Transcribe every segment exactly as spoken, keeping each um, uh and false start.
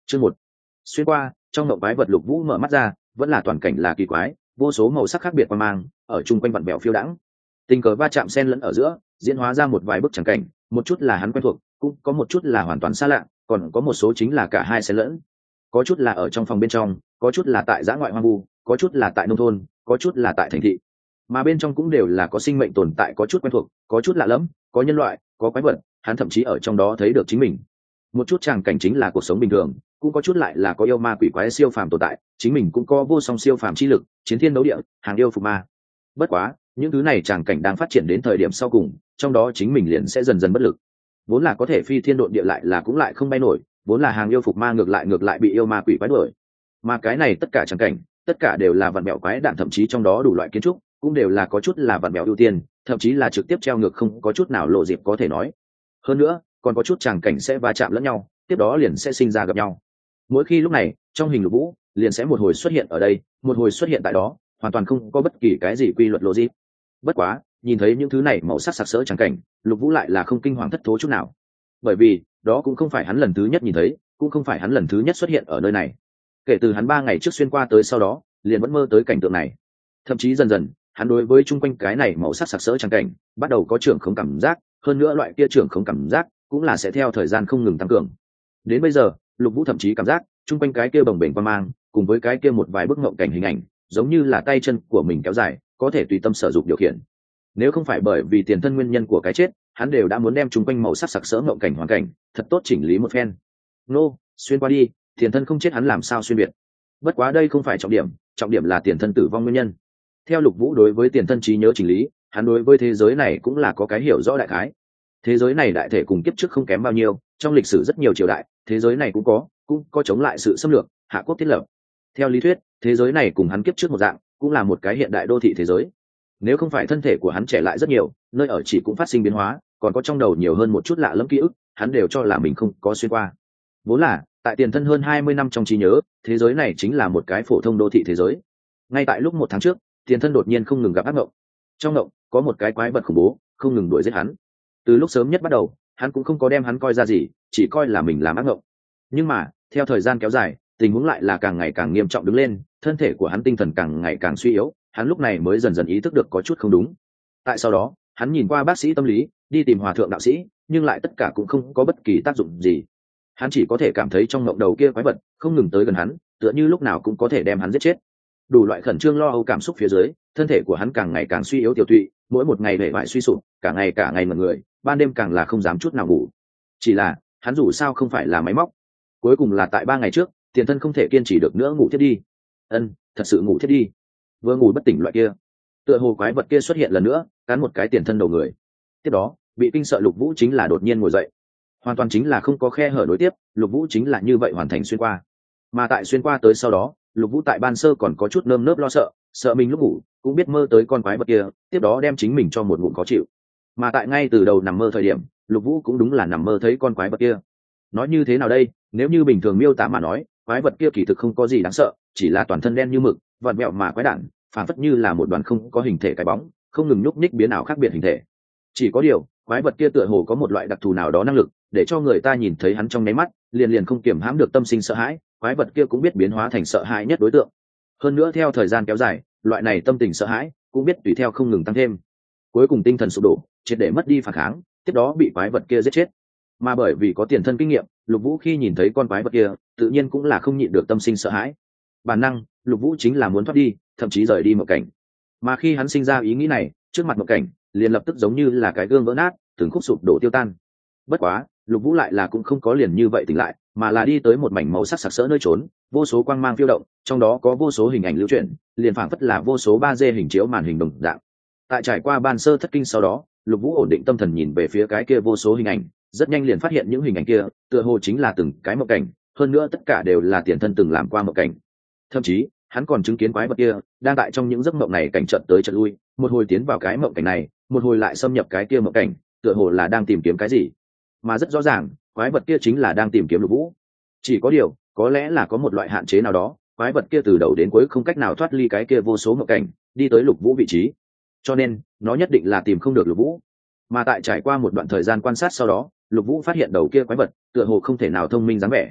Chương một. Xuyên qua, trong mộng quái vật Lục Vũ mở mắt ra, vẫn là toàn cảnh là kỳ quái, vô số màu sắc khác biệt quang mang, ở chung quanh vặn vẹo phiêu đãng. Tình cờ va chạm xen lẫn ở giữa, diễn hóa ra một vài bức tràng cảnh, một chút là hắn quen thuộc, cũng có một chút là hoàn toàn xa lạ, còn có một số chính là cả hai xen lẫn. Có chút là ở trong phòng bên trong, có chút là tại dã ngoại hoang vu, có chút là tại nông thôn, có chút là tại thành thị. Mà bên trong cũng đều là có sinh mệnh tồn tại, có chút quen thuộc, có chút lạ lẫm, có nhân loại, có quái vật, hắn thậm chí ở trong đó thấy được chính mình. Một chút tràng cảnh chính là cuộc sống bình thường, cũng có chút lại là có yêu ma quỷ quái siêu phàm tồn tại, chính mình cũng có vô song siêu phàm chi lực, chiến thiên đấu địa, hàng yêu phục ma. Bất quá, những thứ này tràng cảnh đang phát triển đến thời điểm sau cùng, trong đó chính mình liền sẽ dần dần bất lực. Vốn là có thể phi thiên độn địa lại là cũng lại không bay nổi, vốn là hàng yêu phục ma ngược lại ngược lại bị yêu ma quỷ quái đuổi. Mà cái này tất cả tràng cảnh, tất cả đều là vạn mẹo quái đạn, thậm chí trong đó đủ loại kiến trúc, cũng đều là có chút là vạn mẹo ưu tiên, thậm chí là trực tiếp treo ngược không có chút nào lộ dịp có thể nói. Hơn nữa, còn có chút tràng cảnh sẽ va chạm lẫn nhau, tiếp đó liền sẽ sinh ra gặp nhau. Mỗi khi lúc này, trong hình Lục Vũ liền sẽ một hồi xuất hiện ở đây, một hồi xuất hiện tại đó, hoàn toàn không có bất kỳ cái gì quy luật logic. Bất quá, nhìn thấy những thứ này màu sắc sặc sỡ tràng cảnh, Lục Vũ lại là không kinh hoàng thất thố chút nào. Bởi vì, đó cũng không phải hắn lần thứ nhất nhìn thấy, cũng không phải hắn lần thứ nhất xuất hiện ở nơi này. Kể từ hắn ba ngày trước xuyên qua tới sau đó, liền vẫn mơ tới cảnh tượng này. Thậm chí dần dần, hắn đối với chung quanh cái này màu sắc sặc sỡ tràng cảnh, bắt đầu có trưởng không cảm giác, hơn nữa loại kia trưởng không cảm giác cũng là sẽ theo thời gian không ngừng tăng cường. Đến bây giờ, Lục Vũ thậm chí cảm giác chung quanh cái kia bồng bềnh qua mang, cùng với cái kia một vài bức ngộng cảnh hình ảnh, giống như là tay chân của mình kéo dài, có thể tùy tâm sử dụng điều khiển. Nếu không phải bởi vì tiền thân nguyên nhân của cái chết, hắn đều đã muốn đem chung quanh màu sắc sặc sỡ ngộng cảnh hoàn cảnh thật tốt chỉnh lý một phen. Nô, xuyên qua đi, tiền thân không chết hắn làm sao xuyên biệt. Bất quá đây không phải trọng điểm, trọng điểm là tiền thân tử vong nguyên nhân. Theo Lục Vũ đối với tiền thân trí nhớ chỉnh lý, hắn đối với thế giới này cũng là có cái hiểu rõ đại khái. Thế giới này đại thể cùng kiếp trước không kém bao nhiêu, trong lịch sử rất nhiều triều đại, thế giới này cũng có, cũng có chống lại sự xâm lược, hạ quốc thiết lập. Theo lý thuyết, thế giới này cùng hắn kiếp trước một dạng, cũng là một cái hiện đại đô thị thế giới. Nếu không phải thân thể của hắn trẻ lại rất nhiều, nơi ở chỉ cũng phát sinh biến hóa, còn có trong đầu nhiều hơn một chút lạ lẫm ký ức, hắn đều cho là mình không có xuyên qua. Vốn là, tại tiền thân hơn hai mươi năm trong trí nhớ, thế giới này chính là một cái phổ thông đô thị thế giới. Ngay tại lúc một tháng trước, tiền thân đột nhiên không ngừng gặp ác mộng. Trong mộng, có một cái quái vật khủng bố, không ngừng đuổi giết hắn. Từ lúc sớm nhất bắt đầu, hắn cũng không có đem hắn coi ra gì, chỉ coi là mình làm ác mộng. Nhưng mà, theo thời gian kéo dài, tình huống lại là càng ngày càng nghiêm trọng đứng lên, thân thể của hắn tinh thần càng ngày càng suy yếu, hắn lúc này mới dần dần ý thức được có chút không đúng. Tại sau đó, hắn nhìn qua bác sĩ tâm lý, đi tìm hòa thượng đạo sĩ, nhưng lại tất cả cũng không có bất kỳ tác dụng gì. Hắn chỉ có thể cảm thấy trong mộng đầu kia quái vật không ngừng tới gần hắn, tựa như lúc nào cũng có thể đem hắn giết chết. Đủ loại khẩn trương lo âu cảm xúc phía dưới, thân thể của hắn càng ngày càng suy yếu tiểu tụy, mỗi một ngày vẻ vải suy sụp, cả ngày cả ngày mật người, ban đêm càng là không dám chút nào ngủ. Chỉ là, hắn dù sao không phải là máy móc. Cuối cùng là tại ba ngày trước, tiền thân không thể kiên trì được nữa ngủ thiết đi. Ân, thật sự ngủ thiết đi. Vừa ngủ bất tỉnh loại kia, tựa hồ quái vật kia xuất hiện lần nữa, cắn một cái tiền thân đầu người. Tiếp đó, bị kinh sợ Lục Vũ chính là đột nhiên ngồi dậy. Hoàn toàn chính là không có khe hở nối tiếp, Lục Vũ chính là như vậy hoàn thành xuyên qua. Mà tại xuyên qua tới sau đó, Lục Vũ tại ban sơ còn có chút nơm nớp lo sợ, sợ mình lúc ngủ cũng biết mơ tới con quái vật kia, tiếp đó đem chính mình cho một ngụm khó chịu. Mà tại ngay từ đầu nằm mơ thời điểm, Lục Vũ cũng đúng là nằm mơ thấy con quái vật kia. Nói như thế nào đây, nếu như bình thường miêu tả mà nói, quái vật kia kỳ thực không có gì đáng sợ, chỉ là toàn thân đen như mực, vặn vẹo mà quái đản, phản phất như là một đoàn không có hình thể cái bóng, không ngừng nhúc nhích biến ảo khác biệt hình thể. Chỉ có điều, quái vật kia tựa hồ có một loại đặc thù nào đó năng lực, để cho người ta nhìn thấy hắn trong nháy mắt, liền liền không kiềm hãm được tâm sinh sợ hãi, quái vật kia cũng biết biến hóa thành sợ hãi nhất đối tượng. Hơn nữa theo thời gian kéo dài, loại này tâm tình sợ hãi cũng biết tùy theo không ngừng tăng thêm. Cuối cùng tinh thần sụp đổ, triệt để mất đi phản kháng, tiếp đó bị quái vật kia giết chết. Mà bởi vì có tiền thân kinh nghiệm, Lục Vũ khi nhìn thấy con quái vật kia, tự nhiên cũng là không nhịn được tâm sinh sợ hãi. Bản năng, Lục Vũ chính là muốn thoát đi, thậm chí rời đi một cảnh. Mà khi hắn sinh ra ý nghĩ này, trước mặt một cảnh, liền lập tức giống như là cái gương vỡ nát, từng khúc sụp đổ tiêu tan. Bất quá, Lục Vũ lại là cũng không có liền như vậy tỉnh lại, mà là đi tới một mảnh màu sắc sặc sỡ nơi trốn, vô số quang mang phiêu động, trong đó có vô số hình ảnh lưu chuyển, liền phảng phất là vô số ba D hình chiếu màn hình đồng dạng. Tại trải qua ban sơ thất kinh sau đó, Lục Vũ ổn định tâm thần nhìn về phía cái kia vô số hình ảnh, rất nhanh liền phát hiện những hình ảnh kia, tựa hồ chính là từng cái mộng cảnh, hơn nữa tất cả đều là tiền thân từng làm qua mộng cảnh. Thậm chí, hắn còn chứng kiến quái vật kia đang tại trong những giấc mộng này cảnh trận tới trận lui, một hồi tiến vào cái mộng cảnh này, một hồi lại xâm nhập cái kia mộng cảnh, tựa hồ là đang tìm kiếm cái gì. Mà rất rõ ràng, quái vật kia chính là đang tìm kiếm Lục Vũ. Chỉ có điều, có lẽ là có một loại hạn chế nào đó, quái vật kia từ đầu đến cuối không cách nào thoát ly cái kia vô số mộng cảnh, đi tới Lục Vũ vị trí. Cho nên, nó nhất định là tìm không được Lục Vũ. Mà tại trải qua một đoạn thời gian quan sát sau đó, Lục Vũ phát hiện đầu kia quái vật, tựa hồ không thể nào thông minh dáng vẻ.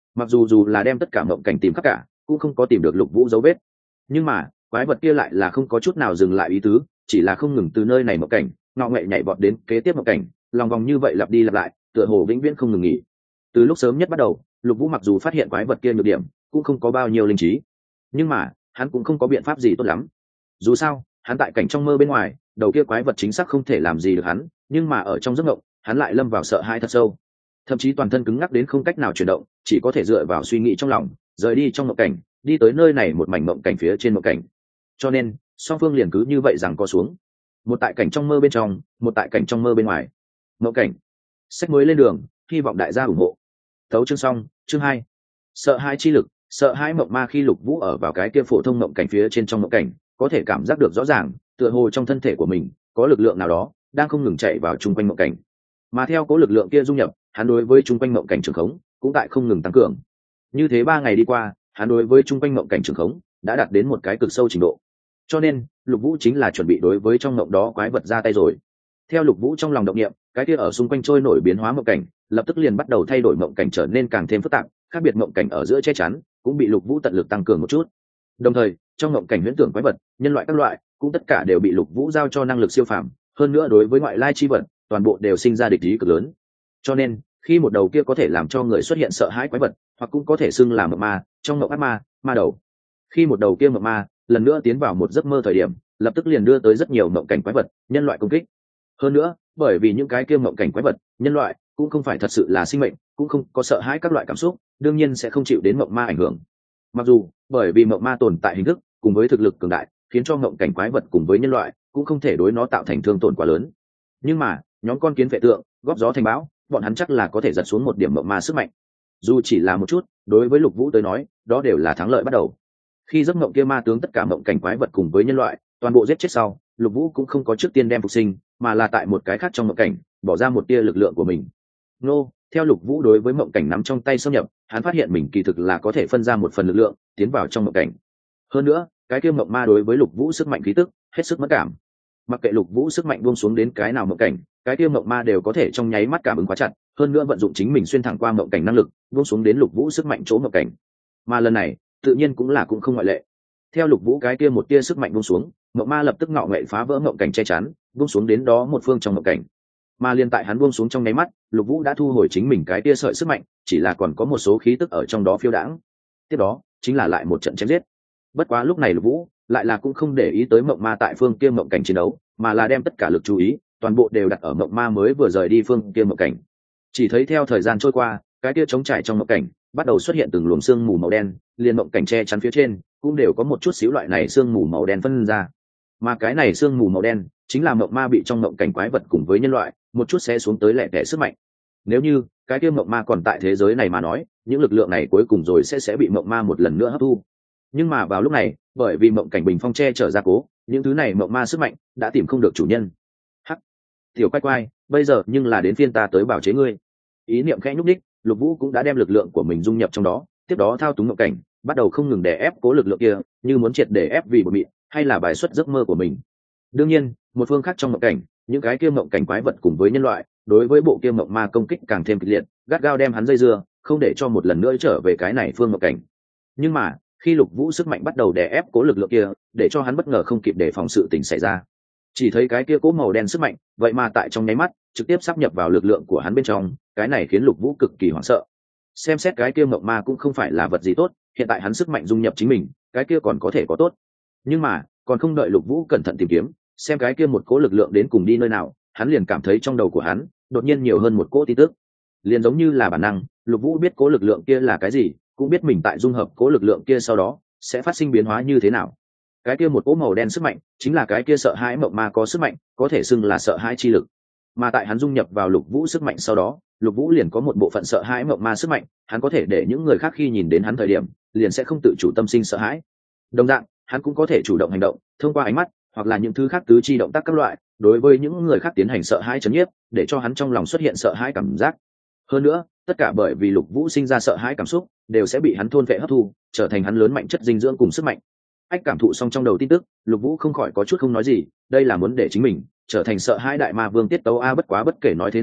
mặc dù dù là đem tất cả mộng cảnh tìm khắp cả cũng không có tìm được Lục Vũ dấu vết, nhưng mà quái vật kia lại là không có chút nào dừng lại ý tứ, chỉ là không ngừng từ nơi này mộng cảnh ngọ nghệ nhảy vọt đến kế tiếp mộng cảnh, lòng vòng như vậy lặp đi lặp lại, tựa hồ vĩnh viễn không ngừng nghỉ. Từ lúc sớm nhất bắt đầu, Lục Vũ mặc dù phát hiện quái vật kia nhược điểm cũng không có bao nhiêu linh trí, nhưng mà hắn cũng không có biện pháp gì tốt lắm. Dù sao hắn tại cảnh trong mơ bên ngoài, đầu kia quái vật chính xác không thể làm gì được hắn, nhưng mà ở trong giấc mộng hắn lại lâm vào sợ hãi thật sâu, thậm chí toàn thân cứng ngắc đến không cách nào chuyển động, chỉ có thể dựa vào suy nghĩ trong lòng rời đi trong mộng cảnh, đi tới nơi này một mảnh mộng cảnh phía trên mộng cảnh. Cho nên song phương liền cứ như vậy rằng co xuống, một tại cảnh trong mơ bên trong, một tại cảnh trong mơ bên ngoài. Mộng cảnh sách mới lên đường, hy vọng đại gia ủng hộ. Thấu chương xong. Chương hai, sợ hãi chi lực. Sợ hãi mộng ma. Khi Lục Vũ ở vào cái kia phổ thông mộng cảnh phía trên trong mộng cảnh, có thể cảm giác được rõ ràng, tựa hồ trong thân thể của mình có lực lượng nào đó đang không ngừng chạy vào chung quanh mộng cảnh, mà theo cố lực lượng kia dung nhập, hắn đối với chung quanh mộng cảnh trường khống cũng tại không ngừng tăng cường. Như thế ba ngày đi qua, hắn đối với chung quanh mộng cảnh trường khống đã đạt đến một cái cực sâu trình độ, cho nên Lục Vũ chính là chuẩn bị đối với trong mộng đó quái vật ra tay rồi. Theo Lục Vũ trong lòng động niệm, cái kia ở xung quanh trôi nổi biến hóa mộng cảnh lập tức liền bắt đầu thay đổi, mộng cảnh trở nên càng thêm phức tạp, khác biệt mộng cảnh ở giữa che chắn cũng bị Lục Vũ tận lực tăng cường một chút. Đồng thời trong mộng cảnh huyễn tưởng quái vật, nhân loại các loại cũng tất cả đều bị Lục Vũ giao cho năng lực siêu phàm, hơn nữa đối với ngoại lai chi vật toàn bộ đều sinh ra địch ý cực lớn. Cho nên khi một đầu kia có thể làm cho người xuất hiện sợ hãi quái vật, hoặc cũng có thể xưng là mộng ma, trong mộng ác ma, ma đầu, khi một đầu kia mộng ma lần nữa tiến vào một giấc mơ thời điểm, lập tức liền đưa tới rất nhiều mộng cảnh quái vật, nhân loại công kích. Hơn nữa bởi vì những cái kia mộng cảnh quái vật, nhân loại cũng không phải thật sự là sinh mệnh, cũng không có sợ hãi các loại cảm xúc, đương nhiên sẽ không chịu đến mộng ma ảnh hưởng. Mặc dù bởi vì mộng ma tồn tại hình thức cùng với thực lực cường đại, khiến cho mộng cảnh quái vật cùng với nhân loại cũng không thể đối nó tạo thành thương tổn quá lớn, nhưng mà nhóm con kiến vệ tượng góp gió thành bão, bọn hắn chắc là có thể giật xuống một điểm mộng ma sức mạnh. Dù chỉ là một chút, đối với Lục Vũ tới nói đó đều là thắng lợi bắt đầu. Khi giấc mộng kia ma tướng tất cả mộng cảnh quái vật cùng với nhân loại toàn bộ giết chết sau, Lục Vũ cũng không có trước tiên đem phục sinh, mà là tại một cái khác trong mộng cảnh bỏ ra một tia lực lượng của mình. Nô, theo Lục Vũ đối với mộng cảnh nắm trong tay xâm nhập, hắn phát hiện mình kỳ thực là có thể phân ra một phần lực lượng tiến vào trong mộng cảnh. Hơn nữa cái kia mộng ma đối với Lục Vũ sức mạnh khí tức hết sức mất cảm, mặc kệ Lục Vũ sức mạnh buông xuống đến cái nào mộng cảnh, cái kia mộng ma đều có thể trong nháy mắt cảm ứng quá chặt, hơn nữa vận dụng chính mình xuyên thẳng qua mộng cảnh năng lực buông xuống đến Lục Vũ sức mạnh chỗ mộng cảnh. Mà lần này tự nhiên cũng là cũng không ngoại lệ. Theo Lục Vũ cái kia một tia sức mạnh buông xuống, mộng ma lập tức ngọ nghệ phá vỡ mộng cảnh che chắn, buông xuống đến đó một phương trong mộng cảnh. Mà liên tại hắn buông xuống trong nháy mắt, Lục Vũ đã thu hồi chính mình cái tia sợi sức mạnh, chỉ là còn có một số khí tức ở trong đó phiêu đãng. Tiếp đó chính là lại một trận chém giết. Bất quá lúc này Lục Vũ lại là cũng không để ý tới mộng ma tại phương kia mộng cảnh chiến đấu, mà là đem tất cả lực chú ý toàn bộ đều đặt ở mộng ma mới vừa rời đi phương kia mộng cảnh. Chỉ thấy theo thời gian trôi qua, cái kia trống trải trong mộng cảnh bắt đầu xuất hiện từng luồng sương mù màu đen, liền mộng cảnh che chắn phía trên cũng đều có một chút xíu loại này sương mù màu đen phân ra. Mà cái này sương mù màu đen chính là mộng ma bị trong mộng cảnh quái vật cùng với nhân loại một chút sẽ xuống tới lẻ tẻ sức mạnh. Nếu như cái kia mộng ma còn tại thế giới này mà nói, những lực lượng này cuối cùng rồi sẽ sẽ bị mộng ma một lần nữa hấp thu. Nhưng mà vào lúc này, bởi vì mộng cảnh bình phong che trở ra cố, những thứ này mộng ma sức mạnh đã tìm không được chủ nhân. Hắc, tiểu quay quay, bây giờ nhưng là đến phiên ta tới bảo chế ngươi. Ý niệm khẽ nhúc đích, Lục Vũ cũng đã đem lực lượng của mình dung nhập trong đó, tiếp đó thao túng mộng cảnh bắt đầu không ngừng đè ép cố lực lượng kia, như muốn triệt để ép vì bột mịn hay là bài xuất giấc mơ của mình. Đương nhiên một phương khác trong mộng cảnh, những cái kia mộng cảnh quái vật cùng với nhân loại đối với bộ kia mộng ma công kích càng thêm kịch liệt, gắt gao đem hắn dây dưa, không để cho một lần nữa trở về cái này phương mộng cảnh. Nhưng mà khi Lục Vũ sức mạnh bắt đầu đè ép cố lực lượng kia, để cho hắn bất ngờ không kịp đề phòng sự tình xảy ra. Chỉ thấy cái kia cố màu đen sức mạnh vậy mà tại trong nháy mắt trực tiếp sáp nhập vào lực lượng của hắn bên trong, cái này khiến Lục Vũ cực kỳ hoảng sợ. Xem xét cái kia mộng ma cũng không phải là vật gì tốt, hiện tại hắn sức mạnh dung nhập chính mình, cái kia còn có thể có tốt. Nhưng mà còn không đợi Lục Vũ cẩn thận tìm kiếm xem cái kia một cỗ lực lượng đến cùng đi nơi nào, hắn liền cảm thấy trong đầu của hắn đột nhiên nhiều hơn một cỗ tin tức. Liền giống như là bản năng, Lục Vũ biết cỗ lực lượng kia là cái gì, cũng biết mình tại dung hợp cỗ lực lượng kia sau đó sẽ phát sinh biến hóa như thế nào. Cái kia một cỗ màu đen sức mạnh chính là cái kia sợ hãi mộng ma có sức mạnh, có thể xưng là sợ hãi chi lực. Mà tại hắn dung nhập vào Lục Vũ sức mạnh sau đó, Lục Vũ liền có một bộ phận sợ hãi mộng ma sức mạnh, hắn có thể để những người khác khi nhìn đến hắn thời điểm liền sẽ không tự chủ tâm sinh sợ hãi. Đồng dạng hắn cũng có thể chủ động hành động, thông qua ánh mắt hoặc là những thứ khác tứ chi động tác các loại, đối với những người khác tiến hành sợ hãi chấn nhiếp, để cho hắn trong lòng xuất hiện sợ hãi cảm giác. Hơn nữa tất cả bởi vì Lục Vũ sinh ra sợ hãi cảm xúc đều sẽ bị hắn thôn vệ hấp thu, trở thành hắn lớn mạnh chất dinh dưỡng cùng sức mạnh. Ách cảm thụ xong trong đầu tin tức, Lục Vũ không khỏi có chút không nói gì, đây là muốn để chính mình trở thành sợ hãi đại ma vương tiết tấu a. Bất quá bất kể nói thế nào,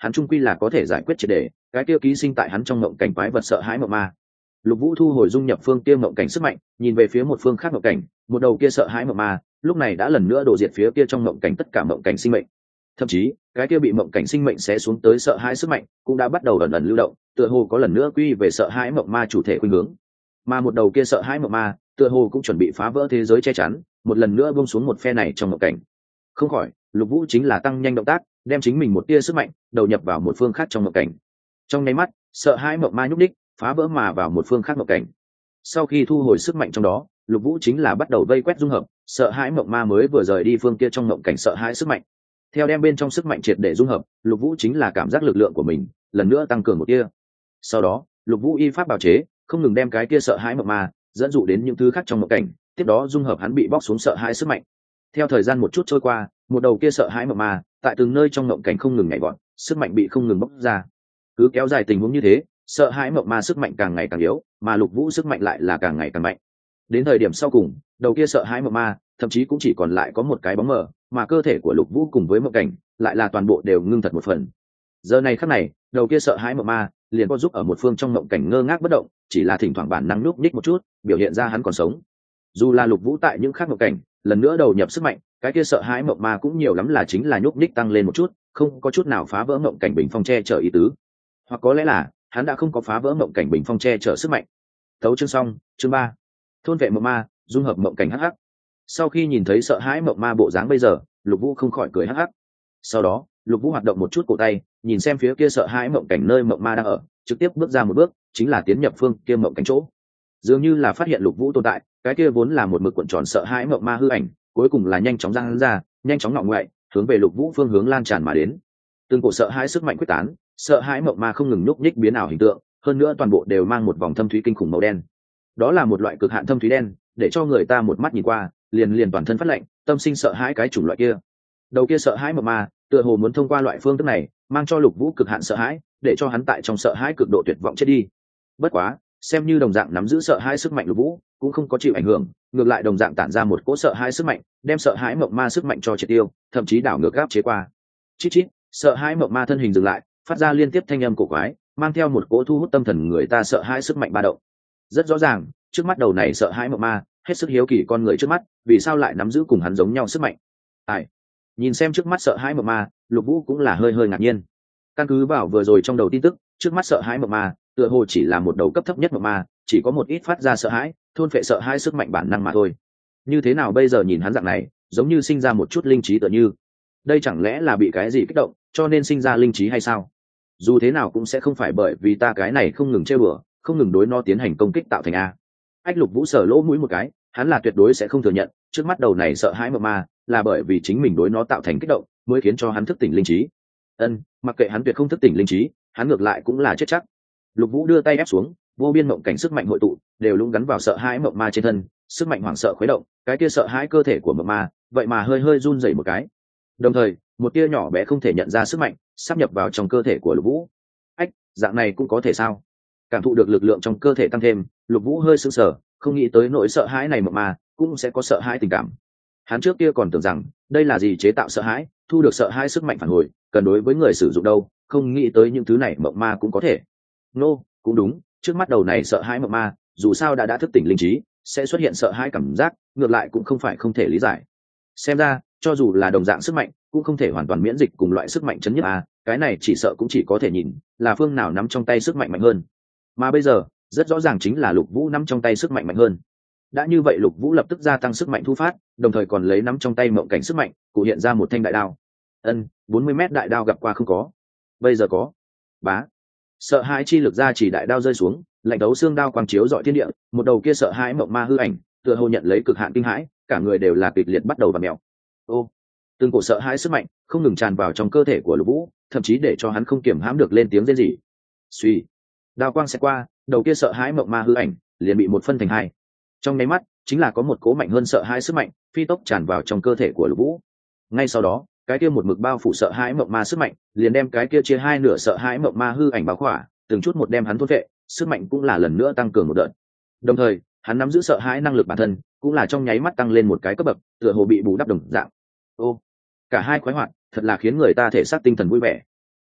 hắn trung quy là có thể giải quyết triệt đề cái kia ký sinh tại hắn trong mộng cảnh quái vật sợ hãi mộng ma. Lục Vũ thu hồi dung nhập phương kia mộng cảnh sức mạnh, nhìn về phía một phương khác mộng cảnh, một đầu kia sợ hãi mộng ma, lúc này đã lần nữa đổ diệt phía kia trong mộng cảnh tất cả mộng cảnh sinh mệnh. Thậm chí, cái kia bị mộng cảnh sinh mệnh xé xuống tới sợ hãi sức mạnh, cũng đã bắt đầu ẩn ẩn lưu động, tựa hồ có lần nữa quy về sợ hãi mộng ma chủ thể khuynh hướng. Mà một đầu kia sợ hãi mộng ma, tựa hồ cũng chuẩn bị phá vỡ thế giới che chắn, một lần nữa buông xuống một phe này trong mộng cảnh. Không khỏi, Lục Vũ chính là tăng nhanh động tác, đem chính mình một tia sức mạnh đầu nhập vào một phương khác trong mộng cảnh. Trong nháy mắt, sợ hãi mộng ma nhúc đích, phá vỡ mà vào một phương khác mộng cảnh. Sau khi thu hồi sức mạnh trong đó, Lục Vũ chính là bắt đầu vây quét dung hợp, sợ hãi mộng ma mới vừa rời đi phương kia trong mộng cảnh sợ hãi sức mạnh. Theo đem bên trong sức mạnh triệt để dung hợp, Lục Vũ chính là cảm giác lực lượng của mình lần nữa tăng cường một tia. Sau đó, Lục Vũ y pháp bào chế, không ngừng đem cái kia sợ hãi mộng ma dẫn dụ đến những thứ khác trong mộng cảnh, tiếp đó dung hợp hắn bị bóc xuống sợ hãi sức mạnh. Theo thời gian một chút trôi qua, một đầu kia sợ hãi mộng ma tại từng nơi trong mộng cảnh không ngừng nhảy vọt, sức mạnh bị không ngừng bóc ra. Cứ kéo dài tình huống như thế, sợ hãi mộng ma sức mạnh càng ngày càng yếu, mà Lục Vũ sức mạnh lại là càng ngày càng mạnh. Đến thời điểm sau cùng, đầu kia sợ hãi mộng ma thậm chí cũng chỉ còn lại có một cái bóng mờ, mà cơ thể của Lục Vũ cùng với mộng cảnh lại là toàn bộ đều ngưng thật một phần. Giờ này khắc này, đầu kia sợ hãi mộng ma liền có giúp ở một phương trong mộng cảnh ngơ ngác bất động, chỉ là thỉnh thoảng bản năng núp nhích một chút, biểu hiện ra hắn còn sống. Dù là Lục Vũ tại những khác mộng cảnh lần nữa đầu nhập sức mạnh, cái kia sợ hãi mộng ma cũng nhiều lắm là chính là nhúc nhích tăng lên một chút, không có chút nào phá vỡ mộng cảnh bình phong che chở ý tứ. Hoặc có lẽ là hắn đã không có phá vỡ mộng cảnh bình phong che chở sức mạnh. Thấu chương xong, chương ba. Thôn vệ mộng ma, dung hợp mộng cảnh hắc hắc. Sau khi nhìn thấy sợ hãi mộng ma bộ dáng bây giờ, Lục Vũ không khỏi cười hắc hắc. Sau đó, Lục Vũ hoạt động một chút cổ tay, nhìn xem phía kia sợ hãi mộng cảnh nơi mộng ma đang ở, trực tiếp bước ra một bước, chính là tiến nhập phương kia mộng cảnh chỗ. Dường như là phát hiện Lục Vũ tồn tại, cái kia vốn là một mực cuộn tròn sợ hãi mộng ma hư ảnh, cuối cùng là nhanh chóng giang ra, nhanh chóng ngọ ngoại, hướng về Lục Vũ phương hướng lan tràn mà đến. Từng cổ sợ hãi sức mạnh quyết tán, sợ hãi mộng ma không ngừng nhúc nhích biến ảo hình tượng, hơn nữa toàn bộ đều mang một vòng thâm thúy kinh khủng màu đen. Đó là một loại cực hạn thâm thúy đen, để cho người ta một mắt nhìn qua, liền liền toàn thân phát lạnh, tâm sinh sợ hãi cái chủng loại kia. Đầu kia sợ hãi mộng ma, tựa hồ muốn thông qua loại phương thức này, mang cho Lục Vũ cực hạn sợ hãi, để cho hắn tại trong sợ hãi cực độ tuyệt vọng chết đi. Bất quá, xem như đồng dạng nắm giữ sợ hãi sức mạnh Lục Vũ, cũng không có chịu ảnh hưởng, ngược lại đồng dạng tản ra một cỗ sợ hãi sức mạnh, đem sợ hãi mộng ma sức mạnh cho triệt tiêu, thậm chí đảo ngược áp chế qua. Chít chít, sợ hãi mộng ma thân hình dừng lại, phát ra liên tiếp thanh âm cổ quái, mang theo một cỗ thu hút tâm thần người ta sợ hãi sức mạnh ba động. Rất rõ ràng, trước mắt đầu này sợ hãi mộng ma, hết sức hiếu kỳ con người trước mắt, vì sao lại nắm giữ cùng hắn giống nhau sức mạnh. Ai? Nhìn xem trước mắt sợ hãi mộng ma, Lục Vũ cũng là hơi hơi ngạc nhiên. Căn cứ vào vừa rồi trong đầu tin tức, trước mắt sợ hãi mộng ma, tựa hồ chỉ là một đầu cấp thấp nhất mộng ma, chỉ có một ít phát ra sợ hãi, thôn phệ sợ hãi sức mạnh bản năng mà thôi. Như thế nào bây giờ nhìn hắn dạng này, giống như sinh ra một chút linh trí tựa như. Đây chẳng lẽ là bị cái gì kích động, cho nên sinh ra linh trí hay sao? Dù thế nào cũng sẽ không phải bởi vì ta cái này không ngừng trêu đùa, không ngừng đối nó tiến hành công kích tạo thành a. Ách Lục Vũ sờ lỗ mũi một cái, hắn là tuyệt đối sẽ không thừa nhận, trước mắt đầu này sợ hãi mộng ma, là bởi vì chính mình đối nó tạo thành kích động, mới khiến cho hắn thức tỉnh linh trí. Ân, mặc kệ hắn tuyệt không thức tỉnh linh trí, hắn ngược lại cũng là chết chắc. Lục Vũ đưa tay ép xuống, vô biên mộng cảnh sức mạnh hội tụ, đều lũng gắn vào sợ hãi mộng ma trên thân, sức mạnh hoảng sợ khuấy động, cái kia sợ hãi cơ thể của mộng ma, vậy mà hơi hơi run rẩy một cái. Đồng thời, một tia nhỏ bé không thể nhận ra sức mạnh, sắp nhập vào trong cơ thể của Lục Vũ. Ách, dạng này cũng có thể sao? Cảm thụ được lực lượng trong cơ thể tăng thêm, Lục Vũ hơi sững sờ, không nghĩ tới nỗi sợ hãi này mộng ma cũng sẽ có sợ hãi tình cảm. Hắn trước kia còn tưởng rằng đây là gì chế tạo sợ hãi, thu được sợ hãi sức mạnh phản hồi, cần đối với người sử dụng đâu, không nghĩ tới những thứ này mộng ma cũng có thể. Nô, no, cũng đúng, trước mắt đầu này sợ hãi mộng ma, dù sao đã đã thức tỉnh linh trí, sẽ xuất hiện sợ hãi cảm giác, ngược lại cũng không phải không thể lý giải. Xem ra, cho dù là đồng dạng sức mạnh, cũng không thể hoàn toàn miễn dịch cùng loại sức mạnh chấn nhất à, cái này chỉ sợ cũng chỉ có thể nhìn là phương nào nắm trong tay sức mạnh mạnh hơn. Mà bây giờ, rất rõ ràng chính là Lục Vũ nắm trong tay sức mạnh mạnh hơn. Đã như vậy Lục Vũ lập tức gia tăng sức mạnh thu phát, đồng thời còn lấy nắm trong tay mộng cảnh sức mạnh, cụ hiện ra một thanh đại đao. Ân, bốn mươi mét đại đao gặp qua không có, bây giờ có. Bá. Sợ hãi chi lực ra chỉ đại đao rơi xuống, lạnh đấu xương đao quang chiếu dọi thiên địa, một đầu kia sợ hãi mộng ma hư ảnh, tựa hồ nhận lấy cực hạn kinh hãi, cả người đều là kịch liệt bắt đầu vặn mèo. Ô, từng cổ sợ hãi sức mạnh không ngừng tràn vào trong cơ thể của Lục Vũ, thậm chí để cho hắn không kiểm hãm được lên tiếng rên rỉ. Suy, đao quang sẽ qua, đầu kia sợ hãi mộng ma hư ảnh liền bị một phân thành hai. Trong nháy mắt, chính là có một cố mạnh hơn sợ hãi sức mạnh phi tốc tràn vào trong cơ thể của Lục Vũ. Ngay sau đó, cái kia một mực bao phủ sợ hãi mộng ma sức mạnh liền đem cái kia chia hai nửa sợ hãi mộng ma hư ảnh bao khỏa, từng chút một đem hắn thôn vệ, sức mạnh cũng là lần nữa tăng cường một đợt. Đồng thời, hắn nắm giữ sợ hãi năng lực bản thân, cũng là trong nháy mắt tăng lên một cái cấp bậc, tựa hồ bị bù đắp đồng dạng. Ô, cả hai khoái hoạt, thật là khiến người ta thể xác tinh thần vui vẻ.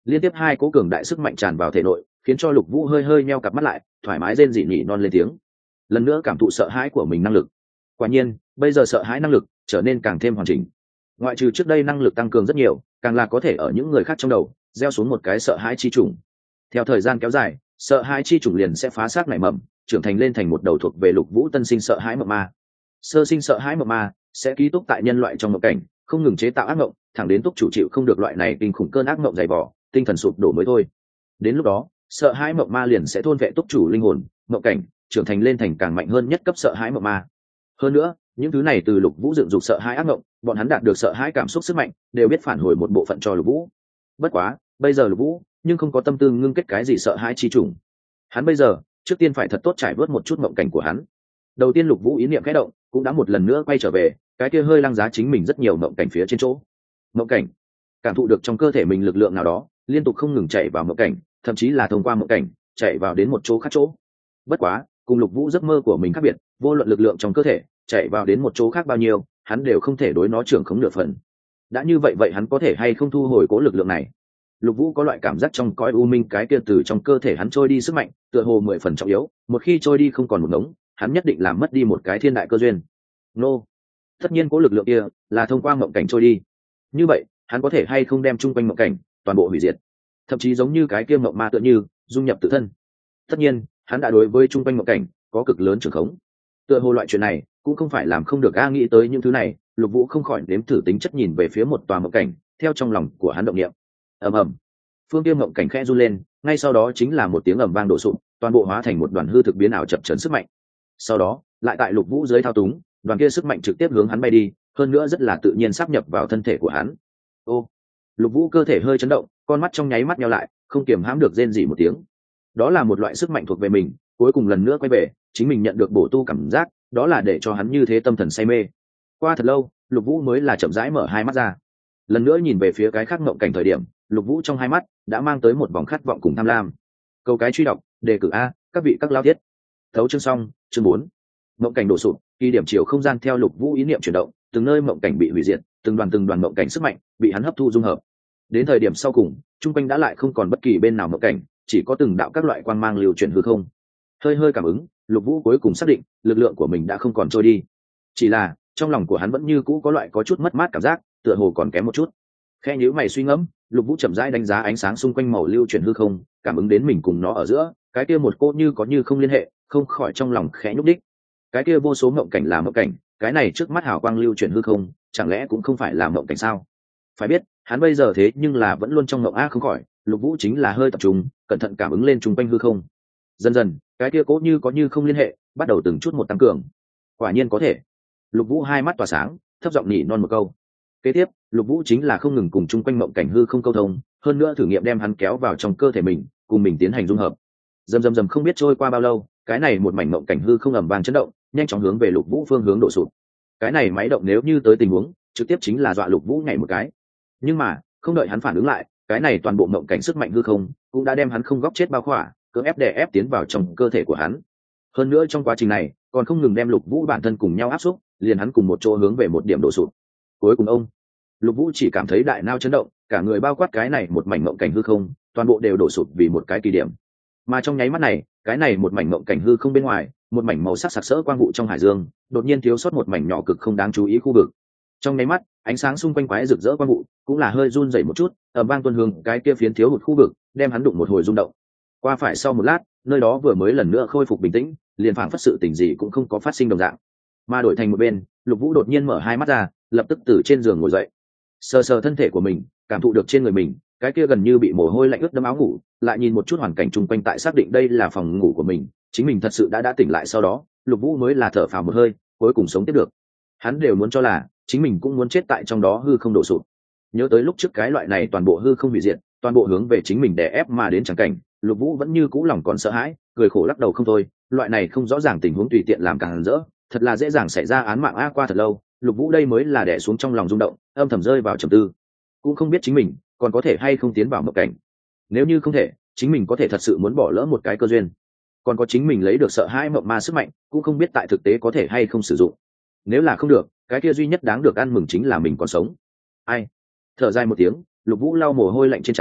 liên tiếp hai cố cường đại sức mạnh tràn vào thể nội, khiến cho Lục Vũ hơi hơi nheo cặp mắt lại, thoải mái rên rỉ nhỉ non lên tiếng, lần nữa cảm thụ sợ hãi của mình năng lực. Quả nhiên bây giờ sợ hãi năng lực trở nên càng thêm hoàn chỉnh, ngoại trừ trước đây năng lực tăng cường rất nhiều, càng là có thể ở những người khác trong đầu gieo xuống một cái sợ hãi chi trùng. Theo thời gian kéo dài, sợ hãi chi trùng liền sẽ phá xác nảy mầm, trưởng thành lên thành một đầu thuộc về Lục Vũ tân sinh sợ hãi mộng ma. Sơ sinh sợ hãi mộng ma sẽ ký túc tại nhân loại trong mộng cảnh, không ngừng chế tạo ác mộng, thẳng đến túc chủ chịu không được loại này kinh khủng cơn ác mộng dày vò, tinh thần sụp đổ mới thôi. Đến lúc đó sợ hãi mộng ma liền sẽ thôn vệ túc chủ linh hồn, mộng cảnh, trưởng thành lên thành càng mạnh hơn nhất cấp sợ hãi mộng ma. Hơn nữa những thứ này từ Lục Vũ dựng dục sợ hãi ác mộng, bọn hắn đạt được sợ hãi cảm xúc sức mạnh, đều biết phản hồi một bộ phận cho Lục Vũ. Bất quá bây giờ Lục Vũ nhưng không có tâm tư ngưng kết cái gì sợ hãi chi trùng. Hắn bây giờ trước tiên phải thật tốt trải vớt một chút mộng cảnh của hắn. Đầu tiên Lục Vũ ý niệm khẽ động, cũng đã một lần nữa quay trở về cái kia hơi lăng giá chính mình rất nhiều mộng cảnh phía trên chỗ. Mộng cảnh cảm thụ được trong cơ thể mình lực lượng nào đó liên tục không ngừng chạy vào mộng cảnh, thậm chí là thông qua mộng cảnh chạy vào đến một chỗ khác chỗ. Bất quá cùng Lục Vũ giấc mơ của mình khác biệt, vô luận lực lượng trong cơ thể chạy vào đến một chỗ khác bao nhiêu, hắn đều không thể đối nó trưởng khống nửa phần. Đã như vậy vậy hắn có thể hay không thu hồi cố lực lượng này? Lục Vũ có loại cảm giác trong cõi u minh cái kia từ trong cơ thể hắn trôi đi sức mạnh tựa hồ mười phần trọng yếu, một khi trôi đi không còn một ngống, hắn nhất định làm mất đi một cái thiên đại cơ duyên. Nô, tất nhiên cố lực lượng kia là thông qua mộng cảnh trôi đi, như vậy hắn có thể hay không đem chung quanh mộng cảnh toàn bộ hủy diệt, thậm chí giống như cái kia mộng ma tựa như dung nhập tự thân. Tất nhiên hắn đã đối với chung quanh mộng cảnh có cực lớn trưởng khống, tựa hồ loại chuyện này cũng không phải làm không được. A nghĩ tới những thứ này, Lục Vũ không khỏi đếm thử tính chất nhìn về phía một tòa mộng cảnh, theo trong lòng của hắn động niệm. Ầm ầm, phương kia mộng cảnh khẽ run lên, ngay sau đó chính là một tiếng ầm vang đổ sụp, toàn bộ hóa thành một đoàn hư thực biến ảo chập chấn sức mạnh. Sau đó lại tại Lục Vũ dưới thao túng, đoàn kia sức mạnh trực tiếp hướng hắn bay đi, hơn nữa rất là tự nhiên sáp nhập vào thân thể của hắn. Ô, Lục Vũ cơ thể hơi chấn động, con mắt trong nháy mắt nheo lại, không kiềm hãm được rên rỉ một tiếng. Đó là một loại sức mạnh thuộc về mình, cuối cùng lần nữa quay về, chính mình nhận được bổ tu cảm giác, đó là để cho hắn như thế tâm thần say mê. Qua thật lâu, Lục Vũ mới là chậm rãi mở hai mắt ra. Lần nữa nhìn về phía cái khác mộng cảnh thời điểm, Lục Vũ trong hai mắt đã mang tới một vòng khát vọng cùng tham lam. Câu cái truy đọc, đề cử a, các vị các lao thiết. Thấu chương xong, chương bốn. Mộng cảnh đổ sụp, kỳ điểm chiều không gian theo Lục Vũ ý niệm chuyển động, từng nơi mộng cảnh bị hủy diệt, từng đoàn từng đoàn mộng cảnh sức mạnh bị hắn hấp thu dung hợp. Đến thời điểm sau cùng, trung quanh đã lại không còn bất kỳ bên nào mộng cảnh, chỉ có từng đạo các loại quang mang lưu chuyển hư không. Hơi hơi cảm ứng, Lục Vũ cuối cùng xác định lực lượng của mình đã không còn trôi đi. Chỉ là trong lòng của hắn vẫn như cũ có loại có chút mất mát cảm giác, tựa hồ còn kém một chút. Khe nhíu mày suy ngẫm, Lục Vũ chậm rãi đánh giá ánh sáng xung quanh màu lưu chuyển hư không, cảm ứng đến mình cùng nó ở giữa cái kia một cô như có như không liên hệ, không khỏi trong lòng khẽ nhúc đích. Cái kia vô số mộng cảnh là mộng cảnh, cái này trước mắt hào quang lưu chuyển hư không, chẳng lẽ cũng không phải là mộng cảnh sao? Phải biết hắn bây giờ thế nhưng là vẫn luôn trong mộng a không khỏi. Lục Vũ chính là hơi tập trung, cẩn thận cảm ứng lên chung quanh hư không. Dần dần cái kia cố như có như không liên hệ bắt đầu từng chút một tăng cường. Quả nhiên có thể. Lục Vũ hai mắt tỏa sáng, thấp giọng nhỉ non một câu. Kế tiếp Lục Vũ chính là không ngừng cùng chung quanh mộng cảnh hư không câu thông, hơn nữa thử nghiệm đem hắn kéo vào trong cơ thể mình, cùng mình tiến hành dung hợp. Dầm dầm dầm không biết trôi qua bao lâu, cái này một mảnh mộng cảnh hư không ầm vang chấn động, nhanh chóng hướng về Lục Vũ phương hướng đổ sụp. Cái này máy động nếu như tới tình huống trực tiếp chính là dọa Lục Vũ nhảy một cái. Nhưng mà không đợi hắn phản ứng lại, cái này toàn bộ mộng cảnh sức mạnh hư không cũng đã đem hắn không góc chết bao khỏa, cưỡng ép đè ép tiến vào trong cơ thể của hắn. Hơn nữa trong quá trình này còn không ngừng đem Lục Vũ bản thân cùng nhau áp xúc, liền hắn cùng một chỗ hướng về một điểm đổ sụp. Cuối cùng ông Lục Vũ chỉ cảm thấy đại nao chấn động, cả người bao quát cái này một mảnh mộng cảnh hư không, toàn bộ đều đổ sụp vì một cái kỳ điểm. Mà trong nháy mắt này, cái này một mảnh mộng cảnh hư không bên ngoài, một mảnh màu sắc sặc sỡ quang vụ trong hải dương, đột nhiên thiếu sót một mảnh nhỏ cực không đáng chú ý khu vực. Trong nháy mắt, ánh sáng xung quanh quái rực rỡ quang vụ, cũng là hơi run rẩy một chút, ở bang tuần hướng cái kia phiến thiếu hụt khu vực, đem hắn đụng một hồi rung động. Qua phải sau một lát, nơi đó vừa mới lần nữa khôi phục bình tĩnh, liền phảng phất sự tình gì cũng không có phát sinh đồng dạng. Mà đổi thành một bên, Lục Vũ đột nhiên mở hai mắt ra, lập tức từ trên giường ngồi dậy, sờ sờ thân thể của mình, cảm thụ được trên người mình cái kia gần như bị mồ hôi lạnh ướt đẫm áo ngủ, lại nhìn một chút hoàn cảnh chung quanh, tại xác định đây là phòng ngủ của mình, chính mình thật sự đã đã tỉnh lại. Sau đó Lục Vũ mới là thở phào một hơi, cuối cùng sống tiếp được. Hắn đều muốn cho là chính mình cũng muốn chết tại trong đó hư không đổ sụp. Nhớ tới lúc trước cái loại này toàn bộ hư không hủy diệt, toàn bộ hướng về chính mình đè ép mà đến chẳng cảnh, Lục Vũ vẫn như cũ lòng còn sợ hãi, cười khổ lắc đầu không thôi. Loại này không rõ ràng tình huống tùy tiện làm càng rỡ, thật là dễ dàng xảy ra án mạng. A qua thật lâu, Lục Vũ đây mới là đè xuống trong lòng rung động, âm thầm rơi vào trầm tư. Cũng không biết chính mình còn có thể hay không tiến vào mộng cảnh. Nếu như không thể, chính mình có thể thật sự muốn bỏ lỡ một cái cơ duyên. Còn có chính mình lấy được sợ hãi mộng ma sức mạnh, cũng không biết tại thực tế có thể hay không sử dụng. Nếu là không được, cái kia duy nhất đáng được ăn mừng chính là mình còn sống. Ai? Thở dài một tiếng, Lục Vũ lau mồ hôi lạnh trên trán,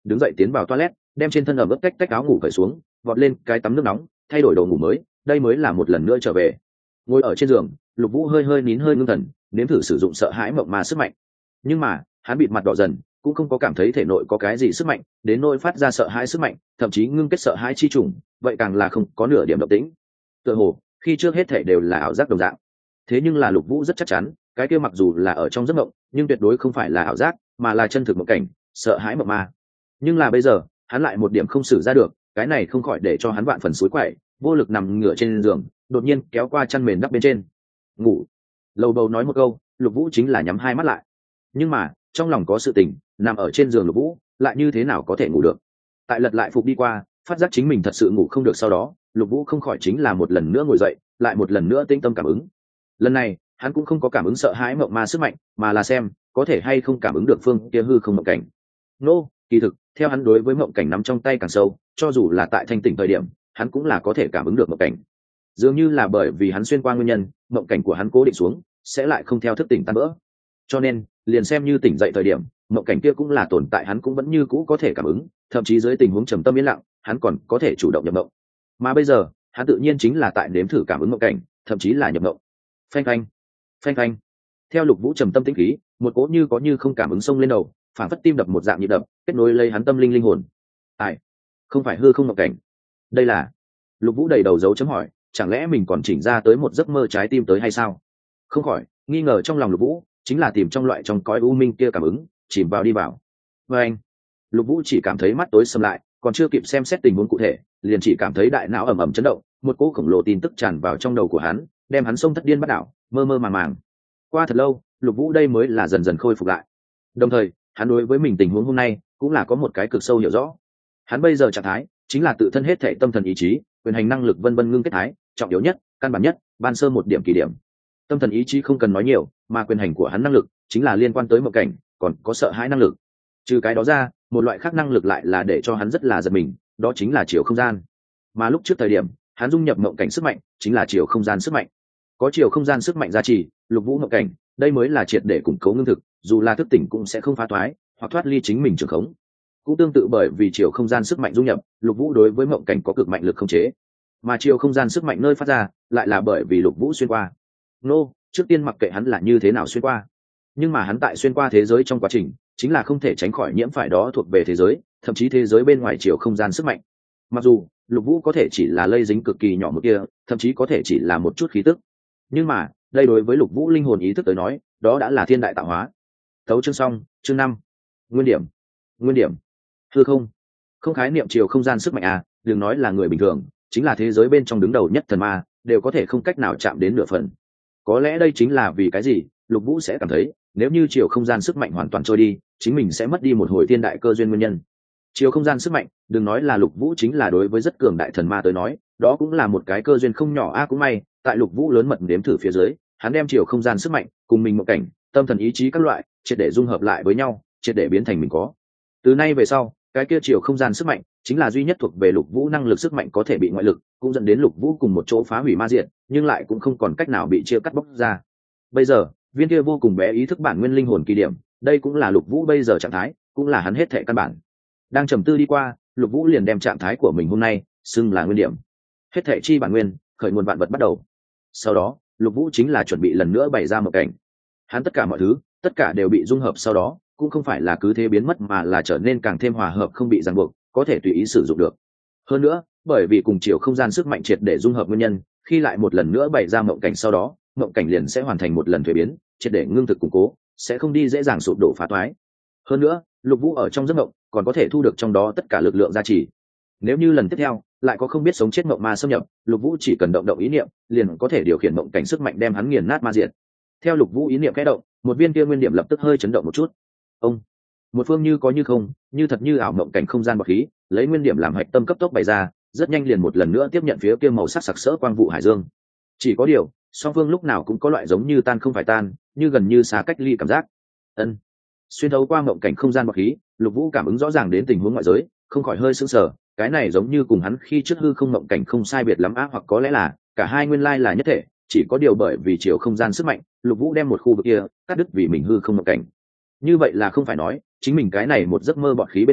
đứng dậy tiến vào toilet, đem trên thân ẩm ướt tách tách áo ngủ cởi xuống, vọt lên cái tắm nước nóng, thay đổi đồ ngủ mới, đây mới là một lần nữa trở về. Ngồi ở trên giường, Lục Vũ hơi hơi nín hơi ngưng thần, nếm thử sử dụng sợ hãi mộng ma sức mạnh. Nhưng mà hắn bịt mặt đỏ dần, cũng không có cảm thấy thể nội có cái gì sức mạnh đến nỗi phát ra sợ hãi sức mạnh, thậm chí ngưng kết sợ hãi chi trùng, vậy càng là không có nửa điểm động tĩnh. Tựa hồ khi trước hết thể đều là ảo giác đồng dạng. Thế nhưng là Lục Vũ rất chắc chắn, cái kia mặc dù là ở trong giấc mộng, nhưng tuyệt đối không phải là ảo giác, mà là chân thực mộng cảnh, sợ hãi mộng ma. Nhưng là bây giờ, hắn lại một điểm không xử ra được, cái này không khỏi để cho hắn vạn phần suối quậy, vô lực nằm ngửa trên giường, đột nhiên kéo qua chăn mền đắp bên trên. Ngủ. Lầu bầu nói một câu, Lục Vũ chính là nhắm hai mắt lại. Nhưng mà, trong lòng có sự tình, nằm ở trên giường Lục Vũ, lại như thế nào có thể ngủ được. Tại lật lại phục đi qua, phát giác chính mình thật sự ngủ không được, sau đó, Lục Vũ không khỏi chính là một lần nữa ngồi dậy, lại một lần nữa tĩnh tâm cảm ứng. Lần này, hắn cũng không có cảm ứng sợ hãi mộng ma sức mạnh, mà là xem có thể hay không cảm ứng được phương kia hư không mộng cảnh. Nô, kỳ thực, theo hắn đối với mộng cảnh nắm trong tay càng sâu, cho dù là tại thanh tỉnh thời điểm, hắn cũng là có thể cảm ứng được mộng cảnh. Dường như là bởi vì hắn xuyên qua nguyên nhân, mộng cảnh của hắn cố định xuống, sẽ lại không theo thức tỉnh tan vỡ. Cho nên, liền xem như tỉnh dậy thời điểm, mộng cảnh kia cũng là tồn tại, hắn cũng vẫn như cũ có thể cảm ứng, thậm chí dưới tình huống trầm tâm yên lặng, hắn còn có thể chủ động nhập mộng. Mà bây giờ, hắn tự nhiên chính là tại nếm thử cảm ứng mộng cảnh, thậm chí là nhập mộng. Phanh phanh, phanh phanh. Theo Lục Vũ trầm tâm tĩnh khí, một cỗ như có như không cảm ứng xông lên đầu, phản phất tim đập một dạng nhịp đập, kết nối lấy hắn tâm linh linh hồn. Ai? Không phải hư không mộng cảnh. Đây là... Lục Vũ đầy đầu dấu chấm hỏi, chẳng lẽ mình còn chỉnh ra tới một giấc mơ trái tim tới hay sao? Không khỏi nghi ngờ trong lòng Lục Vũ, chính là tìm trong loại trong cõi u minh kia cảm ứng, chìm vào đi vào. Và anh, Lục Vũ chỉ cảm thấy mắt tối sầm lại, còn chưa kịp xem xét tình huống cụ thể, liền chỉ cảm thấy đại não ầm ầm chấn động, một cỗ khổng lồ tin tức tràn vào trong đầu của hắn, đem hắn xông thất điên bắt đảo, mơ mơ màng màng. Qua thật lâu, Lục Vũ đây mới là dần dần khôi phục lại. Đồng thời, hắn đối với mình tình huống hôm nay cũng là có một cái cực sâu hiểu rõ. Hắn bây giờ trạng thái chính là tự thân hết thể tâm thần ý chí, quyền hành năng lực vân vân ngưng kết thái, trọng yếu nhất, căn bản nhất, ban sơ một điểm kỳ điểm. Tâm thần ý chí không cần nói nhiều, mà quyền hành của hắn năng lực chính là liên quan tới mộng cảnh, còn có sợ hãi năng lực. Trừ cái đó ra, một loại khác năng lực lại là để cho hắn rất là giật mình, đó chính là chiều không gian. Mà lúc trước thời điểm, hắn dung nhập mộng cảnh sức mạnh, chính là chiều không gian sức mạnh. Có chiều không gian sức mạnh gia trì, Lục Vũ mộng cảnh, đây mới là triệt để củng cố ngưng thực, dù là thức tỉnh cũng sẽ không phá toái, hoặc thoát ly chính mình trường khống. Cũng tương tự bởi vì chiều không gian sức mạnh dung nhập, Lục Vũ đối với mộng cảnh có cực mạnh lực khống chế. Mà chiều không gian sức mạnh nơi phát ra, lại là bởi vì Lục Vũ xuyên qua. Nô, trước tiên mặc kệ hắn là như thế nào xuyên qua, nhưng mà hắn tại xuyên qua thế giới trong quá trình, chính là không thể tránh khỏi nhiễm phải đó thuộc về thế giới, thậm chí thế giới bên ngoài chiều không gian sức mạnh. Mặc dù Lục Vũ có thể chỉ là lây dính cực kỳ nhỏ một kia, thậm chí có thể chỉ là một chút khí tức, nhưng mà đây đối với Lục Vũ linh hồn ý thức tới nói, đó đã là thiên đại tạo hóa. Tấu chương xong, chương năm. Nguyên điểm. Nguyên điểm. Hư không. Không khái niệm chiều không gian sức mạnh à, đừng nói là người bình thường, chính là thế giới bên trong đứng đầu nhất thần ma, đều có thể không cách nào chạm đến nửa phần. Có lẽ đây chính là vì cái gì Lục Vũ sẽ cảm thấy, nếu như chiều không gian sức mạnh hoàn toàn trôi đi, chính mình sẽ mất đi một hồi thiên đại cơ duyên nguyên nhân. Chiều không gian sức mạnh, đừng nói là Lục Vũ, chính là đối với rất cường đại thần ma tới nói, đó cũng là một cái cơ duyên không nhỏ a. À, cũng may, tại Lục Vũ lớn mật đếm thử phía dưới, hắn đem chiều không gian sức mạnh cùng mình một cảnh, tâm thần ý chí các loại, triệt để dung hợp lại với nhau, triệt để biến thành mình có. Từ nay về sau, cái kia chiều không gian sức mạnh chính là duy nhất thuộc về Lục Vũ năng lực sức mạnh có thể bị ngoại lực, cũng dẫn đến Lục Vũ cùng một chỗ phá hủy ma diệt, nhưng lại cũng không còn cách nào bị chia cắt bóc ra. Bây giờ, viên kia vô cùng bé ý thức bản nguyên linh hồn kỳ điểm, đây cũng là Lục Vũ bây giờ trạng thái, cũng là hắn hết thệ căn bản. Đang trầm tư đi qua, Lục Vũ liền đem trạng thái của mình hôm nay xưng là nguyên điểm. Hết thệ chi bản nguyên, khởi nguồn vạn vật bắt đầu. Sau đó, Lục Vũ chính là chuẩn bị lần nữa bày ra một cảnh. Hắn tất cả mọi thứ, tất cả đều bị dung hợp, sau đó cũng không phải là cứ thế biến mất, mà là trở nên càng thêm hòa hợp, không bị ràng buộc, có thể tùy ý sử dụng được. Hơn nữa, bởi vì cùng chiều không gian sức mạnh triệt để dung hợp nguyên nhân, khi lại một lần nữa bày ra mộng cảnh, sau đó mộng cảnh liền sẽ hoàn thành một lần thuế biến, triệt để ngưng thực củng cố, sẽ không đi dễ dàng sụp đổ phá toái. Hơn nữa, Lục Vũ ở trong giấc mộng còn có thể thu được trong đó tất cả lực lượng gia trì. Nếu như lần tiếp theo lại có không biết sống chết mộng ma xâm nhập, Lục Vũ chỉ cần động động ý niệm, liền có thể điều khiển mộng cảnh sức mạnh đem hắn nghiền nát ma diệt. Theo Lục Vũ ý niệm khẽ động, một viên kia nguyên điểm lập tức hơi chấn động một chút. Ông, một phương như có như không, như thật như ảo mộng cảnh không gian bọt khí, lấy nguyên điểm làm hạch tâm cấp tốc bày ra, rất nhanh liền một lần nữa tiếp nhận phía kia màu sắc sặc sỡ quang vụ hải dương. Chỉ có điều, song phương lúc nào cũng có loại giống như tan không phải tan, như gần như xa cách ly cảm giác. Ân. Xuyên thấu qua mộng cảnh không gian bọt khí, Lục Vũ cảm ứng rõ ràng đến tình huống ngoại giới, không khỏi hơi sững sờ, cái này giống như cùng hắn khi trước hư không mộng cảnh không sai biệt lắm á, hoặc có lẽ là cả hai nguyên lai là nhất thể, chỉ có điều bởi vì chiều không gian sức mạnh, Lục Vũ đem một khu vực kia cắt đứt vì mình hư không mộng cảnh. Như vậy là không phải nói, chính mình cái này một giấc mơ bọt khí bên ngoài,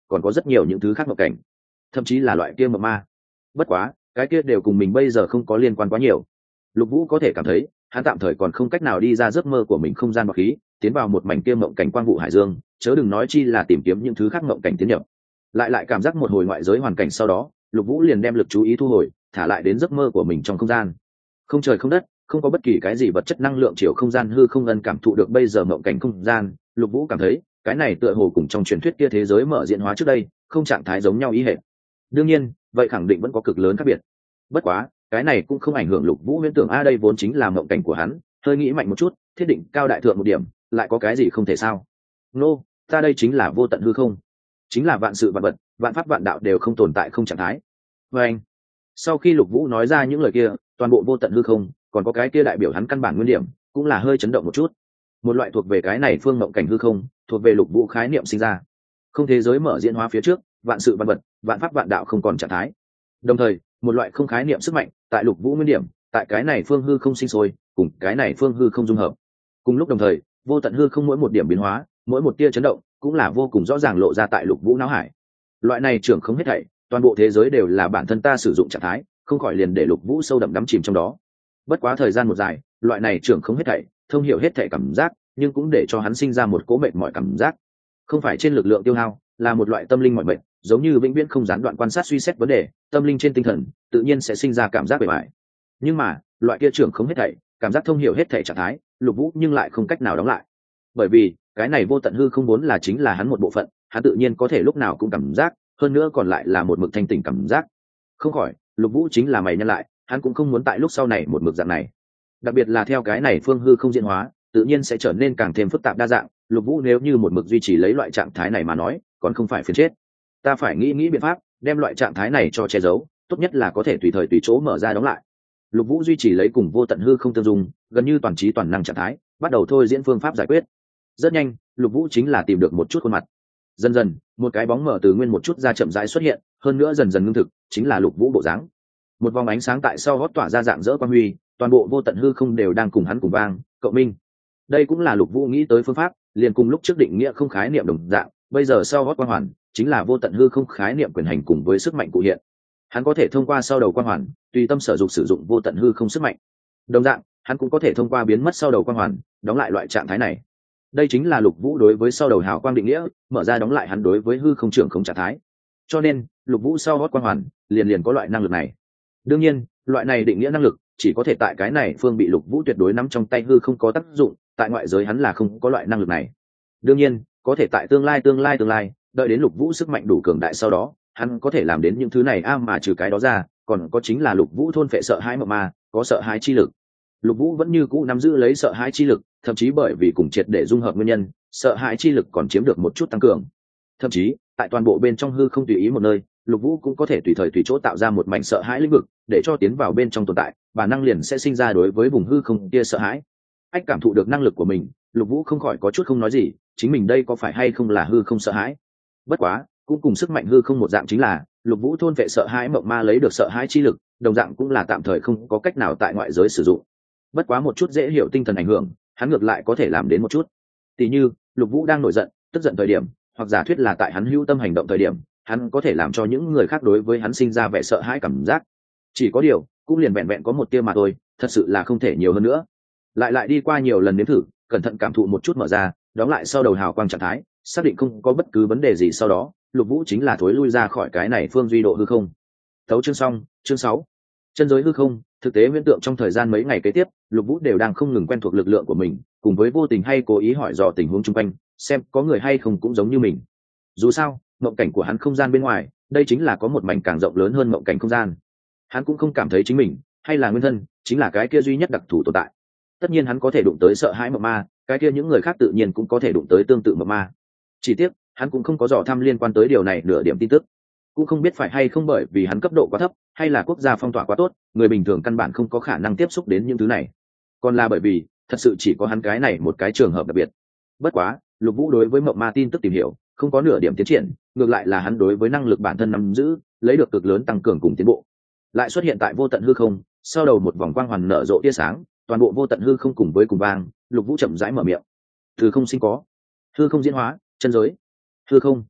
còn có rất nhiều những thứ khác mộng cảnh, thậm chí là loại kia mộng ma. Bất quá cái kia đều cùng mình bây giờ không có liên quan quá nhiều. Lục Vũ có thể cảm thấy hắn tạm thời còn không cách nào đi ra giấc mơ của mình không gian bọc khí, tiến vào một mảnh kia mộng cảnh quang vụ hải dương, chớ đừng nói chi là tìm kiếm những thứ khác mộng cảnh tiến nhập. Lại lại cảm giác một hồi ngoại giới hoàn cảnh sau đó, Lục Vũ liền đem lực chú ý thu hồi, thả lại đến giấc mơ của mình trong không gian. Không trời không đất, không có bất kỳ cái gì vật chất năng lượng chiều không gian hư không ân cảm thụ được bây giờ mộng cảnh không gian, Lục Vũ cảm thấy cái này tựa hồ cùng trong truyền thuyết kia thế giới mở diễn hóa trước đây không trạng thái giống nhau ý hệt. Đương nhiên vậy khẳng định vẫn có cực lớn khác biệt. Bất quá cái này cũng không ảnh hưởng Lục Vũ huyễn tưởng a đây vốn chính là mộng cảnh của hắn, hơi nghĩ mạnh một chút, thiết định cao đại thượng một điểm, lại có cái gì không thể sao? Nô, ta đây chính là vô tận hư không, chính là vạn sự vạn vật, vạn pháp vạn đạo đều không tồn tại không trạng thái. Và anh, sau khi Lục Vũ nói ra những lời kia, toàn bộ vô tận hư không, còn có cái kia đại biểu hắn căn bản nguyên điểm, cũng là hơi chấn động một chút. Một loại thuộc về cái này phương mộng cảnh hư không, thuộc về Lục Vũ khái niệm sinh ra. Không thế giới mở diễn hóa phía trước, vạn sự vạn vật, vạn pháp vạn đạo không còn trạng thái. Đồng thời, một loại không khái niệm sức mạnh, tại Lục Vũ nguyên điểm, tại cái này phương hư không sinh sôi, cùng cái này phương hư không dung hợp. Cùng lúc đồng thời, vô tận hư không mỗi một điểm biến hóa, mỗi một tia chấn động, cũng là vô cùng rõ ràng lộ ra tại Lục Vũ não hải. Loại này trưởng không hết thảy, toàn bộ thế giới đều là bản thân ta sử dụng trạng thái, không khỏi liền để Lục Vũ sâu đậm đắm chìm trong đó. Bất quá thời gian một dài, loại này trưởng không hết thảy, thông hiểu hết thảy cảm giác, nhưng cũng để cho hắn sinh ra một cố mệt mỏi cảm giác. Không phải trên lực lượng tiêu hao, là một loại tâm linh mỏi mệt, giống như vĩnh viễn không gián đoạn quan sát suy xét vấn đề, tâm linh trên tinh thần, tự nhiên sẽ sinh ra cảm giác bề bại. Nhưng mà, loại kia trưởng không hết thảy, cảm giác thông hiểu hết thảy trạng thái, Lục Vũ nhưng lại không cách nào đóng lại. Bởi vì, cái này vô tận hư không muốn là chính là hắn một bộ phận, hắn tự nhiên có thể lúc nào cũng cảm giác, hơn nữa còn lại là một mực thanh tỉnh cảm giác. Không khỏi, Lục Vũ chính là mày nhân lại, hắn cũng không muốn tại lúc sau này một mực dạng này. Đặc biệt là theo cái này phương hư không diễn hóa, tự nhiên sẽ trở nên càng thêm phức tạp đa dạng, Lục Vũ nếu như một mực duy trì lấy loại trạng thái này mà nói, còn không phải phiền chết. Ta phải nghĩ nghĩ biện pháp, đem loại trạng thái này cho che giấu, tốt nhất là có thể tùy thời tùy chỗ mở ra đóng lại. Lục Vũ duy trì lấy cùng vô tận hư không tương dung, gần như toàn trí toàn năng trạng thái, bắt đầu thôi diễn phương pháp giải quyết. Rất nhanh, Lục Vũ chính là tìm được một chút khuôn mặt. Dần dần, một cái bóng mở từ nguyên một chút ra chậm rãi xuất hiện, hơn nữa dần dần ngưng thực, chính là Lục Vũ bộ dáng. Một vòng ánh sáng tại sau gót tỏa ra dạng dỡ quang huy, toàn bộ vô tận hư không đều đang cùng hắn cùng vang, cộng minh. Đây cũng là Lục Vũ nghĩ tới phương pháp, liền cùng lúc trước định nghĩa không khái niệm đồng dạng, bây giờ sau gót quang hoàn, chính là vô tận hư không khái niệm quyền hành cùng với sức mạnh cụ hiện. Hắn có thể thông qua sau đầu quang hoàn, tùy tâm sở dụng sử dụng vô tận hư không sức mạnh. Đồng dạng, hắn cũng có thể thông qua biến mất sau đầu quang hoàn, đóng lại loại trạng thái này. Đây chính là Lục Vũ đối với sau đầu hào quang định nghĩa, mở ra đóng lại hắn đối với hư không trưởng không trạng thái. Cho nên, Lục Vũ sau gót quang hoàn, liền liền có loại năng lực này. Đương nhiên, loại này định nghĩa năng lực chỉ có thể tại cái này phương bị Lục Vũ tuyệt đối nắm trong tay hư không có tác dụng, tại ngoại giới hắn là không có loại năng lực này. Đương nhiên, có thể tại tương lai tương lai tương lai, đợi đến Lục Vũ sức mạnh đủ cường đại sau đó, hắn có thể làm đến những thứ này a à mà trừ cái đó ra, còn có chính là Lục Vũ thôn phệ sợ hãi mộng ma, có sợ hãi chi lực. Lục Vũ vẫn như cũ nắm giữ lấy sợ hãi chi lực, thậm chí bởi vì cùng triệt để dung hợp nguyên nhân, sợ hãi chi lực còn chiếm được một chút tăng cường. Thậm chí, tại toàn bộ bên trong hư không tùy ý một nơi, Lục Vũ cũng có thể tùy thời tùy chỗ tạo ra một mảnh sợ hãi lĩnh vực, để cho tiến vào bên trong tồn tại, bản năng liền sẽ sinh ra đối với vùng hư không kia sợ hãi. Ách cảm thụ được năng lực của mình, Lục Vũ không khỏi có chút không nói gì, chính mình đây có phải hay không là hư không sợ hãi? Bất quá, cũng cùng sức mạnh hư không một dạng chính là, Lục Vũ thôn vệ sợ hãi mộng ma lấy được sợ hãi chi lực, đồng dạng cũng là tạm thời không có cách nào tại ngoại giới sử dụng. Bất quá một chút dễ hiểu tinh thần ảnh hưởng, hắn ngược lại có thể làm đến một chút. Tỷ như, Lục Vũ đang nổi giận, tức giận thời điểm, hoặc giả thuyết là tại hắn hữu tâm hành động thời điểm, hắn có thể làm cho những người khác đối với hắn sinh ra vẻ sợ hãi cảm giác. Chỉ có điều, cũng liền vẹn vẹn có một tia mà thôi, thật sự là không thể nhiều hơn nữa. Lại lại đi qua nhiều lần nếm thử, cẩn thận cảm thụ một chút mở ra, đóng lại sau đầu hào quang trạng thái, xác định không có bất cứ vấn đề gì sau đó, Lục Vũ chính là thối lui ra khỏi cái này phương duy độ hư không. Thấu chương xong, chương sáu. Chân giới hư không, thực tế huyễn tượng trong thời gian mấy ngày kế tiếp, Lục Vũ đều đang không ngừng quen thuộc lực lượng của mình, cùng với vô tình hay cố ý hỏi dò tình huống xung quanh, xem có người hay không cũng giống như mình. Dù sao, mộng cảnh của hắn không gian bên ngoài, đây chính là có một mảnh càng rộng lớn hơn mộng cảnh không gian. Hắn cũng không cảm thấy chính mình, hay là nguyên thân, chính là cái kia duy nhất đặc thù tồn tại. Tất nhiên hắn có thể đụng tới sợ hãi mộng ma, cái kia những người khác tự nhiên cũng có thể đụng tới tương tự mộng ma. Chỉ tiếc, hắn cũng không có dò thăm liên quan tới điều này nửa điểm tin tức. Cũng không biết phải hay không bởi vì hắn cấp độ quá thấp, hay là quốc gia phong tỏa quá tốt, người bình thường căn bản không có khả năng tiếp xúc đến những thứ này. Còn là bởi vì, thật sự chỉ có hắn cái này một cái trường hợp đặc biệt. Bất quá, Lục Vũ đối với mộng ma tin tức tìm hiểu, không có nửa điểm tiến triển, ngược lại là hắn đối với năng lực bản thân nắm giữ, lấy được cực lớn tăng cường cùng tiến bộ. Lại xuất hiện tại vô tận hư không, sau đầu một vòng quang hoàn nở rộ tia sáng, toàn bộ vô tận hư không cùng với cùng vang, Lục Vũ chậm rãi mở miệng. Từ không sinh có, hư không diễn hóa, chân giới. Hư không,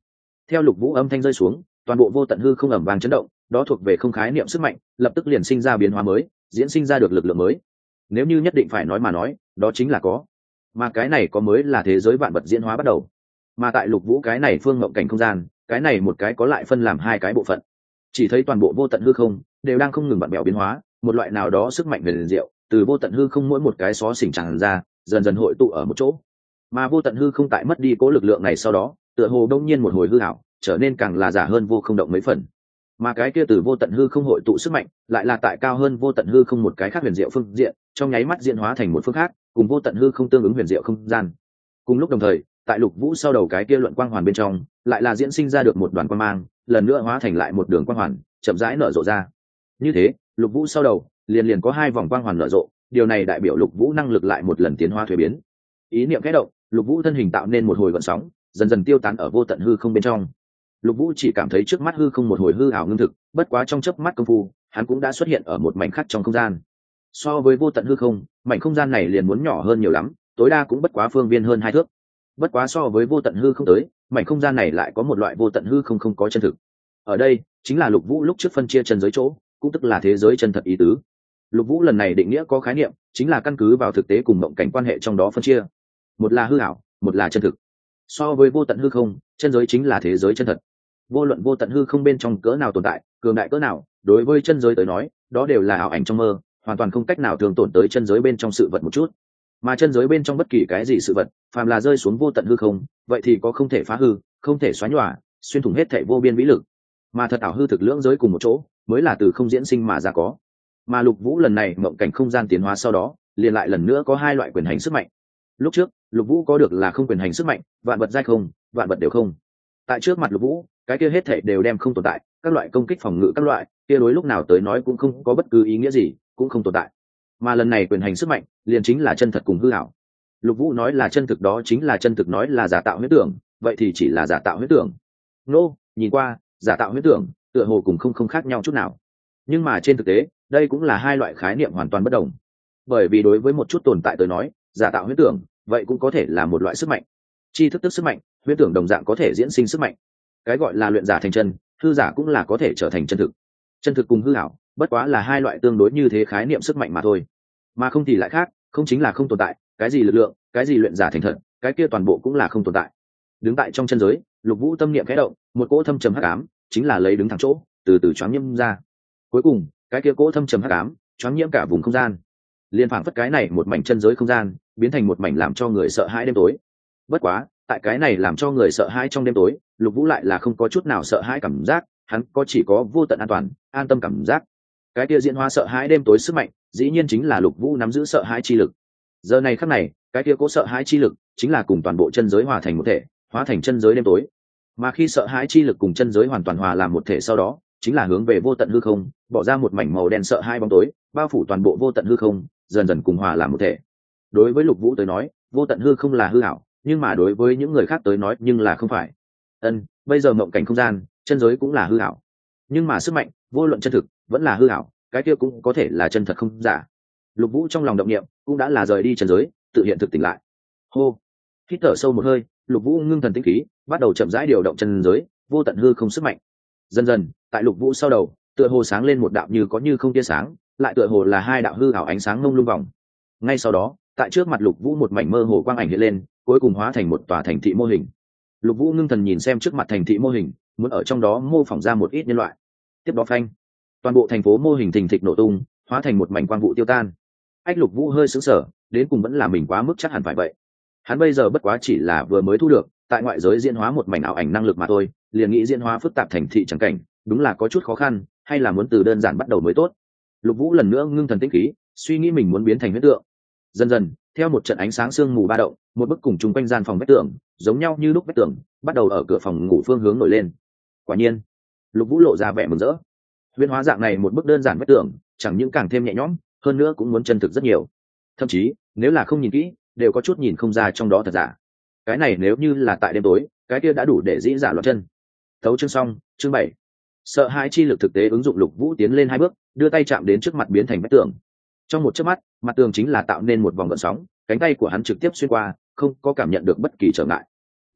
Theo Lục Vũ âm thanh rơi xuống, toàn bộ vô tận hư không ầm vang chấn động, đó thuộc về không khái niệm sức mạnh, lập tức liền sinh ra biến hóa mới, diễn sinh ra được lực lượng mới. Nếu như nhất định phải nói mà nói, đó chính là có. Mà cái này có mới là thế giới vạn vật diễn hóa bắt đầu. Mà tại Lục Vũ cái này phương ngộng cảnh không gian, cái này một cái có lại phân làm hai cái bộ phận. Chỉ thấy toàn bộ vô tận hư không đều đang không ngừng vặn vẹo biến hóa, một loại nào đó sức mạnh huyền diệu, từ vô tận hư không mỗi một cái xó xỉnh tràn ra, dần dần hội tụ ở một chỗ. Mà vô tận hư không tại mất đi cố lực lượng này sau đó, tựa hồ đông nhiên một hồi hư ảo, trở nên càng là giả hơn vô không động mấy phần. Mà cái kia từ vô tận hư không hội tụ sức mạnh, lại là tại cao hơn vô tận hư không một cái khác huyền diệu phương diện, trong nháy mắt diễn hóa thành một phương khác, cùng vô tận hư không tương ứng huyền diệu không gian. Cùng lúc đồng thời, tại Lục Vũ sau đầu cái kia luận quang hoàn bên trong, lại là diễn sinh ra được một đoàn quang mang, lần nữa hóa thành lại một đường quang hoàn, chậm rãi nở rộ ra. Như thế, Lục Vũ sau đầu liền liền có hai vòng quang hoàn nở rộ, điều này đại biểu Lục Vũ năng lực lại một lần tiến hóa thuế biến. Ý niệm khẽ động, Lục Vũ thân hình tạo nên một hồi gợn sóng, dần dần tiêu tán ở vô tận hư không bên trong. Lục Vũ chỉ cảm thấy trước mắt hư không một hồi hư ảo ngưng thực, bất quá trong chớp mắt công phu, hắn cũng đã xuất hiện ở một mảnh khác trong không gian. So với vô tận hư không, mảnh không gian này liền muốn nhỏ hơn nhiều lắm, tối đa cũng bất quá phương viên hơn hai thước. Bất quá so với vô tận hư không tới, mảnh không gian này lại có một loại vô tận hư không không có chân thực. Ở đây, chính là Lục Vũ lúc trước phân chia chân giới chỗ, cũng tức là thế giới chân thật ý tứ. Lục Vũ lần này định nghĩa có khái niệm, chính là căn cứ vào thực tế cùng mộng cảnh quan hệ trong đó phân chia. Một là hư ảo, một là chân thực. So với vô tận hư không, chân giới chính là thế giới chân thật. Vô luận vô tận hư không bên trong cỡ nào tồn tại, cường đại cỡ nào, đối với chân giới tới nói, đó đều là ảo ảnh trong mơ, hoàn toàn không cách nào thường tổn tới chân giới bên trong sự vật một chút. Mà chân giới bên trong bất kỳ cái gì sự vật, phàm là rơi xuống vô tận hư không, vậy thì có không thể phá hư, không thể xóa nhòa, xuyên thủng hết thảy vô biên vĩ lực. Mà thật ảo hư thực lưỡng giới cùng một chỗ, mới là từ không diễn sinh mà ra có. Mà Lục Vũ lần này mộng cảnh không gian tiến hóa sau đó, liền lại lần nữa có hai loại quyền hành sức mạnh. Lúc trước, Lục Vũ có được là không quyền hành sức mạnh, vạn vật giai không, vạn vật đều không. Tại trước mặt Lục Vũ, cái kia hết thảy đều đem không tồn tại, các loại công kích phòng ngự các loại, kia đối lúc nào tới nói cũng không có bất cứ ý nghĩa gì, cũng không tồn tại. Mà lần này quyền hành sức mạnh, liền chính là chân thật cùng hư ảo. Lục Vũ nói là chân thực đó chính là chân thực, nói là giả tạo huyễn tưởng, vậy thì chỉ là giả tạo huyễn tưởng. Nô, nhìn qua, giả tạo huyễn tưởng, tựa hồ cùng không không khác nhau chút nào. Nhưng mà trên thực tế, đây cũng là hai loại khái niệm hoàn toàn bất đồng. Bởi vì đối với một chút tồn tại tới nói, giả tạo huyễn tưởng, vậy cũng có thể là một loại sức mạnh. Chi thức tức sức mạnh, huyễn tưởng đồng dạng có thể diễn sinh sức mạnh. Cái gọi là luyện giả thành chân, hư giả cũng là có thể trở thành chân thực. Chân thực cùng hư ảo, bất quá là hai loại tương đối như thế khái niệm sức mạnh mà thôi. Mà không thì lại khác, không chính là không tồn tại, cái gì lực lượng, cái gì luyện giả thành thật, cái kia toàn bộ cũng là không tồn tại. Đứng tại trong chân giới, Lục Vũ tâm niệm khẽ động, một cỗ thâm trầm hắc ám, chính là lấy đứng thẳng chỗ, từ từ choáng nhiễm ra. Cuối cùng, cái kia cỗ thâm trầm hắc ám, choáng nhiễm cả vùng không gian. Liên phảng phất cái này một mảnh chân giới không gian, biến thành một mảnh làm cho người sợ hãi đêm tối. Bất quá, tại cái này làm cho người sợ hãi trong đêm tối, Lục Vũ lại là không có chút nào sợ hãi cảm giác, hắn có chỉ có vô tận an toàn, an tâm cảm giác. Cái kia diễn hóa sợ hãi đêm tối sức mạnh, dĩ nhiên chính là Lục Vũ nắm giữ sợ hãi chi lực. Giờ này khắc này, cái kia cố sợ hãi chi lực chính là cùng toàn bộ chân giới hòa thành một thể, hóa thành chân giới đêm tối. Mà khi sợ hãi chi lực cùng chân giới hoàn toàn hòa làm một thể sau đó, chính là hướng về vô tận hư không, bỏ ra một mảnh màu đen sợ hãi bóng tối, bao phủ toàn bộ vô tận hư không, dần dần cùng hòa làm một thể. Đối với Lục Vũ tới nói, vô tận hư không là hư ảo, nhưng mà đối với những người khác tới nói nhưng là không phải. Ân, bây giờ mộng cảnh không gian, chân giới cũng là hư ảo. Nhưng mà sức mạnh, vô luận chân thực, vẫn là hư ảo, cái kia cũng có thể là chân thật không giả. Lục Vũ trong lòng động niệm, cũng đã là rời đi chân giới, tự hiện thực tỉnh lại. Hô, hít thở sâu một hơi, Lục Vũ ngưng thần tĩnh khí, bắt đầu chậm rãi điều động chân giới, vô tận hư không sức mạnh. Dần dần, tại Lục Vũ sau đầu, tựa hồ sáng lên một đạo như có như không tia sáng, lại tựa hồ là hai đạo hư ảo ánh sáng ngông lung vòng. Ngay sau đó, tại trước mặt Lục Vũ một mảnh mơ hồ quang ảnh hiện lên, cuối cùng hóa thành một tòa thành thị mô hình. Lục Vũ ngưng thần nhìn xem trước mặt thành thị mô hình, muốn ở trong đó mô phỏng ra một ít nhân loại. Tiếp đó phanh, toàn bộ thành phố mô hình thình thịch nổ tung, hóa thành một mảnh quang vụ tiêu tan. Ách Lục Vũ hơi sững sờ, đến cùng vẫn là mình quá mức chắc hẳn phải vậy. Hắn bây giờ bất quá chỉ là vừa mới thu được tại ngoại giới diễn hóa một mảnh ảo ảnh năng lực mà thôi, liền nghĩ diễn hóa phức tạp thành thị chẳng cảnh, đúng là có chút khó khăn, hay là muốn từ đơn giản bắt đầu mới tốt. Lục Vũ lần nữa ngưng thần tĩnh khí, suy nghĩ mình muốn biến thành huyễn tượng. Dần dần, theo một trận ánh sáng sương mù ba động, một bức cùng chung quanh gian phòng vách tường, giống nhau như lúc vách tường, bắt đầu ở cửa phòng ngủ phương hướng nổi lên. Quả nhiên, Lục Vũ lộ ra vẻ mừng rỡ. Huyễn hóa dạng này một bức đơn giản vách tường, chẳng những càng thêm nhẹ nhõm, hơn nữa cũng muốn chân thực rất nhiều. Thậm chí, nếu là không nhìn kỹ, đều có chút nhìn không ra trong đó thật giả. Cái này nếu như là tại đêm tối, cái kia đã đủ để dĩ giả loạn chân. Thấu chương xong, chương bảy. Sợ hãi chi lực thực tế ứng dụng. Lục Vũ tiến lên hai bước, đưa tay chạm đến trước mặt biến thành vách tường. Trong một chớp mắt, mặt tường chính là tạo nên một vòng gợn sóng, cánh tay của hắn trực tiếp xuyên qua, không có cảm nhận được bất kỳ trở ngại.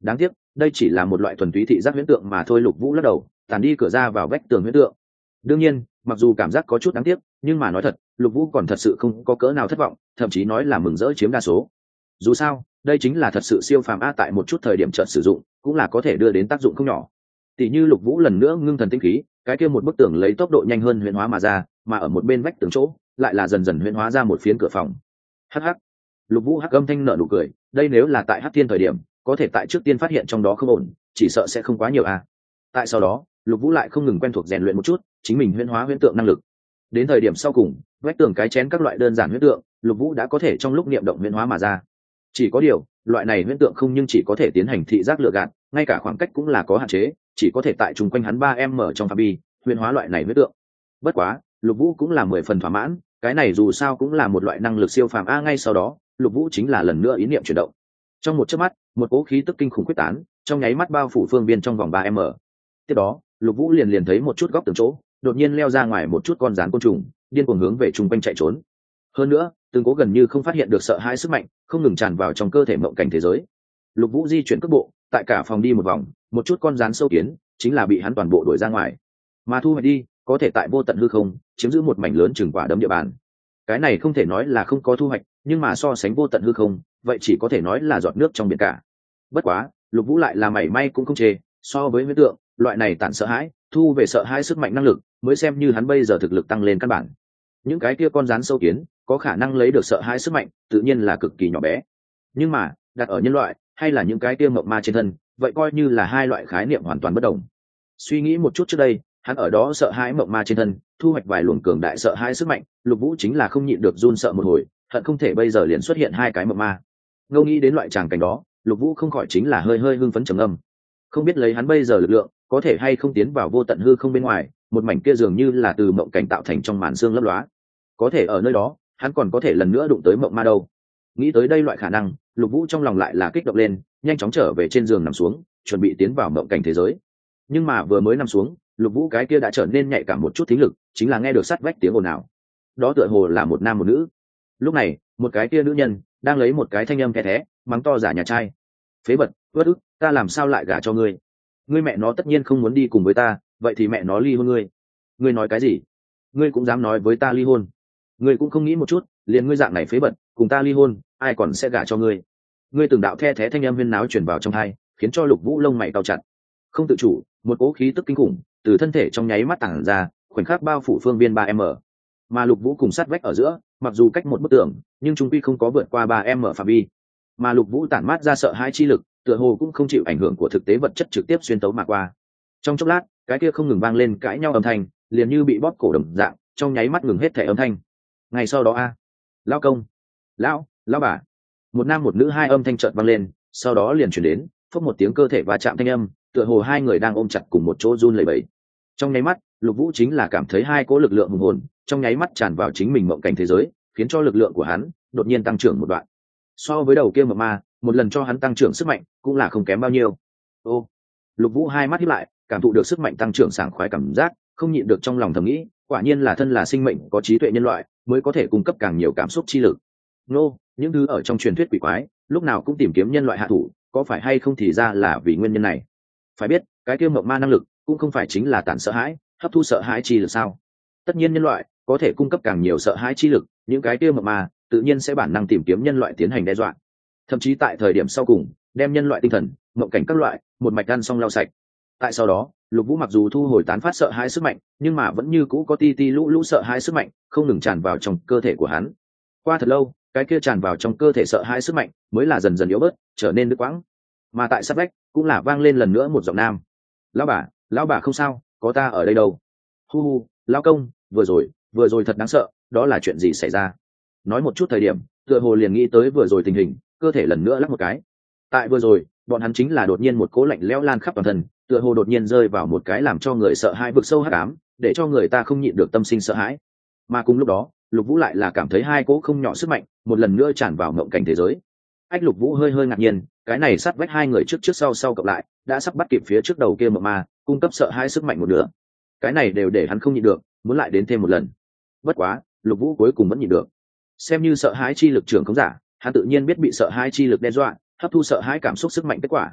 Đáng tiếc đây chỉ là một loại thuần túy thị giác huyễn tượng mà thôi. Lục Vũ lắc đầu, tàn đi cửa ra vào vách tường huyễn tượng. Đương nhiên mặc dù cảm giác có chút đáng tiếc, nhưng mà nói thật Lục Vũ còn thật sự không có cỡ nào thất vọng, thậm chí nói là mừng rỡ chiếm đa số. Dù sao đây chính là thật sự siêu phàm a, tại một chút thời điểm chợt sử dụng cũng là có thể đưa đến tác dụng không nhỏ. Tỷ như Lục Vũ lần nữa ngưng thần tinh khí, cái kia một bức tường lấy tốc độ nhanh hơn huyễn hóa mà ra, mà ở một bên vách tường chỗ lại là dần dần huyễn hóa ra một phiến cửa phòng. Hắc hắc. Lục Vũ hắc âm thanh nở nụ cười, đây nếu là tại Hắc Thiên thời điểm, có thể tại trước tiên phát hiện trong đó không ổn, chỉ sợ sẽ không quá nhiều a. Tại sau đó, Lục Vũ lại không ngừng quen thuộc rèn luyện một chút chính mình huyễn hóa huyễn tượng năng lực. Đến thời điểm sau cùng, vách tường cái chén các loại đơn giản huyễn tượng, Lục Vũ đã có thể trong lúc niệm động huyễn hóa mà ra. Chỉ có điều, loại này huyễn tượng không nhưng chỉ có thể tiến hành thị giác lựa gạt, ngay cả khoảng cách cũng là có hạn chế, chỉ có thể tại chung quanh hắn ba m trong phạm vi huyễn hóa loại này huyễn tượng. Bất quá, Lục Vũ cũng là mười phần thỏa mãn, cái này dù sao cũng là một loại năng lực siêu phàm a. Ngay sau đó, Lục Vũ chính là lần nữa ý niệm chuyển động. Trong một chớp mắt, một cỗ khí tức kinh khủng quyết tán, trong nháy mắt bao phủ phương viên trong vòng ba m. Tiếp đó, Lục Vũ liền liền thấy một chút góc tường chỗ, đột nhiên leo ra ngoài một chút con rắn côn trùng, điên cuồng hướng về chung quanh chạy trốn. Hơn nữa, từng cố gần như không phát hiện được sợ hãi sức mạnh, không ngừng tràn vào trong cơ thể mộng cảnh thế giới. Lục Vũ di chuyển cước bộ, tại cả phòng đi một vòng, một chút con rắn sâu kiến chính là bị hắn toàn bộ đuổi ra ngoài. Mà thu hoạch đi, có thể tại vô tận hư không chiếm giữ một mảnh lớn chừng quả đấm địa bàn. Cái này không thể nói là không có thu hoạch, nhưng mà so sánh vô tận hư không, vậy chỉ có thể nói là giọt nước trong biển cả. Bất quá, Lục Vũ lại là mảy may cũng không chê, so với huyễn tượng, loại này tản sợ hãi, thu về sợ hãi sức mạnh năng lực, mới xem như hắn bây giờ thực lực tăng lên căn bản. Những cái kia con rắn sâu kiến, có khả năng lấy được sợ hãi sức mạnh, tự nhiên là cực kỳ nhỏ bé. Nhưng mà, đặt ở nhân loại, hay là những cái kia mộng ma trên thân, vậy coi như là hai loại khái niệm hoàn toàn bất đồng. Suy nghĩ một chút trước đây, hắn ở đó sợ hãi mộng ma trên thân, thu hoạch vài luồng cường đại sợ hãi sức mạnh, Lục Vũ chính là không nhịn được run sợ một hồi, hận không thể bây giờ liền xuất hiện hai cái mộng ma. Ngẫu nghĩ đến loại tràng cảnh đó, Lục Vũ không khỏi chính là hơi hơi hưng phấn trầm âm. Không biết lấy hắn bây giờ lực lượng, có thể hay không tiến vào vô tận hư không bên ngoài, một mảnh kia dường như là từ mộng cảnh tạo thành trong màn xương lấp lóa. Có thể ở nơi đó, hắn còn có thể lần nữa đụng tới mộng ma đâu. Nghĩ tới đây loại khả năng, Lục Vũ trong lòng lại là kích động lên, nhanh chóng trở về trên giường nằm xuống, chuẩn bị tiến vào mộng cảnh thế giới. Nhưng mà vừa mới nằm xuống, Lục Vũ cái kia đã trở nên nhạy cảm một chút thính lực, chính là nghe được sát vách tiếng ồn ào. Đó tựa hồ là một nam một nữ. Lúc này, một cái kia nữ nhân đang lấy một cái thanh âm khe thé, mắng to giả nhà trai. Phế bật, uất ức, ta làm sao lại gả cho ngươi? Ngươi mẹ nó tất nhiên không muốn đi cùng với ta, vậy thì mẹ nó ly hôn ngươi. Ngươi nói cái gì? Ngươi cũng dám nói với ta ly hôn? Ngươi cũng không nghĩ một chút, liền ngươi dạng này phế bật, cùng ta ly hôn, ai còn sẽ gả cho ngươi? Ngươi từng đạo the thé thanh âm huyên náo truyền vào trong tai, khiến cho Lục Vũ lông mày cau chặt. Không tự chủ, một cỗ khí tức kinh khủng từ thân thể trong nháy mắt tản ra, khoảnh khắc bao phủ phương viên ba m. Mà Lục Vũ cùng sát vách ở giữa, mặc dù cách một bức tường, nhưng chung quy không có vượt qua ba m phạm vi. Mà Lục Vũ tản mát ra sợ hãi chi lực, tựa hồ cũng không chịu ảnh hưởng của thực tế vật chất trực tiếp xuyên tấu mà qua. Trong chốc lát, cái kia không ngừng vang lên cãi nhau âm thanh, liền như bị bóp cổ đồng dạng, trong nháy mắt ngừng hết thể âm thanh. Ngay sau đó a, lão công, lão, lão bà, một nam một nữ hai âm thanh chợt vang lên, sau đó liền truyền đến, phốc một tiếng cơ thể va chạm thanh âm, tựa hồ hai người đang ôm chặt cùng một chỗ run lẩy bẩy. Trong nháy mắt, Lục Vũ chính là cảm thấy hai cỗ lực lượng hùng hồn, trong nháy mắt tràn vào chính mình mộng cảnh thế giới, khiến cho lực lượng của hắn đột nhiên tăng trưởng một đoạn. So với đầu kia mộng ma, một lần cho hắn tăng trưởng sức mạnh, cũng là không kém bao nhiêu. Ô, Lục Vũ hai mắt híp lại, cảm thụ được sức mạnh tăng trưởng sảng khoái cảm giác, không nhịn được trong lòng thầm nghĩ, quả nhiên là thân là sinh mệnh có trí tuệ nhân loại, mới có thể cung cấp càng nhiều cảm xúc chi lực. Nô, những thứ ở trong truyền thuyết quỷ quái, lúc nào cũng tìm kiếm nhân loại hạ thủ, có phải hay không thì ra là vì nguyên nhân này. Phải biết, cái kia mộng ma năng lực cũng không phải chính là tản sợ hãi, hấp thu sợ hãi chi lực sao? Tất nhiên nhân loại có thể cung cấp càng nhiều sợ hãi chi lực, những cái kia mộng ma tự nhiên sẽ bản năng tìm kiếm nhân loại tiến hành đe dọa. Thậm chí tại thời điểm sau cùng, đem nhân loại tinh thần, mộng cảnh các loại, một mạch ăn xong lau sạch. Tại sau đó, Lục Vũ mặc dù thu hồi tán phát sợ hãi sức mạnh, nhưng mà vẫn như cũ có ti ti lũ lũ sợ hãi sức mạnh, không ngừng tràn vào trong cơ thể của hắn. Qua thật lâu, cái kia tràn vào trong cơ thể sợ hãi sức mạnh mới là dần dần yếu bớt, trở nên đứt quãng. Mà tại sát vách cũng là vang lên lần nữa một giọng nam. Lão bà, lão bà không sao, có ta ở đây đâu. Hu hu, lão công, vừa rồi, vừa rồi thật đáng sợ, đó là chuyện gì xảy ra? Nói một chút thời điểm, tựa hồ liền nghĩ tới vừa rồi tình hình, cơ thể lần nữa lắc một cái. Tại vừa rồi, bọn hắn chính là đột nhiên một cỗ lạnh lẽo lan khắp toàn thân, tựa hồ đột nhiên rơi vào một cái làm cho người sợ hãi vực sâu hắc ám, để cho người ta không nhịn được tâm sinh sợ hãi. Mà cùng lúc đó, Lục Vũ lại là cảm thấy hai cỗ không nhỏ sức mạnh, một lần nữa tràn vào mộng cảnh thế giới. Ách, Lục Vũ hơi hơi ngạc nhiên, cái này sát vách hai người trước trước sau sau cộng lại, đã sắp bắt kịp phía trước đầu kia mộng ma, cung cấp sợ hãi sức mạnh một nửa. Cái này đều để hắn không nhịn được, muốn lại đến thêm một lần. Bất quá, Lục Vũ cuối cùng vẫn nhịn được. Xem như sợ hãi chi lực trưởng không giả, hắn tự nhiên biết bị sợ hãi chi lực đe dọa, hấp thu sợ hãi cảm xúc sức mạnh kết quả.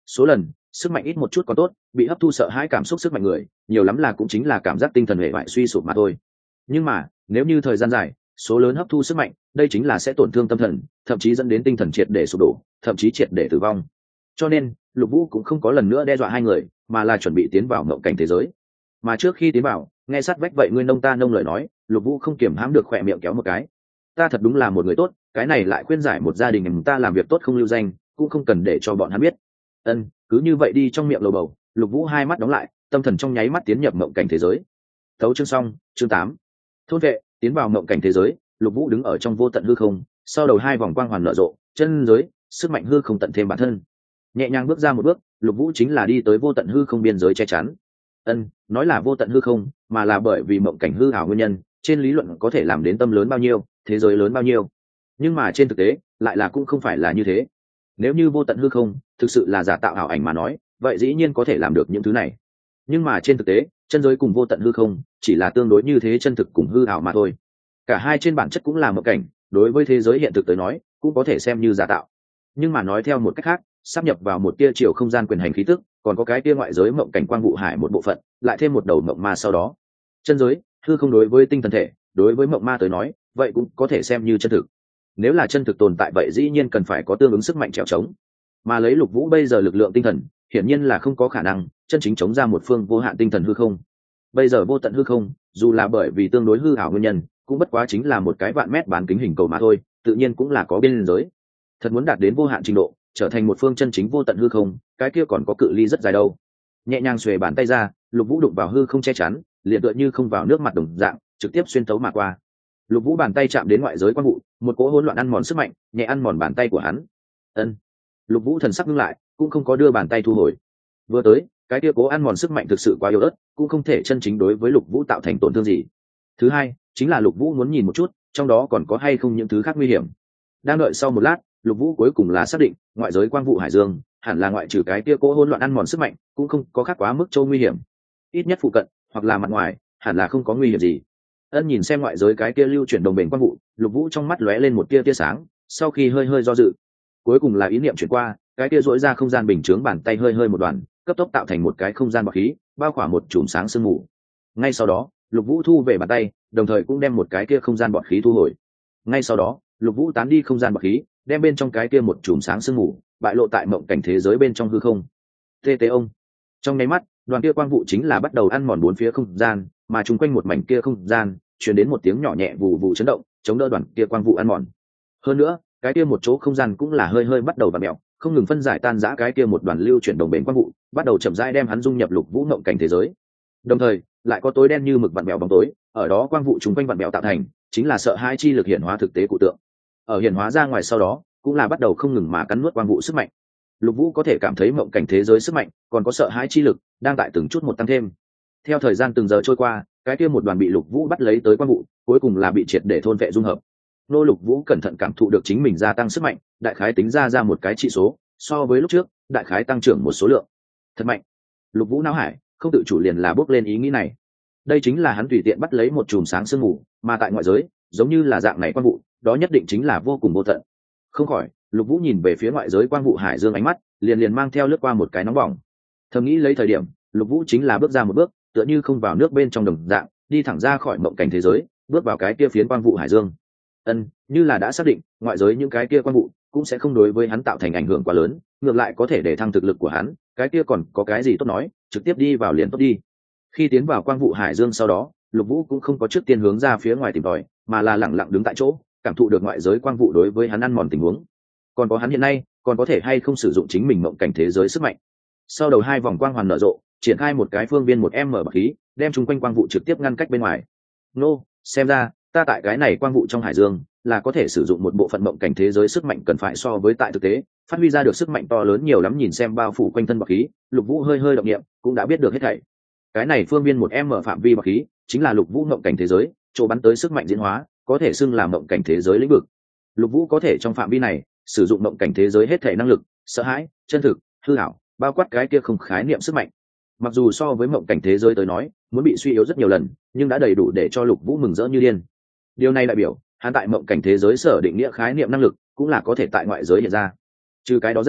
số lần sức mạnh ít một chút còn tốt, bị hấp thu sợ hãi cảm xúc sức mạnh người nhiều lắm là cũng chính là cảm giác tinh thần hệ bại suy sụp mà thôi. Nhưng mà nếu như thời gian dài số lớn hấp thu sức mạnh, đây chính là sẽ tổn thương tâm thần, thậm chí dẫn đến tinh thần triệt để sụp đổ, thậm chí triệt để tử vong. Cho nên Lục Vũ cũng không có lần nữa đe dọa hai người, mà là chuẩn bị tiến vào mộng cảnh thế giới. Mà trước khi tiến vào, nghe sát vách vậy ngươi nông ta nông lời nói, Lục Vũ không kiềm hãm được khỏe miệng kéo một cái. Ta thật đúng là một người tốt, cái này lại khuyên giải một gia đình mình ta làm việc tốt không lưu danh, cũng không cần để cho bọn hắn biết. Ân, cứ như vậy đi trong miệng lầu bầu. Lục Vũ hai mắt đóng lại, tâm thần trong nháy mắt tiến nhập mộng cảnh thế giới. Thấu chương xong, chương tám. Thôn vệ, tiến vào mộng cảnh thế giới. Lục Vũ đứng ở trong vô tận hư không, sau đầu hai vòng quang hoàn nở rộ, chân giới, sức mạnh hư không tận thêm bản thân. Nhẹ nhàng bước ra một bước, Lục Vũ chính là đi tới vô tận hư không biên giới che chắn. Ân, nói là vô tận hư không, mà là bởi vì mộng cảnh hư ảo nguyên nhân, trên lý luận có thể làm đến tâm lớn bao nhiêu, thế giới lớn bao nhiêu. Nhưng mà trên thực tế, lại là cũng không phải là như thế. Nếu như vô tận hư không thực sự là giả tạo ảo ảnh mà nói, vậy dĩ nhiên có thể làm được những thứ này. Nhưng mà trên thực tế, chân giới cùng vô tận hư không chỉ là tương đối như thế chân thực cùng hư ảo mà thôi. Cả hai trên bản chất cũng là mộng cảnh, đối với thế giới hiện thực tới nói, cũng có thể xem như giả tạo. Nhưng mà nói theo một cách khác, sắp nhập vào một tia chiều không gian quyền hành khí tức, còn có cái tia ngoại giới mộng cảnh quang vụ hải một bộ phận, lại thêm một đầu mộng ma sau đó. Chân giới, hư không đối với tinh thần thể, đối với mộng ma tới nói, vậy cũng có thể xem như chân thực. Nếu là chân thực tồn tại vậy dĩ nhiên cần phải có tương ứng sức mạnh trèo trống. Mà lấy Lục Vũ bây giờ lực lượng tinh thần, hiển nhiên là không có khả năng chân chính chống ra một phương vô hạn tinh thần hư không. Bây giờ vô tận hư không, dù là bởi vì tương đối hư ảo nguyên nhân, cũng bất quá chính là một cái vạn mét bán kính hình cầu mà thôi, tự nhiên cũng là có biên giới. Thật muốn đạt đến vô hạn trình độ, trở thành một phương chân chính vô tận hư không, cái kia còn có cự ly rất dài đâu. Nhẹ nhàng xuề bàn tay ra, Lục Vũ đụng vào hư không che chắn, liền tựa như không vào nước mặt đồng dạng, trực tiếp xuyên tấu mà qua. Lục Vũ bàn tay chạm đến ngoại giới quang vụ, một cỗ hỗn loạn ăn mòn sức mạnh, nhẹ ăn mòn bàn tay của hắn. Ân. Lục Vũ thần sắc ngưng lại, cũng không có đưa bàn tay thu hồi. Vừa tới, cái kia cố ăn mòn sức mạnh thực sự quá yếu ớt, cũng không thể chân chính đối với Lục Vũ tạo thành tổn thương gì. Thứ hai, chính là Lục Vũ muốn nhìn một chút, trong đó còn có hay không những thứ khác nguy hiểm. Đang đợi sau một lát, Lục Vũ cuối cùng là xác định, ngoại giới quang vụ hải dương, hẳn là ngoại trừ cái kia cố hỗn loạn ăn mòn sức mạnh, cũng không có khác quá mức châu nguy hiểm. Ít nhất phụ cận, hoặc là mặt ngoài, hẳn là không có nguy hiểm gì. Ân nhìn xem ngoại giới cái kia lưu chuyển đồng bền quang vụ, Lục Vũ trong mắt lóe lên một tia tia sáng, sau khi hơi hơi do dự, cuối cùng là ý niệm chuyển qua, cái kia duỗi ra không gian bình chướng bàn tay hơi hơi một đoàn, cấp tốc tạo thành một cái không gian bọt khí, bao khỏa một chùm sáng sương mù. Ngay sau đó, Lục Vũ thu về bàn tay, đồng thời cũng đem một cái kia không gian bọt khí thu hồi. Ngay sau đó, Lục Vũ tán đi không gian bọt khí, đem bên trong cái kia một chùm sáng sương mù bại lộ tại mộng cảnh thế giới bên trong hư không. Tê tê ông. Trong nháy mắt, đoàn kia quang vụ chính là bắt đầu ăn mòn bốn phía không gian, mà chung quanh một mảnh kia không gian truyền đến một tiếng nhỏ nhẹ vù vù chấn động, chống đỡ đoàn kia quang vụ ăn mòn. Hơn nữa, cái kia một chỗ không gian cũng là hơi hơi bắt đầu vặn mèo, không ngừng phân giải tan rã cái kia một đoàn lưu chuyển đồng bền quang vụ, bắt đầu chậm rãi đem hắn dung nhập Lục Vũ mộng cảnh thế giới. Đồng thời, lại có tối đen như mực vặn mèo bóng tối, ở đó quang vụ chung quanh vặn mèo tạo thành, chính là sợ hãi chi lực hiển hóa thực tế cụ tượng. Ở hiển hóa ra ngoài sau đó, cũng là bắt đầu không ngừng mà cắn nuốt quang vụ sức mạnh. Lục Vũ có thể cảm thấy mộng cảnh thế giới sức mạnh, còn có sợ hãi chi lực đang tại từng chút một tăng thêm. Theo thời gian từng giờ trôi qua, cái kia một đoàn bị Lục Vũ bắt lấy tới quang vụ, cuối cùng là bị triệt để thôn vệ dung hợp. Nô Lục Vũ cẩn thận cảm thụ được chính mình gia tăng sức mạnh, đại khái tính ra ra một cái trị số, so với lúc trước, đại khái tăng trưởng một số lượng. Thật mạnh. Lục Vũ não hải không tự chủ liền là bước lên ý nghĩ này. Đây chính là hắn tùy tiện bắt lấy một chùm sáng sương mù, mà tại ngoại giới, giống như là dạng này quang vụ, đó nhất định chính là vô cùng vô tận. Không khỏi, Lục Vũ nhìn về phía ngoại giới quang vụ hải dương ánh mắt, liền liền mang theo lướt qua một cái nóng bỏng. Thầm nghĩ lấy thời điểm, Lục Vũ chính là bước ra một bước, tựa như không vào nước bên trong đồng dạng, đi thẳng ra khỏi mộng cảnh thế giới, bước vào cái kia phiến quang vụ hải dương. Ân, như là đã xác định, ngoại giới những cái kia quang vụ cũng sẽ không đối với hắn tạo thành ảnh hưởng quá lớn, ngược lại có thể để thăng thực lực của hắn, cái kia còn có cái gì tốt nói, trực tiếp đi vào liền tốt đi. Khi tiến vào quang vụ hải dương sau đó, Lục Vũ cũng không có trước tiên hướng ra phía ngoài tìm tòi, mà là lặng lặng đứng tại chỗ, cảm thụ được ngoại giới quang vụ đối với hắn ăn mòn tình huống. Còn có hắn hiện nay, còn có thể hay không sử dụng chính mình mộng cảnh thế giới sức mạnh. Sau đầu hai vòng quang hoàn nở rộ, triển khai một cái phương viên một m bạc khí, đem chung quanh quang vụ trực tiếp ngăn cách bên ngoài. Nô, xem ra, ta tại cái này quang vụ trong hải dương, là có thể sử dụng một bộ phận mộng cảnh thế giới sức mạnh cần phải so với tại thực tế, phát huy ra được sức mạnh to lớn nhiều lắm. Nhìn xem bao phủ quanh thân bạc khí, Lục Vũ hơi hơi động niệm, cũng đã biết được hết thảy. Cái này phương viên một m phạm vi bạc khí, chính là Lục Vũ mộng cảnh thế giới, chỗ bắn tới sức mạnh diễn hóa, có thể xưng là mộng cảnh thế giới lĩnh vực. Lục Vũ có thể trong phạm vi này sử dụng mộng cảnh thế giới hết thể năng lực, sợ hãi, chân thực, hư ảo, bao quát cái kia không khái niệm sức mạnh. Mặc dù so với mộng cảnh thế giới tới nói, muốn bị suy yếu rất nhiều lần, nhưng đã đầy đủ để cho Lục Vũ mừng rỡ như điên. Điều này đại biểu, hắn tại mộng cảnh thế giới sở định nghĩa khái niệm năng lực, cũng là có thể tại ngoại giới hiện ra. Trừ cái đó ra,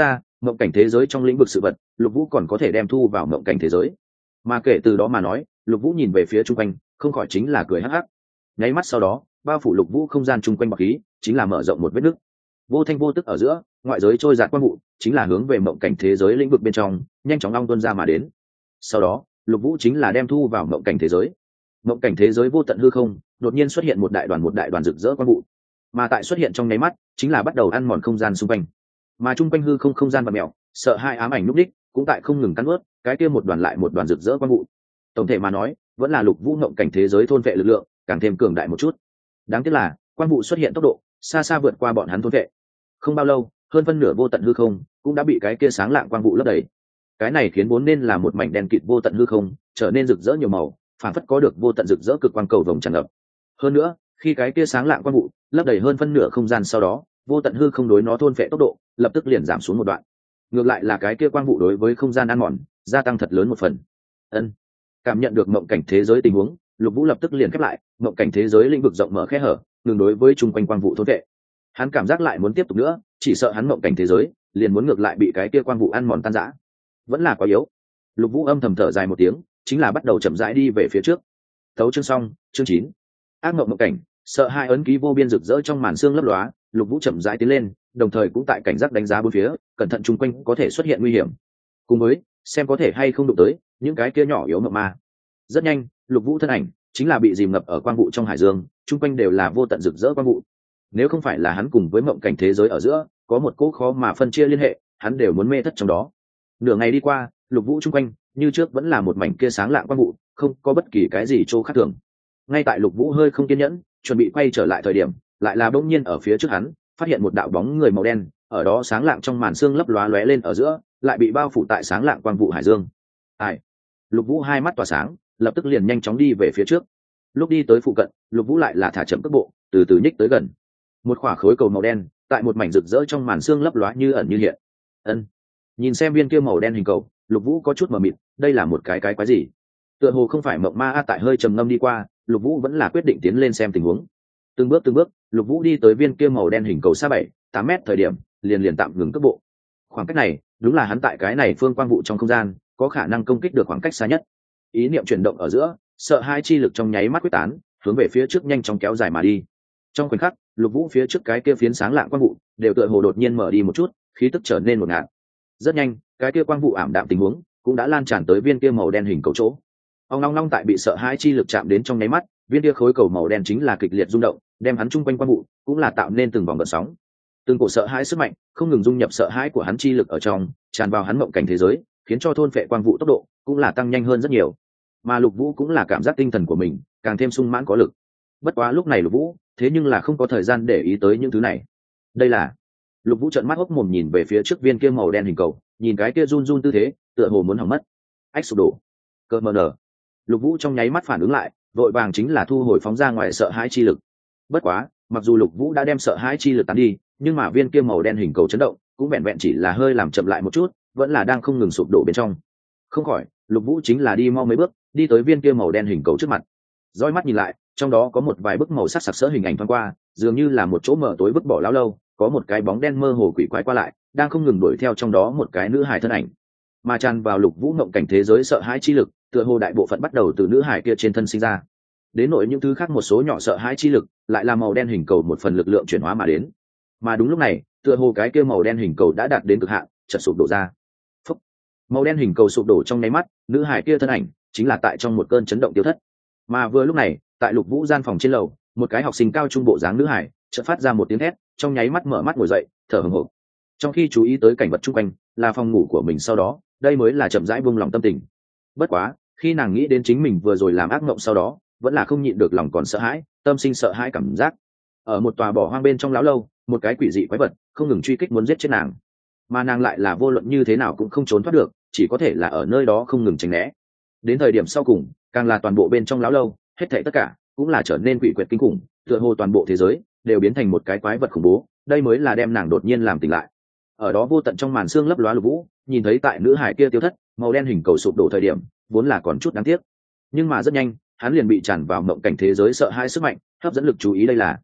mộng cảnh thế giới trong lĩnh vực sự vật Lục Vũ còn có thể đem thu vào mộng cảnh thế giới. Mà kể từ đó mà nói, Lục Vũ nhìn về phía chung quanh không khỏi chính là cười hắc hắc. Nháy mắt sau đó, bao phủ Lục Vũ không gian chung quanh bọc khí chính là mở rộng một vết nứt. Vô thanh vô tức ở giữa, ngoại giới trôi dạt quang vụ chính là hướng về mộng cảnh thế giới lĩnh vực bên trong nhanh chóng long tuôn ra mà đến. Sau đó, Lục Vũ chính là đem thu vào mộng cảnh thế giới. Mộng cảnh thế giới vô tận hư không đột nhiên xuất hiện một đại đoàn một đại đoàn rực rỡ quang vụ, mà tại xuất hiện trong nháy mắt chính là bắt đầu ăn mòn không gian xung quanh. Mà chung quanh hư không không gian và mèo sợ hai ám ảnh núp đích cũng tại không ngừng cắn ướt cái kia một đoàn lại một đoàn rực rỡ quang vụ. Tổng thể mà nói, vẫn là Lục Vũ mộng cảnh thế giới thôn vệ lực lượng càng thêm cường đại một chút. Đáng tiếc là quang vụ xuất hiện tốc độ xa xa vượt qua bọn hắn thôn vệ. Không bao lâu, hơn phân nửa vô tận hư không cũng đã bị cái kia sáng lạng quang vụ lấp đầy. Cái này khiến vốn nên là một mảnh đen kịt vô tận hư không trở nên rực rỡ nhiều màu, phản phất có được vô tận rực rỡ cực quang cầu vồng tràn ngập. Hơn nữa, khi cái kia sáng lạng quang vụ lấp đầy hơn phân nửa không gian sau đó, vô tận hư không đối nó thôn phệ tốc độ lập tức liền giảm xuống một đoạn. Ngược lại là cái kia quang vụ đối với không gian ăn mòn gia tăng thật lớn một phần. Ân, cảm nhận được mộng cảnh thế giới tình huống, Lục Vũ lập tức liền khép lại mộng cảnh thế giới lĩnh vực rộng mở khe hở, ngừng đối với chung quanh quang vụ thôn phệ. Hắn cảm giác lại muốn tiếp tục nữa, chỉ sợ hắn mộng cảnh thế giới liền muốn ngược lại bị cái kia quang vụ ăn mòn tan rã. Vẫn là quá yếu. Lục Vũ âm thầm thở dài một tiếng, chính là bắt đầu chậm rãi đi về phía trước. Thấu chương xong, chương chín. Ác mộng mộng cảnh, sợ hai ấn ký vô biên rực rỡ trong màn sương lấp lóa, Lục Vũ chậm rãi tiến lên, đồng thời cũng tại cảnh giác đánh giá bốn phía, cẩn thận chung quanh có thể xuất hiện nguy hiểm. Cùng với xem có thể hay không đụng tới những cái kia nhỏ yếu mộng ma. Rất nhanh, Lục Vũ thân ảnh chính là bị dìm ngập ở quang vụ trong hải dương, chung quanh đều là vô tận rực rỡ quang vụ. Nếu không phải là hắn cùng với mộng cảnh thế giới ở giữa có một cỗ khó mà phân chia liên hệ, hắn đều muốn mê thất trong đó. Nửa ngày đi qua, Lục Vũ chung quanh như trước vẫn là một mảnh kia sáng lạng quang vụ, không có bất kỳ cái gì chỗ khác thường. Ngay tại Lục Vũ hơi không kiên nhẫn chuẩn bị quay trở lại thời điểm, lại là bỗng nhiên ở phía trước hắn phát hiện một đạo bóng người màu đen, ở đó sáng lạng trong màn sương lấp lóa lóe lên ở giữa, lại bị bao phủ tại sáng lạng quang vụ hải dương. Ai? Lục Vũ hai mắt tỏa sáng, lập tức liền nhanh chóng đi về phía trước. Lúc đi tới phụ cận, Lục Vũ lại là thả chậm cước bộ, từ từ nhích tới gần. Một quả khối cầu màu đen tại một mảnh rực rỡ trong màn sương lấp lóa như ẩn như hiện. Ân, nhìn xem viên kia màu đen hình cầu, Lục Vũ có chút mờ mịt, đây là một cái cái quái gì? Tựa hồ không phải mộng ma a. Tại hơi trầm ngâm đi qua, Lục Vũ vẫn là quyết định tiến lên xem tình huống. Từng bước từng bước, Lục Vũ đi tới viên kia màu đen hình cầu xa bảy, tám mét thời điểm, liền liền tạm ngừng cước bộ. Khoảng cách này, đúng là hắn tại cái này phương quang vụ trong không gian, có khả năng công kích được khoảng cách xa nhất. Ý niệm chuyển động ở giữa, sợ hai chi lực trong nháy mắt quyết tán, hướng về phía trước nhanh chóng kéo dài mà đi. Trong khoảnh khắc, Lục Vũ phía trước cái kia phiến sáng lạng quang vụ đều tựa hồ đột nhiên mở đi một chút, khí tức trở nên một ngạt. Rất nhanh, cái kia quang vụ ảm đạm tình huống cũng đã lan tràn tới viên kia màu đen hình cầu chỗ. Ông long long tại bị sợ hãi chi lực chạm đến trong nháy mắt, viên kia khối cầu màu đen chính là kịch liệt rung động, đem hắn chung quanh quang vụ cũng là tạo nên từng vòng gợn sóng. Từng cổ sợ hãi sức mạnh không ngừng dung nhập sợ hãi của hắn chi lực ở trong, tràn vào hắn mộng cảnh thế giới, khiến cho thôn phệ quang vụ tốc độ cũng là tăng nhanh hơn rất nhiều. Mà Lục Vũ cũng là cảm giác tinh thần của mình càng thêm sung mãn có lực. Bất quá lúc này Lục Vũ thế nhưng là không có thời gian để ý tới những thứ này. Đây là Lục Vũ trợn mắt hốc mồm nhìn về phía trước viên kia màu đen hình cầu, nhìn cái kia run run tư thế, tựa hồ muốn hỏng mất. Ách sụp đổ. Cơ mờ nở. Lục Vũ trong nháy mắt phản ứng lại, vội vàng chính là thu hồi phóng ra ngoài sợ hãi chi lực. Bất quá, mặc dù Lục Vũ đã đem sợ hãi chi lực tán đi, nhưng mà viên kia màu đen hình cầu chấn động, cũng vẹn vẹn chỉ là hơi làm chậm lại một chút, vẫn là đang không ngừng sụp đổ bên trong. Không khỏi, Lục Vũ chính là đi mau mấy bước, đi tới viên kia màu đen hình cầu trước mặt. Dõi mắt nhìn lại, trong đó có một vài bức màu sắc sặc sỡ hình ảnh thoáng qua, dường như là một chỗ mờ tối vứt bỏ lão lâu, có một cái bóng đen mơ hồ quỷ quái qua lại, đang không ngừng đuổi theo trong đó một cái nữ hài thân ảnh. Mà tràn vào Lục Vũ ngộng cảnh thế giới sợ hãi chi lực, tựa hồ đại bộ phận bắt đầu từ nữ hài kia trên thân sinh ra. Đến nỗi những thứ khác một số nhỏ sợ hãi chi lực, lại là màu đen hình cầu một phần lực lượng chuyển hóa mà đến. Mà đúng lúc này, tựa hồ cái kia màu đen hình cầu đã đạt đến cực hạn, chợt sụp đổ ra. Phúc. Màu đen hình cầu sụp đổ trong nháy mắt, nữ hài kia thân ảnh chính là tại trong một cơn chấn động tiêu thất. Mà vừa lúc này, tại Lục Vũ gian phòng trên lầu, một cái học sinh cao trung bộ dáng nữ hài chợt phát ra một tiếng thét, trong nháy mắt mở mắt ngồi dậy, thở hổn hển. Trong khi chú ý tới cảnh vật xung quanh, là phòng ngủ của mình sau đó, đây mới là chậm rãi buông lòng tâm tình. Bất quá, khi nàng nghĩ đến chính mình vừa rồi làm ác mộng sau đó, vẫn là không nhịn được lòng còn sợ hãi, tâm sinh sợ hãi cảm giác. Ở một tòa bỏ hoang bên trong lão lâu, một cái quỷ dị quái vật không ngừng truy kích muốn giết chết nàng, mà nàng lại là vô luận như thế nào cũng không trốn thoát được, chỉ có thể là ở nơi đó không ngừng tránh né. Đến thời điểm sau cùng, càng là toàn bộ bên trong lão lâu, hết thảy tất cả cũng là trở nên quỷ quyệt kinh khủng, tựa hồ toàn bộ thế giới đều biến thành một cái quái vật khủng bố, đây mới là đem nàng đột nhiên làm tỉnh lại. Ở đó vô tận trong màn sương lấp lóa Lục Vũ nhìn thấy tại nữ hải kia tiêu thất, màu đen hình cầu sụp đổ thời điểm, vốn là còn chút đáng tiếc, nhưng mà rất nhanh hắn liền bị tràn vào mộng cảnh thế giới sợ hãi sức mạnh hấp dẫn lực chú ý. Đây là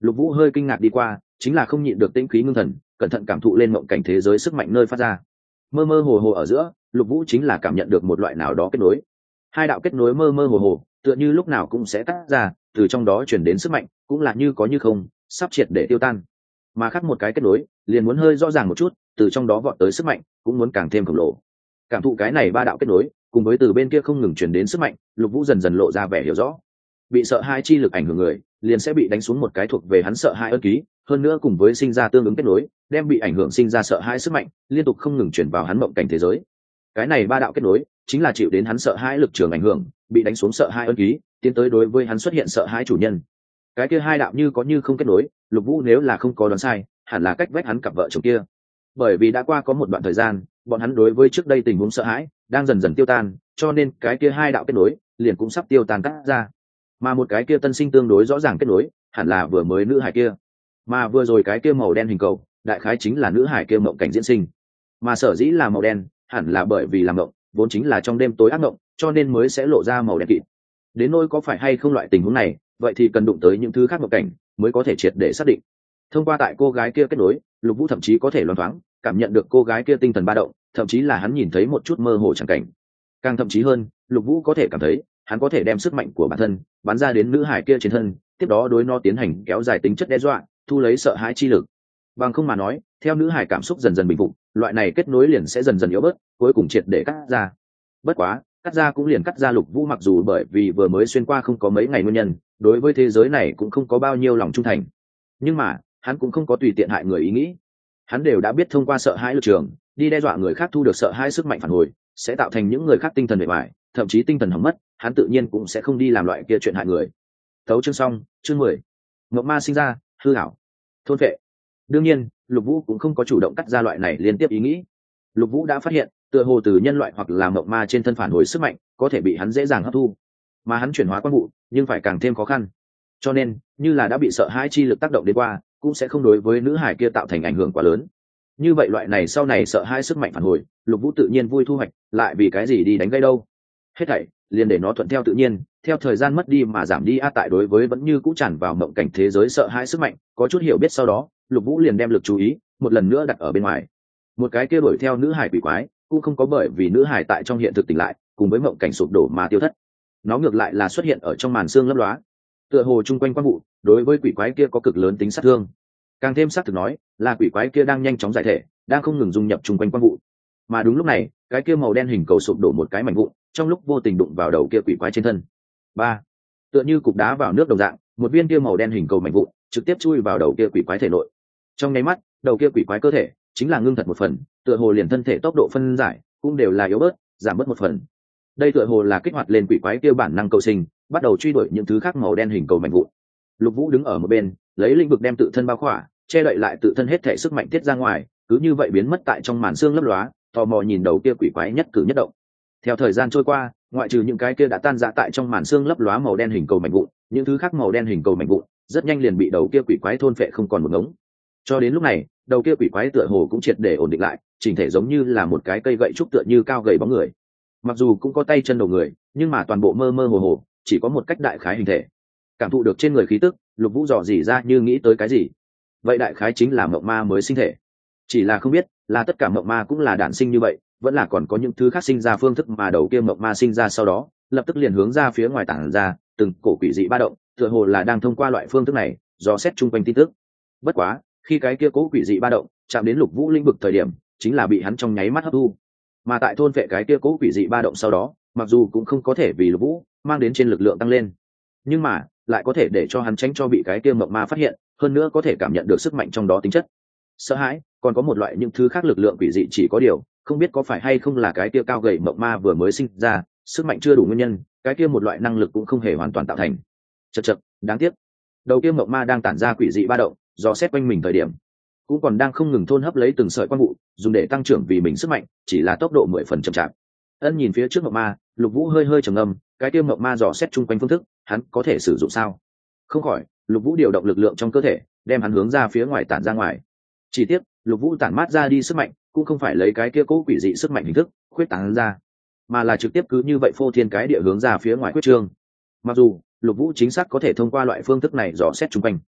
Lục Vũ hơi kinh ngạc đi qua, chính là không nhịn được tĩnh khí ngưng thần, cẩn thận cảm thụ lên mộng cảnh thế giới sức mạnh nơi phát ra. Mơ mơ hồ hồ ở giữa, Lục Vũ chính là cảm nhận được một loại nào đó kết nối. Hai đạo kết nối mơ mơ hồ hồ, tựa như lúc nào cũng sẽ tách ra, từ trong đó truyền đến sức mạnh, cũng là như có như không, sắp triệt để tiêu tan. Mà khác một cái kết nối, liền muốn hơi rõ ràng một chút, từ trong đó vọt tới sức mạnh, cũng muốn càng thêm khổng lồ. Cảm thụ cái này ba đạo kết nối, cùng với từ bên kia không ngừng truyền đến sức mạnh, Lục Vũ dần dần lộ ra vẻ hiểu rõ. Bị sợ hai chi lực ảnh hưởng người, liền sẽ bị đánh xuống một cái thuộc về hắn sợ hai ân ký, hơn nữa cùng với sinh ra tương ứng kết nối, đem bị ảnh hưởng sinh ra sợ hai sức mạnh, liên tục không ngừng chuyển vào hắn mộng cảnh thế giới. Cái này ba đạo kết nối, chính là chịu đến hắn sợ hai lực trường ảnh hưởng, bị đánh xuống sợ hai ân ký, tiến tới đối với hắn xuất hiện sợ hai chủ nhân. Cái kia hai đạo như có như không kết nối, Lục Vũ nếu là không có đoán sai, hẳn là cách vách hắn cặp vợ chồng kia. Bởi vì đã qua có một đoạn thời gian, bọn hắn đối với trước đây tình huống sợ hãi đang dần dần tiêu tan, cho nên cái kia hai đạo kết nối liền cũng sắp tiêu tan cắt ra. Mà một cái kia tân sinh tương đối rõ ràng kết nối, hẳn là vừa mới nữ hải kia. Mà vừa rồi cái kia màu đen hình cầu, đại khái chính là nữ hải kia mộng cảnh diễn sinh. Mà sở dĩ là màu đen, hẳn là bởi vì làm mộng, vốn chính là trong đêm tối ác mộng, cho nên mới sẽ lộ ra màu đen kịt. Đến nỗi có phải hay không loại tình huống này, vậy thì cần đụng tới những thứ khác mộng cảnh mới có thể triệt để xác định. Thông qua tại cô gái kia kết nối, Lục Vũ thậm chí có thể loáng thoáng cảm nhận được cô gái kia tinh thần ba động, thậm chí là hắn nhìn thấy một chút mơ hồ chẳng cảnh. Càng thậm chí hơn, Lục Vũ có thể cảm thấy hắn có thể đem sức mạnh của bản thân bắn ra đến nữ hải kia trên thân, tiếp đó đối nó tiến hành kéo dài tính chất đe dọa, thu lấy sợ hãi chi lực. Bằng không mà nói, theo nữ hải cảm xúc dần dần bình phục, loại này kết nối liền sẽ dần dần yếu bớt, cuối cùng triệt để cắt ra. Bất quá, cắt ra cũng liền cắt ra. Lục Vũ mặc dù bởi vì vừa mới xuyên qua không có mấy ngày nguyên nhân, đối với thế giới này cũng không có bao nhiêu lòng trung thành, nhưng mà hắn cũng không có tùy tiện hại người ý nghĩ. Hắn đều đã biết thông qua sợ hãi lực trường đi đe dọa người khác thu được sợ hãi sức mạnh phản hồi, sẽ tạo thành những người khác tinh thần bề bại, thậm chí tinh thần hỏng mất, hắn tự nhiên cũng sẽ không đi làm loại kia chuyện hại người. Thấu chương xong, chương mười. Ngọc ma sinh ra, hư hảo, thôn vệ. Đương nhiên, Lục Vũ cũng không có chủ động cắt ra loại này liên tiếp ý nghĩ. Lục Vũ đã phát hiện, tựa hồ từ nhân loại hoặc là mộng ma trên thân phản hồi sức mạnh, có thể bị hắn dễ dàng hấp thu, mà hắn chuyển hóa quan vụ, nhưng phải càng thêm khó khăn. Cho nên, như là đã bị sợ hãi chi lực tác động đến qua, cũng sẽ không đối với nữ hải kia tạo thành ảnh hưởng quá lớn. Như vậy loại này sau này sợ hãi sức mạnh phản hồi, Lục Vũ tự nhiên vui thu hoạch, lại vì cái gì đi đánh gây đâu? Hết thảy liền để nó thuận theo tự nhiên, theo thời gian mất đi mà giảm đi. A tại đối với vẫn như cũ tràn vào mộng cảnh thế giới sợ hãi sức mạnh, có chút hiểu biết sau đó, Lục Vũ liền đem lực chú ý một lần nữa đặt ở bên ngoài. Một cái kia đuổi theo nữ hải quỷ quái, cũng không có bởi vì nữ hải tại trong hiện thực tỉnh lại, cùng với mộng cảnh sụp đổ mà tiêu thất. Nó ngược lại là xuất hiện ở trong màn xương lấp lóa, tựa hồ chung quanh quang vụ, đối với quỷ quái kia có cực lớn tính sát thương. Càng thêm xác thực nói, là quỷ quái kia đang nhanh chóng giải thể, đang không ngừng dung nhập chung quanh quang vụ. Mà đúng lúc này, cái kia màu đen hình cầu sụp đổ một cái mảnh vụn, trong lúc vô tình đụng vào đầu kia quỷ quái trên thân. Ba, tựa như cục đá vào nước đồng dạng, một viên kia màu đen hình cầu mảnh vụn trực tiếp chui vào đầu kia quỷ quái thể nội. Trong nháy mắt, đầu kia quỷ quái cơ thể chính là ngưng thật một phần, tựa hồ liền thân thể tốc độ phân giải cũng đều là yếu bớt, giảm bớt một phần. Đây tựa hồ là kích hoạt lên quỷ quái kia bản năng cầu sinh, bắt đầu truy đuổi những thứ khác màu đen hình cầu mảnh vụn. Lục Vũ đứng ở một bên, lấy lĩnh vực đem tự thân bao khỏa, che đậy lại tự thân hết thể sức mạnh tiết ra ngoài, cứ như vậy biến mất tại trong màn xương lấp lóa, tò mò nhìn đầu kia quỷ quái nhất cử nhất động. Theo thời gian trôi qua, ngoại trừ những cái kia đã tan rã tại trong màn xương lấp lóa màu đen hình cầu mảnh vụn, những thứ khác màu đen hình cầu mảnh vụn rất nhanh liền bị đầu kia quỷ quái thôn phệ không còn một ngống. Cho đến lúc này, đầu kia quỷ quái tựa hồ cũng triệt để ổn định lại, chỉnh thể giống như là một cái cây gậy trúc tựa như cao gầy bóng người. Mặc dù cũng có tay chân đầu người, nhưng mà toàn bộ mơ mơ hồ hồ, chỉ có một cách đại khái hình thể. Cảm thụ được trên người khí tức, Lục Vũ dò dỉ ra như nghĩ tới cái gì. Vậy đại khái chính là mộng ma mới sinh thể. Chỉ là không biết, là tất cả mộng ma cũng là đản sinh như vậy, vẫn là còn có những thứ khác sinh ra phương thức mà đầu kia mộng ma sinh ra sau đó, lập tức liền hướng ra phía ngoài tản ra, từng cổ quỷ dị ba động, tựa hồ là đang thông qua loại phương thức này, dò xét chung quanh tin tức. Bất quá, khi cái kia cố quỷ dị ba động chạm đến Lục Vũ lĩnh vực thời điểm, chính là bị hắn trong nháy mắt hấp thu. Mà tại thôn vệ cái kia cố quỷ dị ba động sau đó, mặc dù cũng không có thể vì Lục Vũ mang đến trên lực lượng tăng lên, nhưng mà lại có thể để cho hắn tránh cho bị cái kia mộng ma phát hiện, hơn nữa có thể cảm nhận được sức mạnh trong đó tính chất. Sợ hãi, còn có một loại những thứ khác lực lượng quỷ dị, chỉ có điều không biết có phải hay không là cái kia cao gầy mộng ma vừa mới sinh ra, sức mạnh chưa đủ nguyên nhân, cái kia một loại năng lực cũng không hề hoàn toàn tạo thành. Chậc chậc, đáng tiếc. Đầu kia mộng ma đang tản ra quỷ dị ba động, dò xét quanh mình thời điểm, cũng còn đang không ngừng thôn hấp lấy từng sợi quang vụ, dùng để tăng trưởng vì mình sức mạnh, chỉ là tốc độ mười phần chậm chạp. Ân nhìn phía trước mộng ma, Lục Vũ hơi hơi trầm ngâm, cái kia mộng ma dò xét chung quanh phương thức, hắn có thể sử dụng sao? Không khỏi, Lục Vũ điều động lực lượng trong cơ thể, đem hắn hướng ra phía ngoài tản ra ngoài. Chỉ tiếc, Lục Vũ tản mát ra đi sức mạnh, cũng không phải lấy cái kia cố quỷ dị sức mạnh hình thức khuyết tán ra, mà là trực tiếp cứ như vậy phô thiên cái địa hướng ra phía ngoài quyết trương. Mặc dù Lục Vũ chính xác có thể thông qua loại phương thức này dò xét chung quanh,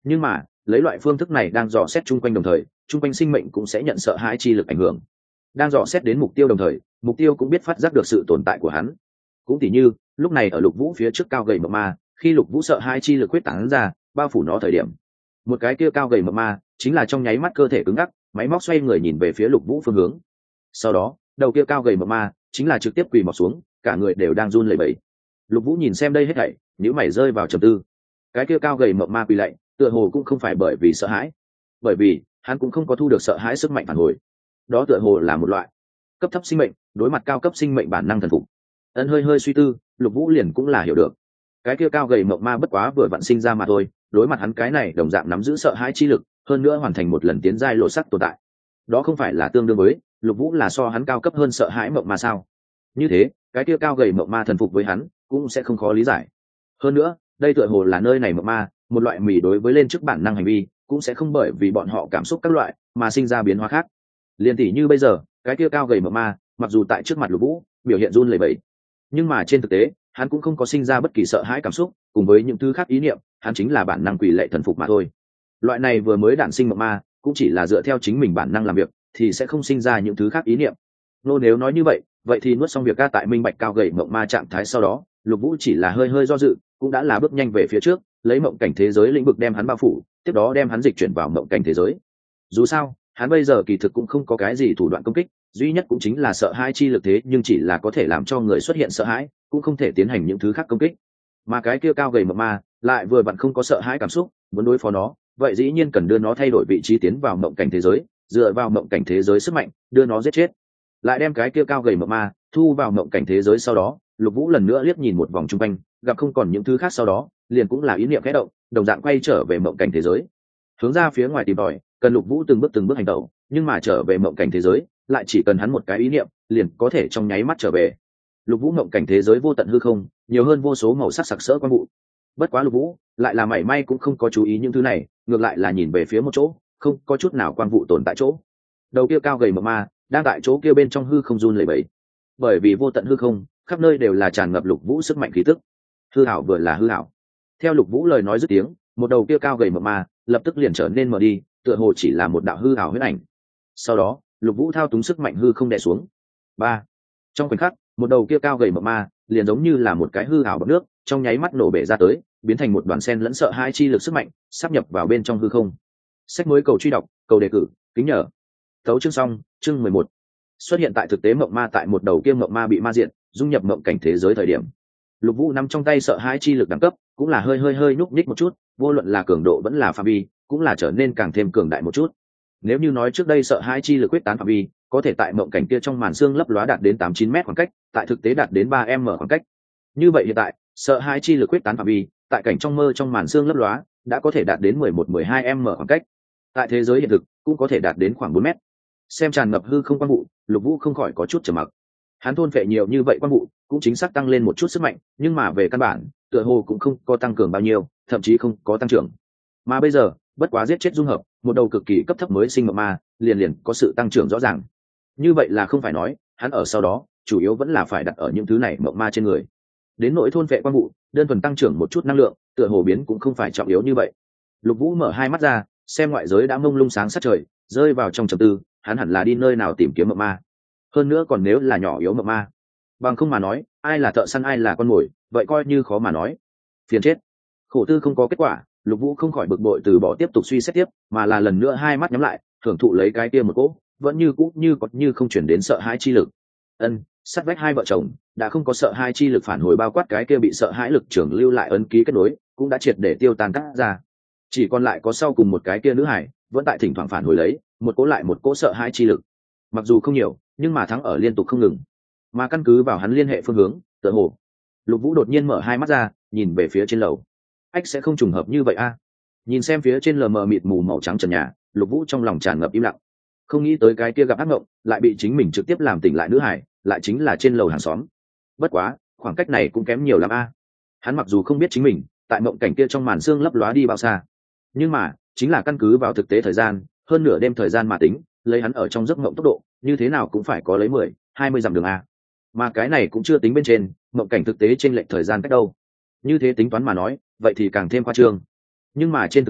nhưng mà lấy loại phương thức này đang dò xét chung quanh đồng thời chung quanh sinh mệnh cũng sẽ nhận sợ hãi chi lực ảnh hưởng. Đang dò xét đến mục tiêu đồng thời mục tiêu cũng biết phát giác được sự tồn tại của hắn. Cũng tỉ như lúc này ở Lục Vũ phía trước cao gầy mộng ma, khi Lục Vũ sợ hãi chi lực quyết tán ra bao phủ nó thời điểm, một cái kia cao gầy mộng ma chính là trong nháy mắt cơ thể cứng ngắc, máy móc xoay người nhìn về phía Lục Vũ phương hướng. Sau đó đầu kia cao gầy mộng ma chính là trực tiếp quỳ mọp xuống, cả người đều đang run lẩy bẩy. Lục Vũ nhìn xem đây hết thảy, nhíu mày rơi vào trầm tư. Cái kia cao gầy mộng ma quỳ lạy, tựa hồ cũng không phải bởi vì sợ hãi, bởi vì hắn cũng không có thu được sợ hãi sức mạnh phản hồi. Đó tựa hồ là một loại cấp thấp sinh mệnh đối mặt cao cấp sinh mệnh bản năng thần phục. Ân hơi hơi suy tư, Lục Vũ liền cũng là hiểu được. Cái kia cao gầy mộng ma bất quá vừa vặn sinh ra mà thôi, đối mặt hắn cái này đồng dạng nắm giữ sợ hãi chi lực, hơn nữa hoàn thành một lần tiến giai lộ sắc tồn tại. Đó không phải là tương đương với Lục Vũ là so hắn cao cấp hơn sợ hãi mộng ma sao? Như thế, cái kia cao gầy mộng ma thần phục với hắn cũng sẽ không khó lý giải. Hơn nữa, đây tựa hồ là nơi này mộng ma, một loại mỉ đối với lên trước bản năng hành vi, cũng sẽ không bởi vì bọn họ cảm xúc các loại mà sinh ra biến hóa khác. Liên tỷ như bây giờ, cái kia cao gầy mộng ma, mặc dù tại trước mặt Lục Vũ biểu hiện run lẩy bẩy, nhưng mà trên thực tế, hắn cũng không có sinh ra bất kỳ sợ hãi cảm xúc, cùng với những thứ khác ý niệm, hắn chính là bản năng quỷ lệ thần phục mà thôi. Loại này vừa mới đản sinh mộng ma, cũng chỉ là dựa theo chính mình bản năng làm việc, thì sẽ không sinh ra những thứ khác ý niệm. Nô nếu nói như vậy, vậy thì nuốt xong việc ca tại minh bạch cao gầy mộng ma trạng thái sau đó, Lục Vũ chỉ là hơi hơi do dự, cũng đã là bước nhanh về phía trước, lấy mộng cảnh thế giới lĩnh vực đem hắn bao phủ, tiếp đó đem hắn dịch chuyển vào mộng cảnh thế giới. Dù sao, hắn bây giờ kỳ thực cũng không có cái gì thủ đoạn công kích, duy nhất cũng chính là sợ hãi chi lực thế, nhưng chỉ là có thể làm cho người xuất hiện sợ hãi, cũng không thể tiến hành những thứ khác công kích. Mà cái kia cao gầy mộng ma lại vừa vặn không có sợ hãi cảm xúc, muốn đối phó nó, vậy dĩ nhiên cần đưa nó thay đổi vị trí tiến vào mộng cảnh thế giới, dựa vào mộng cảnh thế giới sức mạnh đưa nó giết chết. Lại đem cái kia cao gầy mộng ma thu vào mộng cảnh thế giới sau đó, Lục Vũ lần nữa liếc nhìn một vòng chung quanh, gặp không còn những thứ khác sau đó, liền cũng là ý niệm khẽ động, đồng dạng quay trở về mộng cảnh thế giới. Hướng ra phía ngoài tìm tòi, cần Lục Vũ từng bước từng bước hành động, nhưng mà trở về mộng cảnh thế giới, lại chỉ cần hắn một cái ý niệm, liền có thể trong nháy mắt trở về. Lục Vũ mộng cảnh thế giới vô tận hư không, nhiều hơn vô số màu sắc sặc sỡ quang vụ. Bất quá Lục Vũ lại là mảy may cũng không có chú ý những thứ này, ngược lại là nhìn về phía một chỗ, không có chút nào quang vụ tồn tại chỗ. Đầu kia cao gầy mộng ma đang tại chỗ kia bên trong hư không run lẩy bẩy. Bởi vì vô tận hư không, khắp nơi đều là tràn ngập Lục Vũ sức mạnh khí tức. Hư ảo vừa là hư ảo. Theo Lục Vũ lời nói dứt tiếng, một đầu kia cao gầy mộng ma lập tức liền trở nên mờ đi, tựa hồ chỉ là một đạo hư ảo huyết ảnh. Sau đó, Lục Vũ thao túng sức mạnh hư không đè xuống. Ba. Trong khoảnh khắc, một đầu kia cao gầy mộng ma liền giống như là một cái hư ảo bọt nước, trong nháy mắt nổ bể ra tới, biến thành một đoàn sen lẫn sợ hai chi lực sức mạnh, sáp nhập vào bên trong hư không. Sách mới cầu truy đọc, cầu đề cử, kính nhờ. Tấu chương xong, chương mười một. Xuất hiện tại thực tế mộng ma tại một đầu kia mộng ma bị ma diện, dung nhập mộng cảnh thế giới thời điểm. Lục Vũ nắm trong tay sợ hãi chi lực đẳng cấp, cũng là hơi hơi hơi nhúc nhích một chút, vô luận là cường độ vẫn là phạm vi, cũng là trở nên càng thêm cường đại một chút. Nếu như nói trước đây sợ hãi chi lực quyết tán phạm vi, có thể tại mộng cảnh kia trong màn xương lấp lóa đạt đến tám chín mét khoảng cách, tại thực tế đạt đến ba m khoảng cách. Như vậy hiện tại, sợ hãi chi lực quyết tán phạm vi, tại cảnh trong mơ trong màn xương lấp lóa, đã có thể đạt đến mười một mười hai m khoảng cách. Tại thế giới hiện thực, cũng có thể đạt đến khoảng bốn mét. Xem tràn ngập hư không quang vụ, Lục Vũ không khỏi có chút trầm mặc. Hắn thôn phệ nhiều như vậy quang vụ, cũng chính xác tăng lên một chút sức mạnh, nhưng mà về căn bản, tựa hồ cũng không có tăng cường bao nhiêu, thậm chí không có tăng trưởng. Mà bây giờ, bất quá giết chết dung hợp, một đầu cực kỳ cấp thấp mới sinh mộng ma, liền liền có sự tăng trưởng rõ ràng. Như vậy là không phải nói, hắn ở sau đó, chủ yếu vẫn là phải đặt ở những thứ này mộng ma trên người. Đến nỗi thôn phệ quang vụ, đơn thuần tăng trưởng một chút năng lượng, tựa hồ biến cũng không phải trọng yếu như vậy. Lục Vũ mở hai mắt ra, xem ngoại giới đã mông lung sáng sát trời, rơi vào trong trầm tư, hắn hẳn là đi nơi nào tìm kiếm mộng ma. Hơn nữa còn nếu là nhỏ yếu mộng ma, bằng không mà nói, ai là thợ săn ai là con mồi, vậy coi như khó mà nói. Phiền chết. Khổ tư không có kết quả, Lục Vũ không khỏi bực bội từ bỏ tiếp tục suy xét tiếp, mà là lần nữa hai mắt nhắm lại, thưởng thụ lấy cái kia một cỗ, vẫn như cũ như có như không chuyển đến sợ hãi chi lực. Ân, sát vách hai vợ chồng đã không có sợ hãi chi lực phản hồi bao quát cái kia bị sợ hãi lực trưởng lưu lại ấn ký kết nối, cũng đã triệt để tiêu tan cắt ra. Chỉ còn lại có sau cùng một cái kia nữ hải, vẫn tại thỉnh thoảng phản hồi lấy, một cỗ lại một cỗ sợ hãi chi lực. Mặc dù không nhiều, nhưng mà thắng ở liên tục không ngừng. Mà căn cứ vào hắn liên hệ phương hướng, tựa hồ Lục Vũ đột nhiên mở hai mắt ra, nhìn về phía trên lầu. Ách sẽ không trùng hợp như vậy a? Nhìn xem phía trên lờ mờ mịt mù màu trắng trần nhà, Lục Vũ trong lòng tràn ngập im lặng. Không nghĩ tới cái kia gặp ác mộng, lại bị chính mình trực tiếp làm tỉnh lại nữ hải, lại chính là trên lầu hàng xóm. Bất quá, khoảng cách này cũng kém nhiều lắm a. Hắn mặc dù không biết chính mình tại mộng cảnh kia trong màn xương lấp lóa đi bao xa, nhưng mà chính là căn cứ vào thực tế thời gian, hơn nửa đêm thời gian mà tính, lấy hắn ở trong giấc mộng tốc độ, như thế nào cũng phải có lấy mười, hai mươi dặm đường a. Mà cái này cũng chưa tính bên trên mộng cảnh thực tế trên lệch thời gian cách đâu. Như thế tính toán mà nói, vậy thì càng thêm khoa trương. Nhưng mà trên thực tế,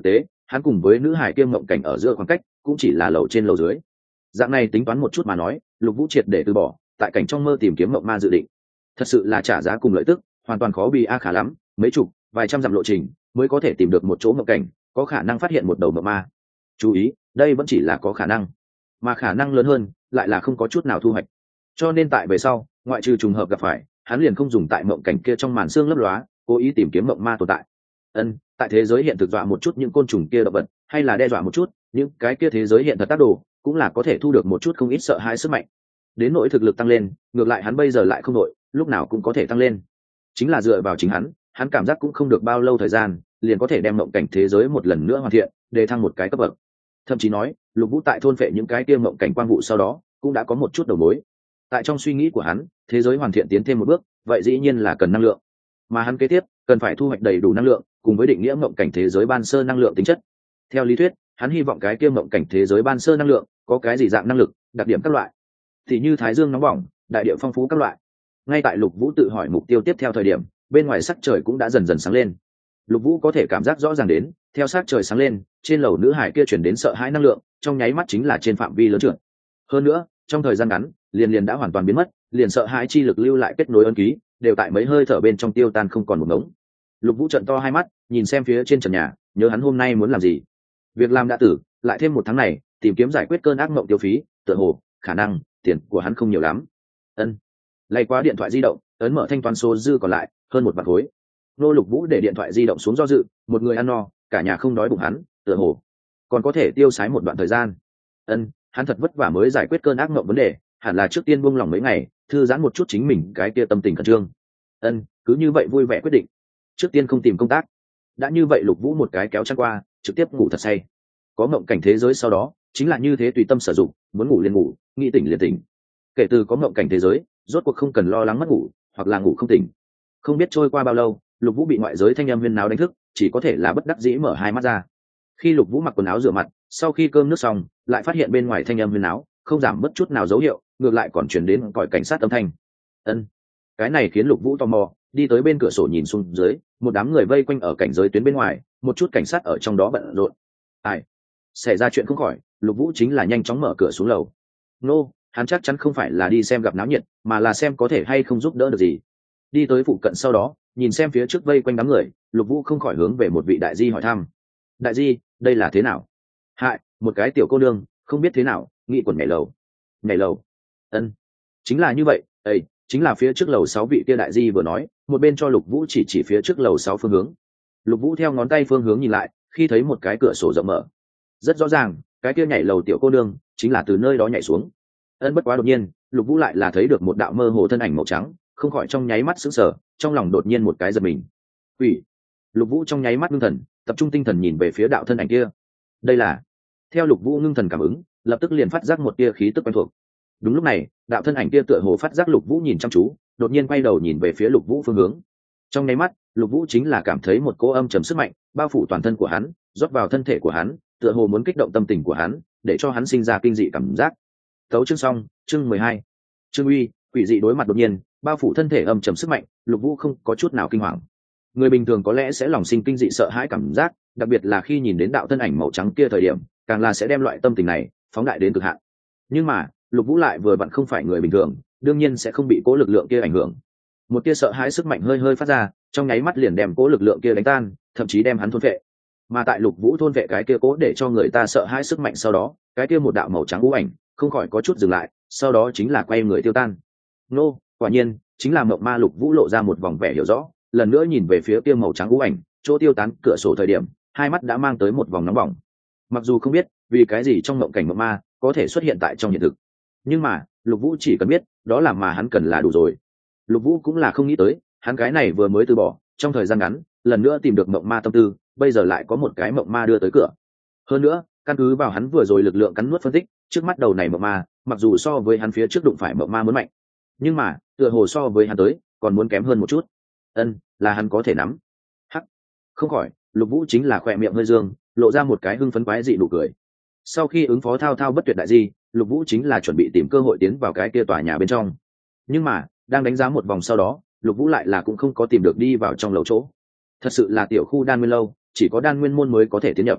hắn cùng với nữ hải kiêm mộng cảnh ở giữa khoảng cách cũng chỉ là lầu trên lầu dưới. Dạng này tính toán một chút mà nói, Lục Vũ triệt để từ bỏ tại cảnh trong mơ tìm kiếm mộng ma dự định. Thật sự là trả giá cùng lợi tức hoàn toàn khó bị a khả lắm, mấy chục vài trăm dặm lộ trình mới có thể tìm được một chỗ mộng cảnh có khả năng phát hiện một đầu mộng ma. Chú ý, đây vẫn chỉ là có khả năng, mà khả năng lớn hơn lại là không có chút nào thu hoạch. Cho nên tại về sau, ngoại trừ trùng hợp gặp phải, hắn liền không dùng tại mộng cảnh kia trong màn xương lấp lóa cố ý tìm kiếm mộng ma tồn tại. Ân, tại thế giới hiện thực dọa một chút những côn trùng kia động vật, hay là đe dọa một chút những cái kia thế giới hiện thật tác đồ, cũng là có thể thu được một chút không ít sợ hãi sức mạnh. Đến nỗi thực lực tăng lên, ngược lại hắn bây giờ lại không nội, lúc nào cũng có thể tăng lên. Chính là dựa vào chính hắn, hắn cảm giác cũng không được bao lâu thời gian, liền có thể đem mộng cảnh thế giới một lần nữa hoàn thiện, để thăng một cái cấp bậc. Thậm chí nói, Lục Vũ tại thôn phệ những cái kia mộng cảnh quang vụ sau đó, cũng đã có một chút đầu mối. Tại trong suy nghĩ của hắn, thế giới hoàn thiện tiến thêm một bước, vậy dĩ nhiên là cần năng lượng. Mà hắn kế tiếp, cần phải thu hoạch đầy đủ năng lượng, cùng với định nghĩa mộng cảnh thế giới ban sơ năng lượng tính chất. Theo lý thuyết, hắn hy vọng cái kia mộng cảnh thế giới ban sơ năng lượng có cái gì dạng năng lực, đặc điểm các loại, thì như thái dương nóng bỏng, đại địa phong phú các loại. Ngay tại Lục Vũ tự hỏi mục tiêu tiếp theo thời điểm, bên ngoài sắc trời cũng đã dần dần sáng lên. Lục Vũ có thể cảm giác rõ ràng đến, theo sắc trời sáng lên, trên lầu nữ hải kia chuyển đến sợ hãi năng lượng, trong nháy mắt chính là trên phạm vi lớn trượt. Hơn nữa, trong thời gian ngắn, liền liền đã hoàn toàn biến mất, liền sợ hãi chi lực lưu lại kết nối ấn ký, đều tại mấy hơi thở bên trong tiêu tan không còn một ngống. Lục Vũ trợn to hai mắt, nhìn xem phía trên trần nhà, nhớ hắn hôm nay muốn làm gì. Việc làm đã tử, lại thêm một tháng này, tìm kiếm giải quyết cơn ác mộng tiêu phí, tựa hồ khả năng tiền của hắn không nhiều lắm. Ân, lay qua điện thoại di động, ấn mở thanh toán số dư còn lại hơn một vạn khối. Nô Lục Vũ để điện thoại di động xuống do dự, một người ăn no, cả nhà không đói bụng hắn, tựa hồ còn có thể tiêu xái một đoạn thời gian. Ân, hắn thật vất vả mới giải quyết cơn ác mộng vấn đề, hẳn là trước tiên buông lòng mấy ngày, thư giãn một chút chính mình cái kia tâm tình khẩn trương. Ân, cứ như vậy vui vẻ quyết định, trước tiên không tìm công tác. Đã như vậy, Lục Vũ một cái kéo chăn qua, trực tiếp ngủ thật say. Có mộng cảnh thế giới sau đó, chính là như thế tùy tâm sử dụng, muốn ngủ liền ngủ, nghĩ tỉnh liền tỉnh. Kể từ có mộng cảnh thế giới, rốt cuộc không cần lo lắng mất ngủ, hoặc là ngủ không tỉnh. Không biết trôi qua bao lâu, Lục Vũ bị ngoại giới thanh âm huyên náo đánh thức, chỉ có thể là bất đắc dĩ mở hai mắt ra. Khi Lục Vũ mặc quần áo rửa mặt, sau khi cơm nước xong, lại phát hiện bên ngoài thanh âm huyên náo không giảm bất chút nào dấu hiệu, ngược lại còn truyền đến còi cảnh sát âm thanh. Ân, cái này khiến Lục Vũ tò mò, đi tới bên cửa sổ nhìn xuống dưới, một đám người vây quanh ở cảnh giới tuyến bên ngoài, một chút cảnh sát ở trong đó bận rộn. Ai, xảy ra chuyện không khỏi, Lục Vũ chính là nhanh chóng mở cửa xuống lầu. Nô, hắn chắc chắn không phải là đi xem gặp náo nhiệt, mà là xem có thể hay không giúp đỡ được gì. Đi tới phụ cận sau đó, nhìn xem phía trước vây quanh đám người, Lục Vũ không khỏi hướng về một vị đại di hỏi thăm. Đại di, đây là thế nào? Hại, một cái tiểu cô nương, không biết thế nào, nghĩ quần nhảy lầu. Nhảy lầu? Ân, chính là như vậy. Ê, chính là phía trước lầu sáu vị kia đại di vừa nói, một bên cho Lục Vũ chỉ chỉ phía trước lầu sáu phương hướng. Lục Vũ theo ngón tay phương hướng nhìn lại, khi thấy một cái cửa sổ rộng mở, rất rõ ràng, cái kia nhảy lầu tiểu cô nương chính là từ nơi đó nhảy xuống. Ân, bất quá đột nhiên, Lục Vũ lại là thấy được một đạo mơ hồ thân ảnh màu trắng, không khỏi trong nháy mắt sững sờ, trong lòng đột nhiên một cái giật mình. Quỷ! Lục Vũ trong nháy mắt ngưng thần, tập trung tinh thần nhìn về phía đạo thân ảnh kia. Đây là... Theo Lục Vũ ngưng thần cảm ứng, lập tức liền phát giác một tia khí tức quen thuộc. Đúng lúc này, đạo thân ảnh kia tựa hồ phát giác Lục Vũ nhìn chăm chú, đột nhiên quay đầu nhìn về phía Lục Vũ phương hướng. Trong nháy mắt, Lục Vũ chính là cảm thấy một cỗ âm trầm sức mạnh bao phủ toàn thân của hắn, rót vào thân thể của hắn, tựa hồ muốn kích động tâm tình của hắn, để cho hắn sinh ra kinh dị cảm giác. Tấu chương xong, chương mười hai. Chương uy, quỷ dị đối mặt đột nhiên, bao phủ thân thể âm trầm sức mạnh, Lục Vũ không có chút nào kinh hoàng. Người bình thường có lẽ sẽ lòng sinh kinh dị sợ hãi cảm giác, đặc biệt là khi nhìn đến đạo thân ảnh màu trắng kia thời điểm, càng là sẽ đem loại tâm tình này phóng đại đến cực hạn. Nhưng mà, Lục Vũ lại vừa vặn không phải người bình thường, đương nhiên sẽ không bị cố lực lượng kia ảnh hưởng. Một tia sợ hãi sức mạnh hơi hơi phát ra, trong nháy mắt liền đem cố lực lượng kia đánh tan, thậm chí đem hắn thôn vệ. Mà tại Lục Vũ thôn vệ cái kia cố để cho người ta sợ hãi sức mạnh sau đó, cái kia một đạo màu trắng u ảnh không khỏi có chút dừng lại, sau đó chính là quay người tiêu tan. Nô, quả nhiên chính là mộng ma. Lục Vũ lộ ra một vòng vẻ hiểu rõ, lần nữa nhìn về phía kia màu trắng u ảnh chỗ tiêu tán cửa sổ thời điểm, hai mắt đã mang tới một vòng nóng bỏng. Mặc dù không biết vì cái gì trong mộng cảnh mộng ma có thể xuất hiện tại trong hiện thực, nhưng mà Lục Vũ chỉ cần biết đó là mà hắn cần là đủ rồi. Lục Vũ cũng là không nghĩ tới, hắn cái này vừa mới từ bỏ, trong thời gian ngắn lần nữa tìm được mộng ma tâm tư, bây giờ lại có một cái mộng ma đưa tới cửa. Hơn nữa, căn cứ vào hắn vừa rồi lực lượng cắn nuốt phân tích, trước mắt đầu này mộng ma mặc dù so với hắn phía trước đụng phải mộng ma muốn mạnh, nhưng mà tựa hồ so với hắn tới còn muốn kém hơn một chút. Ân, là hắn có thể nắm. Hắc, không khỏi, Lục Vũ chính là khỏe miệng hơi dương, lộ ra một cái hưng phấn quái dị nụ cười. Sau khi ứng phó thao thao bất tuyệt đại di, Lục Vũ chính là chuẩn bị tìm cơ hội tiến vào cái kia tòa nhà bên trong. Nhưng mà đang đánh giá một vòng sau đó, Lục Vũ lại là cũng không có tìm được đi vào trong lầu chỗ. Thật sự là tiểu khu đan nguyên lâu, chỉ có đan nguyên môn mới có thể tiến nhập.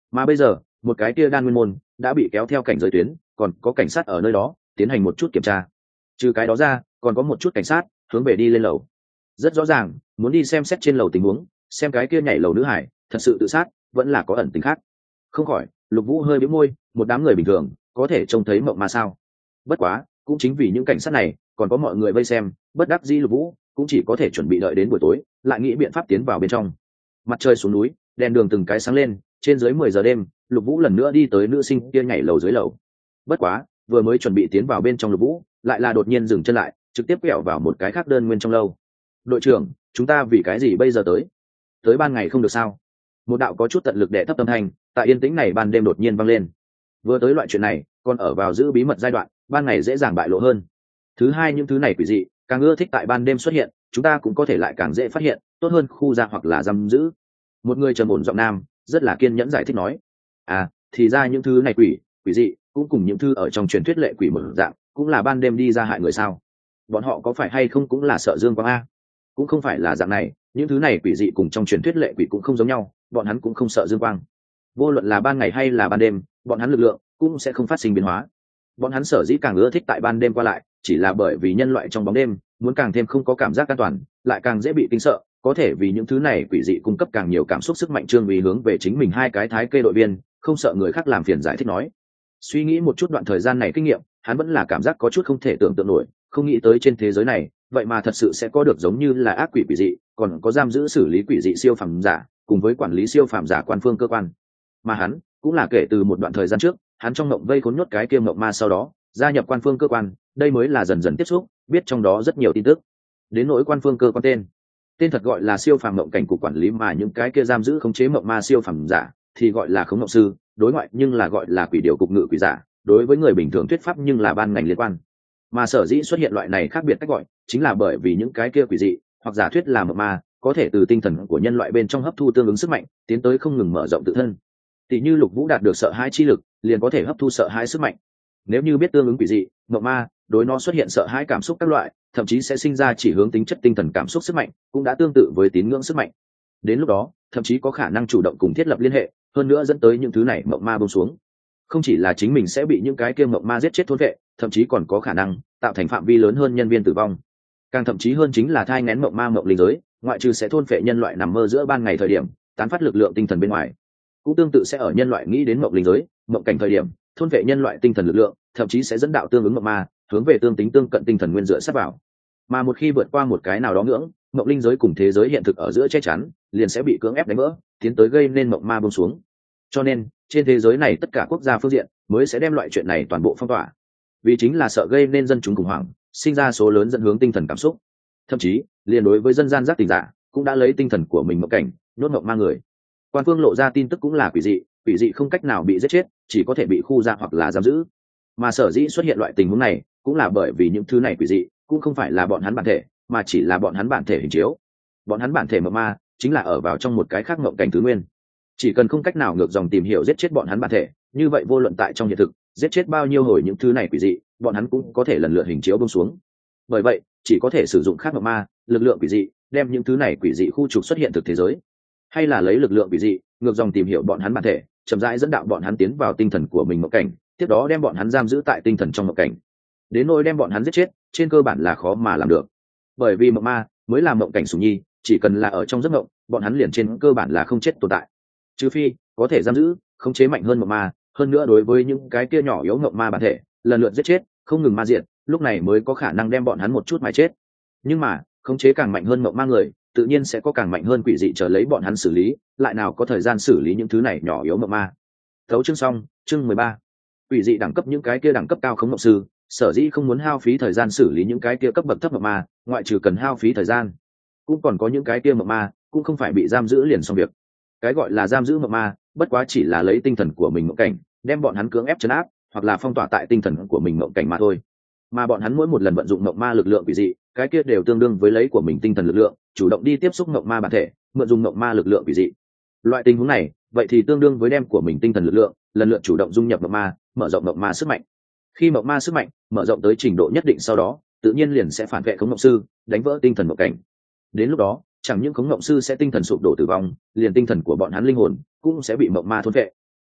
Mà bây giờ một cái kia đan nguyên môn đã bị kéo theo cảnh giới tuyến, còn có cảnh sát ở nơi đó tiến hành một chút kiểm tra. Trừ cái đó ra còn có một chút cảnh sát hướng về đi lên lầu, rất rõ ràng muốn đi xem xét trên lầu tình huống, xem cái kia nhảy lầu nữ hải thật sự tự sát vẫn là có ẩn tình khác. Không khỏi Lục Vũ hơi bĩu môi, một đám người bình thường có thể trông thấy mộng ma sao? Bất quá cũng chính vì những cảnh sát này còn có mọi người vây xem, bất đắc dĩ Lục Vũ cũng chỉ có thể chuẩn bị đợi đến buổi tối lại nghĩ biện pháp tiến vào bên trong. Mặt trời xuống núi, đèn đường từng cái sáng lên, trên dưới mười giờ đêm, Lục Vũ lần nữa đi tới nữ sinh kia nhảy lầu dưới lầu. Bất quá vừa mới chuẩn bị tiến vào bên trong Lục Vũ lại là đột nhiên dừng chân lại, trực tiếp quẹo vào một cái khác đơn nguyên trong lâu. Đội trưởng, chúng ta vì cái gì bây giờ tới? Tới ban ngày không được sao? Một đạo có chút tận lực đệ thấp tâm thanh tại yên tĩnh này ban đêm đột nhiên vang lên. Vừa tới loại chuyện này còn ở vào giữ bí mật giai đoạn, ban ngày dễ dàng bại lộ hơn. Thứ hai, những thứ này quỷ dị càng ưa thích tại ban đêm xuất hiện, chúng ta cũng có thể lại càng dễ phát hiện, tốt hơn khu ra hoặc là giam giữ. Một người trầm ổn giọng nam rất là kiên nhẫn giải thích nói. À, thì ra những thứ này quỷ quỷ dị cũng cùng những thứ ở trong truyền thuyết lệ quỷ một dạng, cũng là ban đêm đi ra hại người sao? Bọn họ có phải hay không cũng là sợ dương quang a? Cũng không phải là dạng này, những thứ này quỷ dị cùng trong truyền thuyết lệ quỷ cũng không giống nhau, bọn hắn cũng không sợ dương quang. Vô luận là ban ngày hay là ban đêm, bọn hắn lực lượng cũng sẽ không phát sinh biến hóa. Bọn hắn sở dĩ càng ưa thích tại ban đêm qua lại, chỉ là bởi vì nhân loại trong bóng đêm muốn càng thêm không có cảm giác an toàn, lại càng dễ bị kinh sợ, có thể vì những thứ này quỷ dị cung cấp càng nhiều cảm xúc sức mạnh. Trương vì hướng về chính mình hai cái thái kê đội viên, không sợ người khác làm phiền giải thích nói. Suy nghĩ một chút đoạn thời gian này kinh nghiệm, hắn vẫn là cảm giác có chút không thể tưởng tượng nổi, không nghĩ tới trên thế giới này vậy mà thật sự sẽ có được giống như là ác quỷ quỷ dị, còn có giam giữ xử lý quỷ dị siêu phàm giả, cùng với quản lý siêu phàm giả quan phương cơ quan. Mà hắn cũng là kể từ một đoạn thời gian trước, hắn trong mộng vây khốn nhốt cái kia mộng ma, sau đó gia nhập quan phương cơ quan, đây mới là dần dần tiếp xúc, biết trong đó rất nhiều tin tức. Đến nỗi quan phương cơ quan tên, tên thật gọi là siêu phàm mộng cảnh cục quản lý, mà những cái kia giam giữ khống chế mộng ma siêu phàm giả thì gọi là khống mộng sư, đối ngoại nhưng là gọi là quỷ điều cục ngự quỷ giả, đối với người bình thường thuyết pháp nhưng là ban ngành liên quan. Mà sở dĩ xuất hiện loại này khác biệt cách gọi, chính là bởi vì những cái kia quỷ dị hoặc giả thuyết là mộng ma có thể từ tinh thần của nhân loại bên trong hấp thu tương ứng sức mạnh, tiến tới không ngừng mở rộng tự thân. Tỷ như Lục Vũ đạt được sợ hãi chi lực, liền có thể hấp thu sợ hãi sức mạnh. Nếu như biết tương ứng quỷ dị, mộng ma đối nó xuất hiện sợ hãi cảm xúc các loại, thậm chí sẽ sinh ra chỉ hướng tính chất tinh thần cảm xúc sức mạnh, cũng đã tương tự với tín ngưỡng sức mạnh. Đến lúc đó thậm chí có khả năng chủ động cùng thiết lập liên hệ, hơn nữa dẫn tới những thứ này mộng ma buông xuống. Không chỉ là chính mình sẽ bị những cái kia mộng ma giết chết thôn vệ, thậm chí còn có khả năng tạo thành phạm vi lớn hơn nhân viên tử vong. Càng thậm chí hơn chính là thai nghén mộng ma mộng linh giới, ngoại trừ sẽ thôn phệ nhân loại nằm mơ giữa ban ngày thời điểm tán phát lực lượng tinh thần bên ngoài, cũng tương tự sẽ ở nhân loại nghĩ đến mộng linh giới, mộng cảnh thời điểm thôn phệ nhân loại tinh thần lực lượng, thậm chí sẽ dẫn đạo tương ứng mộng ma hướng về tương tính tương cận tinh thần nguyên dựa sát vào. Mà một khi vượt qua một cái nào đó ngưỡng, mộng linh giới cùng thế giới hiện thực ở giữa che chắn liền sẽ bị cưỡng ép đánh vỡ, tiến tới gây nên mộng ma buông xuống. Cho nên trên thế giới này tất cả quốc gia phương diện mới sẽ đem loại chuyện này toàn bộ phong tỏa, vì chính là sợ gây nên dân chúng khủng hoảng, sinh ra số lớn dẫn hướng tinh thần cảm xúc. Thậm chí liền đối với dân gian giác tình giả cũng đã lấy tinh thần của mình mộng cảnh nhốt mộng ma người. Quan phương lộ ra tin tức cũng là quỷ dị, quỷ dị không cách nào bị giết chết, chỉ có thể bị khu ra hoặc là giam giữ. Mà sở dĩ xuất hiện loại tình huống này cũng là bởi vì những thứ này quỷ dị cũng không phải là bọn hắn bản thể, mà chỉ là bọn hắn bản thể hình chiếu. Bọn hắn bản thể mộng ma chính là ở vào trong một cái khác mộng cảnh thứ nguyên. Chỉ cần không cách nào ngược dòng tìm hiểu giết chết bọn hắn bản thể, như vậy vô luận tại trong hiện thực giết chết bao nhiêu hồi những thứ này quỷ dị, bọn hắn cũng có thể lần lượt hình chiếu buông xuống. Bởi vậy chỉ có thể sử dụng khác mộng ma lực lượng quỷ dị đem những thứ này quỷ dị khu trục xuất hiện thực thế giới, hay là lấy lực lượng quỷ dị ngược dòng tìm hiểu bọn hắn bản thể, chậm rãi dẫn đạo bọn hắn tiến vào tinh thần của mình mộng cảnh, tiếp đó đem bọn hắn giam giữ tại tinh thần trong mộng cảnh. Đến nỗi đem bọn hắn giết chết, trên cơ bản là khó mà làm được, bởi vì mộng ma mới là mộng cảnh sủng nhi, chỉ cần là ở trong giấc mộng, bọn hắn liền trên cơ bản là không chết tồn tại, trừ phi có thể giam giữ khống chế mạnh hơn mộng ma, hơn nữa đối với những cái kia nhỏ yếu mộng ma bản thể lần lượt giết chết, không ngừng ma diện, lúc này mới có khả năng đem bọn hắn một chút mà chết. Nhưng mà khống chế càng mạnh hơn mộng ma người, tự nhiên sẽ có càng mạnh hơn quỷ dị chờ lấy bọn hắn xử lý, lại nào có thời gian xử lý những thứ này nhỏ yếu mộng ma. Thấu chương xong, chương mười ba. Quỷ dị đẳng cấp những cái kia đẳng cấp cao khống mộng sư, sở dĩ không muốn hao phí thời gian xử lý những cái kia cấp bậc thấp mộng ma, ngoại trừ cần hao phí thời gian, cũng còn có những cái kia mộng ma cũng không phải bị giam giữ liền xong việc. Cái gọi là giam giữ mộng ma, bất quá chỉ là lấy tinh thần của mình mộng cảnh, đem bọn hắn cưỡng ép trấn áp, hoặc là phong tỏa tại tinh thần của mình mộng cảnh mà thôi. Mà bọn hắn mỗi một lần vận dụng mộng ma lực lượng quỷ dị, cái kia đều tương đương với lấy của mình tinh thần lực lượng, chủ động đi tiếp xúc mộng ma bản thể, mượn dùng mộng ma lực lượng quỷ dị. Loại tình huống này, vậy thì tương đương với đem của mình tinh thần lực lượng, lần lượt chủ động dung nhập mộng ma, mở rộng mộng ma sức mạnh. Khi mộng ma sức mạnh mở rộng tới trình độ nhất định sau đó, tự nhiên liền sẽ phản vệ khống mộng sư, đánh vỡ tinh thần mộng cảnh. Đến lúc đó, chẳng những khống mộng sư sẽ tinh thần sụp đổ tử vong, liền tinh thần của bọn hắn linh hồn cũng sẽ bị mộng ma thôn vệ.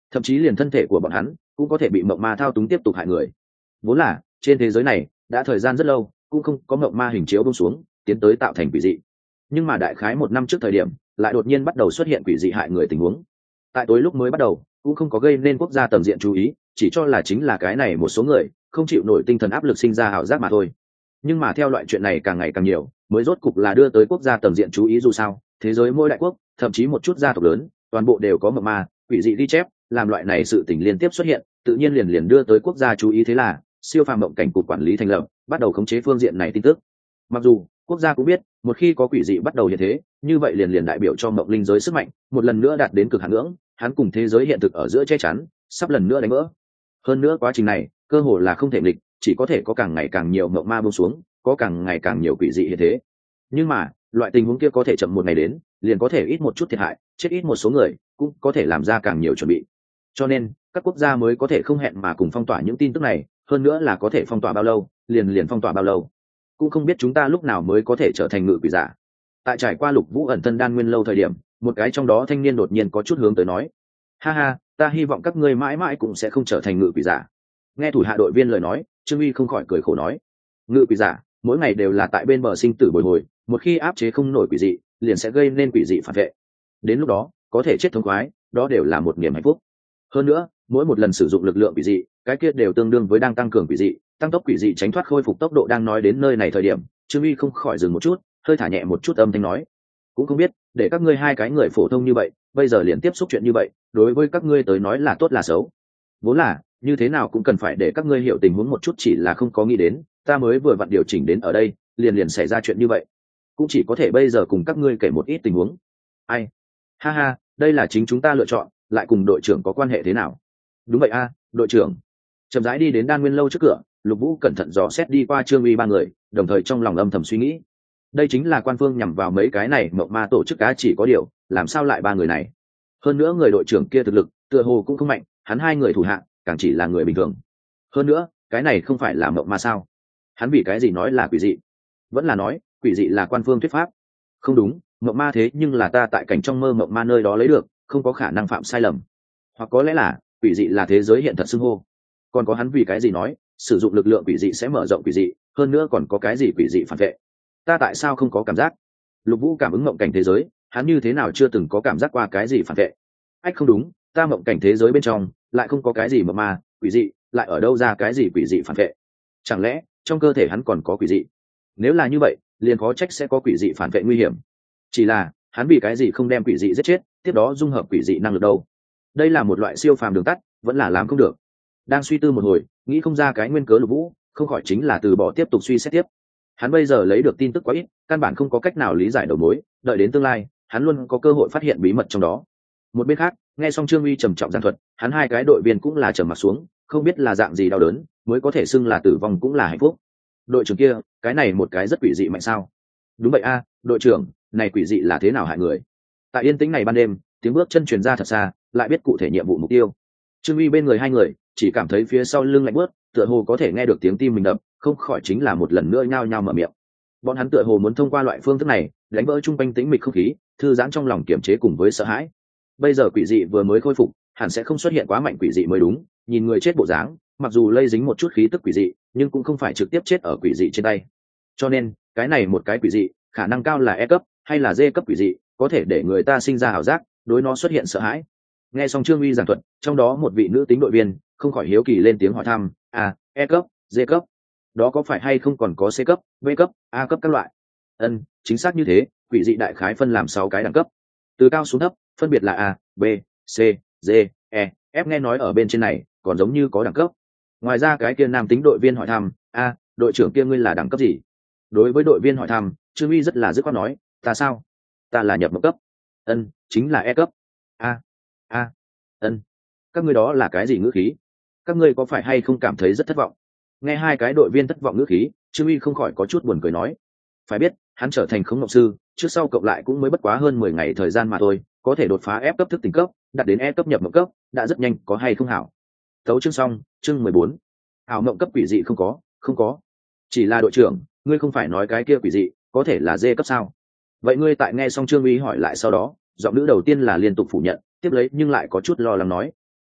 thậm chí liền thân thể của bọn hắn cũng có thể bị mộng ma thao túng tiếp tục hại người. Vốn là trên thế giới này đã thời gian rất lâu cũng không có mộng ma hình chiếu bông xuống tiến tới tạo thành quỷ dị, nhưng mà đại khái một năm trước thời điểm lại đột nhiên bắt đầu xuất hiện quỷ dị hại người tình huống. Tại tối lúc mới bắt đầu cũng không có gây nên quốc gia tầm diện chú ý, chỉ cho là chính là cái này một số người không chịu nổi tinh thần áp lực sinh ra ảo giác mà thôi. Nhưng mà theo loại chuyện này càng ngày càng nhiều, mới rốt cục là đưa tới quốc gia tầm diện chú ý. Dù sao thế giới mỗi đại quốc, thậm chí một chút gia tộc lớn, toàn bộ đều có mộng ma quỷ dị ghi chép, làm loại này sự tình liên tiếp xuất hiện, tự nhiên liền liền đưa tới quốc gia chú ý. Thế là siêu phàm mộng cảnh cục quản lý thành lập, bắt đầu khống chế phương diện này tin tức. Mặc dù quốc gia cũng biết, một khi có quỷ dị bắt đầu hiện thế, như vậy liền liền đại biểu cho mộng linh giới sức mạnh một lần nữa đạt đến cực hạn ngưỡng, hắn cùng thế giới hiện thực ở giữa che chắn sắp lần nữa đánh vỡ. Hơn nữa quá trình này cơ hồ là không thể nghịch, chỉ có thể có càng ngày càng nhiều mộng ma buông xuống, có càng ngày càng nhiều quỷ dị hiện thế. Nhưng mà loại tình huống kia có thể chậm một ngày đến, liền có thể ít một chút thiệt hại, chết ít một số người, cũng có thể làm ra càng nhiều chuẩn bị. Cho nên các quốc gia mới có thể không hẹn mà cùng phong tỏa những tin tức này, hơn nữa là có thể phong tỏa bao lâu liền liền phong tỏa bao lâu, cũng không biết chúng ta lúc nào mới có thể trở thành ngự quỷ giả. Tại trải qua Lục Vũ ẩn thân đan nguyên lâu thời điểm, một cái trong đó thanh niên đột nhiên có chút hướng tới nói: ha ha, ta hy vọng các ngươi mãi mãi cũng sẽ không trở thành ngự quỷ giả. Nghe thủ hạ đội viên lời nói, Trương Uy không khỏi cười khổ nói: ngự quỷ giả mỗi ngày đều là tại bên bờ sinh tử bồi hồi, một khi áp chế không nổi quỷ dị, liền sẽ gây nên quỷ dị phản vệ. Đến lúc đó có thể chết thống khoái, đó đều là một niềm hạnh phúc. Hơn nữa mỗi một lần sử dụng lực lượng quỷ dị, cái kia đều tương đương với đang tăng cường quỷ dị, tăng tốc quỷ dị tránh thoát khôi phục tốc độ. Đang nói đến nơi này thời điểm, Trương Uy không khỏi dừng một chút, hơi thả nhẹ một chút âm thanh nói: cũng không biết để các ngươi hai cái người phổ thông như vậy bây giờ liền tiếp xúc chuyện như vậy, đối với các ngươi tới nói là tốt là xấu. Vốn là như thế nào cũng cần phải để các ngươi hiểu tình huống một chút, chỉ là không có nghĩ đến ta mới vừa vặn điều chỉnh đến ở đây liền liền xảy ra chuyện như vậy, cũng chỉ có thể bây giờ cùng các ngươi kể một ít tình huống. Ai, ha ha, đây là chính chúng ta lựa chọn, lại cùng đội trưởng có quan hệ thế nào? Đúng vậy a, đội trưởng. Chậm rãi đi đến đan nguyên lâu trước cửa, Lục Vũ cẩn thận dò xét đi qua Trương Uy ba người, đồng thời trong lòng âm thầm suy nghĩ, đây chính là quan phương nhằm vào mấy cái này mộng ma tổ chức cá, chỉ có điều làm sao lại ba người này? Hơn nữa người đội trưởng kia thực lực tựa hồ cũng không mạnh, hắn hai người thủ hạ càng chỉ là người bình thường. Hơn nữa cái này không phải là mộng ma sao? Hắn vì cái gì nói là quỷ dị? Vẫn là nói quỷ dị là quan phương thuyết pháp? Không đúng, mộng ma thế nhưng là ta tại cảnh trong mơ mộng ma nơi đó lấy được, không có khả năng phạm sai lầm. Hoặc có lẽ là quỷ dị là thế giới hiện thật xưng hô. Còn có hắn vì cái gì nói sử dụng lực lượng quỷ dị sẽ mở rộng quỷ dị, hơn nữa còn có cái gì quỷ dị phản vệ? Ta tại sao không có cảm giác? Lục Vũ cảm ứng mộng cảnh thế giới, hắn như thế nào chưa từng có cảm giác qua cái gì phản vệ? Ách, không đúng, ta mộng cảnh thế giới bên trong lại không có cái gì mộng ma quỷ dị, lại ở đâu ra cái gì quỷ dị phản vệ? Chẳng lẽ trong cơ thể hắn còn có quỷ dị? Nếu là như vậy liền khó trách sẽ có quỷ dị phản vệ nguy hiểm. Chỉ là hắn vì cái gì không đem quỷ dị giết chết, tiếp đó dung hợp quỷ dị năng lực đâu? Đây là một loại siêu phàm đường tắt, vẫn là làm không được. Đang suy tư một hồi, nghĩ không ra cái nguyên cớ, Lục Vũ không khỏi chính là từ bỏ tiếp tục suy xét tiếp. Hắn bây giờ lấy được tin tức quá ít, căn bản không có cách nào lý giải đầu mối, đợi đến tương lai hắn luôn có cơ hội phát hiện bí mật trong đó. Một bên khác, nghe xong Trương Uy trầm trọng giảng thuật, hắn hai cái đội viên cũng là trầm mặt xuống, không biết là dạng gì đau đớn mới có thể xưng là tử vong cũng là hạnh phúc. Đội trưởng kia, cái này một cái rất quỷ dị mạnh sao? Đúng vậy a, đội trưởng, này quỷ dị là thế nào hại người? Tại yên tĩnh này ban đêm, tiếng bước chân truyền ra thật xa, lại biết cụ thể nhiệm vụ mục tiêu. Trương Uy bên người hai người chỉ cảm thấy phía sau lưng lạnh buốt, tựa hồ có thể nghe được tiếng tim mình đập, không khỏi chính là một lần nữa nhao nhao mở miệng. Bọn hắn tựa hồ muốn thông qua loại phương thức này đánh vỡ chung quanh tĩnh mịch không khí, thư giãn trong lòng kiềm chế cùng với sợ hãi. Bây giờ quỷ dị vừa mới khôi phục, hẳn sẽ không xuất hiện quá mạnh quỷ dị mới đúng. Nhìn người chết bộ dáng, mặc dù lây dính một chút khí tức quỷ dị, nhưng cũng không phải trực tiếp chết ở quỷ dị trên tay. Cho nên cái này một cái quỷ dị khả năng cao là E cấp hay là D cấp quỷ dị, có thể để người ta sinh ra ảo giác, đối nó xuất hiện sợ hãi. Nghe xong Trương Uy giảng thuật, trong đó một vị nữ tính đội viên không khỏi hiếu kỳ lên tiếng hỏi thăm: à, E cấp, D cấp, đó có phải hay không còn có C cấp, B cấp, A cấp các loại? Ân, chính xác như thế, quỷ dị đại khái phân làm sáu cái đẳng cấp, từ cao xuống thấp phân biệt là A, B, C, D, E, F. Nghe nói ở bên trên này còn giống như có đẳng cấp. Ngoài ra cái kia nam tính đội viên hỏi thăm: a, đội trưởng kia ngươi là đẳng cấp gì? Đối với đội viên hỏi thăm, Trương Uy rất là dứt khoát nói: ta sao? Ta là nhập mộng cấp. Ân, chính là E cấp. A, a, ân, các ngươi đó là cái gì ngữ khí? Các ngươi có phải hay không cảm thấy rất thất vọng? Nghe hai cái đội viên thất vọng ngữ khí, Trương Uy không khỏi có chút buồn cười nói: phải biết hắn trở thành khống ngọc sư trước sau cộng lại cũng mới bất quá hơn mười ngày thời gian mà thôi, có thể đột phá F cấp thức tỉnh cấp, đạt đến E cấp nhập mộng cấp, đã rất nhanh, có hay không hảo? Tấu chương xong, chương mười bốn. Ảo mộng cấp quỷ dị không có, không có. Chỉ là đội trưởng, ngươi không phải nói cái kia quỷ dị có thể là D cấp sao? Vậy ngươi tại nghe xong Trương Uy hỏi lại sau đó, giọng nữ đầu tiên là liên tục phủ nhận, tiếp lấy nhưng lại có chút lo lắng nói: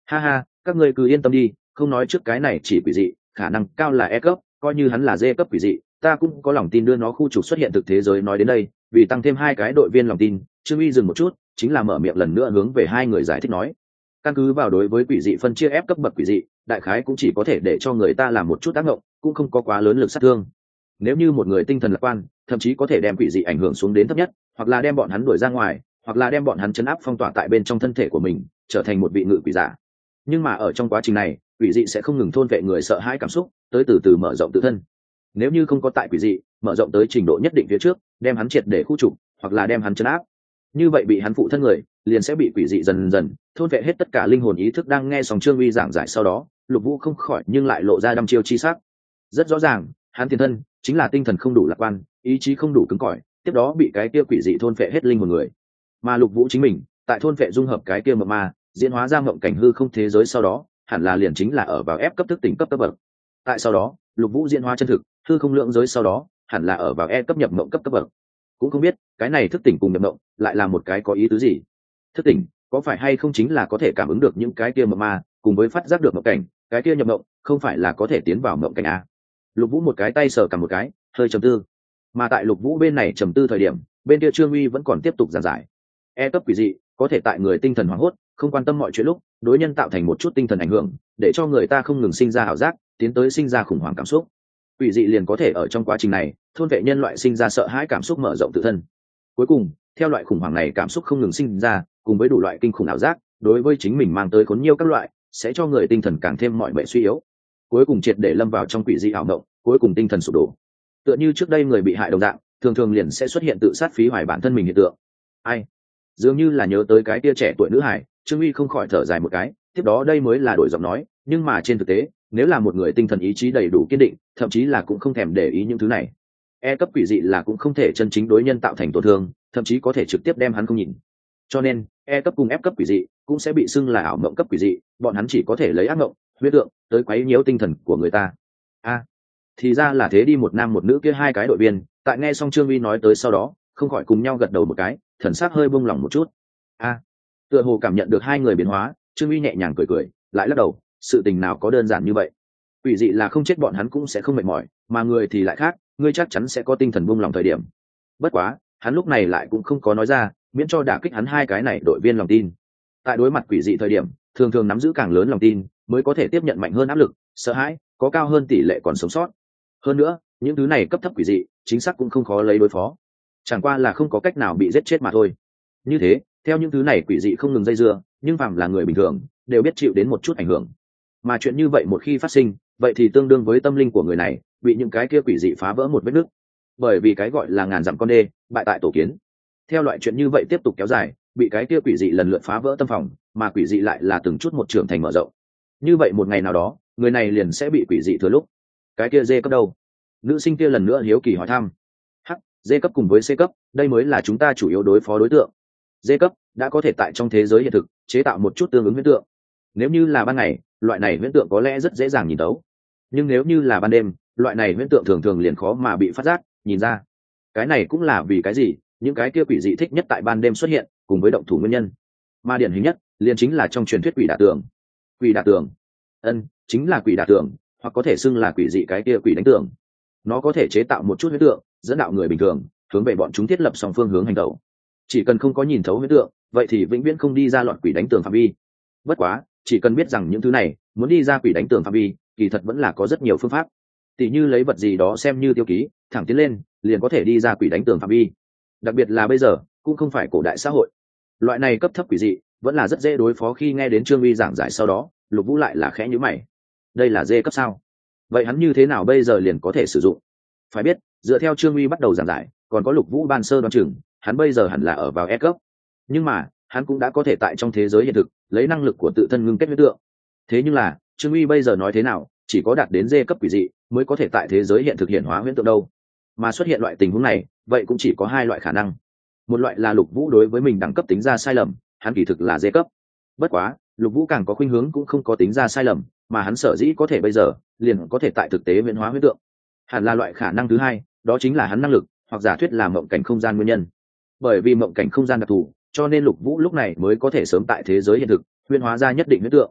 Ha ha, các ngươi cứ yên tâm đi, không nói trước cái này chỉ quỷ dị, khả năng cao là E cấp, coi như hắn là D cấp quỷ dị, ta cũng có lòng tin đưa nó khu trục xuất hiện thực thế giới. Nói đến đây, vì tăng thêm hai cái đội viên lòng tin, Trương Uy dừng một chút, chính là mở miệng lần nữa hướng về hai người giải thích nói. Căn cứ vào đối với quỷ dị phân chia F cấp bậc quỷ dị, đại khái cũng chỉ có thể để cho người ta làm một chút tác động, cũng không có quá lớn lực sát thương. Nếu như một người tinh thần lạc quan, thậm chí có thể đem quỷ dị ảnh hưởng xuống đến thấp nhất, hoặc là đem bọn hắn đuổi ra ngoài, hoặc là đem bọn hắn chấn áp phong tỏa tại bên trong thân thể của mình, trở thành một vị ngự quỷ giả. Nhưng mà ở trong quá trình này, quỷ dị sẽ không ngừng thôn vệ người sợ hãi cảm xúc, tới từ từ mở rộng tự thân. Nếu như không có tại quỷ dị mở rộng tới trình độ nhất định phía trước, đem hắn triệt để khu trục, hoặc là đem hắn chấn áp, như vậy bị hắn phụ thân người liền sẽ bị quỷ dị dần dần thôn vệ hết tất cả linh hồn ý thức. Đang nghe xong Trương Uy giảng giải sau đó, Lục Vũ không khỏi nhưng lại lộ ra đăm chiêu chi sắc. Rất rõ ràng, hắn tiền thân chính là tinh thần không đủ lạc quan, ý chí không đủ cứng cỏi, tiếp đó bị cái kia quỷ dị thôn vệ hết linh hồn người. Mà Lục Vũ chính mình, tại thôn vệ dung hợp cái kia mộng ma, diễn hóa ra mộng cảnh hư không thế giới sau đó, hẳn là liền chính là ở vào F cấp thức tỉnh cấp cấp bậc. Tại sau đó, Lục Vũ diễn hóa chân thực, hư không lượng giới sau đó, hẳn là ở vào E cấp nhập mộng cấp cấp bậc. Cũng không biết, cái này thức tỉnh cùng nhập mộng lại là một cái có ý tứ gì. Thức tỉnh, có phải hay không chính là có thể cảm ứng được những cái kia mộng ma, cùng với phát giác được mộng cảnh, cái kia nhập mộng, không phải là có thể tiến vào mộng cảnh à? Lục Vũ một cái tay sờ cầm một cái, hơi trầm tư. Mà tại Lục Vũ bên này trầm tư thời điểm, bên kia Trương Uy vẫn còn tiếp tục giảng giải. E cấp quỷ dị, có thể tại người tinh thần hoảng hốt, không quan tâm mọi chuyện lúc, đối nhân tạo thành một chút tinh thần ảnh hưởng, để cho người ta không ngừng sinh ra ảo giác, tiến tới sinh ra khủng hoảng cảm xúc. Quỷ dị liền có thể ở trong quá trình này, thôn vệ nhân loại sinh ra sợ hãi cảm xúc, mở rộng tự thân. Cuối cùng, theo loại khủng hoảng này cảm xúc không ngừng sinh ra, cùng với đủ loại kinh khủng ảo giác, đối với chính mình mang tới khốn nhiều các loại, sẽ cho người tinh thần càng thêm mọi mệnh suy yếu. Cuối cùng triệt để lâm vào trong quỷ dị ảo mộng, cuối cùng tinh thần sụp đổ. Tựa như trước đây người bị hại đồng dạng, thường thường liền sẽ xuất hiện tự sát phí hoài bản thân mình hiện tượng. Ai? Dường như là nhớ tới cái tia trẻ tuổi nữ hải, Trương Uy không khỏi thở dài một cái, tiếp đó đây mới là đổi giọng nói, nhưng mà trên thực tế, nếu là một người tinh thần ý chí đầy đủ kiên định, thậm chí là cũng không thèm để ý những thứ này. E cấp quỷ dị là cũng không thể chân chính đối nhân tạo thành tổn thương, thậm chí có thể trực tiếp đem hắn không nhìn. Cho nên, E cấp cùng F cấp quỷ dị cũng sẽ bị xưng là ảo mộng cấp quỷ dị, bọn hắn chỉ có thể lấy ác mộng, huyễn tượng tới quấy nhiễu tinh thần của người ta. A, à, thì ra là thế đi. Một nam một nữ kia hai cái đội viên, tại nghe xong Trương Uy nói tới sau đó, không khỏi cùng nhau gật đầu một cái, thần sắc hơi buông lỏng một chút. A, à, tựa hồ cảm nhận được hai người biến hóa, Trương Uy nhẹ nhàng cười cười, lại lắc đầu, sự tình nào có đơn giản như vậy. Quỷ dị là không chết bọn hắn cũng sẽ không mệt mỏi, mà người thì lại khác, ngươi chắc chắn sẽ có tinh thần buông lòng thời điểm. Bất quá, hắn lúc này lại cũng không có nói ra, miễn cho đả kích hắn hai cái này đội viên lòng tin. Tại đối mặt quỷ dị thời điểm, thường thường nắm giữ càng lớn lòng tin, mới có thể tiếp nhận mạnh hơn áp lực, sợ hãi, có cao hơn tỷ lệ còn sống sót. Hơn nữa, những thứ này cấp thấp quỷ dị, chính xác cũng không khó lấy đối phó. Chẳng qua là không có cách nào bị giết chết mà thôi. Như thế, theo những thứ này quỷ dị không ngừng dây dưa, nhưng phàm là người bình thường, đều biết chịu đến một chút ảnh hưởng. Mà chuyện như vậy một khi phát sinh, vậy thì tương đương với tâm linh của người này bị những cái kia quỷ dị phá vỡ một vết nứt. Bởi vì cái gọi là ngàn dặm con đê, bại tại tổ kiến. Theo loại chuyện như vậy tiếp tục kéo dài, bị cái kia quỷ dị lần lượt phá vỡ tâm phòng, mà quỷ dị lại là từng chút một trưởng thành mở rộng. Như vậy một ngày nào đó, người này liền sẽ bị quỷ dị thừa lúc. Cái kia dê cấp đâu? Nữ sinh kia lần nữa hiếu kỳ hỏi thăm. Hắc, dê cấp cùng với C cấp, đây mới là chúng ta chủ yếu đối phó đối tượng. Dê cấp đã có thể tại trong thế giới hiện thực chế tạo một chút tương ứng huyễn tượng. Nếu như là ban ngày, loại này huyễn tượng có lẽ rất dễ dàng nhìn tấu. Nhưng nếu như là ban đêm, loại này huyễn tượng thường thường liền khó mà bị phát giác, nhìn ra. Cái này cũng là vì cái gì, những cái kia quỷ dị thích nhất tại ban đêm xuất hiện, cùng với động thủ nguyên nhân. Mà điển hình nhất, liền chính là trong truyền thuyết quỷ đả tường. Quỷ đả tường, ân, chính là quỷ đả tường, hoặc có thể xưng là quỷ dị cái kia quỷ đánh tường. Nó có thể chế tạo một chút huyễn tượng, dẫn đạo người bình thường hướng về bọn chúng thiết lập song phương hướng hành động. Chỉ cần không có nhìn thấu huyễn tượng, vậy thì vĩnh viễn không đi ra loạn quỷ đánh tường phạm vi. Bất quá, chỉ cần biết rằng những thứ này muốn đi ra quỷ đánh tường phạm vi, kỳ thật vẫn là có rất nhiều phương pháp. Tỷ như lấy vật gì đó xem như tiêu ký, thẳng tiến lên, liền có thể đi ra quỷ đánh tường phạm vi. Đặc biệt là bây giờ, cũng không phải cổ đại xã hội. Loại này cấp thấp quỷ dị, vẫn là rất dễ đối phó. Khi nghe đến Trương Uy giảng giải sau đó, Lục Vũ lại là khẽ nhíu mày. Đây là dê cấp sao? Vậy hắn như thế nào bây giờ liền có thể sử dụng? Phải biết, dựa theo Trương Uy bắt đầu giảng giải, còn có Lục Vũ ban sơ đoán chừng, hắn bây giờ hẳn là ở vào E cấp. Nhưng mà, hắn cũng đã có thể tại trong thế giới hiện thực, lấy năng lực của tự thân ngưng kết huyễn tượng. Thế nhưng là, Trương Uy bây giờ nói thế nào, chỉ có đạt đến dê cấp quỷ dị, mới có thể tại thế giới hiện thực hiện hóa huyễn tượng đâu. Mà xuất hiện loại tình huống này, vậy cũng chỉ có hai loại khả năng. Một loại là Lục Vũ đối với mình đẳng cấp tính ra sai lầm, hắn kỳ thực là dê cấp. Bất quá, Lục Vũ càng có khuynh hướng cũng không có tính ra sai lầm, mà hắn sở dĩ có thể bây giờ, liền có thể tại thực tế huyễn hóa huyễn tượng. Hẳn là loại khả năng thứ hai, đó chính là hắn năng lực, hoặc giả thuyết là mộng cảnh không gian nguyên nhân. Bởi vì mộng cảnh không gian đặc thù, cho nên Lục Vũ lúc này mới có thể sớm tại thế giới hiện thực huyễn hóa ra nhất định huyễn tượng.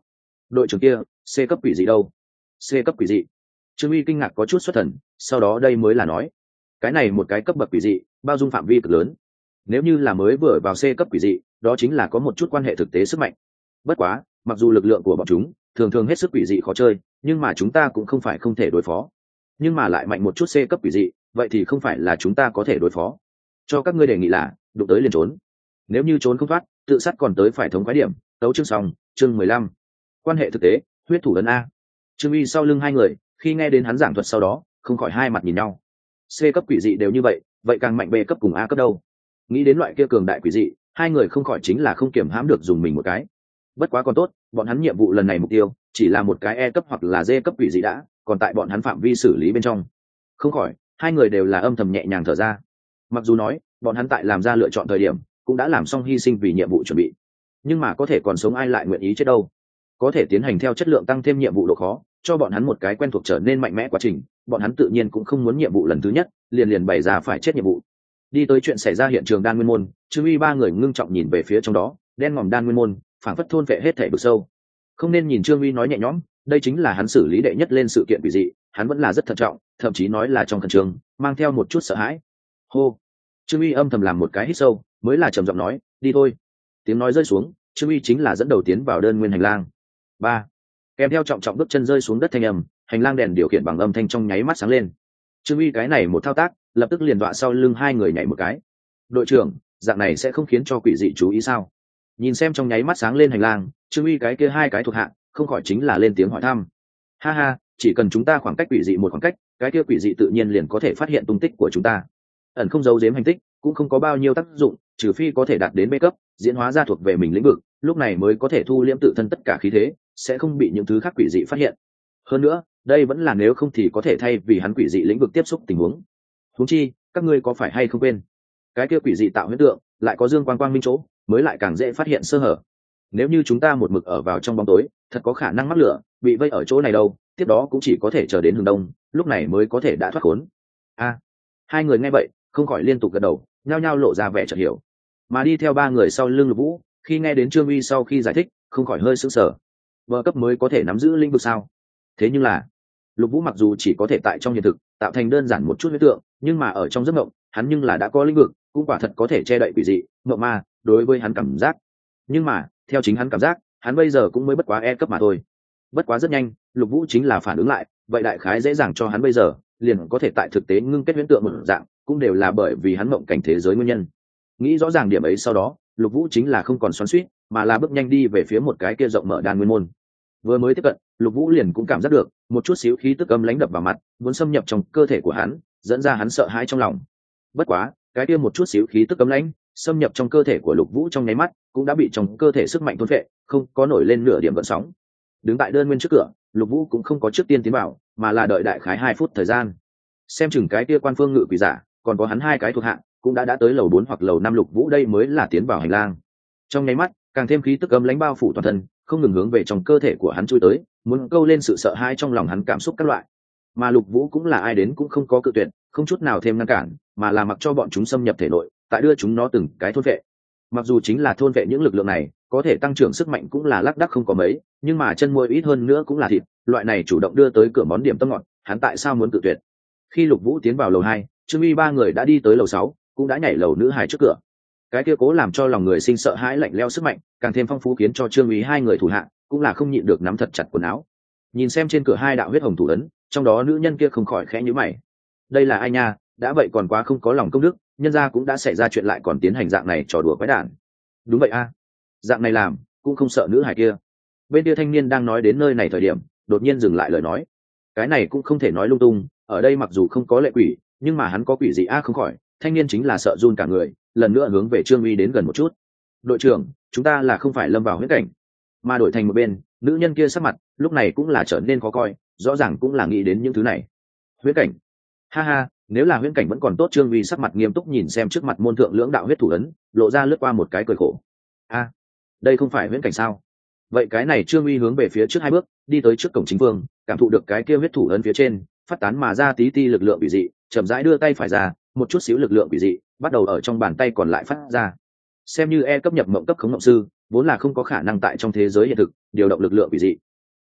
đội trưởng kia, C cấp quỷ dị đâu? C cấp quỷ dị? Trương Uy kinh ngạc có chút xuất thần, sau đó đây mới là nói, cái này một cái cấp bậc quỷ dị, bao dung phạm vi cực lớn. Nếu như là mới vừa vào C cấp quỷ dị, đó chính là có một chút quan hệ thực tế sức mạnh. Bất quá, mặc dù lực lượng của bọn chúng thường thường hết sức quỷ dị khó chơi, nhưng mà chúng ta cũng không phải không thể đối phó. Nhưng mà lại mạnh một chút C cấp quỷ dị, vậy thì không phải là chúng ta có thể đối phó. Cho các ngươi đề nghị là, đụng tới liền trốn. Nếu như trốn không thoát, tự sát còn tới phải thống khoái điểm. Tấu chương xong, chương mười lăm. Quan hệ thực tế, huyết thủ ấn a. Trương Uy sau lưng hai người, khi nghe đến hắn giảng thuật sau đó, không khỏi hai mặt nhìn nhau. C cấp quỷ dị đều như vậy, vậy càng mạnh B cấp cùng A cấp đâu? Nghĩ đến loại kia cường đại quỷ dị, hai người không khỏi chính là không kiểm hãm được dùng mình một cái. Bất quá còn tốt, bọn hắn nhiệm vụ lần này mục tiêu chỉ là một cái E cấp hoặc là D cấp quỷ dị đã, còn tại bọn hắn phạm vi xử lý bên trong. Không khỏi, hai người đều là âm thầm nhẹ nhàng thở ra. Mặc dù nói, bọn hắn tại làm ra lựa chọn thời điểm, cũng đã làm xong hy sinh vì nhiệm vụ chuẩn bị. Nhưng mà có thể còn sống ai lại nguyện ý chết đâu? Có thể tiến hành theo chất lượng tăng thêm nhiệm vụ độ khó, cho bọn hắn một cái quen thuộc trở nên mạnh mẽ quá trình, bọn hắn tự nhiên cũng không muốn nhiệm vụ lần thứ nhất liền liền bày ra phải chết nhiệm vụ. Đi tới chuyện xảy ra hiện trường đan nguyên môn, Trương Uy ba người ngưng trọng nhìn về phía trong đó, đen ngòm đan nguyên môn, phảng phất thôn vệ hết thể vực sâu. Không nên nhìn Trương Uy nói nhẹ nhõm, đây chính là hắn xử lý đệ nhất lên sự kiện quỷ dị, hắn vẫn là rất thận trọng, thậm chí nói là trong khẩn trương, mang theo một chút sợ hãi. Hô. Trương Uy âm thầm làm một cái hít sâu, mới là trầm giọng nói, đi thôi. Tiếng nói rơi xuống, Trương Uy chính là dẫn đầu tiến vào đơn nguyên hành lang. Ba. Kèm theo trọng trọng bước chân rơi xuống đất thanh âm, hành lang đèn điều khiển bằng âm thanh trong nháy mắt sáng lên. Trương Uy cái này một thao tác, lập tức liền dọa sau lưng hai người nhảy một cái. Đội trưởng, dạng này sẽ không khiến cho quỷ dị chú ý sao? Nhìn xem trong nháy mắt sáng lên hành lang, Trương Uy cái kia hai cái thuộc hạ, không khỏi chính là lên tiếng hỏi thăm. Ha ha, chỉ cần chúng ta khoảng cách quỷ dị một khoảng cách, cái kia quỷ dị tự nhiên liền có thể phát hiện tung tích của chúng ta. Ẩn không giấu giếm hành tích, cũng không có bao nhiêu tác dụng, trừ phi có thể đạt đến B cấp, diễn hóa ra thuộc về mình lĩnh vực, lúc này mới có thể thu liễm tự thân tất cả khí thế, sẽ không bị những thứ khác quỷ dị phát hiện. Hơn nữa, đây vẫn là nếu không thì có thể thay vì hắn quỷ dị lĩnh vực tiếp xúc tình huống. Huống chi, các ngươi có phải hay không quên, cái kia quỷ dị tạo huyễn tượng, lại có dương quang quang minh chỗ, mới lại càng dễ phát hiện sơ hở. Nếu như chúng ta một mực ở vào trong bóng tối, thật có khả năng mắc lửa, bị vây ở chỗ này đâu, tiếp đó cũng chỉ có thể chờ đến hướng đông, lúc này mới có thể đã thoát khốn. A. Hai người nghe vậy, không khỏi liên tục gật đầu, nhao nhao lộ ra vẻ chợt hiểu. Mà đi theo ba người sau lưng Lục Vũ, khi nghe đến Trương Uy sau khi giải thích, không khỏi hơi sững sờ. Vợ cấp mới có thể nắm giữ lĩnh vực sao? Thế nhưng là, Lục Vũ mặc dù chỉ có thể tại trong hiện thực tạo thành đơn giản một chút huyễn tượng, nhưng mà ở trong giấc mộng, hắn nhưng là đã có lĩnh vực, cũng quả thật có thể che đậy quỷ dị, mộng ma, đối với hắn cảm giác. Nhưng mà, theo chính hắn cảm giác, hắn bây giờ cũng mới bất quá E cấp mà thôi. Bất quá rất nhanh, Lục Vũ chính là phản ứng lại, vậy đại khái dễ dàng cho hắn bây giờ, liền có thể tại thực tế ngưng kết huyễn tượng một dạng, cũng đều là bởi vì hắn mộng cảnh thế giới nguyên nhân. Nghĩ rõ ràng điểm ấy sau đó, Lục Vũ chính là không còn xoắn xuýt, mà là bước nhanh đi về phía một cái kia rộng mở đan nguyên môn. Vừa mới tiếp cận, Lục Vũ liền cũng cảm giác được một chút xíu khí tức âm lãnh đập vào mặt, muốn xâm nhập trong cơ thể của hắn, dẫn ra hắn sợ hãi trong lòng. Bất quá, cái kia một chút xíu khí tức âm lãnh xâm nhập trong cơ thể của Lục Vũ trong nháy mắt, cũng đã bị trong cơ thể sức mạnh thôn phệ, không có nổi lên nửa điểm gợn sóng. Đứng tại đơn nguyên trước cửa, Lục Vũ cũng không có trước tiên tiến vào, mà là đợi đại khái hai phút thời gian. Xem chừng cái kia quan phương ngự quỷ giả, còn có hắn hai cái thuộc hạ, cũng đã đã tới lầu bốn hoặc lầu năm. Lục Vũ đây mới là tiến vào hành lang. Trong nháy mắt, càng thêm khí tức âm lãnh bao phủ toàn thân, không ngừng hướng về trong cơ thể của hắn chui tới, muốn câu lên sự sợ hãi trong lòng hắn cảm xúc các loại. Mà Lục Vũ cũng là ai đến cũng không có cự tuyệt, không chút nào thêm ngăn cản, mà là mặc cho bọn chúng xâm nhập thể nội, tại đưa chúng nó từng cái thôn vệ. Mặc dù chính là thôn vệ những lực lượng này, có thể tăng trưởng sức mạnh cũng là lác đác không có mấy, nhưng mà chân môi ít hơn nữa cũng là thịt, loại này chủ động đưa tới cửa món điểm tâm ngọt, hắn tại sao muốn cự tuyệt? Khi Lục Vũ tiến vào lầu hai, Trương Uy ba người đã đi tới lầu sáu, cũng đã nhảy lầu nữ hài trước cửa. Cái kia cố làm cho lòng người sinh sợ hãi lạnh lẽo sức mạnh, càng thêm phong phú khiến cho Trương Uy hai người thủ hạ cũng là không nhịn được nắm thật chặt quần áo. Nhìn xem trên cửa hai đạo huyết hồng thủ ấn, trong đó nữ nhân kia không khỏi khẽ nhíu mày. Đây là ai nha, đã vậy còn quá không có lòng công đức, nhân gia cũng đã xảy ra chuyện lại còn tiến hành dạng này trò đùa quái đản. Đúng vậy a, dạng này làm cũng không sợ nữ hài kia. Bên kia thanh niên đang nói đến nơi này thời điểm, đột nhiên dừng lại lời nói. Cái này cũng không thể nói lung tung, ở đây mặc dù không có lệ quỷ, nhưng mà hắn có quỷ gì a không khỏi. Thanh niên chính là sợ run cả người, lần nữa hướng về Trương Uy đến gần một chút. Đội trưởng, chúng ta là không phải lâm vào huyễn cảnh, mà đổi thành một bên, nữ nhân kia sắc mặt lúc này cũng là trở nên khó coi, rõ ràng cũng là nghĩ đến những thứ này. Huyễn cảnh? Ha ha, nếu là huyễn cảnh vẫn còn tốt. Trương Uy sắc mặt nghiêm túc nhìn xem trước mặt môn thượng lưỡng đạo huyết thủ ấn, lộ ra lướt qua một cái cười khổ. A, đây không phải huyễn cảnh sao? Vậy cái này Trương Uy hướng về phía trước hai bước, đi tới trước cổng chính phương, cảm thụ được cái kia huyết thủ ấn phía trên phát tán mà ra tí ti lực lượng quỷ dị, chậm rãi đưa tay phải ra, một chút xíu lực lượng quỷ dị bắt đầu ở trong bàn tay còn lại phát ra. Xem như E cấp nhập mộng cấp khống mộng sư, vốn là không có khả năng tại trong thế giới hiện thực điều động lực lượng quỷ dị,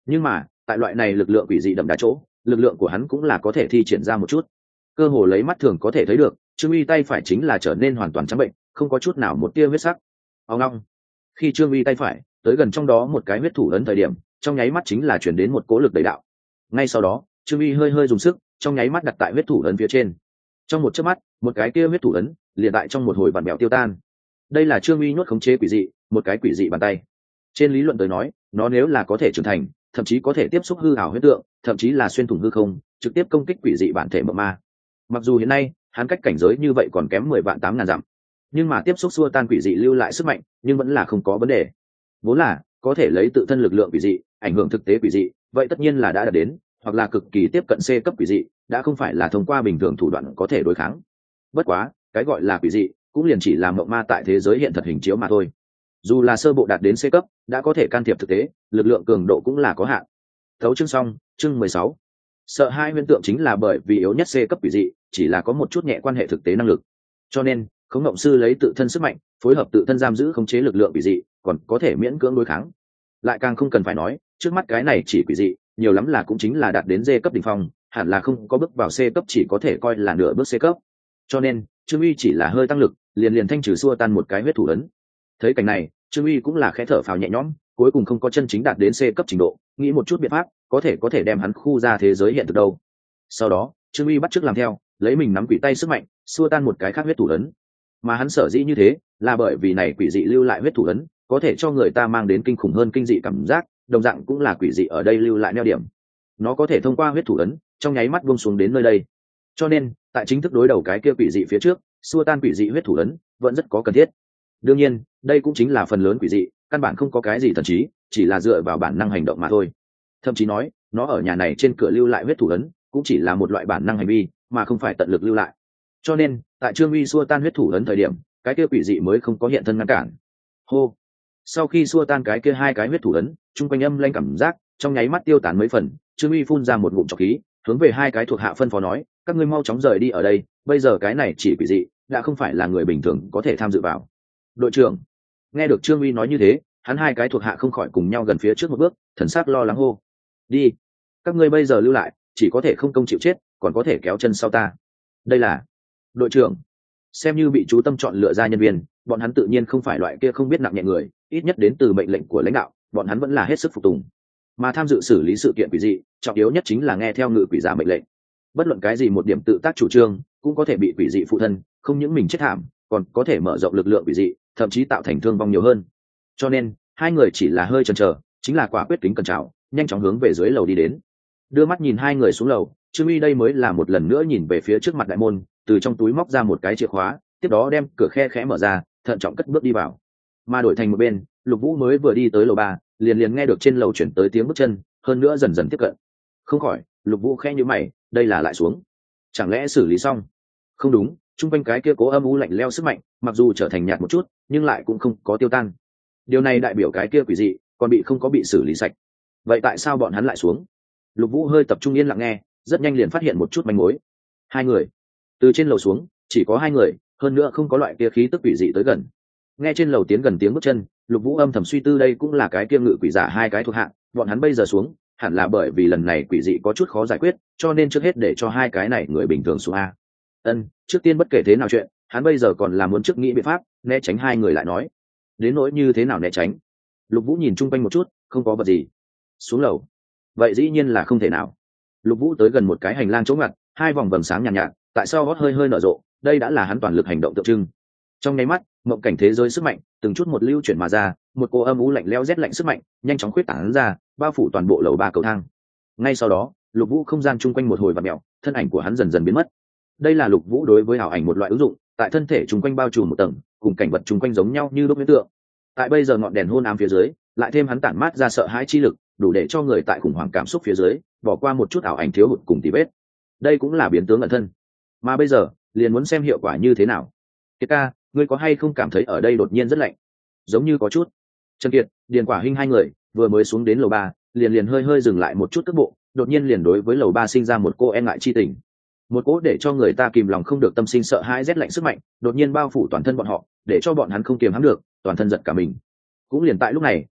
nhưng mà tại loại này lực lượng quỷ dị đậm đà chỗ, lực lượng của hắn cũng là có thể thi triển ra một chút. Cơ hồ lấy mắt thường có thể thấy được, Trương Uy tay phải chính là trở nên hoàn toàn trắng bệnh, không có chút nào một tia huyết sắc. Ông long. Khi Trương Uy tay phải tới gần trong đó một cái huyết thủ ấn thời điểm, trong nháy mắt chính là chuyển đến một cỗ lực đẩy đạo. Ngay sau đó, Trương Uy hơi hơi dùng sức, trong nháy mắt đặt tại huyết thủ ấn phía trên. Trong một chớp mắt, một cái kia huyết thủ ấn liền tại trong một hồi vặn bèo tiêu tan. Đây là Trương Uy nhốt khống chế quỷ dị, một cái quỷ dị bàn tay. Trên lý luận tới nói, nó nếu là có thể trưởng thành, thậm chí có thể tiếp xúc hư ảo huyết tượng, thậm chí là xuyên thủng hư không, trực tiếp công kích quỷ dị bản thể mộng ma. Mặc dù hiện nay hắn cách cảnh giới như vậy còn kém mười vạn tám ngàn dặm, nhưng mà tiếp xúc xua tan quỷ dị lưu lại sức mạnh, nhưng vẫn là không có vấn đề. Vốn là có thể lấy tự thân lực lượng quỷ dị ảnh hưởng thực tế quỷ dị, vậy tất nhiên là đã đạt đến, hoặc là cực kỳ tiếp cận C cấp quỷ dị, đã không phải là thông qua bình thường thủ đoạn có thể đối kháng. Bất quá, cái gọi là quỷ dị, cũng liền chỉ là mộng ma tại thế giới hiện thật hình chiếu mà thôi. Dù là sơ bộ đạt đến C cấp, đã có thể can thiệp thực tế, lực lượng cường độ cũng là có hạn. Thấu chương xong, chương mười sáu. Sợ hai nguyên tượng chính là bởi vì yếu nhất C cấp quỷ dị, chỉ là có một chút nhẹ quan hệ thực tế năng lực. Cho nên, Khống Ngộng Sư lấy tự thân sức mạnh, phối hợp tự thân giam giữ khống chế lực lượng quỷ dị, còn có thể miễn cưỡng đối kháng. Lại càng không cần phải nói, trước mắt cái này chỉ quỷ dị, nhiều lắm là cũng chính là đạt đến D cấp đỉnh phong, hẳn là không có bước vào C cấp, chỉ có thể coi là nửa bước C cấp. Cho nên, Trương Uy chỉ là hơi tăng lực, liền liền thanh trừ xua tan một cái huyết thủ ấn. Thấy cảnh này, Trương Uy cũng là khẽ thở phào nhẹ nhõm, cuối cùng không có chân chính đạt đến C cấp trình độ, nghĩ một chút biện pháp, có thể có thể đem hắn khu ra thế giới hiện thực đâu. Sau đó, Trương Uy bắt chước làm theo, lấy mình nắm quỷ tay sức mạnh, xua tan một cái khác huyết thủ ấn. Mà hắn sở dĩ như thế, là bởi vì này quỷ dị lưu lại huyết thủ ấn, có thể cho người ta mang đến kinh khủng hơn kinh dị cảm giác, đồng dạng cũng là quỷ dị ở đây lưu lại neo điểm. Nó có thể thông qua huyết thủ ấn, trong nháy mắt buông xuống đến nơi đây. Cho nên, tại chính thức đối đầu cái kia quỷ dị phía trước, xua tan quỷ dị huyết thủ ấn, vẫn rất có cần thiết. Đương nhiên, đây cũng chính là phần lớn quỷ dị, căn bản không có cái gì thần trí, chỉ là dựa vào bản năng hành động mà thôi. Thậm chí nói, nó ở nhà này trên cửa lưu lại huyết thủ ấn, cũng chỉ là một loại bản năng hành vi, mà không phải tận lực lưu lại. Cho nên, tại Trương Uy xua tan huyết thủ ấn thời điểm, cái kia quỷ dị mới không có hiện thân ngăn cản. Hô. Sau khi xua tan cái kia hai cái huyết thủ ấn, trung quanh âm lanh cảm giác trong nháy mắt tiêu tán mấy phần, Trương Uy phun ra một ngụm trọc khí, hướng về hai cái thuộc hạ phân phó nói, các ngươi mau chóng rời đi ở đây, bây giờ cái này chỉ quỷ dị, đã không phải là người bình thường có thể tham dự vào. Đội trưởng. Nghe được Trương Uy nói như thế, hắn hai cái thuộc hạ không khỏi cùng nhau gần phía trước một bước, thần sắc lo lắng hô. Đi. Các ngươi bây giờ lưu lại, chỉ có thể không công chịu chết, còn có thể kéo chân sau ta. Đây là đội trưởng. Xem như bị chú tâm chọn lựa ra nhân viên, bọn hắn tự nhiên không phải loại kia không biết nặng nhẹ người, ít nhất đến từ mệnh lệnh của lãnh đạo, bọn hắn vẫn là hết sức phục tùng. Mà tham dự xử lý sự kiện quỷ dị, trọng yếu nhất chính là nghe theo ngự quỷ giả mệnh lệnh. Bất luận cái gì một điểm tự tác chủ trương, cũng có thể bị quỷ dị phụ thân, không những mình chết thảm, còn có thể mở rộng lực lượng quỷ dị, thậm chí tạo thành thương vong nhiều hơn. Cho nên, hai người chỉ là hơi chần chờ, chính là quả quyết kính cẩn chào, nhanh chóng hướng về dưới lầu đi đến. Đưa mắt nhìn hai người xuống lầu, Trương Uy đây mới là một lần nữa nhìn về phía trước mặt đại môn, từ trong túi móc ra một cái chìa khóa, tiếp đó đem cửa khe khẽ mở ra, thận trọng cất bước đi vào. Mà đổi thành một bên, Lục Vũ mới vừa đi tới lầu ba, liền liền nghe được trên lầu chuyển tới tiếng bước chân, hơn nữa dần dần tiếp cận. Không khỏi, Lục Vũ khẽ nhíu mày, đây là lại xuống. Chẳng lẽ xử lý xong? Không đúng, trung quanh cái kia cố âm u lạnh lẽo sức mạnh, mặc dù trở thành nhạt một chút, nhưng lại cũng không có tiêu tan. Điều này đại biểu cái kia quỷ dị còn bị không có bị xử lý sạch. Vậy tại sao bọn hắn lại xuống? Lục Vũ hơi tập trung yên lặng nghe, rất nhanh liền phát hiện một chút manh mối. Hai người từ trên lầu xuống, chỉ có hai người, hơn nữa không có loại kia khí tức quỷ dị tới gần. Nghe trên lầu tiến gần tiếng bước chân, Lục Vũ âm thầm suy tư đây cũng là cái kia ngự quỷ giả hai cái thuộc hạ, bọn hắn bây giờ xuống, hẳn là bởi vì lần này quỷ dị có chút khó giải quyết, cho nên trước hết để cho hai cái này người bình thường xuống a. Ân, trước tiên bất kể thế nào chuyện, hắn bây giờ còn là muốn trước nghĩ biện pháp, né tránh hai người lại nói. Đến nỗi như thế nào né tránh? Lục Vũ nhìn chung quanh một chút, không có vật gì. Xuống lầu. Vậy dĩ nhiên là không thể nào. Lục Vũ tới gần một cái hành lang chỗ ngặt, hai vòng vầng sáng nhàn nhạt, nhạt, tại sao gót hơi hơi nở rộ, đây đã là hắn toàn lực hành động tượng trưng. Trong nháy mắt, mộng cảnh thế giới sức mạnh từng chút một lưu chuyển mà ra, một cô âm u lạnh lẽo rét lạnh sức mạnh nhanh chóng khuyết tán ra, bao phủ toàn bộ lầu ba cầu thang. Ngay sau đó, Lục Vũ không gian chung quanh một hồi vặn mèo, thân ảnh của hắn dần dần biến mất. Đây là Lục Vũ đối với ảo ảnh một loại ứng dụng, tại thân thể chung quanh bao trùm một tầng, cùng cảnh vật chung quanh giống nhau như đúc huyễn tượng. Tại bây giờ ngọn đèn hôn ám phía dưới, lại thêm hắn tản mát ra sợ hãi chi lực, đủ để cho người tại khủng hoảng cảm xúc phía dưới, bỏ qua một chút ảo ảnh thiếu hụt cùng tì vết. Đây cũng là biến tướng ẩn thân. Mà bây giờ, liền muốn xem hiệu quả như thế nào. Kiệt ca, ngươi có hay không cảm thấy ở đây đột nhiên rất lạnh? Giống như có chút. Trần Kiệt, Điền Quả Hinh hai người vừa mới xuống đến lầu ba, liền liền hơi hơi dừng lại một chút cước bộ, đột nhiên liền đối với lầu ba sinh ra một cô e ngại chi tình. Một cỗ để cho người ta kìm lòng không được tâm sinh sợ hãi rét lạnh sức mạnh, đột nhiên bao phủ toàn thân bọn họ, để cho bọn hắn không kiềm hãm được, toàn thân giật cả mình. Cũng liền tại lúc này,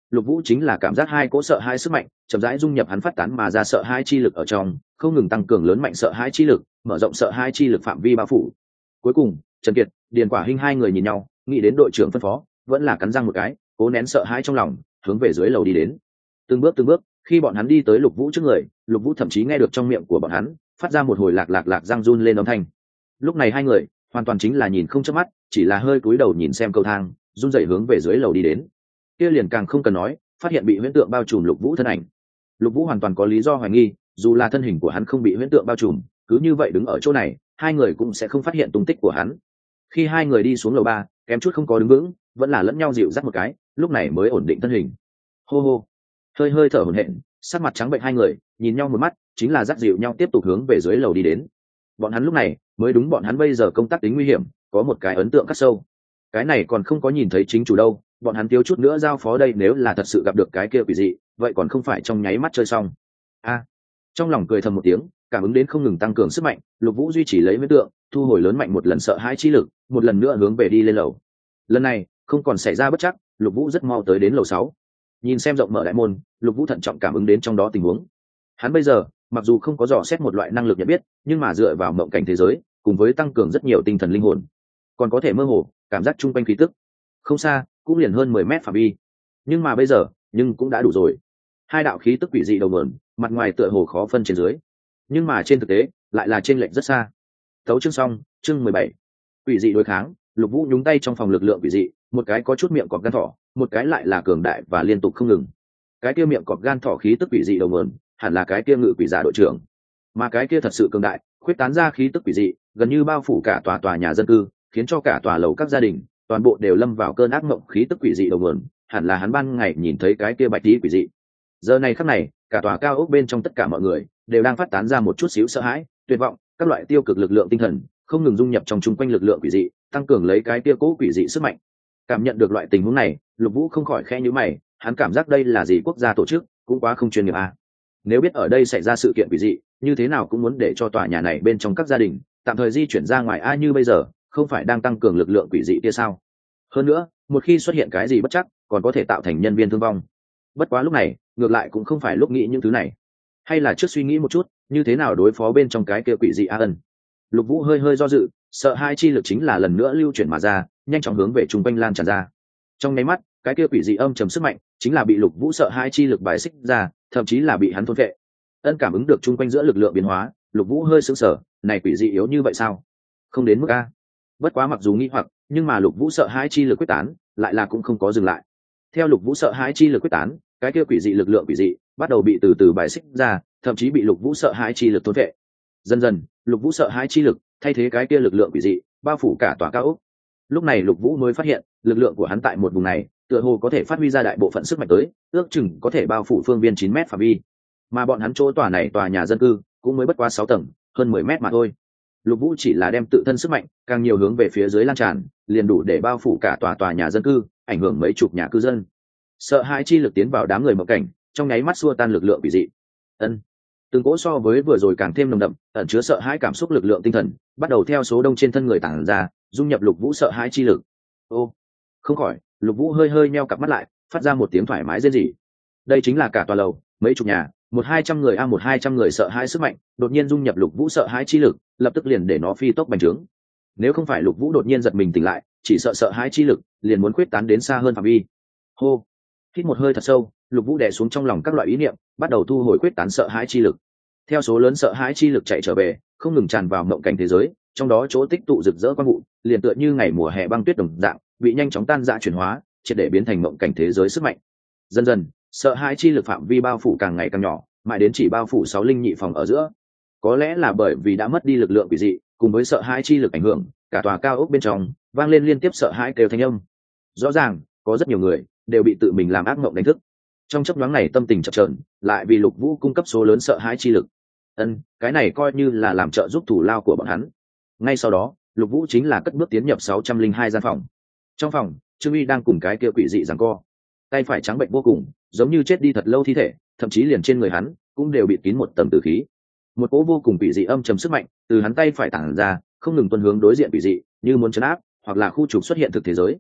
Lục Vũ chính là cảm giác hai cỗ sợ hai sức mạnh chậm rãi dung nhập hắn phát tán mà ra sợ hai chi lực ở trong, không ngừng tăng cường lớn mạnh sợ hai chi lực, mở rộng sợ hai chi lực phạm vi bao phủ. Cuối cùng, Trần Kiệt, Điền Quả Hinh hai người nhìn nhau, nghĩ đến đội trưởng phân phó, vẫn là cắn răng một cái, cố nén sợ hãi trong lòng, hướng về dưới lầu đi đến. Từng bước từng bước, khi bọn hắn đi tới Lục Vũ trước người, Lục Vũ thậm chí nghe được trong miệng của bọn hắn phát ra một hồi lạc lạc lạc răng run lên âm thanh. Lúc này hai người hoàn toàn chính là nhìn không chớp mắt, chỉ là hơi cúi đầu nhìn xem cầu thang, run rẩy hướng về dưới lầu đi đến. Kia liền càng không cần nói, phát hiện bị huyễn tượng bao trùm Lục Vũ thân ảnh. Lục Vũ hoàn toàn có lý do hoài nghi, dù là thân hình của hắn không bị huyễn tượng bao trùm, cứ như vậy đứng ở chỗ này, hai người cũng sẽ không phát hiện tung tích của hắn. Khi hai người đi xuống lầu ba, kém chút không có đứng vững, vẫn là lẫn nhau dịu dắt một cái, lúc này mới ổn định thân hình. Hô hô, hơi hơi thở hổn hển, sắc mặt trắng bệnh hai người nhìn nhau một mắt, chính là dắt dịu nhau tiếp tục hướng về dưới lầu đi đến. Bọn hắn lúc này mới đúng bọn hắn bây giờ công tác tính nguy hiểm, có một cái ấn tượng khắc sâu. Cái này còn không có nhìn thấy chính chủ đâu, bọn hắn thiếu chút nữa giao phó đây, nếu là thật sự gặp được cái kia quỷ dị, vậy còn không phải trong nháy mắt chơi xong. A, trong lòng cười thầm một tiếng, cảm ứng đến không ngừng tăng cường sức mạnh, Lục Vũ duy trì lấy huyễn tượng, thu hồi lớn mạnh một lần sợ hãi chi lực, một lần nữa hướng về đi lên lầu. Lần này không còn xảy ra bất chắc, Lục Vũ rất mau tới đến lầu sáu. Nhìn xem rộng mở đại môn, Lục Vũ thận trọng cảm ứng đến trong đó tình huống. Hắn bây giờ mặc dù không có dò xét một loại năng lực nhận biết, nhưng mà dựa vào mộng cảnh thế giới cùng với tăng cường rất nhiều tinh thần linh hồn, còn có thể mơ hồ cảm giác chung quanh khí tức. Không xa, cũng liền hơn mười mét phạm vi. Nhưng mà bây giờ, nhưng cũng đã đủ rồi. Hai đạo khí tức quỷ dị đầu nguồn, mặt ngoài tựa hồ khó phân trên dưới, nhưng mà trên thực tế lại là trên lệch rất xa. Tấu chương xong, chương mười bảy. Quỷ dị đối kháng. Lục Vũ nhúng tay trong phòng lực lượng quỷ dị, một cái có chút miệng cọp gan thỏ, một cái lại là cường đại và liên tục không ngừng. Cái kia miệng cọp gan thỏ khí tức quỷ dị đầu nguồn, hẳn là cái kia ngự quỷ giả đội trưởng, mà cái kia thật sự cường đại, khuyết tán ra khí tức quỷ dị, gần như bao phủ cả tòa tòa nhà dân cư, khiến cho cả tòa lầu các gia đình toàn bộ đều lâm vào cơn ác mộng khí tức quỷ dị đầu nguồn, hẳn là hắn ban ngày nhìn thấy cái kia bạch tí quỷ dị. Giờ này khắc này, cả tòa cao ốc bên trong tất cả mọi người đều đang phát tán ra một chút xíu sợ hãi, tuyệt vọng, các loại tiêu cực lực lượng tinh thần không ngừng dung nhập trong chung quanh lực lượng quỷ dị, tăng cường lấy cái kia cố quỷ dị sức mạnh. Cảm nhận được loại tình huống này, Lục Vũ không khỏi khẽ nhíu mày, hắn cảm giác đây là gì quốc gia tổ chức, cũng quá không chuyên nghiệp à. Nếu biết ở đây xảy ra sự kiện quỷ dị, như thế nào cũng muốn để cho tòa nhà này bên trong các gia đình tạm thời di chuyển ra ngoài, ai như bây giờ không phải đang tăng cường lực lượng quỷ dị kia sao? Hơn nữa, một khi xuất hiện cái gì bất chắc, còn có thể tạo thành nhân viên thương vong. Bất quá lúc này, ngược lại cũng không phải lúc nghĩ những thứ này, hay là trước suy nghĩ một chút, như thế nào đối phó bên trong cái kia quỷ dị a ân. Lục Vũ hơi hơi do dự, sợ hai chi lực chính là lần nữa lưu chuyển mà ra, nhanh chóng hướng về trung quanh lan tràn ra. Trong nháy mắt, cái kia quỷ dị âm trầm sức mạnh chính là bị Lục Vũ sợ hai chi lực bài xích ra, thậm chí là bị hắn thôn phệ. Ân cảm ứng được trung quanh giữa lực lượng biến hóa, Lục Vũ hơi sững sờ, này quỷ dị yếu như vậy sao? Không đến mức a. Bất quá mặc dù nghi hoặc, nhưng mà Lục Vũ sợ hai chi lực quyết tán, lại là cũng không có dừng lại. Theo Lục Vũ sợ hai chi lực quyết tán, cái kia quỷ dị lực lượng quỷ dị bắt đầu bị từ từ bài xích ra, thậm chí bị Lục Vũ sợ hai chi lực thôn phệ. Dần dần, Lục Vũ sợ hai chi lực thay thế cái kia lực lượng quỷ dị, bao phủ cả tòa cao ốc. Lúc này Lục Vũ mới phát hiện, lực lượng của hắn tại một vùng này, tựa hồ có thể phát huy ra đại bộ phận sức mạnh tới, ước chừng có thể bao phủ phương viên chín mét phạm vi. Mà bọn hắn chỗ tòa này tòa nhà dân cư cũng mới bất quá sáu tầng, hơn mười mét mà thôi. Lục Vũ chỉ là đem tự thân sức mạnh càng nhiều hướng về phía dưới lan tràn, liền đủ để bao phủ cả tòa tòa nhà dân cư, ảnh hưởng mấy chục nhà cư dân. Sợ hãi chi lực tiến vào đám người mộng cảnh, trong nháy mắt xua tan lực lượng quỷ dị. Ân, từng cỗ so với vừa rồi càng thêm nồng đậm, ẩn chứa sợ hãi cảm xúc lực lượng tinh thần, bắt đầu theo số đông trên thân người tản ra, dung nhập Lục Vũ sợ hãi chi lực. Ô, không khỏi, Lục Vũ hơi hơi nheo cặp mắt lại, phát ra một tiếng thoải mái rên rỉ. Đây chính là cả tòa lầu, mấy chục nhà, một hai trăm người a một hai trăm người sợ hãi sức mạnh, đột nhiên dung nhập Lục Vũ sợ hãi chi lực, lập tức liền để nó phi tốc bành trướng. Nếu không phải Lục Vũ đột nhiên giật mình tỉnh lại, chỉ sợ sợ hãi chi lực liền muốn khuyết tán đến xa hơn phạm vi. Hô, hít một hơi thật sâu, Lục Vũ đè xuống trong lòng các loại ý niệm, bắt đầu thu hồi khuyết tán sợ hãi chi lực. Theo số lớn sợ hãi chi lực chạy trở về, không ngừng tràn vào mộng cảnh thế giới, trong đó chỗ tích tụ rực rỡ quang vụ, liền tựa như ngày mùa hè băng tuyết đồng dạng, bị nhanh chóng tan rã chuyển hóa, triệt để biến thành mộng cảnh thế giới sức mạnh. Dần dần, sợ hãi chi lực phạm vi bao phủ càng ngày càng nhỏ, mãi đến chỉ bao phủ sáu linh nhị phòng ở giữa. Có lẽ là bởi vì đã mất đi lực lượng quỷ dị, cùng với sợ hãi chi lực ảnh hưởng, cả tòa cao ốc bên trong vang lên liên tiếp sợ hãi kêu thanh âm. Rõ ràng, có rất nhiều người đều bị tự mình làm ác mộng đánh thức. Trong chốc nhoáng này tâm tình chập chờn, lại vì Lục Vũ cung cấp số lớn sợ hãi chi lực. Ân, cái này coi như là làm trợ giúp thủ lao của bọn hắn. Ngay sau đó, Lục Vũ chính là cất bước tiến nhập sáu trăm linh hai gian phòng. Trong phòng, Trương Uy đang cùng cái kia quỷ dị giằng co, tay phải trắng bệnh vô cùng, giống như chết đi thật lâu thi thể, thậm chí liền trên người hắn cũng đều bị kín một tầng tử khí. Một cỗ vô cùng quỷ dị âm trầm sức mạnh từ hắn tay phải tản ra, không ngừng tuôn hướng đối diện quỷ dị, như muốn trấn áp hoặc là khu trục xuất hiện thực thế giới.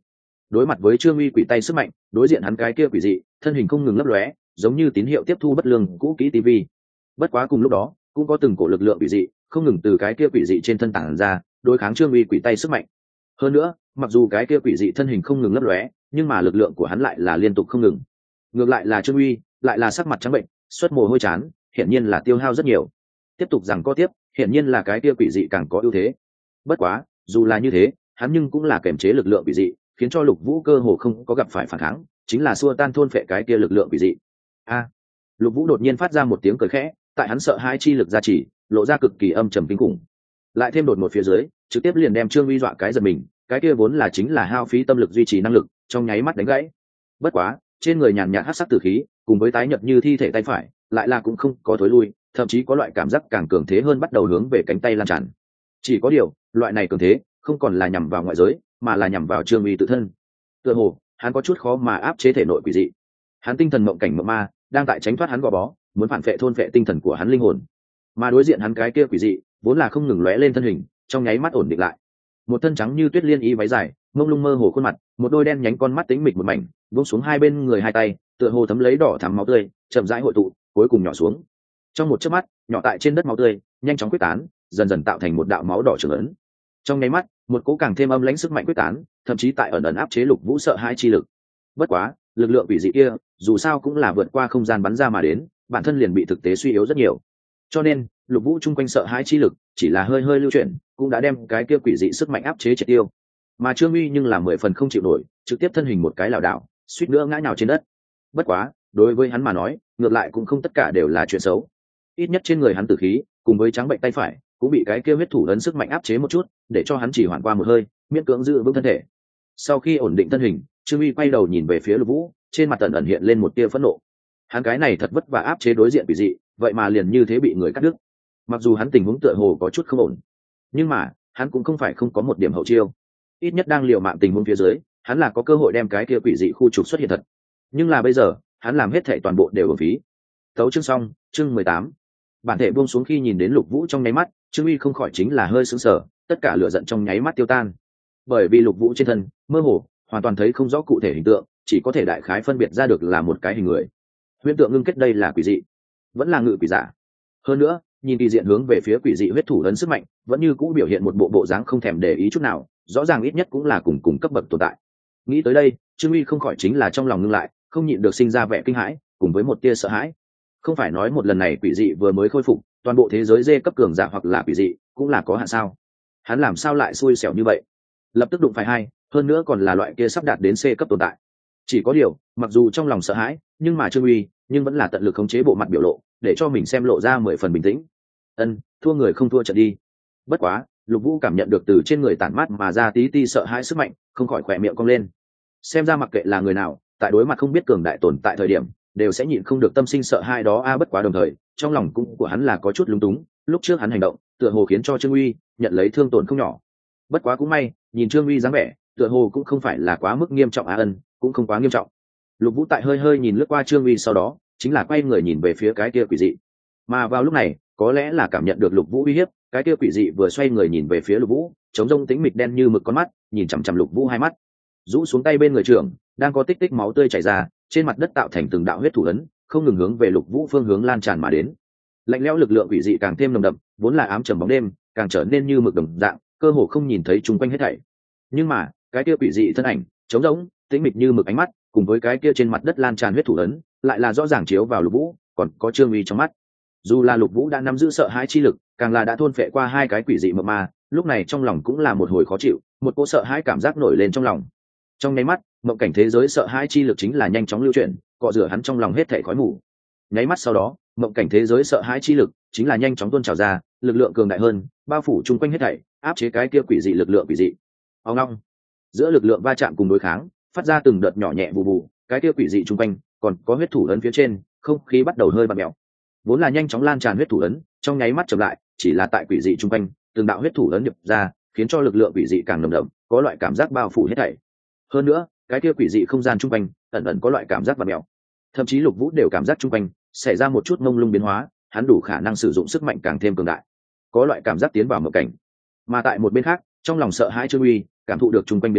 đối mặt với trương uy quỷ tay sức mạnh, đối diện hắn cái kia quỷ dị thân hình không ngừng lấp lóe, giống như tín hiệu tiếp thu bất lương cũ kỹ tivi. Bất quá cùng lúc đó cũng có từng cổ lực lượng quỷ dị không ngừng từ cái kia quỷ dị trên thân tản ra, đối kháng trương uy quỷ tay sức mạnh. Hơn nữa, mặc dù cái kia quỷ dị thân hình không ngừng lấp lóe, nhưng mà lực lượng của hắn lại là liên tục không ngừng. Ngược lại là trương uy lại là sắc mặt trắng bệnh, xuất mồ hôi chán, hiển nhiên là tiêu hao rất nhiều. Tiếp tục rằng có tiếp, hiển nhiên là cái kia quỷ dị càng có ưu thế. Bất quá, dù là như thế, hắn nhưng cũng là kềm chế lực lượng quỷ dị, khiến cho Lục Vũ cơ hồ không có gặp phải phản kháng, chính là xua tan thôn phệ cái kia lực lượng quỷ dị. A! Lục Vũ đột nhiên phát ra một tiếng cười khẽ, tại hắn sợ hai chi lực gia trì, lộ ra cực kỳ âm trầm kinh khủng. Lại thêm đột một phía dưới, trực tiếp liền đem Trương Uy dọa cái giật mình, cái kia vốn là chính là hao phí tâm lực duy trì năng lực, trong nháy mắt đánh gãy. Bất quá, trên người nhàn nhạt hắc sắc tử khí, cùng với tái nhợt như thi thể tay phải, lại là cũng không có thối lui, thậm chí có loại cảm giác càng cường thế hơn bắt đầu hướng về cánh tay lan tràn. Chỉ có điều, loại này cường thế không còn là nhằm vào ngoại giới, mà là nhằm vào Trương Uy tự thân. Tựa hồ, hắn có chút khó mà áp chế thể nội quỷ dị. Hắn tinh thần mộng cảnh mộng ma, đang tại tránh thoát hắn gò bó, muốn phản phệ thôn phệ tinh thần của hắn linh hồn. Mà đối diện hắn cái kia quỷ dị, vốn là không ngừng lóe lên thân hình, trong nháy mắt ổn định lại. Một thân trắng như tuyết liên y váy dài, mông lung mơ hồ khuôn mặt, một đôi đen nhánh con mắt tính mịch một mảnh, buông xuống hai bên người hai tay, tựa hồ thấm lấy đỏ thắm máu tươi, chậm rãi hội tụ, cuối cùng nhỏ xuống. Trong một chớp mắt, nhỏ tại trên đất máu tươi, nhanh chóng quyết tán, dần dần tạo thành một đạo máu đỏ trường ấn. Trong nháy mắt, một cỗ càng thêm âm lãnh sức mạnh quyết tán, thậm chí tại ẩn ẩn áp chế Lục Vũ sợ hãi chi lực. Bất quá, lực lượng quỷ dị kia, dù sao cũng là vượt qua không gian bắn ra mà đến, bản thân liền bị thực tế suy yếu rất nhiều. Cho nên, Lục Vũ chung quanh sợ hãi chi lực, chỉ là hơi hơi lưu chuyển, cũng đã đem cái kia quỷ dị sức mạnh áp chế triệt tiêu. Mà Trương Uy nhưng là mười phần không chịu nổi, trực tiếp thân hình một cái lảo đảo, suýt nữa ngã nhào trên đất. Bất quá, đối với hắn mà nói, ngược lại cũng không tất cả đều là chuyện xấu. Ít nhất trên người hắn tử khí, cùng với trắng bệnh tay phải, cũng bị cái kia huyết thủ lớn sức mạnh áp chế một chút, để cho hắn chỉ hoàn qua một hơi, miễn cưỡng giữ vững thân thể. Sau khi ổn định thân hình, Trương Uy quay đầu nhìn về phía Lục Vũ, trên mặt ẩn ẩn hiện lên một tia phẫn nộ. Hắn cái này thật vất vả áp chế đối diện quỷ dị, vậy mà liền như thế bị người cắt đứt. Mặc dù hắn tình huống tựa hồ có chút không ổn, nhưng mà hắn cũng không phải không có một điểm hậu chiêu. Ít nhất đang liều mạng tình huống phía dưới, hắn là có cơ hội đem cái kia quỷ dị khu trục xuất hiện thật. Nhưng là bây giờ, hắn làm hết thảy toàn bộ đều uổng phí. Tấu chương xong, chương mười tám. Bản thể buông xuống khi nhìn đến Lục Vũ trong nháy mắt, Trương Uy không khỏi chính là hơi sững sờ, tất cả lửa giận trong nháy mắt tiêu tan. Bởi vì Lục Vũ trên thân, mơ hồ, hoàn toàn thấy không rõ cụ thể hình tượng, chỉ có thể đại khái phân biệt ra được là một cái hình người. Huyễn tượng ngưng kết đây là quỷ dị, vẫn là ngự quỷ giả. Hơn nữa, nhìn kỳ diện hướng về phía quỷ dị huyết thủ lớn sức mạnh, vẫn như cũ biểu hiện một bộ bộ dáng không thèm để ý chút nào, rõ ràng ít nhất cũng là cùng cùng cấp bậc tồn tại. Nghĩ tới đây, Trương Uy không khỏi chính là trong lòng ngưng lại, không nhịn được sinh ra vẻ kinh hãi, cùng với một tia sợ hãi. Không phải nói một lần này quỷ dị vừa mới khôi phục, toàn bộ thế giới dê cấp cường giả hoặc là quỷ dị cũng là có hạn sao? Hắn làm sao lại xui xẻo như vậy? Lập tức đụng phải hai, hơn nữa còn là loại kia sắp đạt đến C cấp tồn tại. Chỉ có điều, mặc dù trong lòng sợ hãi, nhưng mà Trương Uy, nhưng vẫn là tận lực khống chế bộ mặt biểu lộ, để cho mình xem lộ ra mười phần bình tĩnh. Ân, thua người không thua trận đi. Bất quá, Lục Vũ cảm nhận được từ trên người tản mát mà ra tí ti sợ hãi sức mạnh, không khỏi khỏe miệng cong lên. Xem ra mặc kệ là người nào, tại đối mặt không biết cường đại tồn tại thời điểm, đều sẽ nhịn không được tâm sinh sợ hãi đó a. Bất quá đồng thời, trong lòng cũng của hắn là có chút lúng túng, lúc trước hắn hành động, tựa hồ khiến cho Trương Uy nhận lấy thương tổn không nhỏ. Bất quá cũng may, nhìn Trương Uy dáng vẻ, tựa hồ cũng không phải là quá mức nghiêm trọng á. Ân, cũng không quá nghiêm trọng. Lục Vũ tại hơi hơi nhìn lướt qua Trương Uy sau đó, chính là quay người nhìn về phía cái kia quỷ dị. Mà vào lúc này, có lẽ là cảm nhận được Lục Vũ uy hiếp, cái kia quỷ dị vừa xoay người nhìn về phía Lục Vũ, chống rông tĩnh mịch đen như mực con mắt, nhìn chằm chằm Lục Vũ hai mắt. Rũ xuống tay bên người trưởng, đang có tích tích máu tươi chảy ra, trên mặt đất tạo thành từng đạo huyết thủ ấn, không ngừng hướng về Lục Vũ phương hướng lan tràn mà đến. Lạnh lẽo lực lượng quỷ dị càng thêm nồng đậm, vốn là ám trầm bóng đêm, càng trở nên như mực đồng dạng, cơ hồ không nhìn thấy chung quanh hết thảy. Nhưng mà, cái kia quỷ dị thân ảnh, chống rỗng, tĩnh mịch như mực ánh mắt, cùng với cái kia trên mặt đất lan tràn huyết thủ ấn, lại là rõ ràng chiếu vào Lục Vũ, còn có Trương Uy trong mắt. Dù là Lục Vũ đã nắm giữ sợ hãi chi lực, càng là đã thôn phệ qua hai cái quỷ dị mập ma, lúc này trong lòng cũng là một hồi khó chịu, một cỗ sợ hãi cảm giác nổi lên trong lòng. Trong nháy mắt, mộng cảnh thế giới sợ hãi chi lực chính là nhanh chóng lưu chuyển, cọ rửa hắn trong lòng hết thảy khói mù. Nháy mắt sau đó, mộng cảnh thế giới sợ hãi chi lực chính là nhanh chóng tuôn trào ra, lực lượng cường đại hơn, bao phủ chung quanh hết thảy, áp chế cái kia quỷ dị lực lượng quỷ dị. Ông long, giữa lực lượng va chạm cùng đối kháng, phát ra từng đợt nhỏ nhẹ bù bù, cái kia quỷ dị chung quanh, còn có huyết thủ ấn phía trên, không khí bắt đầu hơi bặm mèo. Vốn là nhanh chóng lan tràn huyết thủ ấn, trong nháy mắt chậm lại, chỉ là tại quỷ dị chung quanh, từng đạo huyết thủ ấn nhập ra, khiến cho lực lượng quỷ dị càng nồng đậm, có loại cảm giác bao phủ hết thảy. Hơn nữa, cái kia quỷ dị không gian chung quanh, ẩn ẩn có loại cảm giác bặm mèo. Thậm chí Lục Vũ đều cảm giác chung quanh xảy ra một chút mông lung biến hóa, hắn đủ khả năng sử dụng sức mạnh càng thêm cường đại, có loại cảm giác tiến vào mộng cảnh. Mà tại một bên khác, trong lòng sợ hãi Trương Uy, cảm thụ được chung quanh biến hóa,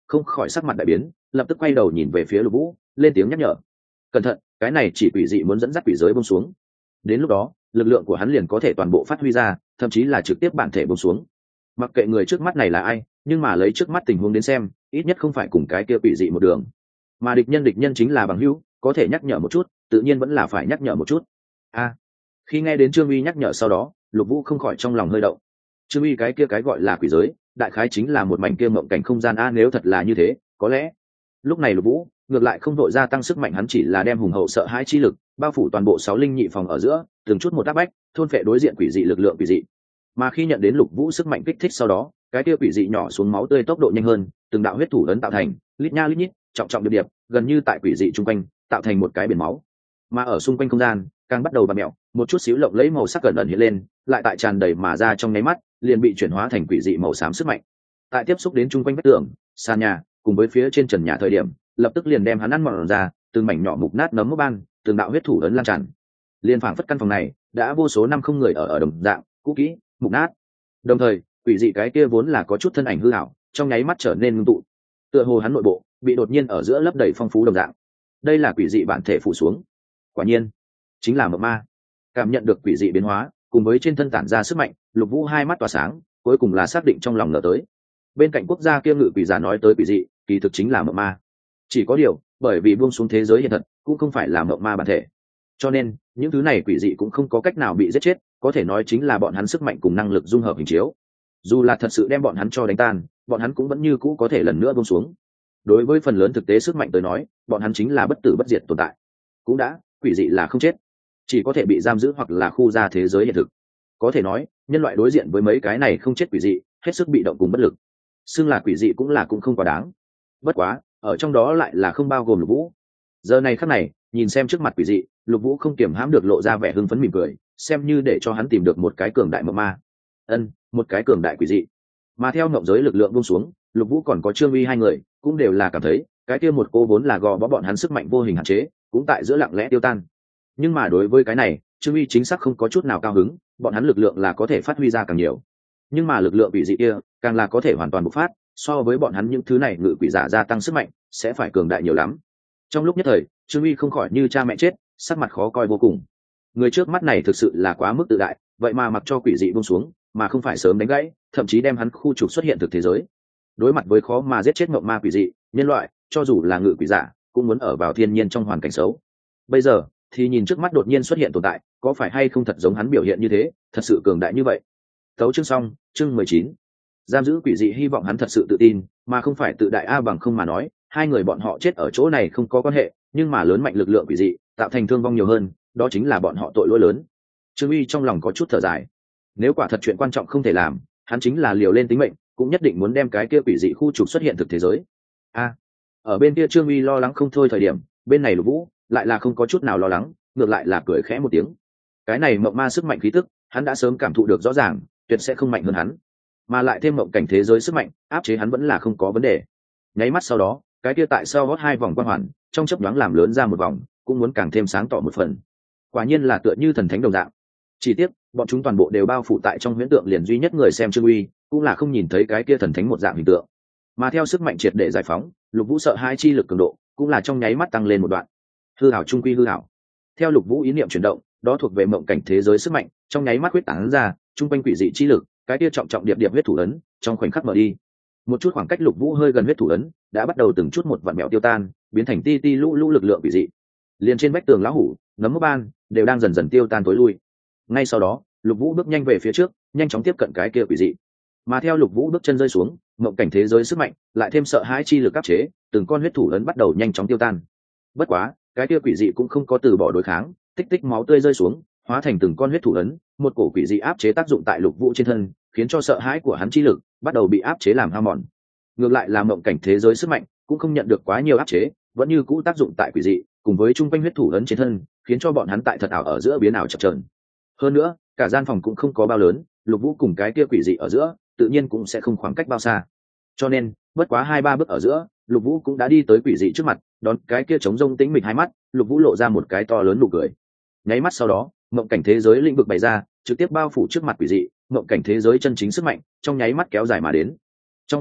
không khỏi sắc mặt đại biến, lập tức quay đầu nhìn về phía Lục Vũ, lên tiếng nhắc nhở: cẩn thận, cái này chỉ quỷ dị muốn dẫn dắt quỷ giới buông xuống. Đến lúc đó lực lượng của hắn liền có thể toàn bộ phát huy ra, thậm chí là trực tiếp bản thể buông xuống. Mặc kệ người trước mắt này là ai, nhưng mà lấy trước mắt tình huống đến xem, ít nhất không phải cùng cái kia quỷ dị một đường, mà địch nhân địch nhân chính là bằng hữu, có thể nhắc nhở một chút, tự nhiên vẫn là phải nhắc nhở một chút. A, khi nghe đến Trương Uy nhắc nhở sau đó, Lục Vũ không khỏi trong lòng hơi động. Trương Uy cái kia cái gọi là quỷ giới, đại khái chính là một mảnh kia mộng cảnh không gian a, nếu thật là như thế, có lẽ lúc này Lục Vũ ngược lại không đội gia tăng sức mạnh, hắn chỉ là đem hùng hậu sợ hãi chi lực bao phủ toàn bộ sáu linh nhị phòng ở giữa, từng chút một áp bách thôn phệ đối diện quỷ dị lực lượng quỷ dị. Mà khi nhận đến Lục Vũ sức mạnh kích thích sau đó, cái kia quỷ dị nhỏ xuống máu tươi tốc độ nhanh hơn, từng đạo huyết thủ ấn tạo thành lít nha lít nhít, trọng trọng điệp điệp, gần như tại quỷ dị chung quanh tạo thành một cái biển máu. Mà ở xung quanh không gian càng bắt đầu bặm mẹo, một chút xíu lộng lấy màu sắc gần ẩn hiện lên, lại tại tràn đầy mà ra trong nháy mắt liền bị chuyển hóa thành quỷ dị màu xám sức mạnh. Tại tiếp xúc đến chung quanh vách tường, sàn nhà cùng với phía trên trần nhà thời điểm, lập tức liền đem hắn ăn mòn ra, từng mảnh nhỏ mục nát nấm mốc ban, từng đạo huyết thủ ấn lan tràn. Liên phảng phất căn phòng này đã vô số năm không người ở ở đồng dạng, cũ kỹ, mục nát. Đồng thời, quỷ dị cái kia vốn là có chút thân ảnh hư ảo, trong nháy mắt trở nên ngưng tụ. Tựa hồ hắn nội bộ bị đột nhiên ở giữa lấp đầy phong phú đồng dạng. Đây là quỷ dị bản thể phủ xuống. Quả nhiên, chính là mộng ma. Cảm nhận được quỷ dị biến hóa, cùng với trên thân tản ra sức mạnh, Lục Vũ hai mắt tỏa sáng, cuối cùng là xác định trong lòng ngờ tới. Bên cạnh quốc gia kia ngự quỷ giả nói tới quỷ dị, kỳ thực chính là mộng ma. Chỉ có điều, bởi vì buông xuống thế giới hiện thật, cũng không phải là mộng ma bản thể. Cho nên, những thứ này quỷ dị cũng không có cách nào bị giết chết, có thể nói chính là bọn hắn sức mạnh cùng năng lực dung hợp hình chiếu. Dù là thật sự đem bọn hắn cho đánh tan, bọn hắn cũng vẫn như cũ có thể lần nữa buông xuống. Đối với phần lớn thực tế sức mạnh tới nói, bọn hắn chính là bất tử bất diệt tồn tại. Cũng đã, quỷ dị là không chết, chỉ có thể bị giam giữ hoặc là khu ra thế giới hiện thực. Có thể nói, nhân loại đối diện với mấy cái này không chết quỷ dị, hết sức bị động cùng bất lực. Xưng là quỷ dị cũng là cũng không quá đáng. Bất quá, ở trong đó lại là không bao gồm Lục Vũ. Giờ này khắc này, nhìn xem trước mặt quỷ dị, Lục Vũ không kiềm hãm được lộ ra vẻ hưng phấn mỉm cười, xem như để cho hắn tìm được một cái cường đại mộng ma. Ân, một cái cường đại quỷ dị. Mà theo ngộng giới lực lượng buông xuống, Lục Vũ còn có Trương Uy hai người, cũng đều là cảm thấy, cái kia một cô vốn là gò bó bọn hắn sức mạnh vô hình hạn chế, cũng tại giữa lặng lẽ tiêu tan. Nhưng mà đối với cái này, Trương Uy chính xác không có chút nào cao hứng, bọn hắn lực lượng là có thể phát huy ra càng nhiều. Nhưng mà lực lượng quỷ dị kia, càng là có thể hoàn toàn bộc phát, so với bọn hắn những thứ này ngự quỷ giả gia tăng sức mạnh, sẽ phải cường đại nhiều lắm. Trong lúc nhất thời, Trương Uy không khỏi như cha mẹ chết, sắc mặt khó coi vô cùng. Người trước mắt này thực sự là quá mức tự đại, vậy mà mặc cho quỷ dị buông xuống, mà không phải sớm đánh gãy, thậm chí đem hắn khu trục xuất hiện thực thế giới. Đối mặt với khó mà giết chết mộng ma quỷ dị, nhân loại, cho dù là ngự quỷ giả, cũng muốn ở vào thiên nhiên trong hoàn cảnh xấu. Bây giờ, thì nhìn trước mắt đột nhiên xuất hiện tồn tại, có phải hay không thật giống hắn biểu hiện như thế, thật sự cường đại như vậy. Tấu chương xong, chương mười chín. Giam giữ quỷ dị, hy vọng hắn thật sự tự tin, mà không phải tự đại a, bằng không mà nói, hai người bọn họ chết ở chỗ này không có quan hệ, nhưng mà lớn mạnh lực lượng quỷ dị, tạo thành thương vong nhiều hơn, đó chính là bọn họ tội lỗi lớn. Trương Uy trong lòng có chút thở dài. Nếu quả thật chuyện quan trọng không thể làm, hắn chính là liều lên tính mệnh, cũng nhất định muốn đem cái kia quỷ dị khu trục xuất hiện thực thế giới. A, ở bên kia Trương Uy lo lắng không thôi thời điểm, bên này Lục Vũ lại là không có chút nào lo lắng, ngược lại là cười khẽ một tiếng. Cái này mộng ma sức mạnh khí tức, hắn đã sớm cảm thụ được rõ ràng, tuyệt sẽ không mạnh hơn hắn, mà lại thêm mộng cảnh thế giới sức mạnh, áp chế hắn vẫn là không có vấn đề. Nháy mắt sau đó, cái kia tại sau gót hai vòng quan hoàn, trong chớp nhoáng làm lớn ra một vòng, cũng muốn càng thêm sáng tỏ một phần. Quả nhiên là tựa như thần thánh đồng dạng. Chỉ tiếc, bọn chúng toàn bộ đều bao phủ tại trong huyễn tượng, liền duy nhất người xem Trương Uy cũng là không nhìn thấy cái kia thần thánh một dạng hình tượng. Mà theo sức mạnh triệt để giải phóng, Lục Vũ sợ hai chi lực cường độ cũng là trong nháy mắt tăng lên một đoạn. Hư ảo trung quy hư ảo. Theo Lục Vũ ý niệm chuyển động, đó thuộc về mộng cảnh thế giới sức mạnh, trong nháy mắt huyết tán ra, trung quanh quỷ dị chi lực, cái kia trọng trọng điệp điệp huyết thủ ấn, trong khoảnh khắc mở đi. Một chút khoảng cách Lục Vũ hơi gần huyết thủ ấn, đã bắt đầu từng chút một vặn mèo tiêu tan, biến thành ti ti lũ lũ lực lượng quỷ dị. Liền trên vách tường lão hủ, nấm mốc ban, đều đang dần dần tiêu tan tối lui. Ngay sau đó, Lục Vũ bước nhanh về phía trước, nhanh chóng tiếp cận cái kia quỷ dị. Mà theo Lục Vũ bước chân rơi xuống, mộng cảnh thế giới sức mạnh lại thêm sợ hãi chi lực áp chế, từng con huyết thủ ấn bắt đầu nhanh chóng tiêu tan. Bất quá, cái kia quỷ dị cũng không có từ bỏ đối kháng, tích tích máu tươi rơi xuống, hóa thành từng con huyết thủ ấn, một cổ quỷ dị áp chế tác dụng tại Lục Vũ trên thân, khiến cho sợ hãi của hắn chi lực bắt đầu bị áp chế làm hao mòn. Ngược lại là mộng cảnh thế giới sức mạnh cũng không nhận được quá nhiều áp chế, vẫn như cũ tác dụng tại quỷ dị cùng với trung quanh huyết thủ ấn trên thân, khiến cho bọn hắn tại thật ảo ở giữa biến ảo chập chờn. Hơn nữa, cả gian phòng cũng không có bao lớn, Lục Vũ cùng cái kia quỷ dị ở giữa, tự nhiên cũng sẽ không khoảng cách bao xa. Cho nên, bất quá hai ba bước ở giữa, Lục Vũ cũng đã đi tới quỷ dị trước mặt, đón cái kia trống rông tĩnh mịch hai mắt, Lục Vũ lộ ra một cái to lớn nụ cười. Nháy mắt sau đó, mộng cảnh thế giới lĩnh vực bày ra, trực tiếp bao phủ trước mặt quỷ dị, mộng cảnh thế giới chân chính sức mạnh trong nháy mắt kéo dài mà đến. Trong khoảnh khắc,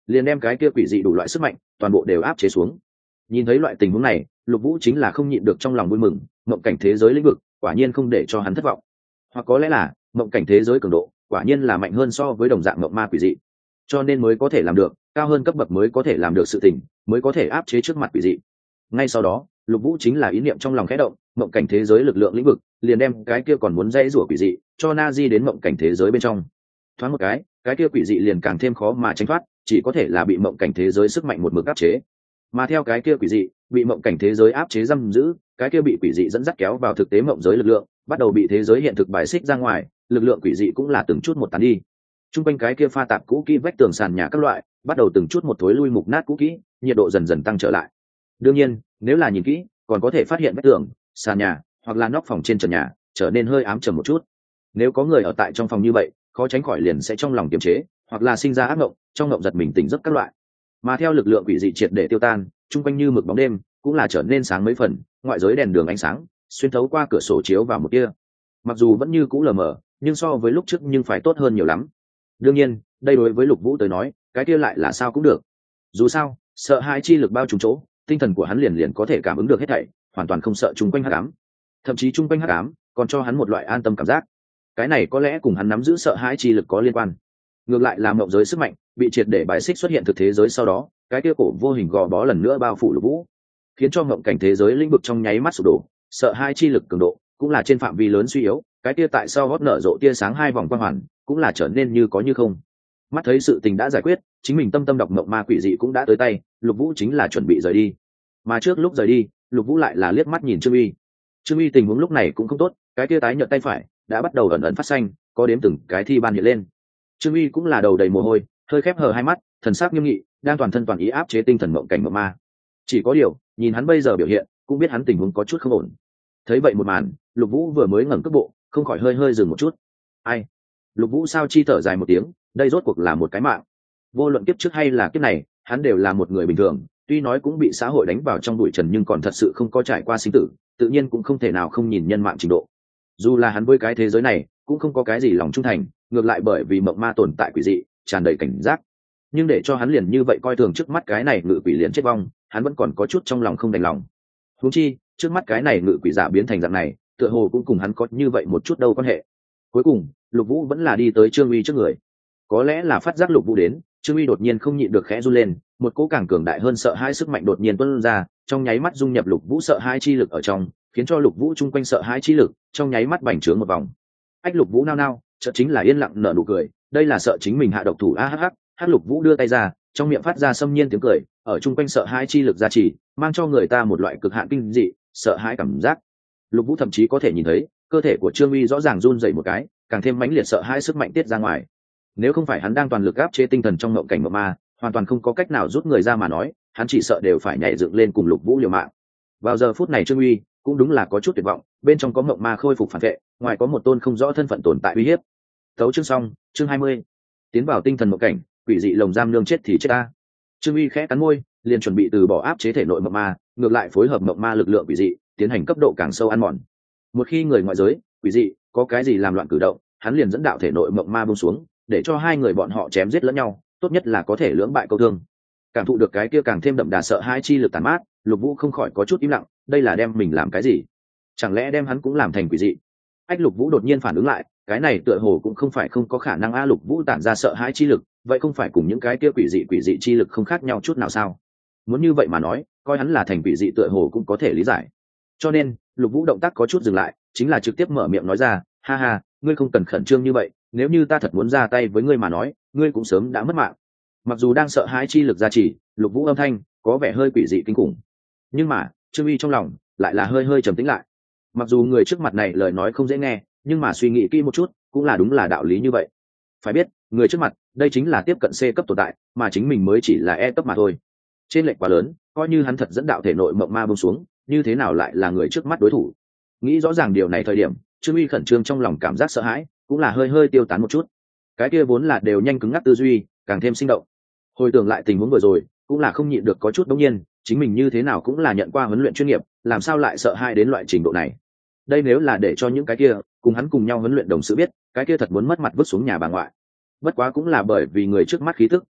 liền đem cái kia quỷ dị đủ loại sức mạnh toàn bộ đều áp chế xuống. Nhìn thấy loại tình huống này, Lục Vũ chính là không nhịn được trong lòng vui mừng, mộng cảnh thế giới lĩnh vực quả nhiên không để cho hắn thất vọng. Hoặc có lẽ là mộng cảnh thế giới cường độ quả nhiên là mạnh hơn so với đồng dạng mộng ma quỷ dị, cho nên mới có thể làm được cao hơn cấp bậc mới có thể làm được sự tình, mới có thể áp chế trước mặt quỷ dị. Ngay sau đó, Lục Vũ chính là ý niệm trong lòng khẽ động, mộng cảnh thế giới lực lượng lĩnh vực liền đem cái kia còn muốn dãy rủa quỷ dị cho na di đến mộng cảnh thế giới bên trong. Thoáng một cái, cái kia quỷ dị liền càng thêm khó mà tránh thoát, chỉ có thể là bị mộng cảnh thế giới sức mạnh một mực áp chế. Mà theo cái kia quỷ dị bị mộng cảnh thế giới áp chế giam giữ, cái kia bị quỷ dị dẫn dắt kéo vào thực tế mộng giới lực lượng bắt đầu bị thế giới hiện thực bài xích ra ngoài, lực lượng quỷ dị cũng là từng chút một tán đi. Trung quanh cái kia pha tạp cũ kỹ vách tường sàn nhà các loại bắt đầu từng chút một thối lui mục nát cũ kỹ, nhiệt độ dần dần tăng trở lại. Đương nhiên, nếu là nhìn kỹ, còn có thể phát hiện vách tường, sàn nhà hoặc là nóc phòng trên trần nhà trở nên hơi ám trầm một chút. Nếu có người ở tại trong phòng như vậy, khó tránh khỏi liền sẽ trong lòng kiềm chế, hoặc là sinh ra ác mộng, trong mộng giật mình tỉnh giấc các loại. Mà theo lực lượng quỷ dị triệt để tiêu tan, trung quanh như mực bóng đêm cũng là trở nên sáng mấy phần, ngoại giới đèn đường ánh sáng xuyên thấu qua cửa sổ chiếu vào một tia. Mặc dù vẫn như cũ lờ mờ, nhưng so với lúc trước nhưng phải tốt hơn nhiều lắm. Đương nhiên, đây đối với Lục Vũ tới nói, cái kia lại là sao cũng được. Dù sao, sợ hãi chi lực bao trùm chỗ, tinh thần của hắn liền liền có thể cảm ứng được hết thảy, hoàn toàn không sợ chung quanh hắc ám. Thậm chí chung quanh hắc ám còn cho hắn một loại an tâm cảm giác. Cái này có lẽ cùng hắn nắm giữ sợ hãi chi lực có liên quan. Ngược lại là mộng giới sức mạnh bị triệt để bài xích xuất hiện thực thế giới sau đó, cái kia cổ vô hình gò bó lần nữa bao phủ Lục Vũ, khiến cho mộng cảnh thế giới lĩnh vực trong nháy mắt sụp đổ, sợ hãi chi lực cường độ cũng là trên phạm vi lớn suy yếu, cái kia tại sao hót nở rộ tia sáng hai vòng quang hoàn cũng là trở nên như có như không. Mắt thấy sự tình đã giải quyết, chính mình tâm tâm đọc mộng ma quỷ dị cũng đã tới tay, Lục Vũ chính là chuẩn bị rời đi. Mà trước lúc rời đi, Lục Vũ lại là liếc mắt nhìn Trương Uy. Trương Uy tình huống lúc này cũng không tốt, cái kia tái nhợt tay phải đã bắt đầu ẩn ẩn phát xanh, có đếm từng cái thi ban hiện lên. Trương Uy cũng là đầu đầy mồ hôi, hơi khép hờ hai mắt, thần sắc nghiêm nghị, đang toàn thân toàn ý áp chế tinh thần mộng cảnh mộng ma. Chỉ có điều, nhìn hắn bây giờ biểu hiện, cũng biết hắn tình huống có chút không ổn. Thấy vậy một màn, Lục Vũ vừa mới ngẩng cước bộ, không khỏi hơi hơi dừng một chút. Ai? Lục Vũ sao chi thở dài một tiếng, đây rốt cuộc là một cái mạng. Vô luận kiếp trước hay là kiếp này, hắn đều là một người bình thường, tuy nói cũng bị xã hội đánh vào trong bụi trần nhưng còn thật sự không có trải qua sinh tử, tự nhiên cũng không thể nào không nhìn nhân mạng trình độ. Dù là hắn với cái thế giới này, cũng không có cái gì lòng trung thành, ngược lại bởi vì mộng ma tồn tại quỷ dị, tràn đầy cảnh giác. Nhưng để cho hắn liền như vậy coi thường trước mắt cái này ngự quỷ liền chết vong, hắn vẫn còn có chút trong lòng không đành lòng. Huống chi, trước mắt cái này ngự quỷ giả biến thành dạng này, tựa hồ cũng cùng hắn có như vậy một chút đâu quan hệ. Cuối cùng, Lục Vũ vẫn là đi tới Trương Uy trước người. Có lẽ là phát giác Lục Vũ đến, Trương Uy đột nhiên không nhịn được khẽ run lên, một cỗ càng cường đại hơn sợ hãi sức mạnh đột nhiên tuôn ra, trong nháy mắt dung nhập Lục Vũ sợ hãi chi lực ở trong, khiến cho Lục Vũ chung quanh sợ hãi chi lực trong nháy mắt bành trướng một vòng. Ách Lục Vũ nao nao, chợt chính là yên lặng nở nụ cười, đây là sợ chính mình hạ độc thủ a hắc hắc. Hắc Lục Vũ đưa tay ra, trong miệng phát ra xâm nhiên tiếng cười, ở chung quanh sợ hãi chi lực gia trì, mang cho người ta một loại cực hạn kinh dị, sợ hãi cảm giác. Lục Vũ thậm chí có thể nhìn thấy, cơ thể của Trương Uy rõ ràng run rẩy một cái, càng thêm mãnh liệt sợ hãi sức mạnh tiết ra ngoài. Nếu không phải hắn đang toàn lực áp chế tinh thần trong mộng cảnh mộng ma, hoàn toàn không có cách nào rút người ra mà nói, hắn chỉ sợ đều phải nhảy dựng lên cùng Lục Vũ liều mạng. Vào giờ phút này Trương Uy cũng đúng là có chút tuyệt vọng, bên trong có mộng ma khôi phục phản vệ, ngoài có một tôn không rõ thân phận tồn tại uy hiếp. Tấu chương xong, chương hai mươi. Tiến vào tinh thần mộng cảnh, quỷ dị lồng giam nương chết thì chết ta. Trương Uy khẽ cắn môi, liền chuẩn bị từ bỏ áp chế thể nội mộng ma, ngược lại phối hợp mộng ma lực lượng quỷ dị, tiến hành cấp độ càng sâu ăn mòn. Một khi người ngoại giới, quỷ dị có cái gì làm loạn cử động, hắn liền dẫn đạo thể nội mộng ma buông xuống, để cho hai người bọn họ chém giết lẫn nhau, tốt nhất là có thể lưỡng bại câu thương. Cảm thụ được cái kia càng thêm đậm đà sợ hãi chi lực tàn mát, Lục Vũ không khỏi có chút im lặng, đây là đem mình làm cái gì? Chẳng lẽ đem hắn cũng làm thành quỷ dị? Ách Lục Vũ đột nhiên phản ứng lại, cái này tựa hồ cũng không phải không có khả năng a. Lục Vũ tản ra sợ hãi chi lực, vậy không phải cùng những cái kia quỷ dị quỷ dị chi lực không khác nhau chút nào sao? Muốn như vậy mà nói, coi hắn là thành quỷ dị tựa hồ cũng có thể lý giải. Cho nên, Lục Vũ động tác có chút dừng lại, chính là trực tiếp mở miệng nói ra, ha ha, ngươi không cần khẩn trương như vậy, nếu như ta thật muốn ra tay với ngươi mà nói, ngươi cũng sớm đã mất mạng. Mặc dù đang sợ hãi chi lực gia trì, Lục Vũ âm thanh có vẻ hơi quỷ dị kinh khủng, nhưng mà Trương Uy trong lòng lại là hơi hơi trầm tĩnh lại. Mặc dù người trước mặt này lời nói không dễ nghe, nhưng mà suy nghĩ kỹ một chút, cũng là đúng là đạo lý như vậy. Phải biết, người trước mặt đây chính là tiếp cận C cấp tồn tại, mà chính mình mới chỉ là E cấp mà thôi. Trên lệch quá lớn, coi như hắn thật dẫn đạo thể nội mộng ma buông xuống, như thế nào lại là người trước mắt đối thủ? Nghĩ rõ ràng điều này thời điểm, Trương Uy khẩn trương trong lòng cảm giác sợ hãi cũng là hơi hơi tiêu tán một chút. Cái kia vốn là đều nhanh cứng ngắc tư duy, càng thêm sinh động. Hồi tưởng lại tình huống vừa rồi, cũng là không nhịn được có chút đống nhiên, chính mình như thế nào cũng là nhận qua huấn luyện chuyên nghiệp, làm sao lại sợ hãi đến loại trình độ này? Đây nếu là để cho những cái kia cùng hắn cùng nhau huấn luyện đồng sự biết, cái kia thật muốn mất mặt vứt xuống nhà bà ngoại. Bất quá cũng là bởi vì người trước mắt khí tức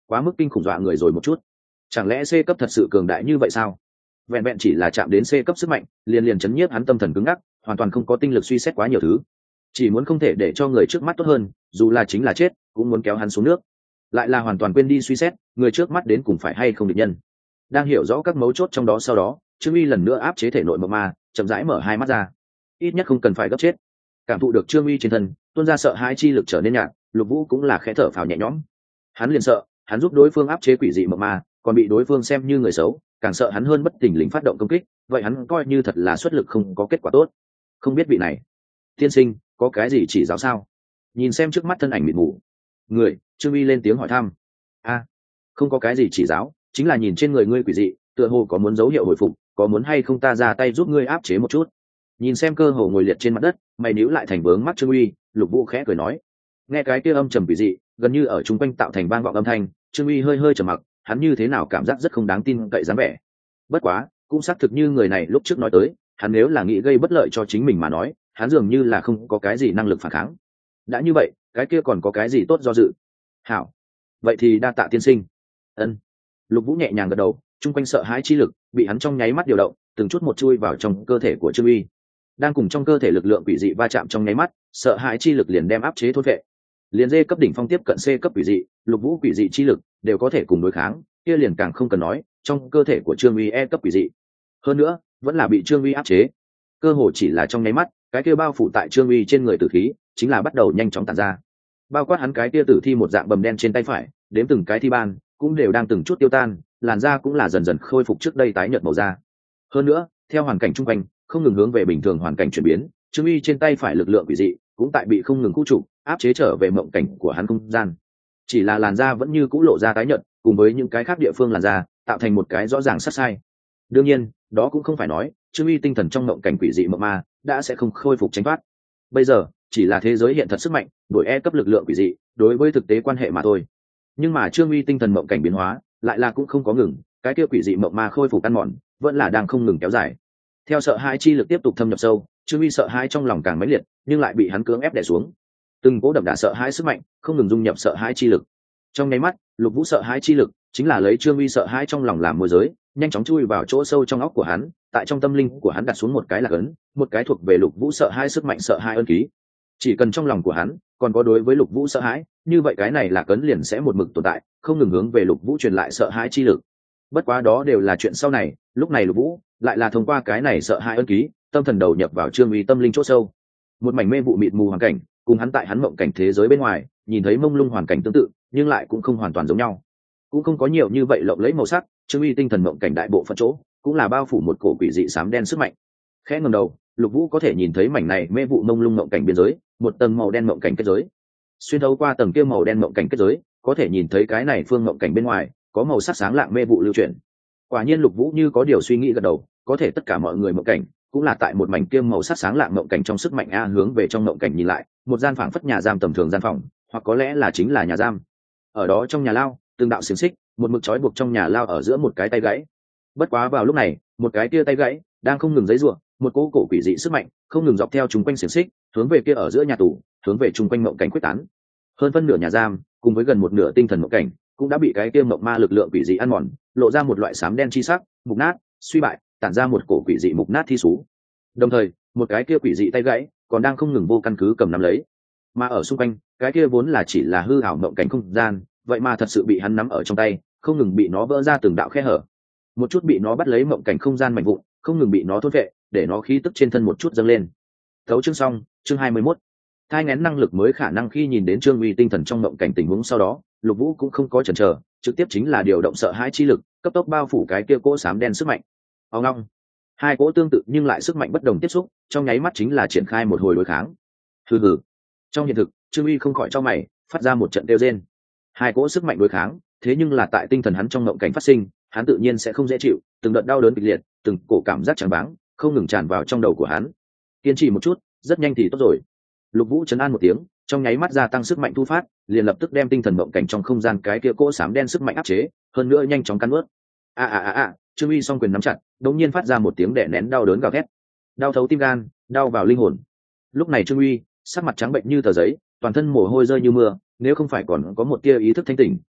quá mức kinh khủng dọa người rồi một chút. Chẳng lẽ C cấp thật sự cường đại như vậy sao? Vẹn vẹn chỉ là chạm đến C cấp sức mạnh, liền liền chấn nhiếp hắn tâm thần cứng ngắc, hoàn toàn không có tinh lực suy xét quá nhiều thứ. Chỉ muốn không thể để cho người trước mắt tốt hơn, dù là chính là chết, cũng muốn kéo hắn xuống nước. Lại là hoàn toàn quên đi suy xét, người trước mắt đến cùng phải hay không địch nhân. Đang hiểu rõ các mấu chốt trong đó sau đó, Trương Uy lần nữa áp chế thể nội mộng ma, chậm rãi mở hai mắt ra. Ít nhất không cần phải gấp chết. Cảm thụ được Trương Uy trên thân, tuôn ra sợ hãi chi lực trở nên nhạt, Lục Vũ cũng là khẽ thở phào nhẹ nhõm. Hắn liền sợ, hắn giúp đối phương áp chế quỷ dị mộng ma, còn bị đối phương xem như người xấu, càng sợ hắn hơn bất tỉnh lính phát động công kích, vậy hắn coi như thật là xuất lực không có kết quả tốt. Không biết vị này, tiên sinh, có cái gì chỉ giáo sao? Nhìn xem trước mắt thân ảnh mịt mù người, Trương Uy lên tiếng hỏi thăm. A, không có cái gì chỉ giáo, chính là nhìn trên người ngươi quỷ dị, tựa hồ có muốn dấu hiệu hồi phục, có muốn hay không ta ra tay giúp ngươi áp chế một chút. Nhìn xem cơ hồ ngồi liệt trên mặt đất, mày níu lại thành vướng mắt Trương Uy, Lục Vũ khẽ cười nói. Nghe cái kia âm trầm quỷ dị, gần như ở chung quanh tạo thành vang vọng âm thanh, Trương Uy hơi hơi trầm mặc, hắn như thế nào cảm giác rất không đáng tin cậy dáng vẻ. Bất quá, cũng xác thực như người này lúc trước nói tới, hắn nếu là nghĩ gây bất lợi cho chính mình mà nói, hắn dường như là không có cái gì năng lực phản kháng. Đã như vậy, cái kia còn có cái gì tốt do dự? Hảo, vậy thì đa tạ tiên sinh. Ân. Lục Vũ nhẹ nhàng gật đầu, chung quanh sợ hãi chi lực bị hắn trong nháy mắt điều động, từng chút một chui vào trong cơ thể của Trương Uy. Đang cùng trong cơ thể lực lượng quỷ dị va chạm trong nháy mắt, sợ hãi chi lực liền đem áp chế thôn vệ. Liền D cấp đỉnh phong tiếp cận C cấp quỷ dị, Lục Vũ quỷ dị chi lực đều có thể cùng đối kháng, kia liền càng không cần nói, trong cơ thể của Trương Uy E cấp quỷ dị. Hơn nữa, vẫn là bị Trương Uy áp chế. Cơ hồ chỉ là trong nháy mắt, cái kia bao phủ tại Trương Uy trên người tử khí, chính là bắt đầu nhanh chóng tản ra. Bao quát hắn cái kia tử thi một dạng bầm đen trên tay phải, đếm từng cái thi ban, cũng đều đang từng chút tiêu tan, làn da cũng là dần dần khôi phục trước đây tái nhợt màu da. Hơn nữa, theo hoàn cảnh chung quanh không ngừng hướng về bình thường hoàn cảnh chuyển biến, Trương Uy trên tay phải lực lượng quỷ dị cũng tại bị không ngừng khu trục, áp chế trở về mộng cảnh của hắn không gian. Chỉ là làn da vẫn như cũ lộ ra tái nhợt, cùng với những cái khác địa phương làn da, tạo thành một cái rõ ràng sát sai. Đương nhiên, đó cũng không phải nói, Trương Uy tinh thần trong mộng cảnh quỷ dị mộng ma đã sẽ không khôi phục tránh thoát. Bây giờ, chỉ là thế giới hiện thật sức mạnh, đổi E cấp lực lượng quỷ dị, đối với thực tế quan hệ mà thôi. Nhưng mà Trương Uy tinh thần mộng cảnh biến hóa, lại là cũng không có ngừng, cái kia quỷ dị mộng ma khôi phục ăn mòn, vẫn là đang không ngừng kéo dài. Theo sợ hãi chi lực tiếp tục thâm nhập sâu, Trương Uy sợ hãi trong lòng càng mãnh liệt, nhưng lại bị hắn cưỡng ép đè xuống. Từng cố đậm đà sợ hãi sức mạnh, không ngừng dung nhập sợ hãi chi lực. Trong nháy mắt, Lục Vũ sợ hãi chi lực chính là lấy Trương Uy sợ hãi trong lòng làm môi giới, nhanh chóng chui vào chỗ sâu trong óc của hắn, tại trong tâm linh của hắn đặt xuống một cái lạc ấn, một cái thuộc về Lục Vũ sợ hãi sức mạnh sợ hãi ân ký. Chỉ cần trong lòng của hắn còn có đối với Lục Vũ sợ hãi, như vậy cái này lạc ấn liền sẽ một mực tồn tại, không ngừng hướng về Lục Vũ truyền lại sợ hãi chi lực. Bất quá đó đều là chuyện sau này, lúc này Lục Vũ lại là thông qua cái này sợ hãi ân ký, tâm thần đầu nhập vào Trương Uy tâm linh chỗ sâu. Một mảnh mê vụ mịt mù hoàn cảnh, cùng hắn tại hắn mộng cảnh thế giới bên ngoài, nhìn thấy mông lung hoàn cảnh tương tự, nhưng lại cũng không hoàn toàn giống nhau. Cũng không có nhiều như vậy lộng lẫy màu sắc, Trương Uy tinh thần mộng cảnh đại bộ phận chỗ, cũng là bao phủ một cổ quỷ dị xám đen sức mạnh. Khẽ ngẩng đầu, Lục Vũ có thể nhìn thấy mảnh này mê vụ mông lung mộng cảnh biên giới, một tầng màu đen mộng cảnh kết giới. Xuyên thấu qua tầng kia màu đen mộng cảnh kết giới, có thể nhìn thấy cái này phương mộng cảnh bên ngoài, có màu sắc sáng lạng mê vụ lưu chuyển. Quả nhiên Lục Vũ như có điều suy nghĩ gật đầu, có thể tất cả mọi người mộng cảnh cũng là tại một mảnh kia màu sắc sáng lạng mộng cảnh trong sức mạnh a hướng về trong mộng cảnh nhìn lại, một gian phảng phất nhà giam tầm thường gian phòng, hoặc có lẽ là chính là nhà giam. Ở đó trong nhà lao, từng đạo xiềng xích, một mực trói buộc trong nhà lao ở giữa một cái tay gãy. Bất quá vào lúc này, một cái kia tay gãy đang không ngừng giãy giụa, một cỗ cổ quỷ dị sức mạnh không ngừng dọc theo chúng quanh xiềng xích, hướng về kia ở giữa nhà tù, hướng về chung quanh mộng cảnh quyết tán. Hơn phân nửa nhà giam, cùng với gần một nửa tinh thần mộng cảnh, cũng đã bị cái kia mộng ma lực lượng quỷ dị ăn mòn, lộ ra một loại xám đen chi sắc, mục nát, suy bại, tản ra một cổ quỷ dị mục nát thi sú. Đồng thời, một cái kia quỷ dị tay gãy còn đang không ngừng vô căn cứ cầm nắm lấy. Mà ở xung quanh, cái kia vốn là chỉ là hư ảo mộng cảnh không gian, vậy mà thật sự bị hắn nắm ở trong tay, không ngừng bị nó vỡ ra từng đạo khe hở. Một chút bị nó bắt lấy mộng cảnh không gian mạnh vụn, không ngừng bị nó thôn vệ, để nó khí tức trên thân một chút dâng lên. Thấu chương xong, chương hai mươi mốt. Thai nghén năng lực mới khả năng khi nhìn đến Trương Uy tinh thần trong mộng cảnh tình huống sau đó, Lục Vũ cũng không có chần chờ, trực tiếp chính là điều động sợ hãi chi lực, cấp tốc bao phủ cái kia cỗ xám đen sức mạnh. Ông long, hai cỗ tương tự nhưng lại sức mạnh bất đồng tiếp xúc, trong nháy mắt chính là triển khai một hồi đối kháng. Hừ hừ. Trong hiện thực, Trương Uy không khỏi chau mày, phát ra một trận kêu rên. Hai cỗ sức mạnh đối kháng, thế nhưng là tại tinh thần hắn trong mộng cảnh phát sinh, hắn tự nhiên sẽ không dễ chịu, từng đợt đau đớn kịch liệt, từng cổ cảm giác trắng váng, không ngừng tràn vào trong đầu của hắn. Kiên trì một chút, rất nhanh thì tốt rồi. Lục Vũ trấn an một tiếng, trong nháy mắt gia tăng sức mạnh thu phát, liền lập tức đem tinh thần mộng cảnh trong không gian cái kia cỗ xám đen sức mạnh áp chế, hơn nữa nhanh chóng cắn nuốt. A a a a, Trương Uy song quyền nắm chặt, đột nhiên phát ra một tiếng đè nén đau đớn gào thét. Đau thấu tim gan, đau vào linh hồn. Lúc này Trương Uy, sắc mặt trắng bệnh như tờ giấy, toàn thân mồ hôi rơi như mưa, nếu không phải còn có một tia ý thức thanh tỉnh,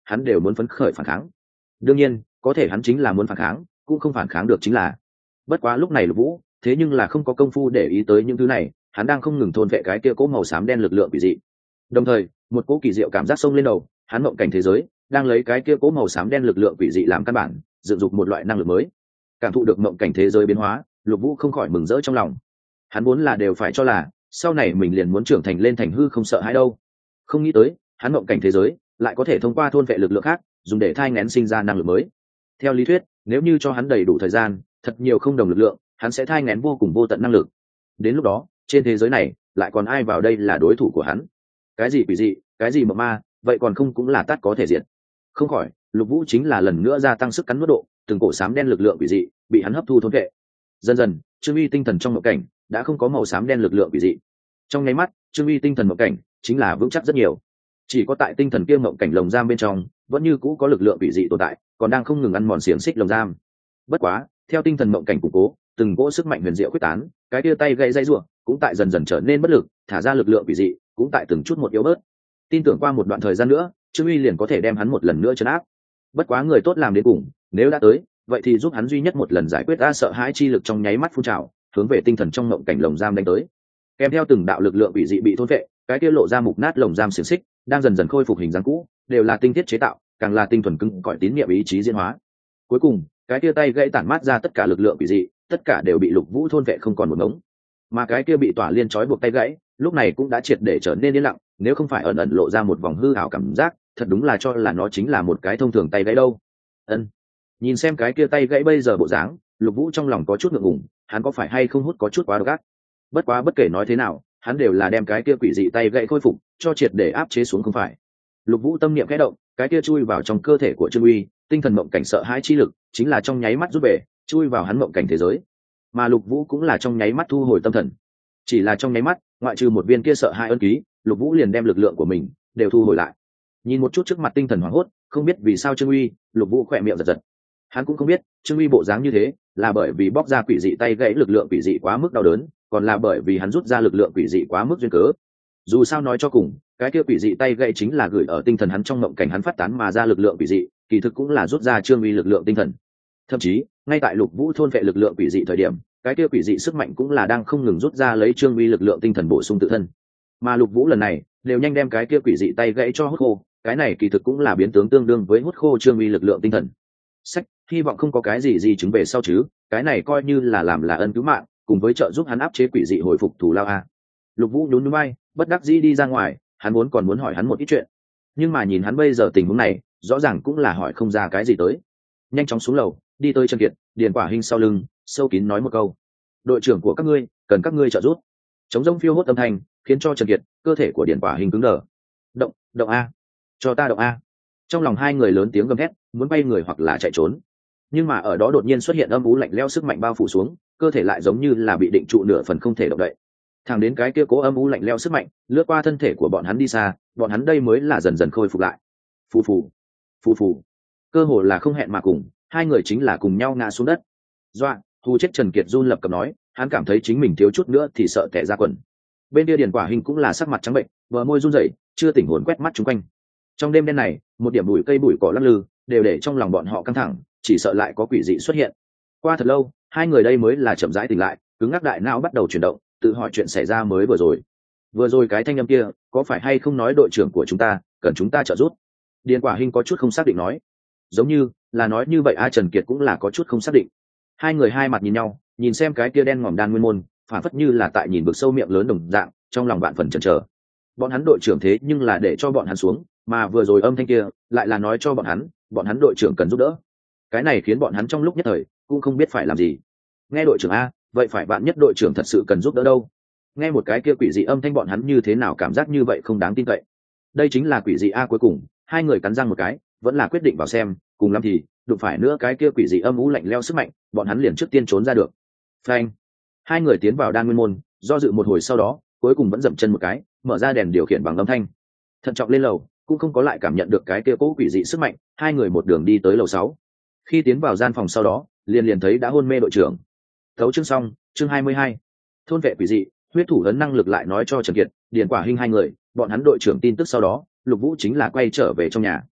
hắn đều muốn phấn khởi phản kháng. Đương nhiên có thể hắn chính là muốn phản kháng cũng không phản kháng được chính là. Bất quá lúc này Lục Vũ thế nhưng là không có công phu để ý tới những thứ này, hắn đang không ngừng thôn vệ cái kia cỗ màu xám đen lực lượng quỷ dị. Đồng thời một cỗ kỳ diệu cảm giác xông lên đầu, hắn mộng cảnh thế giới đang lấy cái kia cỗ màu xám đen lực lượng quỷ dị làm căn bản, dựng dục một loại năng lực mới. Cảm thụ được mộng cảnh thế giới biến hóa, Lục Vũ không khỏi mừng rỡ trong lòng. Hắn vốn là đều phải cho là sau này mình liền muốn trưởng thành lên thành hư không sợ hãi đâu, không nghĩ tới hắn mộng cảnh thế giới lại có thể thông qua thôn vệ lực lượng khác dùng để thai ngén sinh ra năng lực mới. Theo lý thuyết nếu như cho hắn đầy đủ thời gian, thật nhiều không đồng lực lượng, hắn sẽ thai ngén vô cùng vô tận năng lực. Đến lúc đó trên thế giới này lại còn ai vào đây là đối thủ của hắn? Cái gì quỷ dị, cái gì mộng ma, vậy còn không cũng là tát có thể diệt. Không khỏi Lục Vũ chính là lần nữa gia tăng sức cắn nuốt độ, từng cổ xám đen lực lượng quỷ dị bị hắn hấp thu thôn vệ. Dần dần Trương Uy tinh thần trong mộng cảnh đã không có màu xám đen lực lượng quỷ dị. Trong nháy mắt Trương Uy tinh thần mộng cảnh chính là vững chắc rất nhiều. Chỉ có tại tinh thần kia mộng cảnh lồng giam bên trong vẫn như cũ có lực lượng quỷ dị tồn tại, còn đang không ngừng ăn mòn xiềng xích lồng giam. Bất quá theo tinh thần mộng cảnh củng cố, từng cỗ sức mạnh huyền diệu quyết tán, cái kia tay gãy dây rủa cũng tại dần dần trở nên bất lực, thả ra lực lượng quỷ dị cũng tại từng chút một yếu bớt. Tin tưởng qua một đoạn thời gian nữa Trương Uy liền có thể đem hắn một lần nữa trấn áp. Bất quá người tốt làm đến cùng, nếu đã tới vậy thì giúp hắn duy nhất một lần giải quyết ra sợ hãi chi lực trong nháy mắt phun trào, hướng về tinh thần trong mộng cảnh lồng giam đánh tới. Kèm theo từng đạo lực lượng quỷ dị bị thôn vệ, cái kia lộ ra mục nát lồng giam xiềng xích đang dần dần khôi phục hình dáng cũ, đều là tinh thiết chế tạo, càng là tinh thuần cứng cỏi tín niệm ý chí diễn hóa. Cuối cùng cái kia tay gãy tản mát ra tất cả lực lượng quỷ dị, tất cả đều bị Lục Vũ thôn vệ không còn một ngống. Mà cái kia bị tỏa liên trói buộc tay gãy lúc này cũng đã triệt để trở nên yên lặng, nếu không phải ẩn ẩn lộ ra một vòng hư ảo cảm giác, thật đúng là cho là nó chính là một cái thông thường tay gãy đâu. Ân, nhìn xem cái kia tay gãy bây giờ bộ dáng, Lục Vũ trong lòng có chút ngượng ngùng, hắn có phải hay không hút có chút quá độc ác. Bất quá bất kể nói thế nào, hắn đều là đem cái kia quỷ dị tay gãy khôi phục, cho triệt để áp chế xuống không phải. Lục Vũ tâm niệm khẽ động, cái kia chui vào trong cơ thể của Trương Uy, tinh thần mộng cảnh sợ hãi chi lực, chính là trong nháy mắt rút về, chui vào hắn mộng cảnh thế giới. Mà Lục Vũ cũng là trong nháy mắt thu hồi tâm thần. Chỉ là trong nháy mắt, ngoại trừ một viên kia sợ hãi ân ký, Lục Vũ liền đem lực lượng của mình đều thu hồi lại. Nhìn một chút trước mặt tinh thần hoảng hốt, không biết vì sao Trương Uy, Lục Vũ khỏe miệng giật giật. Hắn cũng không biết Trương Uy bộ dáng như thế là bởi vì bóc ra quỷ dị tay gãy lực lượng quỷ dị quá mức đau đớn, còn là bởi vì hắn rút ra lực lượng quỷ dị quá mức duyên cớ. Dù sao nói cho cùng, cái kia quỷ dị tay gãy chính là gửi ở tinh thần hắn trong mộng cảnh hắn phát tán mà ra lực lượng quỷ dị, kỳ thực cũng là rút ra Trương Uy lực lượng tinh thần. Thậm chí ngay tại Lục Vũ thôn vệ lực lượng quỷ dị thời điểm, cái kia quỷ dị sức mạnh cũng là đang không ngừng rút ra lấy Trương Uy lực lượng tinh thần bổ sung tự thân. Mà Lục Vũ lần này đều nhanh đem cái kia quỷ dị tay gãy cho hút khô, cái này kỳ thực cũng là biến tướng tương đương với hút khô Trương Uy lực lượng tinh thần. Sách, hy vọng không có cái gì gì chứng về sau chứ, cái này coi như là làm là ân cứu mạng, cùng với trợ giúp hắn áp chế quỷ dị hồi phục thù lao a. Lục Vũ nhún nhún vai, bất đắc dĩ đi ra ngoài, hắn muốn còn muốn hỏi hắn một ít chuyện, nhưng mà nhìn hắn bây giờ tình huống này, rõ ràng cũng là hỏi không ra cái gì tới. Nhanh chóng xuống lầu, đi tới Trần Kiệt, Điền Quả Hinh sau lưng, sâu kín nói một câu: đội trưởng của các ngươi cần các ngươi trợ giúp. Chống rông phiêu hốt âm thanh khiến cho Trần Kiệt, cơ thể của Điền Quả Hinh cứng đờ. Động, động a, cho ta động a. Trong lòng hai người lớn tiếng gầm thét, muốn bay người hoặc là chạy trốn. Nhưng mà ở đó đột nhiên xuất hiện âm u lạnh lẽo sức mạnh bao phủ xuống, cơ thể lại giống như là bị định trụ nửa phần không thể động đậy. Thẳng đến cái kia cố âm u lạnh lẽo sức mạnh lướt qua thân thể của bọn hắn đi xa, bọn hắn đây mới là dần dần khôi phục lại. Phù phù, phù phù. Cơ hồ là không hẹn mà cùng, hai người chính là cùng nhau ngã xuống đất. Doa, hù chết Trần Kiệt run lập cập nói, hắn cảm thấy chính mình thiếu chút nữa thì sợ tè ra quần. Bên kia Điền Quả Hinh cũng là sắc mặt trắng bệnh, bờ môi run rẩy, chưa tỉnh hồn quét mắt chúng quanh. Trong đêm đen này, một điểm bụi cây bụi cỏ lắc lư, đều để trong lòng bọn họ căng thẳng, chỉ sợ lại có quỷ dị xuất hiện. Qua thật lâu, hai người đây mới là chậm rãi tỉnh lại, cứng ngắc đại não bắt đầu chuyển động, tự hỏi chuyện xảy ra mới vừa rồi. Vừa rồi cái thanh âm kia, có phải hay không nói đội trưởng của chúng ta cần chúng ta trợ giúp? Điền Quả Hinh có chút không xác định nói. Giống như là nói như vậy a. Trần Kiệt cũng là có chút không xác định. Hai người hai mặt nhìn nhau, nhìn xem cái kia đen ngòm đan nguyên môn, phản phất như là tại nhìn vực sâu miệng lớn đồng dạng, trong lòng bạn phần chần chờ. Bọn hắn đội trưởng thế nhưng là để cho bọn hắn xuống, mà vừa rồi âm thanh kia lại là nói cho bọn hắn, bọn hắn đội trưởng cần giúp đỡ. Cái này khiến bọn hắn trong lúc nhất thời cũng không biết phải làm gì. Nghe đội trưởng a, vậy phải bạn nhất đội trưởng thật sự cần giúp đỡ đâu? Nghe một cái kia quỷ dị âm thanh, bọn hắn như thế nào cảm giác như vậy không đáng tin cậy. Đây chính là quỷ dị a. Cuối cùng hai người cắn răng một cái, vẫn là quyết định vào xem, cùng lắm thì đụng phải nữa cái kia quỷ dị âm u lạnh lẽo sức mạnh, bọn hắn liền trước tiên trốn ra được. Phanh. Hai người tiến vào đan nguyên môn, do dự một hồi sau đó, cuối cùng vẫn dậm chân một cái, mở ra đèn điều khiển bằng âm thanh, thận trọng lên lầu, cũng không có lại cảm nhận được cái kia cố quỷ dị sức mạnh. Hai người một đường đi tới lầu sáu. Khi tiến vào gian phòng sau đó, liền liền thấy đã hôn mê đội trưởng. Thấu chương xong, chương hai mươi hai. Thôn vệ quỷ dị, huyết thủ ấn năng lực lại nói cho Trần Kiệt, Điền Quả Hinh hai người, bọn hắn đội trưởng tin tức sau đó, Lục Vũ chính là quay trở về trong nhà.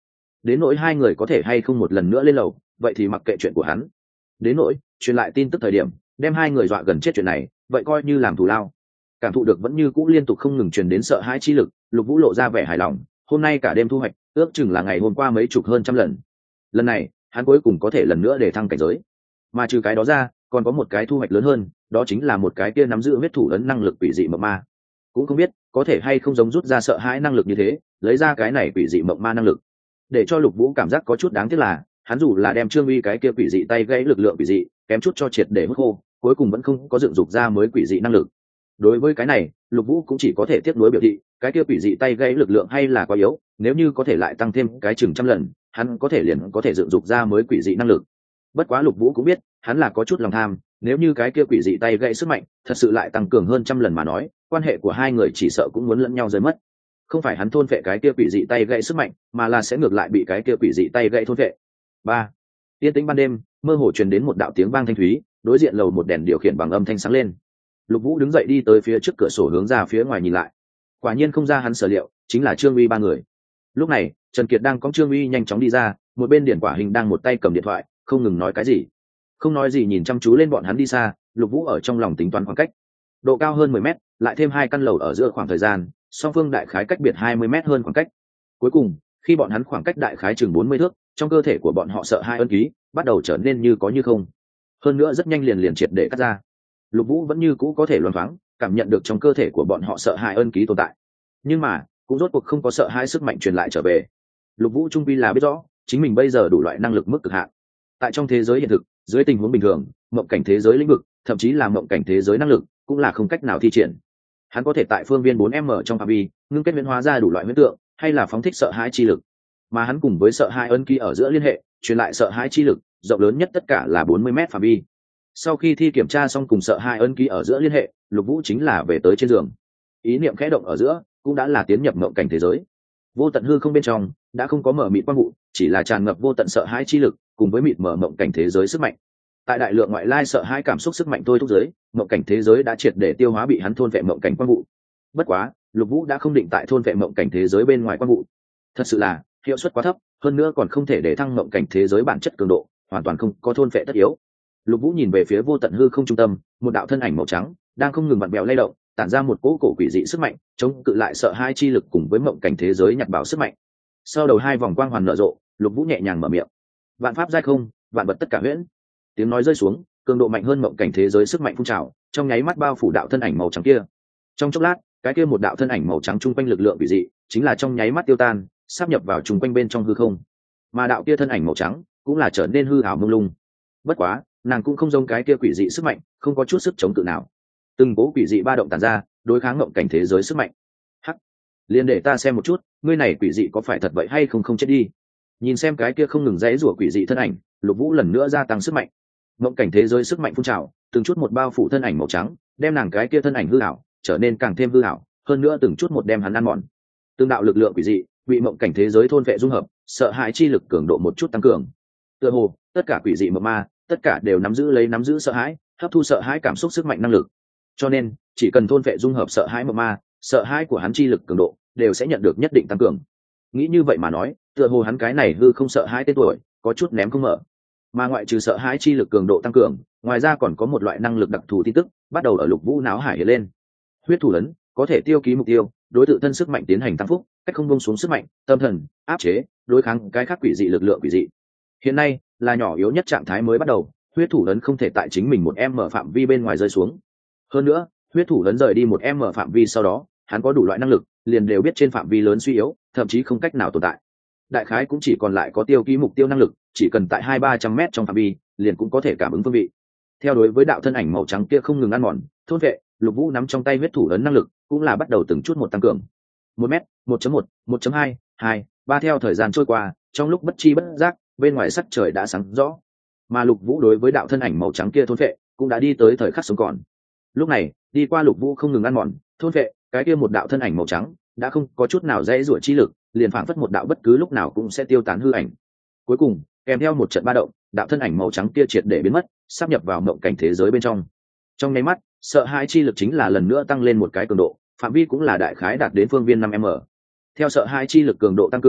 đến nỗi hai người có thể hay không một lần nữa lên lầu vậy thì mặc kệ chuyện của hắn. Đến nỗi truyền lại tin tức thời điểm đem hai người dọa gần chết chuyện này vậy coi như làm thù lao. Cảm thụ được vẫn như cũ liên tục không ngừng truyền đến sợ hãi chi lực, Lục Vũ lộ ra vẻ hài lòng. Hôm nay cả đêm thu hoạch ước chừng là ngày hôm qua mấy chục hơn trăm lần. Lần này hắn cuối cùng có thể lần nữa để thăng cảnh giới. Mà trừ cái đó ra còn có một cái thu hoạch lớn hơn, đó chính là một cái kia nắm giữ huyết thủ ấn năng lực quỷ dị mộng ma. Cũng không biết có thể hay không giống rút ra sợ hãi năng lực như thế, lấy ra cái này quỷ dị mộng ma năng lực. Để cho Lục Vũ cảm giác có chút đáng tiếc là hắn dù là đem Trương Uy cái kia quỷ dị tay gãy lực lượng quỷ dị kém chút cho triệt để hút khô, cuối cùng vẫn không có dựng dục ra mới quỷ dị năng lực. Đối với cái này Lục Vũ cũng chỉ có thể tiếp nối biểu thị cái kia quỷ dị tay gãy lực lượng hay là quá yếu, nếu như có thể lại tăng thêm cái chừng trăm lần hắn có thể liền có thể dựng dục ra mới quỷ dị năng lực. Bất quá Lục Vũ cũng biết hắn là có chút lòng tham, nếu như cái kia quỷ dị tay gãy sức mạnh thật sự lại tăng cường hơn trăm lần mà nói, quan hệ của hai người chỉ sợ cũng muốn lẫn nhau rơi mất. Không phải hắn thôn phệ cái kia quỷ dị tay gãy sức mạnh, mà là sẽ ngược lại bị cái kia quỷ dị tay gãy thôn phệ. Ba. Yên tĩnh ban đêm, mơ hồ truyền đến một đạo tiếng vang thanh thúy, đối diện lầu một đèn điều khiển bằng âm thanh sáng lên. Lục Vũ đứng dậy đi tới phía trước cửa sổ hướng ra phía ngoài nhìn lại. Quả nhiên không ra hắn sở liệu, chính là Trương Uy ba người. Lúc này, Trần Kiệt đang cõng Trương Uy nhanh chóng đi ra, một bên Điển Quả Hình đang một tay cầm điện thoại, không ngừng nói cái gì. Không nói gì nhìn chăm chú lên bọn hắn đi xa, Lục Vũ ở trong lòng tính toán khoảng cách. Độ cao hơn mười mét, lại thêm hai căn lầu ở giữa khoảng thời gian, song phương đại khái cách biệt hai mươi mét hơn khoảng cách. Cuối cùng, khi bọn hắn khoảng cách đại khái chừng bốn mươi thước, trong cơ thể của bọn họ sợ hai ân ký bắt đầu trở nên như có như không. Hơn nữa rất nhanh liền liền triệt để cắt ra. Lục Vũ vẫn như cũ có thể loáng thoáng cảm nhận được trong cơ thể của bọn họ sợ hãi ân ký tồn tại, nhưng mà cũng rốt cuộc không có sợ hãi sức mạnh truyền lại trở về. Lục Vũ trung quy là biết rõ chính mình bây giờ đủ loại năng lực mức cực hạn. Tại trong thế giới hiện thực, dưới tình huống bình thường, mộng cảnh thế giới lĩnh vực, thậm chí là mộng cảnh thế giới năng lực cũng là không cách nào thi triển. Hắn có thể tại phương viên bốn m trong phạm vi ngưng kết biến hóa ra đủ loại huyễn tượng, hay là phóng thích sợ hãi chi lực. Mà hắn cùng với sợ hãi ân ký ở giữa liên hệ, truyền lại sợ hãi chi lực, rộng lớn nhất tất cả là bốn mươi mét phạm vi. Sau khi thi kiểm tra xong cùng sợ hãi ân ký ở giữa liên hệ, Lục Vũ chính là về tới trên giường. Ý niệm khẽ động ở giữa, cũng đã là tiến nhập mộng cảnh thế giới. Vô tận hư không bên trong đã không có mở mịt quang vụ, chỉ là tràn ngập vô tận sợ hãi chi lực cùng với mịt mở mộng cảnh thế giới sức mạnh. Tại đại lượng ngoại lai sợ hãi cảm xúc sức mạnh tôi thúc giới, mộng cảnh thế giới đã triệt để tiêu hóa bị hắn thôn vệ mộng cảnh quang vụ. Bất quá, Lục Vũ đã không định tại thôn vệ mộng cảnh thế giới bên ngoài quang vụ. Thật sự là hiệu suất quá thấp, hơn nữa còn không thể để thăng mộng cảnh thế giới bản chất cường độ, hoàn toàn không có thôn vệ tất yếu. Lục Vũ nhìn về phía vô tận hư không trung tâm, một đạo thân ảnh màu trắng đang không ngừng vặn vẹo lay động, tản ra một cỗ cổ quỷ dị sức mạnh, chống cự lại sợ hai chi lực cùng với mộng cảnh thế giới nhặt bảo sức mạnh. Sau đầu hai vòng quang hoàn nở rộ, Lục Vũ nhẹ nhàng mở miệng: "Vạn pháp giai không, vạn vật tất cả huyễn." Tiếng nói rơi xuống, cường độ mạnh hơn mộng cảnh thế giới sức mạnh phun trào, trong nháy mắt bao phủ đạo thân ảnh màu trắng kia. Trong chốc lát, cái kia một đạo thân ảnh màu trắng trung quanh lực lượng quỷ dị, chính là trong nháy mắt tiêu tan, sáp nhập vào trung quanh bên trong hư không. Mà đạo kia thân ảnh màu trắng cũng là trở nên hư ảo mông lung. Bất quá, nàng cũng không giống cái kia quỷ dị sức mạnh, không có chút sức chống cự nào. Từng cố quỷ dị ba động tản ra, đối kháng ngộng cảnh thế giới sức mạnh. Hắc, liền để ta xem một chút, ngươi này quỷ dị có phải thật vậy hay không, không chết đi. Nhìn xem cái kia không ngừng rẽ rủa quỷ dị thân ảnh, Lục Vũ lần nữa gia tăng sức mạnh. Ngộng cảnh thế giới sức mạnh phun trào, từng chút một bao phủ thân ảnh màu trắng, đem nàng cái kia thân ảnh hư ảo trở nên càng thêm hư ảo, hơn nữa từng chút một đem hắn ăn mòn. Từng đạo lực lượng quỷ dị bị mộng cảnh thế giới thôn vệ dung hợp, sợ hãi chi lực cường độ một chút tăng cường. Tựa hồ tất cả quỷ dị mộng ma, tất cả đều nắm giữ lấy nắm giữ sợ hãi, hấp thu sợ hãi cảm xúc sức mạnh năng lực. Cho nên chỉ cần thôn vệ dung hợp sợ hãi mộng ma, sợ hãi của hắn chi lực cường độ đều sẽ nhận được nhất định tăng cường. Nghĩ như vậy mà nói, tựa hồ hắn cái này hư không sợ hãi tên tuổi có chút ném không mở. Mà ngoại trừ sợ hãi chi lực cường độ tăng cường, ngoài ra còn có một loại năng lực đặc thù tin tức bắt đầu ở Lục Vũ náo hải hiện lên. Huyết thủ ấn có thể tiêu ký mục tiêu, đối tự thân sức mạnh tiến hành tăng phúc, cách không buông xuống sức mạnh, tâm thần áp chế, đối kháng cái khác quỷ dị lực lượng quỷ dị. Hiện nay là nhỏ yếu nhất trạng thái mới bắt đầu, huyết thủ ấn không thể tại chính mình một em mở phạm vi bên ngoài rơi xuống. Hơn nữa, huyết thủ ấn rời đi một em mở phạm vi sau đó, hắn có đủ loại năng lực, liền đều biết trên phạm vi lớn suy yếu, thậm chí không cách nào tồn tại. Đại khái cũng chỉ còn lại có tiêu ký mục tiêu năng lực, chỉ cần tại hai ba trăm mét trong phạm vi, liền cũng có thể cảm ứng phương vị. Theo đối với đạo thân ảnh màu trắng kia không ngừng ăn mòn, thôn vệ, Lục Vũ nắm trong tay huyết thủ ấn năng lực, cũng là bắt đầu từng chút một tăng cường. một mét, một chấm một, một chấm hai, hai, ba theo thời gian trôi qua, trong lúc bất chi bất giác, bên ngoài sắc trời đã sáng rõ. Mà Lục Vũ đối với đạo thân ảnh màu trắng kia thôn vệ, cũng đã đi tới thời khắc sống còn. Lúc này, đi qua Lục Vũ không ngừng ăn mòn, thôn vệ, cái kia một đạo thân ảnh màu trắng đã không có chút nào dễ rủa chi lực, liền phảng phất một đạo bất cứ lúc nào cũng sẽ tiêu tán hư ảnh. Cuối cùng, kèm theo một trận ba động, đạo thân ảnh màu trắng kia triệt để biến mất, sáp nhập vào mộng cảnh thế giới bên trong. Trong nháy mắt, sợ hãi chi lực chính là lần nữa tăng lên một cái cường độ, phạm vi cũng là đại khái đạt đến phương viên năm m. Theo sợ hãi chi lực cường độ tăng cường,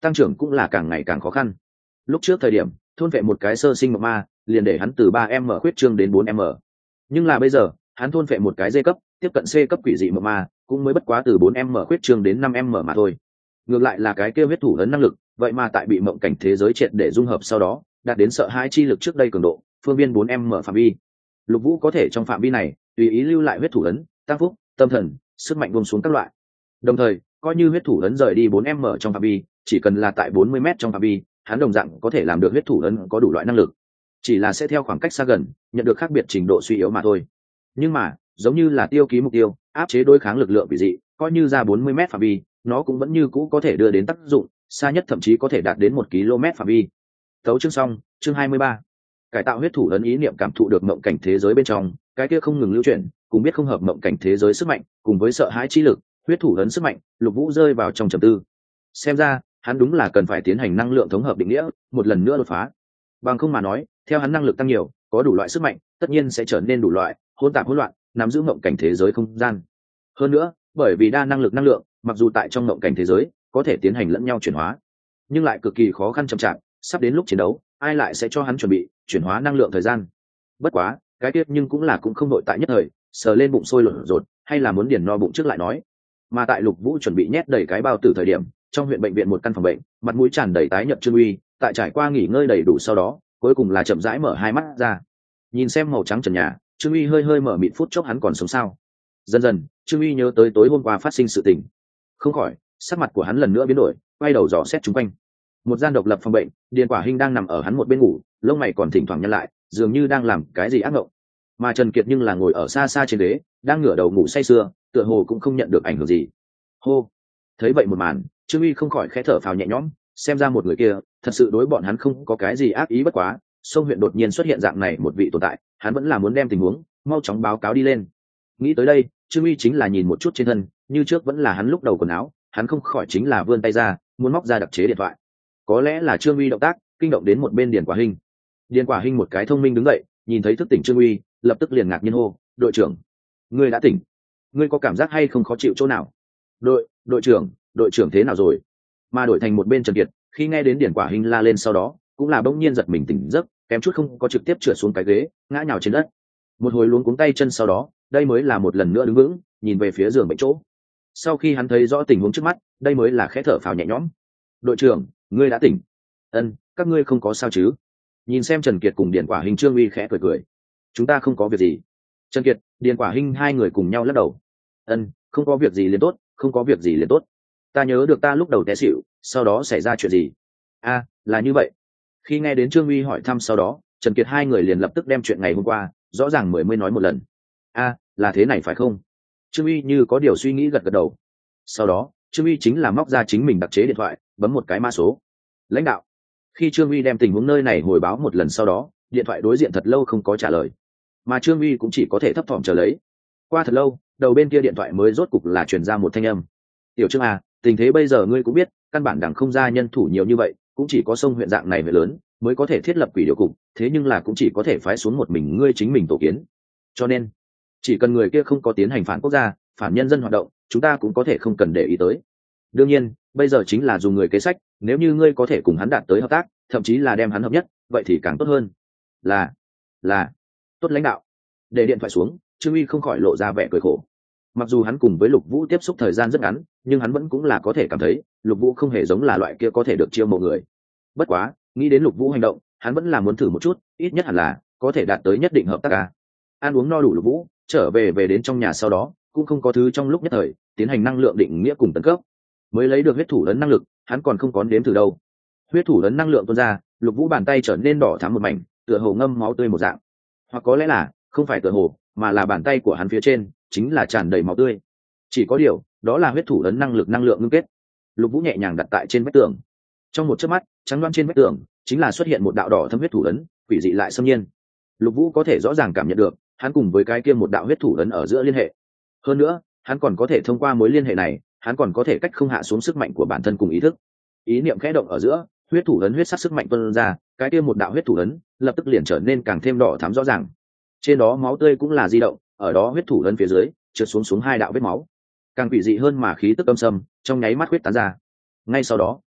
tăng trưởng cũng là càng ngày càng khó khăn. Lúc trước thời điểm thôn vệ một cái sơ sinh mộng ma liền để hắn từ ba m khuyết trương đến bốn m, nhưng là bây giờ hắn thôn vệ một cái D cấp tiếp cận C cấp quỷ dị mộng ma cũng mới bất quá từ bốn m khuyết trương đến năm m mà thôi. Ngược lại là cái kia huyết thủ ấn năng lực vậy mà tại bị mộng cảnh thế giới triệt để dung hợp sau đó đạt đến sợ hãi chi lực trước đây cường độ phương viên bốn m phạm vi. Lục Vũ có thể trong phạm vi này tùy ý lưu lại huyết thủ ấn tăng phúc tâm thần sức mạnh buông xuống các loại, đồng thời coi như huyết thủ ấn rời đi bốn m trong phạm vi, chỉ cần là tại bốn mươi m trong phạm vi hắn đồng dạng có thể làm được huyết thủ ấn có đủ loại năng lực, chỉ là sẽ theo khoảng cách xa gần nhận được khác biệt trình độ suy yếu mà thôi. Nhưng mà giống như là tiêu ký mục tiêu áp chế đối kháng lực lượng quỷ dị, coi như ra bốn mươi m phạm vi nó cũng vẫn như cũ có thể đưa đến tác dụng, xa nhất thậm chí có thể đạt đến một km phạm vi. Tấu chương xong, chương hai mươi ba. Cải tạo huyết thủ ấn ý niệm cảm thụ được mộng cảnh thế giới bên trong, cái kia không ngừng lưu chuyển, cùng biết không hợp mộng cảnh thế giới sức mạnh, cùng với sợ hãi chi lực, huyết thủ ấn sức mạnh, Lục Vũ rơi vào trong trầm tư. Xem ra, hắn đúng là cần phải tiến hành năng lượng thống hợp định nghĩa, một lần nữa đột phá. Bằng không mà nói, theo hắn năng lực tăng nhiều, có đủ loại sức mạnh, tất nhiên sẽ trở nên đủ loại, hỗn tạp hỗn loạn, nắm giữ mộng cảnh thế giới không gian. Hơn nữa, bởi vì đa năng lực năng lượng, mặc dù tại trong mộng cảnh thế giới có thể tiến hành lẫn nhau chuyển hóa, nhưng lại cực kỳ khó khăn chậm chạp, sắp đến lúc chiến đấu, ai lại sẽ cho hắn chuẩn bị chuyển hóa năng lượng thời gian. Bất quá, cái tiết nhưng cũng là cũng không nội tại nhất thời, sờ lên bụng sôi lộn rột, hay là muốn điền no bụng trước lại nói. Mà tại Lục Vũ chuẩn bị nhét đầy cái bao tử thời điểm, trong huyện bệnh viện một căn phòng bệnh, mặt mũi tràn đầy tái nhợt Trương Uy, tại trải qua nghỉ ngơi đầy đủ sau đó, cuối cùng là chậm rãi mở hai mắt ra. Nhìn xem màu trắng trần nhà, Trương Uy hơi hơi mở mịt phút chốc hắn còn sống sao. Dần dần, Trương Uy nhớ tới tối hôm qua phát sinh sự tình, không khỏi sắc mặt của hắn lần nữa biến đổi, quay đầu dò xét chung quanh. Một gian độc lập phòng bệnh, Điền Quả Hinh đang nằm ở hắn một bên ngủ, lông mày còn thỉnh thoảng nhăn lại, dường như đang làm cái gì ác mộng. Mà Trần Kiệt nhưng là ngồi ở xa xa trên ghế, đang ngửa đầu ngủ say sưa, tựa hồ cũng không nhận được ảnh hưởng gì. Hô, thấy vậy một màn, Trương Uy không khỏi khẽ thở phào nhẹ nhõm, xem ra một người kia thật sự đối bọn hắn không có cái gì ác ý, bất quá sông huyện đột nhiên xuất hiện dạng này một vị tồn tại, hắn vẫn là muốn đem tình huống mau chóng báo cáo đi lên. Nghĩ tới đây, Trương Uy chính là nhìn một chút trên thân, như trước vẫn là hắn lúc đầu quần áo, hắn không khỏi chính là vươn tay ra, muốn móc ra đặc chế điện thoại. Có lẽ là Trương Uy động tác kinh động đến một bên Điền Quả Hinh. Điền Quả Hinh một cái thông minh đứng dậy, nhìn thấy thức tỉnh Trương Uy, lập tức liền ngạc nhiên hô: "Đội trưởng, ngươi đã tỉnh? Ngươi có cảm giác hay không khó chịu chỗ nào?" "Đội, đội trưởng, đội trưởng thế nào rồi?" Mà đổi thành một bên Trần Kiệt, khi nghe đến Điền Quả Hinh la lên sau đó, cũng là bỗng nhiên giật mình tỉnh giấc, kém chút không có trực tiếp trượt xuống cái ghế, ngã nhào trên đất. Một hồi luống cuống tay chân sau đó, đây mới là một lần nữa đứng vững, nhìn về phía giường bệnh chỗ. Sau khi hắn thấy rõ tình huống trước mắt, đây mới là khẽ thở phào nhẹ nhõm. "Đội trưởng, ngươi đã tỉnh?" "Ân, các ngươi không có sao chứ?" Nhìn xem Trần Kiệt cùng Điền Quả Hinh, Trương Uy khẽ cười cười. "Chúng ta không có việc gì." Trần Kiệt, Điền Quả Hinh hai người cùng nhau lắc đầu. "Ân, không có việc gì liền tốt, không có việc gì liền tốt. Ta nhớ được ta lúc đầu té xỉu, sau đó xảy ra chuyện gì?" "A, là như vậy." Khi nghe đến Trương Uy hỏi thăm sau đó, Trần Kiệt hai người liền lập tức đem chuyện ngày hôm qua rõ ràng mười mới nói một lần. "A, là thế này phải không?" Trương Uy như có điều suy nghĩ gật gật đầu. Sau đó, Trương Uy chính là móc ra chính mình đặc chế điện thoại, bấm một cái mã số. "Lãnh đạo." Khi Trương Uy đem tình huống nơi này hồi báo một lần sau đó, điện thoại đối diện thật lâu không có trả lời, mà Trương Uy cũng chỉ có thể thấp thỏm chờ lấy. Qua thật lâu, đầu bên kia điện thoại mới rốt cục là truyền ra một thanh âm. "Tiểu Trương à, tình thế bây giờ ngươi cũng biết, căn bản đảng không ra nhân thủ nhiều như vậy, cũng chỉ có sông huyện dạng này huyện lớn mới có thể thiết lập quỷ điều cục, thế nhưng là cũng chỉ có thể phái xuống một mình ngươi chính mình tổ kiến. Cho nên, chỉ cần người kia không có tiến hành phản quốc gia, phản nhân dân hoạt động, chúng ta cũng có thể không cần để ý tới. Đương nhiên, bây giờ chính là dùng người kế sách, nếu như ngươi có thể cùng hắn đạt tới hợp tác, thậm chí là đem hắn hợp nhất, vậy thì càng tốt hơn." Là, là, tốt lãnh đạo. Để điện thoại xuống, Trương Uy không khỏi lộ ra vẻ cười khổ. Mặc dù hắn cùng với Lục Vũ tiếp xúc thời gian rất ngắn, nhưng hắn vẫn cũng là có thể cảm thấy, Lục Vũ không hề giống là loại kia có thể được chiêu mộ người. Bất quá, nghĩ đến Lục Vũ hành động, hắn vẫn là muốn thử một chút, ít nhất hẳn là có thể đạt tới nhất định hợp tác ca. Ăn uống no đủ Lục Vũ, trở về về đến trong nhà sau đó, cũng không có thứ trong lúc nhất thời, tiến hành năng lượng định nghĩa cùng tấn cấp. Mới lấy được huyết thủ ấn năng lực, hắn còn không có đếm thử đâu. Huyết thủ ấn năng lượng tuôn ra, Lục Vũ bàn tay trở nên đỏ thắm một mảnh, tựa hồ ngâm máu tươi một dạng. Hoặc có lẽ là, không phải tựa hồ, mà là bàn tay của hắn phía trên chính là tràn đầy máu tươi. Chỉ có điều, đó là huyết thủ ấn năng lực năng lượng ngưng kết. Lục Vũ nhẹ nhàng đặt tại trên vách tường. Trong một chớp mắt, trắng loáng trên vách tường chính là xuất hiện một đạo đỏ thâm huyết thủ ấn, quỷ dị lại xâm nhiên. Lục Vũ có thể rõ ràng cảm nhận được, hắn cùng với cái kia một đạo huyết thủ ấn ở giữa liên hệ. Hơn nữa, hắn còn có thể thông qua mối liên hệ này, hắn còn có thể cách không hạ xuống sức mạnh của bản thân cùng ý thức. Ý niệm khẽ động ở giữa, huyết thủ ấn huyết sắc sức mạnh tuôn ra, cái kia một đạo huyết thủ ấn lập tức liền trở nên càng thêm đỏ thắm rõ ràng. Trên đó máu tươi cũng là di động, ở đó huyết thủ ấn phía dưới trượt xuống xuống hai đạo vết máu, càng quỷ dị hơn mà khí tức âm sâm trong nháy mắt huyết tán ra. Ngay sau đó,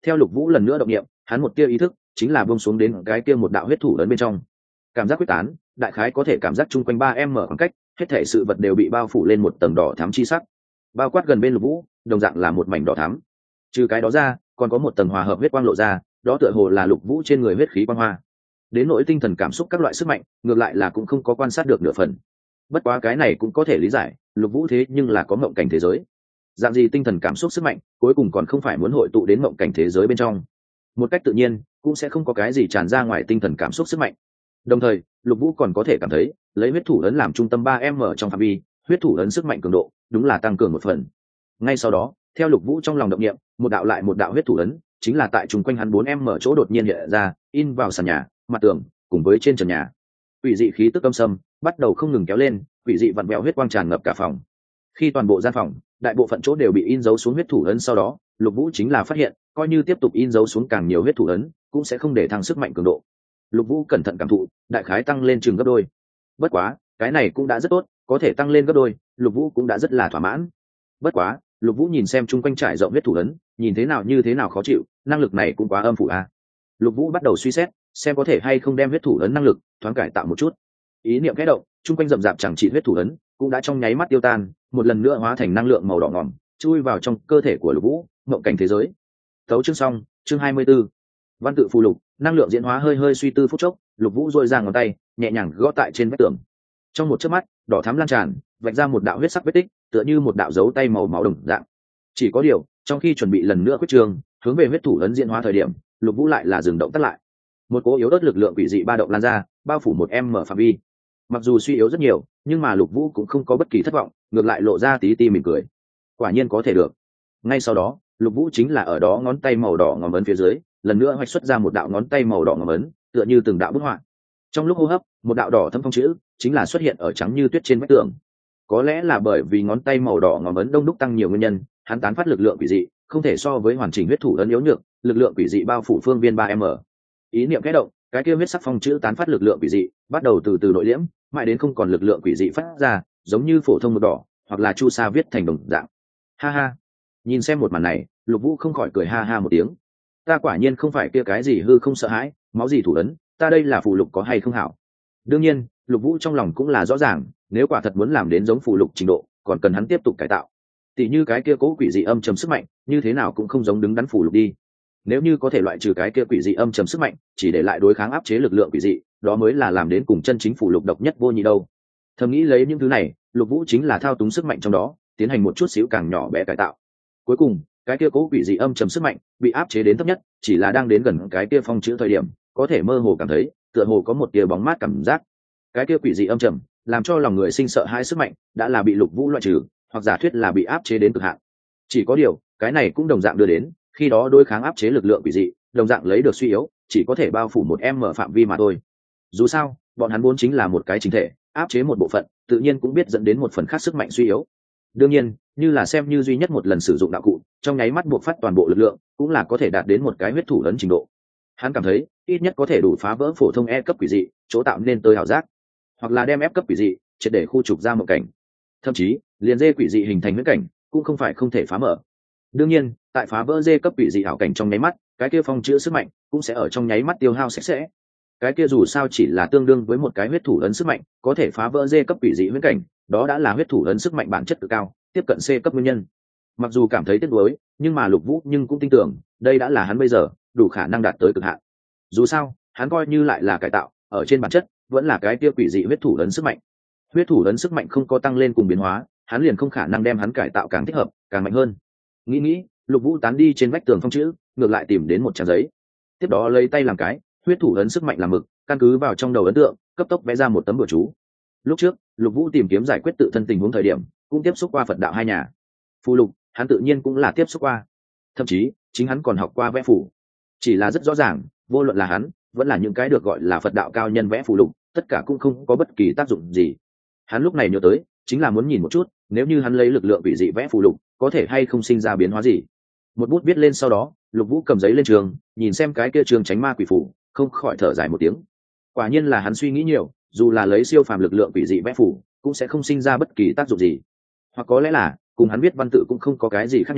theo Lục Vũ lần nữa động niệm, hắn một tia ý thức chính là buông xuống đến cái kia một đạo huyết thủ lớn bên trong. Cảm giác quyết tán, đại khái có thể cảm giác chung quanh ba em mở khoảng cách, hết thảy sự vật đều bị bao phủ lên một tầng đỏ thắm chi sắc. Bao quát gần bên Lục Vũ, đồng dạng là một mảnh đỏ thắm. Trừ cái đó ra, còn có một tầng hòa hợp huyết quang lộ ra, đó tựa hồ là Lục Vũ trên người huyết khí quang hoa. Đến nỗi tinh thần cảm xúc các loại sức mạnh, ngược lại là cũng không có quan sát được nửa phần. Bất quá cái này cũng có thể lý giải, Lục Vũ thế nhưng là có mộng cảnh thế giới. Dạng gì tinh thần cảm xúc sức mạnh, cuối cùng còn không phải muốn hội tụ đến mộng cảnh thế giới bên trong. Một cách tự nhiên, cũng sẽ không có cái gì tràn ra ngoài tinh thần cảm xúc sức mạnh. Đồng thời, Lục Vũ còn có thể cảm thấy, lấy huyết thủ ấn làm trung tâm ba em ở trong phạm vi, huyết thủ ấn sức mạnh cường độ, đúng là tăng cường một phần. Ngay sau đó, theo Lục Vũ trong lòng động niệm, một đạo lại một đạo huyết thủ ấn, chính là tại trung quanh hắn bốn em ở chỗ đột nhiên hiện ra, in vào sàn nhà, mặt tường, cùng với trên trần nhà. Quỷ dị khí tức âm sâm bắt đầu không ngừng kéo lên, quỷ dị vặn vẹo huyết quang tràn ngập cả phòng. Khi toàn bộ gian phòng, đại bộ phận chỗ đều bị in dấu xuống huyết thủ ấn sau đó, Lục Vũ chính là phát hiện, coi như tiếp tục in dấu xuống càng nhiều huyết thủ ấn, cũng sẽ không để thăng sức mạnh cường độ. Lục Vũ cẩn thận cảm thụ, đại khái tăng lên chừng gấp đôi. Bất quá, cái này cũng đã rất tốt, có thể tăng lên gấp đôi, Lục Vũ cũng đã rất là thỏa mãn. Bất quá, Lục Vũ nhìn xem chung quanh trải rộng huyết thủ ấn, nhìn thế nào như thế nào khó chịu, năng lực này cũng quá âm phủ a. Lục Vũ bắt đầu suy xét, xem có thể hay không đem huyết thủ ấn năng lực thoáng cải tạo một chút. Ý niệm khẽ động, chung quanh rậm rạp chẳng trị huyết thủ ấn cũng đã trong nháy mắt tiêu tan, một lần nữa hóa thành năng lượng màu đỏ ngòm, chui vào trong cơ thể của Lục Vũ, mộng cảnh thế giới. Tấu chương xong, chương hai mươi 24. Văn tự phù lục, năng lượng diễn hóa hơi hơi suy tư phút chốc, Lục Vũ duỗi ra ngón tay, nhẹ nhàng gõ tại trên vách tường. Trong một chớp mắt, đỏ thắm lan tràn, vạch ra một đạo huyết sắc vết tích, tựa như một đạo dấu tay màu máu đồng dạng. Chỉ có điều, trong khi chuẩn bị lần nữa quyết trường, hướng về huyết thủ ấn diễn hóa thời điểm, Lục Vũ lại là dừng động tắt lại. Một cỗ yếu ớt lực lượng quỷ dị ba động lan ra, bao phủ một em mở phạm vi. Mặc dù suy yếu rất nhiều, nhưng mà Lục Vũ cũng không có bất kỳ thất vọng, ngược lại lộ ra tí ti mỉm cười. Quả nhiên có thể được. Ngay sau đó, Lục Vũ chính là ở đó ngón tay màu đỏ ngòm ấn phía dưới, lần nữa hoạch xuất ra một đạo ngón tay màu đỏ ngòm ấn, tựa như từng đạo bức họa. Trong lúc hô hấp, một đạo đỏ thâm phong chữ chính là xuất hiện ở trắng như tuyết trên vách tường. Có lẽ là bởi vì ngón tay màu đỏ ngòm ấn đông đúc tăng nhiều nguyên nhân, hắn tán phát lực lượng quỷ dị, không thể so với hoàn chỉnh huyết thủ ấn yếu nhược, lực lượng quỷ dị bao phủ phương viên ba em. Ý niệm khẽ động, cái kia huyết sắc phong chữ tán phát lực lượng quỷ dị, bắt đầu từ từ nội liễm, mãi đến không còn lực lượng quỷ dị phát ra, giống như phổ thông mực đỏ, hoặc là chu sa viết thành đồng dạng. Ha ha. Nhìn xem một màn này, Lục Vũ không khỏi cười ha ha một tiếng. Ta quả nhiên không phải kia cái gì hư không sợ hãi, máu gì thủ ấn, ta đây là phù lục có hay không hảo. Đương nhiên, Lục Vũ trong lòng cũng là rõ ràng, nếu quả thật muốn làm đến giống phù lục trình độ, còn cần hắn tiếp tục cải tạo. Tỷ như cái kia cố quỷ dị âm trầm sức mạnh, như thế nào cũng không giống đứng đắn phù lục đi. Nếu như có thể loại trừ cái kia quỷ dị âm trầm sức mạnh, chỉ để lại đối kháng áp chế lực lượng quỷ dị, đó mới là làm đến cùng chân chính phù lục độc nhất vô nhị đâu. Thầm nghĩ lấy những thứ này, Lục Vũ chính là thao túng sức mạnh trong đó, tiến hành một chút xíu càng nhỏ bé cải tạo. Cuối cùng, cái kia cố quỷ dị âm trầm sức mạnh bị áp chế đến thấp nhất, chỉ là đang đến gần cái kia phong chữ thời điểm, có thể mơ hồ cảm thấy, tựa hồ có một tia bóng mát cảm giác. Cái kia quỷ dị âm trầm, làm cho lòng người sinh sợ hãi sức mạnh, đã là bị Lục Vũ loại trừ, hoặc giả thuyết là bị áp chế đến cực hạn. Chỉ có điều, cái này cũng đồng dạng đưa đến, khi đó đối kháng áp chế lực lượng quỷ dị, đồng dạng lấy được suy yếu, chỉ có thể bao phủ một em mở phạm vi mà thôi. Dù sao, bọn hắn vốn chính là một cái chính thể, áp chế một bộ phận, tự nhiên cũng biết dẫn đến một phần khác sức mạnh suy yếu. Đương nhiên, như là xem như duy nhất một lần sử dụng đạo cụ, trong nháy mắt buộc phát toàn bộ lực lượng, cũng là có thể đạt đến một cái huyết thủ ấn trình độ. Hắn cảm thấy, ít nhất có thể đủ phá vỡ phổ thông E cấp quỷ dị, chỗ tạo nên tới ảo giác, hoặc là đem F cấp quỷ dị, triệt để khu trục ra một cảnh. Thậm chí, liền dê quỷ dị hình thành huyễn cảnh, cũng không phải không thể phá mở. Đương nhiên, tại phá vỡ dê cấp quỷ dị ảo cảnh trong nháy mắt, cái kia phong chữa sức mạnh cũng sẽ ở trong nháy mắt tiêu hao sạch sẽ. Cái kia dù sao chỉ là tương đương với một cái huyết thủ ấn sức mạnh, có thể phá vỡ dê cấp quỷ dị huyễn cảnh, đó đã là huyết thủ ấn sức mạnh bản chất cực cao, tiếp cận C cấp nguyên nhân. Mặc dù cảm thấy tiếc nuối, nhưng mà Lục Vũ nhưng cũng tin tưởng, đây đã là hắn bây giờ đủ khả năng đạt tới cực hạn. Dù sao, hắn coi như lại là cải tạo, ở trên bản chất vẫn là cái kia quỷ dị huyết thủ ấn sức mạnh. Huyết thủ ấn sức mạnh không có tăng lên cùng biến hóa, hắn liền không khả năng đem hắn cải tạo càng thích hợp, càng mạnh hơn. Nghĩ nghĩ, Lục Vũ tán đi trên vách tường phong chữ, ngược lại tìm đến một trang giấy. Tiếp đó lấy tay làm cái, huyết thủ ấn sức mạnh làm mực, căn cứ vào trong đầu ấn tượng, cấp tốc vẽ ra một tấm bừa chú. Lúc trước, Lục Vũ tìm kiếm giải quyết tự thân tình huống thời điểm, cũng tiếp xúc qua Phật đạo hai nhà. Phù lục, hắn tự nhiên cũng là tiếp xúc qua. Thậm chí, chính hắn còn học qua vẽ phù. Chỉ là rất rõ ràng, vô luận là hắn, vẫn là những cái được gọi là Phật đạo cao nhân vẽ phù lục, tất cả cũng không có bất kỳ tác dụng gì. Hắn lúc này nhớ tới, chính là muốn nhìn một chút, nếu như hắn lấy lực lượng quỷ dị vẽ phù lục, có thể hay không sinh ra biến hóa gì. Một bút viết lên sau đó, Lục Vũ cầm giấy lên trường, nhìn xem cái kia trường tránh ma quỷ phù, không khỏi thở dài một tiếng. Quả nhiên là hắn suy nghĩ nhiều, dù là lấy siêu phàm lực lượng quỷ dị vẽ phù, cũng sẽ không sinh ra bất kỳ tác dụng gì. Hoặc có lẽ là, cùng hắn viết văn tự cũng không có cái gì khác nhau,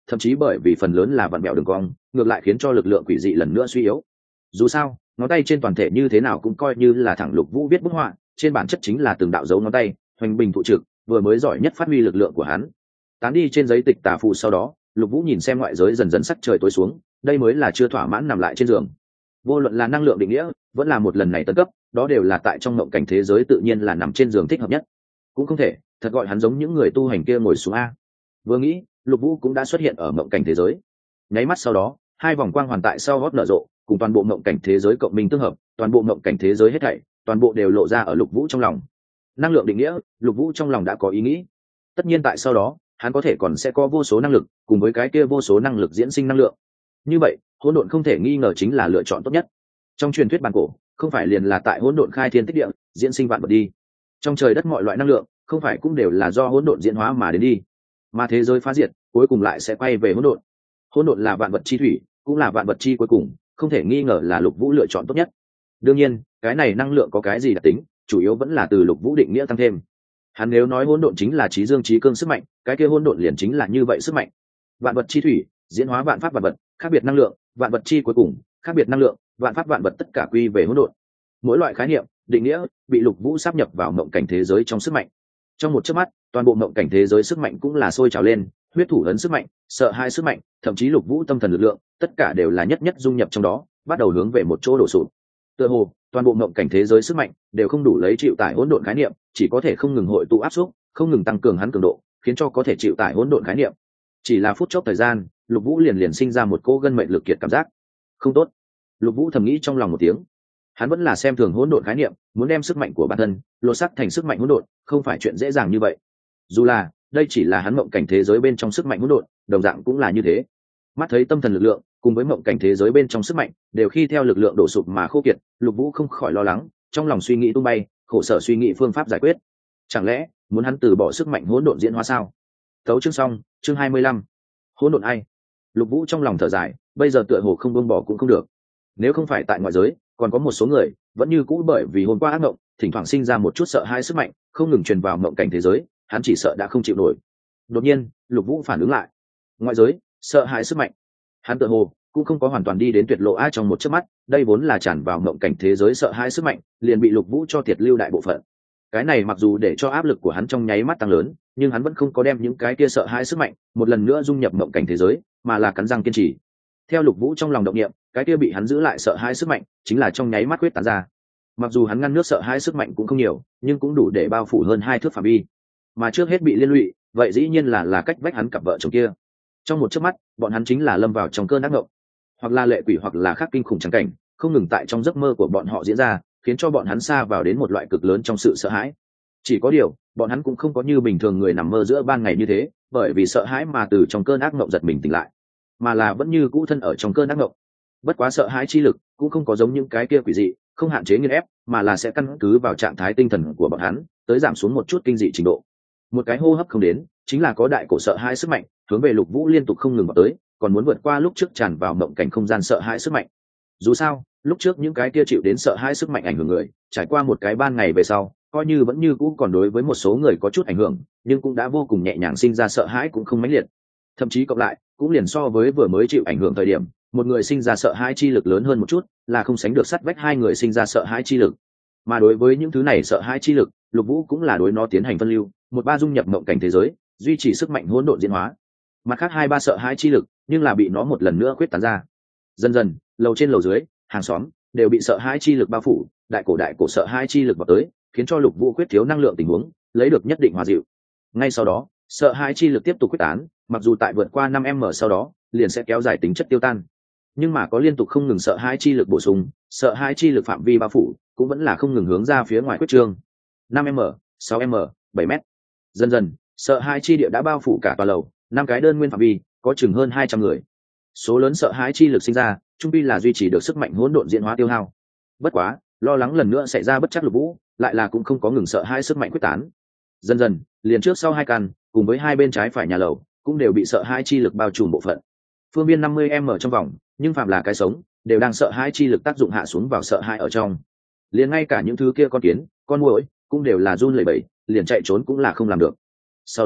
thậm chí bởi vì phần lớn là vặn bẹo đường cong, ngược lại khiến cho lực lượng quỷ dị lần nữa suy yếu. Dù sao ngón tay trên toàn thể như thế nào cũng coi như là thẳng Lục Vũ viết bức họa, trên bản chất chính là từng đạo dấu ngón tay hoành bình thụ trực, vừa mới giỏi nhất phát huy lực lượng của hắn. Tán đi trên giấy tịch tà phù sau đó, Lục Vũ nhìn xem ngoại giới dần dần sắc trời tối xuống, đây mới là chưa thỏa mãn nằm lại trên giường. Vô luận là năng lượng định nghĩa vẫn là một lần này tấn cấp, đó đều là tại trong mộng cảnh thế giới tự nhiên là nằm trên giường thích hợp nhất. Cũng không thể thật gọi hắn giống những người tu hành kia ngồi xuống a. Vừa nghĩ, Lục Vũ cũng đã xuất hiện ở mộng cảnh thế giới. Nháy mắt sau đó, hai vòng quang hoàn tại sau gót nở rộ, cùng toàn bộ mộng cảnh thế giới cộng minh tương hợp, toàn bộ mộng cảnh thế giới hết thảy, toàn bộ đều lộ ra ở Lục Vũ trong lòng. Năng lượng định nghĩa, Lục Vũ trong lòng đã có ý nghĩ. Tất nhiên tại sau đó, hắn có thể còn sẽ có vô số năng lực, cùng với cái kia vô số năng lực diễn sinh năng lượng. Như vậy, hỗn độn không thể nghi ngờ chính là lựa chọn tốt nhất. Trong truyền thuyết bản cổ, không phải liền là tại hỗn độn khai thiên tích địa, diễn sinh vạn vật đi. Trong trời đất mọi loại năng lượng, không phải cũng đều là do hỗn độn diễn hóa mà đến đi. Mà thế giới phá diệt, cuối cùng lại sẽ quay về hỗn độn. Hỗn độn là vạn vật chi thủy, cũng là vạn vật chi cuối cùng, không thể nghi ngờ là Lục Vũ lựa chọn tốt nhất. Đương nhiên, cái này năng lượng có cái gì đặc tính, chủ yếu vẫn là từ Lục Vũ định nghĩa tăng thêm. Hắn nếu nói hỗn độn chính là trí dương trí cương sức mạnh, cái kia hỗn độn liền chính là như vậy sức mạnh. Vạn vật chi thủy, diễn hóa vạn pháp vạn vật, khác biệt năng lượng, vạn vật chi cuối cùng, khác biệt năng lượng, vạn pháp vạn vật tất cả quy về hỗn độn. Mỗi loại khái niệm, định nghĩa bị Lục Vũ sáp nhập vào mộng cảnh thế giới trong sức mạnh. Trong một chớp mắt, toàn bộ mộng cảnh thế giới sức mạnh cũng là sôi trào lên, huyết thủ ấn sức mạnh, sợ hai sức mạnh, thậm chí Lục Vũ tâm thần lực lượng, tất cả đều là nhất nhất dung nhập trong đó, bắt đầu hướng về một chỗ đổ sụp. Tựa hồ, toàn bộ mộng cảnh thế giới sức mạnh đều không đủ lấy chịu tải hỗn độn khái niệm, chỉ có thể không ngừng hội tụ áp xúc, không ngừng tăng cường hắn cường độ, khiến cho có thể chịu tải hỗn độn khái niệm. Chỉ là phút chốc thời gian, Lục Vũ liền liền sinh ra một cô gân mệnh lực kiệt cảm giác. Không tốt. Lục Vũ thầm nghĩ trong lòng một tiếng. Hắn vẫn là xem thường hỗn độn khái niệm, muốn đem sức mạnh của bản thân lột xác thành sức mạnh hỗn độn, không phải chuyện dễ dàng như vậy. Dù là đây chỉ là hắn mộng cảnh thế giới bên trong sức mạnh hỗn độn, đồng dạng cũng là như thế. Mắt thấy tâm thần lực lượng cùng với mộng cảnh thế giới bên trong sức mạnh đều khi theo lực lượng đổ sụp mà khô kiệt, Lục Vũ không khỏi lo lắng, trong lòng suy nghĩ tung bay, khổ sở suy nghĩ phương pháp giải quyết. Chẳng lẽ muốn hắn từ bỏ sức mạnh hỗn độn diễn hóa sao? Tấu chương xong, chương hai mươi lăm. Hỗn độn ai? Lục Vũ trong lòng thở dài, bây giờ tựa hồ không buông bỏ cũng không được. Nếu không phải tại ngoại giới, còn có một số người vẫn như cũ bởi vì hôm qua ác mộng, thỉnh thoảng sinh ra một chút sợ hãi sức mạnh, không ngừng truyền vào mộng cảnh thế giới, hắn chỉ sợ đã không chịu nổi. Đột nhiên, Lục Vũ phản ứng lại. Ngoại giới, sợ hãi sức mạnh. Hắn tựa hồ cũng không có hoàn toàn đi đến tuyệt lộ ai trong một chớp mắt, đây vốn là tràn vào mộng cảnh thế giới sợ hãi sức mạnh, liền bị Lục Vũ cho thiệt lưu đại bộ phận. Cái này mặc dù để cho áp lực của hắn trong nháy mắt tăng lớn, nhưng hắn vẫn không có đem những cái kia sợ hãi sức mạnh một lần nữa dung nhập mộng cảnh thế giới, mà là cắn răng kiên trì. Theo Lục Vũ trong lòng động niệm, cái kia bị hắn giữ lại sợ hãi sức mạnh chính là trong nháy mắt quyết tán ra. Mặc dù hắn ngăn nước sợ hãi sức mạnh cũng không nhiều, nhưng cũng đủ để bao phủ hơn hai thước phạm vi. Mà trước hết bị liên lụy, vậy dĩ nhiên là là cách vách hắn cặp vợ chồng kia. Trong một chớp mắt, bọn hắn chính là lâm vào trong cơn ác mộng, hoặc là lệ quỷ hoặc là khác kinh khủng trắng cảnh, không ngừng tại trong giấc mơ của bọn họ diễn ra, khiến cho bọn hắn xa vào đến một loại cực lớn trong sự sợ hãi. Chỉ có điều, bọn hắn cũng không có như bình thường người nằm mơ giữa ban ngày như thế, bởi vì sợ hãi mà từ trong cơn ác mộng giật mình tỉnh lại, mà là vẫn như cũ thân ở trong cơn ác mộng. Bất quá sợ hãi chi lực cũng không có giống những cái kia quỷ dị, không hạn chế nghiền ép, mà là sẽ căn cứ vào trạng thái tinh thần của bọn hắn, tới giảm xuống một chút kinh dị trình độ. Một cái hô hấp không đến, chính là có đại cổ sợ hãi sức mạnh hướng về Lục Vũ liên tục không ngừng vào tới, còn muốn vượt qua lúc trước tràn vào mộng cảnh không gian sợ hãi sức mạnh. Dù sao, lúc trước những cái kia chịu đến sợ hãi sức mạnh ảnh hưởng người, trải qua một cái ban ngày về sau, coi như vẫn như cũ còn đối với một số người có chút ảnh hưởng, nhưng cũng đã vô cùng nhẹ nhàng, sinh ra sợ hãi cũng không mãnh liệt. Thậm chí cộng lại, cũng liền so với vừa mới chịu ảnh hưởng thời điểm, một người sinh ra sợ hãi chi lực lớn hơn một chút, là không sánh được sắt vách hai người sinh ra sợ hãi chi lực. Mà đối với những thứ này sợ hãi chi lực, Lục Vũ cũng là đối nó tiến hành phân lưu, một ba dung nhập mộng cảnh thế giới, duy trì sức mạnh hỗn độn diễn hóa. Mặt khác hai ba sợ hãi chi lực, nhưng là bị nó một lần nữa quyết tán ra. Dần dần, lầu trên lầu dưới, hàng xóm đều bị sợ hãi chi lực bao phủ, đại cổ đại cổ sợ hãi chi lực vào tới, khiến cho Lục Vũ quyết thiếu năng lượng tình huống, lấy được nhất định hòa dịu. Ngay sau đó, sợ hãi chi lực tiếp tục quyết tán, mặc dù tại vượt qua năm m sau đó, liền sẽ kéo dài tính chất tiêu tan. Nhưng mà có liên tục không ngừng sợ hãi chi lực bổ sung, sợ hãi chi lực phạm vi bao phủ cũng vẫn là không ngừng hướng ra phía ngoài quyết trương. năm m, sáu m, bảy m. Dần dần, sợ hãi chi địa đã bao phủ cả tòa lầu, năm cái đơn nguyên phạm vi, có chừng hơn hai trăm người. Số lớn sợ hãi chi lực sinh ra, trung pi là duy trì được sức mạnh hỗn độn diễn hóa tiêu hao. Bất quá, lo lắng lần nữa xảy ra bất trắc Lục Vũ, lại là cũng không có ngừng sợ hãi sức mạnh quyết tán. Dần dần, liền trước sau hai căn, cùng với hai bên trái phải nhà lầu, cũng đều bị sợ hãi chi lực bao trùm bộ phận. Phương viên năm mươi m trong vòng, nhưng phạm là cái sống, đều đang sợ hãi chi lực tác dụng hạ xuống vào sợ hãi ở trong. Liền ngay cả những thứ kia con kiến, con muỗi, cũng đều là run lẩy bẩy, liền chạy trốn cũng là không làm được. Sau đó,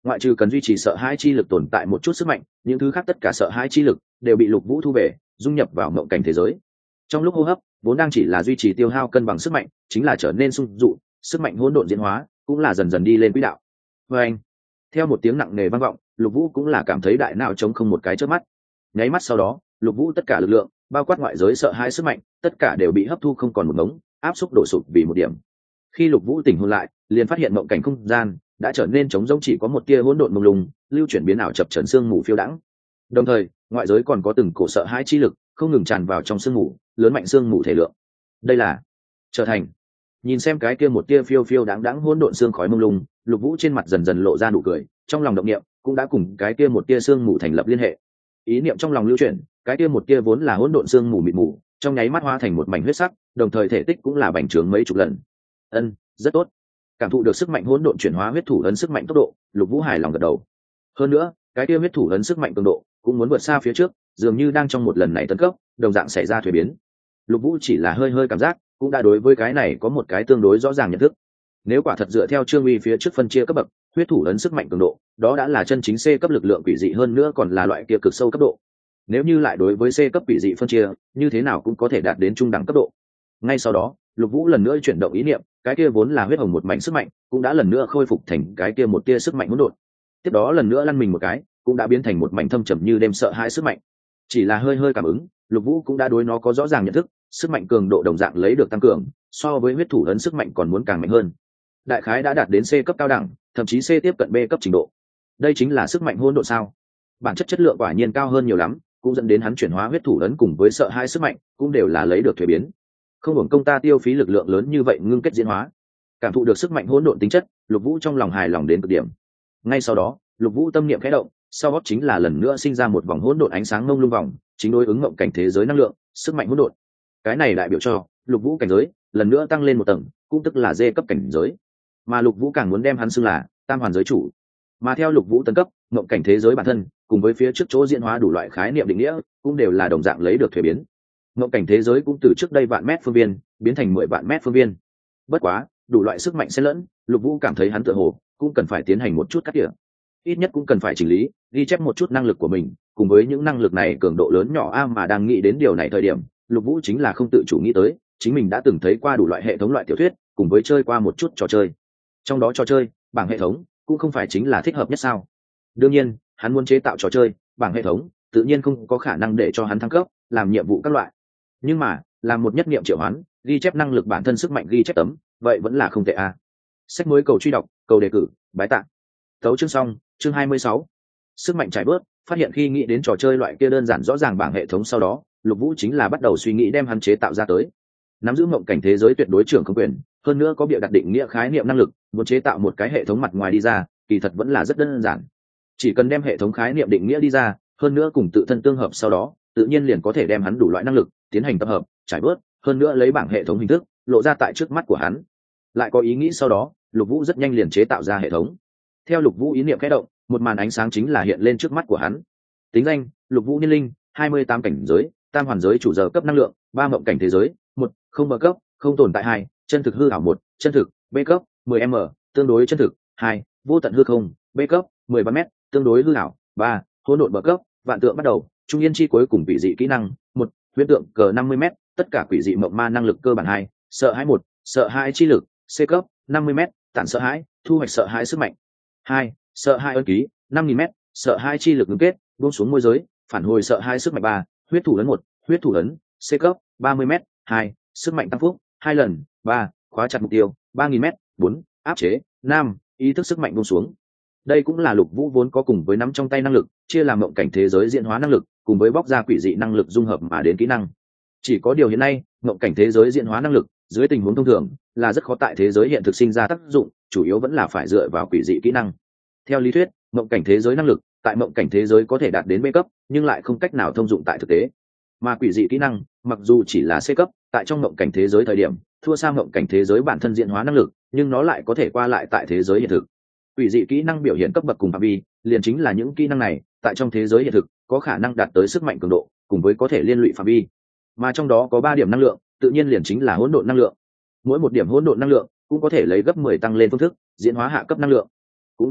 ngoại trừ cần duy trì sợ hãi chi lực tồn tại một chút sức mạnh, những thứ khác tất cả sợ hãi chi lực đều bị Lục Vũ thu về, dung nhập vào mộng cảnh thế giới. Trong lúc hô hấp, vốn đang chỉ là duy trì tiêu hao cân bằng sức mạnh, chính là trở nên sung dụ, sức mạnh hỗn độn diễn hóa cũng là dần dần đi lên quỹ đạo. Và anh, theo một tiếng nặng nề vang vọng, Lục Vũ cũng là cảm thấy đại não trống không một cái chớp mắt. Nháy mắt sau đó, Lục Vũ tất cả lực lượng, bao quát ngoại giới sợ hãi sức mạnh, tất cả đều bị hấp thu không còn một ngống, áp xúc đổ sụp vì một điểm. Khi Lục Vũ tỉnh hồn lại, liền phát hiện mộng cảnh không gian đã trở nên trống rỗng, chỉ có một tia hỗn độn mông lung, lưu chuyển biến ảo chập chờn sương mù phiêu đãng. Đồng thời, ngoại giới còn có từng cổ sợ hãi chi lực không ngừng tràn vào trong sương mù, lớn mạnh sương mù thể lượng. Đây là trở thành. Nhìn xem cái kia một tia phiêu phiêu đáng đáng hỗn độn sương khói mông lung, Lục Vũ trên mặt dần dần lộ ra nụ cười, trong lòng động niệm cũng đã cùng cái kia một tia sương mù thành lập liên hệ. Ý niệm trong lòng lưu chuyển, cái kia một tia vốn là hỗn độn sương mù mịt mù, trong nháy mắt hóa thành một mảnh huyết sắc, đồng thời thể tích cũng là bành trướng mấy chục lần. Ân, rất tốt. Cảm thụ được sức mạnh hỗn độn chuyển hóa huyết thủ ấn sức mạnh tốc độ, Lục Vũ hài lòng gật đầu. Hơn nữa, cái kia huyết thủ ấn sức mạnh cường độ cũng muốn vượt xa phía trước, dường như đang trong một lần này tấn cấp, đồng dạng xảy ra thay biến. Lục Vũ chỉ là hơi hơi cảm giác, cũng đã đối với cái này có một cái tương đối rõ ràng nhận thức. Nếu quả thật dựa theo Trương Uy phía trước phân chia cấp bậc, huyết thủ ấn sức mạnh cường độ, đó đã là chân chính C cấp lực lượng quỷ dị, hơn nữa còn là loại kia cực sâu cấp độ. Nếu như lại đối với C cấp quỷ dị phân chia, như thế nào cũng có thể đạt đến trung đẳng cấp độ. Ngay sau đó, Lục Vũ lần nữa chuyển động ý niệm, cái kia vốn là huyết hồng một mảnh sức mạnh, cũng đã lần nữa khôi phục thành cái kia một tia sức mạnh hỗn độn. Tiếp đó lần nữa lăn mình một cái, cũng đã biến thành một mảnh thâm trầm như đêm sợ hãi sức mạnh. Chỉ là hơi hơi cảm ứng, Lục Vũ cũng đã đối nó có rõ ràng nhận thức, sức mạnh cường độ đồng dạng lấy được tăng cường, so với huyết thủ ấn sức mạnh còn muốn càng mạnh hơn. Đại khái đã đạt đến C cấp cao đẳng, thậm chí C tiếp cận B cấp trình độ. Đây chính là sức mạnh hỗn độn sao? Bản chất chất lượng quả nhiên cao hơn nhiều lắm, cũng dẫn đến hắn chuyển hóa huyết thủ ấn cùng với sợ hãi sức mạnh, cũng đều là lấy được thuế biến. Không hưởng công ta tiêu phí lực lượng lớn như vậy ngưng kết diễn hóa. Cảm thụ được sức mạnh hỗn độn tính chất, Lục Vũ trong lòng hài lòng đến cực điểm. Ngay sau đó, Lục Vũ tâm niệm khẽ động, sau bóp chính là lần nữa sinh ra một vòng hỗn độn ánh sáng mông lung vòng, chính đối ứng ngộng cảnh thế giới năng lượng, sức mạnh hỗn độn. Cái này đại biểu cho Lục Vũ cảnh giới lần nữa tăng lên một tầng, cũng tức là D cấp cảnh giới. Mà Lục Vũ càng muốn đem hắn xưng là Tam hoàn giới chủ. Mà theo Lục Vũ tấn cấp, ngộng cảnh thế giới bản thân, cùng với phía trước chỗ diễn hóa đủ loại khái niệm định nghĩa, cũng đều là đồng dạng lấy được thuế biến. Ngộng cảnh thế giới cũng từ trước đây vạn mét phương viên biến thành mười vạn mét phương viên. Bất quá, đủ loại sức mạnh xen lẫn, Lục Vũ cảm thấy hắn tựa hồ cũng cần phải tiến hành một chút cắt tỉa. Ít nhất cũng cần phải chỉnh lý, ghi chép một chút năng lực của mình, cùng với những năng lực này cường độ lớn nhỏ a mà đang nghĩ đến điều này thời điểm, Lục Vũ chính là không tự chủ nghĩ tới, chính mình đã từng thấy qua đủ loại hệ thống loại tiểu thuyết, cùng với chơi qua một chút trò chơi. Trong đó trò chơi, bảng hệ thống cũng không phải chính là thích hợp nhất sao? Đương nhiên, hắn muốn chế tạo trò chơi, bảng hệ thống, tự nhiên không có khả năng để cho hắn thăng cấp, làm nhiệm vụ các loại. Nhưng mà, làm một nhất niệm triệu hoán, ghi chép năng lực bản thân sức mạnh ghi chép tấm, vậy vẫn là không tệ a. Sách mới cầu truy đọc, cầu đề cử, bái tạ. Tấu chương xong, chương hai mươi sáu. Sức mạnh trải bớt, phát hiện khi nghĩ đến trò chơi loại kia đơn giản rõ ràng bảng hệ thống sau đó, Lục Vũ chính là bắt đầu suy nghĩ đem hắn chế tạo ra tới. Nắm giữ mộng cảnh thế giới tuyệt đối trưởng không quyền, hơn nữa có bịa đặt định nghĩa khái niệm năng lực, muốn chế tạo một cái hệ thống mặt ngoài đi ra, kỳ thật vẫn là rất đơn giản. Chỉ cần đem hệ thống khái niệm định nghĩa đi ra, hơn nữa cùng tự thân tương hợp sau đó, tự nhiên liền có thể đem hắn đủ loại năng lực tiến hành tập hợp, trải bớt, hơn nữa lấy bảng hệ thống hình thức lộ ra tại trước mắt của hắn. Lại có ý nghĩ sau đó, Lục Vũ rất nhanh liền chế tạo ra hệ thống. Theo Lục Vũ ý niệm khẽ động, một màn ánh sáng chính là hiện lên trước mắt của hắn. Tính danh: Lục Vũ niên linh, hai mươi tám cảnh giới, tam hoàn giới chủ giờ cấp năng lượng, ba mộng cảnh thế giới, một, không bờ cấp, không tồn tại hai, chân thực hư ảo một, chân thực, B cấp, mười m, tương đối chân thực, hai, vô tận hư không, B cấp, mười ba m, tương đối hư ảo, ba, hỗn độn bờ cấp, vạn tượng bắt đầu, trung yên chi cuối cùng quỷ dị kỹ năng, một, huyễn tượng cờ năm mươi m, tất cả quỷ dị mộng ma năng lực cơ bản hai, sợ hãi một, sợ hãi chi lực, C cấp, năm mươi m, tản sợ hãi, thu hoạch sợ hãi sức mạnh. hai, sợ hãi ân ký, năm nghìn m, sợ hãi chi lực ngưng kết, buông xuống môi giới, phản hồi sợ hãi sức mạnh ba, huyết thủ ấn một, huyết thủ ấn, C cấp, ba mươi m, hai, sức mạnh tăng phúc, hai lần, ba, khóa chặt mục tiêu, ba nghìn m, bốn, áp chế, năm, ý thức sức mạnh buông xuống. Đây cũng là Lục Vũ vốn có cùng với nắm trong tay năng lực, chia làm mộng cảnh thế giới diễn hóa năng lực, cùng với bóc ra quỷ dị năng lực dung hợp mà đến kỹ năng. Chỉ có điều hiện nay, mộng cảnh thế giới diễn hóa năng lực, dưới tình huống thông thường, là rất khó tại thế giới hiện thực sinh ra tác dụng, chủ yếu vẫn là phải dựa vào quỷ dị kỹ năng. Theo lý thuyết, mộng cảnh thế giới năng lực, tại mộng cảnh thế giới có thể đạt đến B cấp, nhưng lại không cách nào thông dụng tại thực tế. Mà quỷ dị kỹ năng, mặc dù chỉ là C cấp, tại trong mộng cảnh thế giới thời điểm, thua xa mộng cảnh thế giới bản thân diễn hóa năng lực, nhưng nó lại có thể qua lại tại thế giới hiện thực. Quỷ dị kỹ năng biểu hiện cấp bậc cùng phạm vi, liền chính là những kỹ năng này, tại trong thế giới hiện thực, có khả năng đạt tới sức mạnh cường độ, cùng với có thể liên lụy phạm vi. Mà trong đó có ba điểm năng lượng, tự nhiên liền chính là hỗn độn năng lượng. Mỗi một điểm hỗn độn năng lượng cũng có thể lấy gấp mười tăng lên phương thức diễn hóa hạ cấp năng lượng. Cũng đã nói,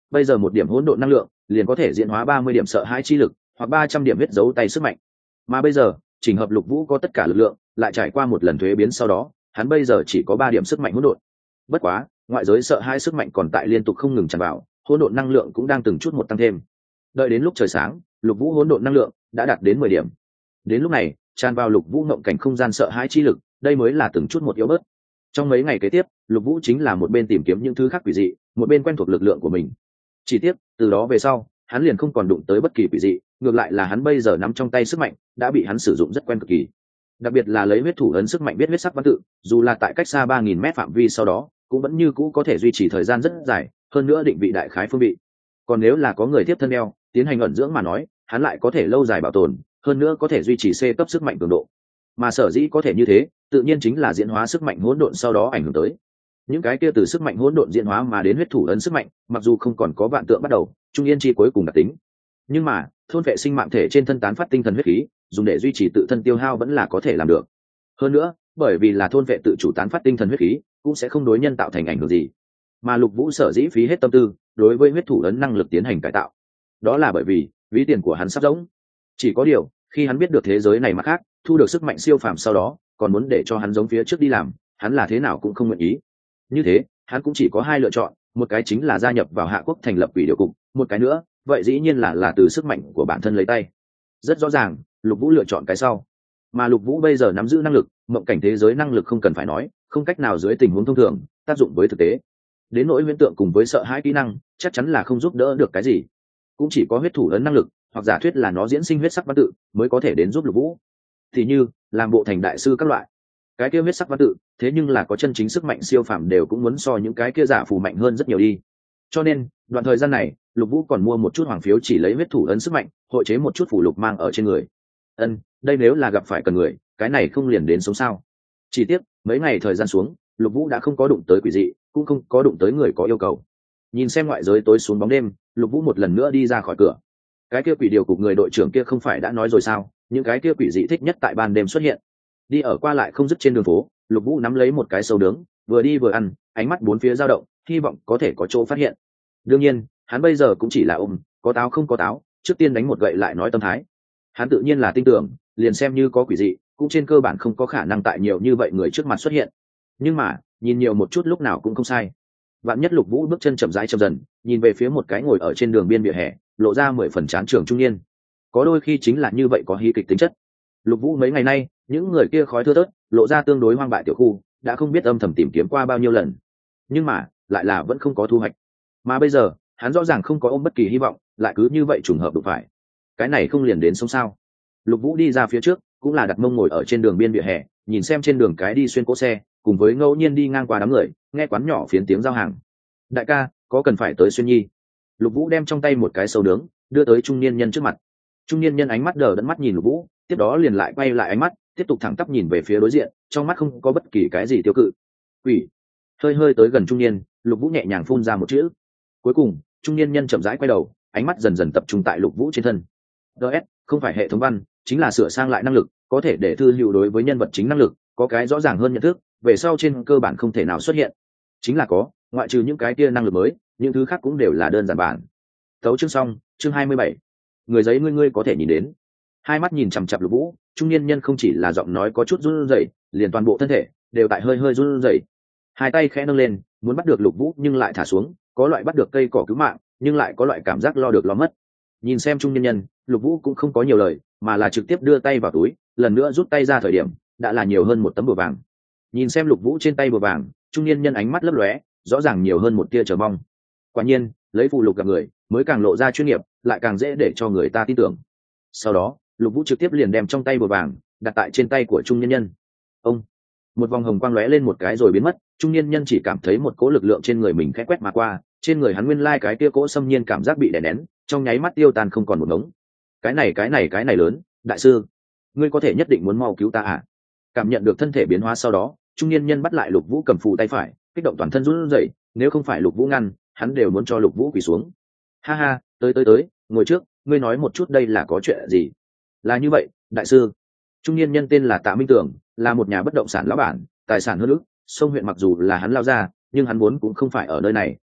bây giờ một điểm hỗn độn năng lượng liền có thể diễn hóa ba mươi điểm sợ hãi chi lực hoặc ba trăm điểm huyết dấu tay sức mạnh. Mà bây giờ chỉnh hợp Lục Vũ có tất cả lực lượng, lại trải qua một lần thuế biến sau đó, hắn bây giờ chỉ có ba điểm sức mạnh hỗn độn. Bất quá ngoại giới sợ hãi sức mạnh còn tại liên tục không ngừng tràn vào, hỗn độn năng lượng cũng đang từng chút một tăng thêm. Đợi đến lúc trời sáng, Lục Vũ hỗn độn năng lượng đã đạt đến mười điểm. Đến lúc này tràn vào Lục Vũ ngộng cảnh không gian sợ hãi chi lực, đây mới là từng chút một yếu bớt. Trong mấy ngày kế tiếp, Lục Vũ chính là một bên tìm kiếm những thứ khác quỷ dị, một bên quen thuộc lực lượng của mình. Chỉ tiếc, từ đó về sau, hắn liền không còn đụng tới bất kỳ quỷ dị, ngược lại là hắn bây giờ nắm trong tay sức mạnh đã bị hắn sử dụng rất quen cực kỳ. Đặc biệt là lấy huyết thủ ấn sức mạnh biết huyết sắc văn tự, dù là tại cách xa ba nghìn mét phạm vi sau đó, cũng vẫn như cũ có thể duy trì thời gian rất dài, hơn nữa định vị đại khái phương vị. Còn nếu là có người tiếp thân đeo, tiến hành ẩn dưỡng mà nói, hắn lại có thể lâu dài bảo tồn, hơn nữa có thể duy trì C cấp sức mạnh cường độ. Mà sở dĩ có thể như thế, tự nhiên chính là diễn hóa sức mạnh hỗn độn sau đó ảnh hưởng tới. Những cái kia từ sức mạnh hỗn độn diễn hóa mà đến huyết thủ ấn sức mạnh, mặc dù không còn có vạn tượng bắt đầu, trung yên chi cuối cùng đặc tính, nhưng mà thôn vệ sinh mạng thể trên thân tán phát tinh thần huyết khí, dùng để duy trì tự thân tiêu hao vẫn là có thể làm được. Hơn nữa, bởi vì là thôn vệ tự chủ tán phát tinh thần huyết khí, cũng sẽ không đối nhân tạo thành ảnh hưởng gì. Mà Lục Vũ sở dĩ phí hết tâm tư đối với huyết thủ ấn năng lực tiến hành cải tạo, đó là bởi vì ví tiền của hắn sắp rỗng. Chỉ có điều, khi hắn biết được thế giới này mà khác, thu được sức mạnh siêu phàm sau đó, còn muốn để cho hắn giống phía trước đi làm, hắn là thế nào cũng không nguyện ý. Như thế, hắn cũng chỉ có hai lựa chọn, một cái chính là gia nhập vào Hạ Quốc thành lập quỷ điều cục, một cái nữa, vậy dĩ nhiên là là từ sức mạnh của bản thân lấy tay. Rất rõ ràng, Lục Vũ lựa chọn cái sau. Mà Lục Vũ bây giờ nắm giữ năng lực, mộng cảnh thế giới năng lực không cần phải nói, không cách nào dưới tình huống thông thường tác dụng với thực tế. Đến nỗi huyễn tượng cùng với sợ hãi kỹ năng, chắc chắn là không giúp đỡ được cái gì. Cũng chỉ có huyết thủ ấn năng lực, hoặc giả thuyết là nó diễn sinh huyết sắc văn tự, mới có thể đến giúp Lục Vũ. Thì như làm bộ thành đại sư các loại, cái kia huyết sắc văn tự, thế nhưng là có chân chính sức mạnh siêu phàm đều cũng muốn so những cái kia giả phù mạnh hơn rất nhiều đi. Cho nên đoạn thời gian này, Lục Vũ còn mua một chút hoàng phiếu chỉ lấy huyết thủ ấn sức mạnh, hội chế một chút phù lục mang ở trên người. Ân, đây nếu là gặp phải cần người, cái này không liền đến sống sao? Chỉ tiếc, mấy ngày thời gian xuống, Lục Vũ đã không có đụng tới quỷ dị, cũng không có đụng tới người có yêu cầu. Nhìn xem ngoại giới tối xuống bóng đêm, Lục Vũ một lần nữa đi ra khỏi cửa. Cái kia quỷ điều cục người đội trưởng kia không phải đã nói rồi sao, những cái kia quỷ dị thích nhất tại ban đêm xuất hiện. Đi ở qua lại không dứt trên đường phố, Lục Vũ nắm lấy một cái sâu nướng, vừa đi vừa ăn, ánh mắt bốn phía dao động, hy vọng có thể có chỗ phát hiện. Đương nhiên, hắn bây giờ cũng chỉ là ôm, có táo không có táo, trước tiên đánh một gậy lại nói tâm thái. Hắn tự nhiên là tin tưởng, liền xem như có quỷ dị, cũng trên cơ bản không có khả năng tại nhiều như vậy người trước mặt xuất hiện. Nhưng mà, nhìn nhiều một chút lúc nào cũng không sai. Vạn nhất Lục Vũ bước chân chậm rãi chậm dần, nhìn về phía một cái ngồi ở trên đường biên vỉa hè, lộ ra mười phần chán trường trung niên. Có đôi khi chính là như vậy có hí kịch tính chất. Lục Vũ mấy ngày nay, những người kia khói thưa thớt, lộ ra tương đối hoang bại tiểu khu, đã không biết âm thầm tìm kiếm qua bao nhiêu lần, nhưng mà lại là vẫn không có thu hoạch. Mà bây giờ, hắn rõ ràng không có ôm bất kỳ hy vọng, lại cứ như vậy trùng hợp đụng phải. Cái này không liền đến sống sao? Lục Vũ đi ra phía trước, cũng là đặt mông ngồi ở trên đường biên vỉa hè, nhìn xem trên đường cái đi xuyên cỗ xe, cùng với ngẫu nhiên đi ngang qua đám người, nghe quán nhỏ phiến tiếng giao hàng. Đại ca, có cần phải tới xuyên nhi? Lục Vũ đem trong tay một cái sâu nướng, đưa tới trung niên nhân trước mặt. Trung niên nhân ánh mắt đờ đẫn mắt nhìn Lục Vũ, tiếp đó liền lại quay lại ánh mắt, tiếp tục thẳng tắp nhìn về phía đối diện, trong mắt không có bất kỳ cái gì tiêu cự. Quỷ. Hơi hơi tới gần trung niên, Lục Vũ nhẹ nhàng phun ra một chữ. Cuối cùng, trung niên nhân chậm rãi quay đầu, ánh mắt dần dần tập trung tại Lục Vũ trên thân. đê ét, không phải hệ thống văn, chính là sửa sang lại năng lực, có thể để thư hữu đối với nhân vật chính năng lực có cái rõ ràng hơn nhận thức, về sau trên cơ bản không thể nào xuất hiện. Chính là có, ngoại trừ những cái kia năng lực mới, những thứ khác cũng đều là đơn giản bản. Tấu chương xong, chương hai mươi bảy. Người giấy ngươi ngươi có thể nhìn đến. Hai mắt nhìn chằm chằm Lục Vũ, trung niên nhân không chỉ là giọng nói có chút run rẩy, liền toàn bộ thân thể đều tại hơi hơi run rẩy. Hai tay khẽ nâng lên, muốn bắt được Lục Vũ nhưng lại thả xuống, có loại bắt được cây cỏ cứu mạng, nhưng lại có loại cảm giác lo được lo mất. Nhìn xem trung niên nhân, Lục Vũ cũng không có nhiều lời, mà là trực tiếp đưa tay vào túi, lần nữa rút tay ra thời điểm, đã là nhiều hơn một tấm bùa vàng. Nhìn xem Lục Vũ trên tay bùa vàng, trung niên nhân ánh mắt lấp lóe, rõ ràng nhiều hơn một tia chờ mong. Quả nhiên, lấy phù lục gặp người, mới càng lộ ra chuyên nghiệp, lại càng dễ để cho người ta tin tưởng. Sau đó, Lục Vũ trực tiếp liền đem trong tay bùa vàng đặt tại trên tay của trung niên nhân. Ông, một vòng hồng quang lóe lên một cái rồi biến mất, trung niên nhân chỉ cảm thấy một cỗ lực lượng trên người mình khẽ quét mà qua, trên người hắn nguyên lai cái kia cỗ xâm nhiên cảm giác bị đè nén, trong nháy mắt tiêu tan không còn một ngống. Cái này cái này cái này lớn, đại sư, ngươi có thể nhất định muốn mau cứu ta à? Cảm nhận được thân thể biến hóa sau đó, trung niên nhân bắt lại Lục Vũ cầm phù tay phải, kích động toàn thân run rẩy, nếu không phải Lục Vũ ngăn, hắn đều muốn cho Lục Vũ quỳ xuống. Ha ha, tới tới tới, ngồi trước, ngươi nói một chút đây là có chuyện gì? Là như vậy, đại sư. Trung niên nhân tên là Tạ Minh Tưởng, là một nhà bất động sản lão bản, tài sản hơn ức, sông huyện mặc dù là hắn lao ra, nhưng hắn vốn cũng không phải ở nơi này,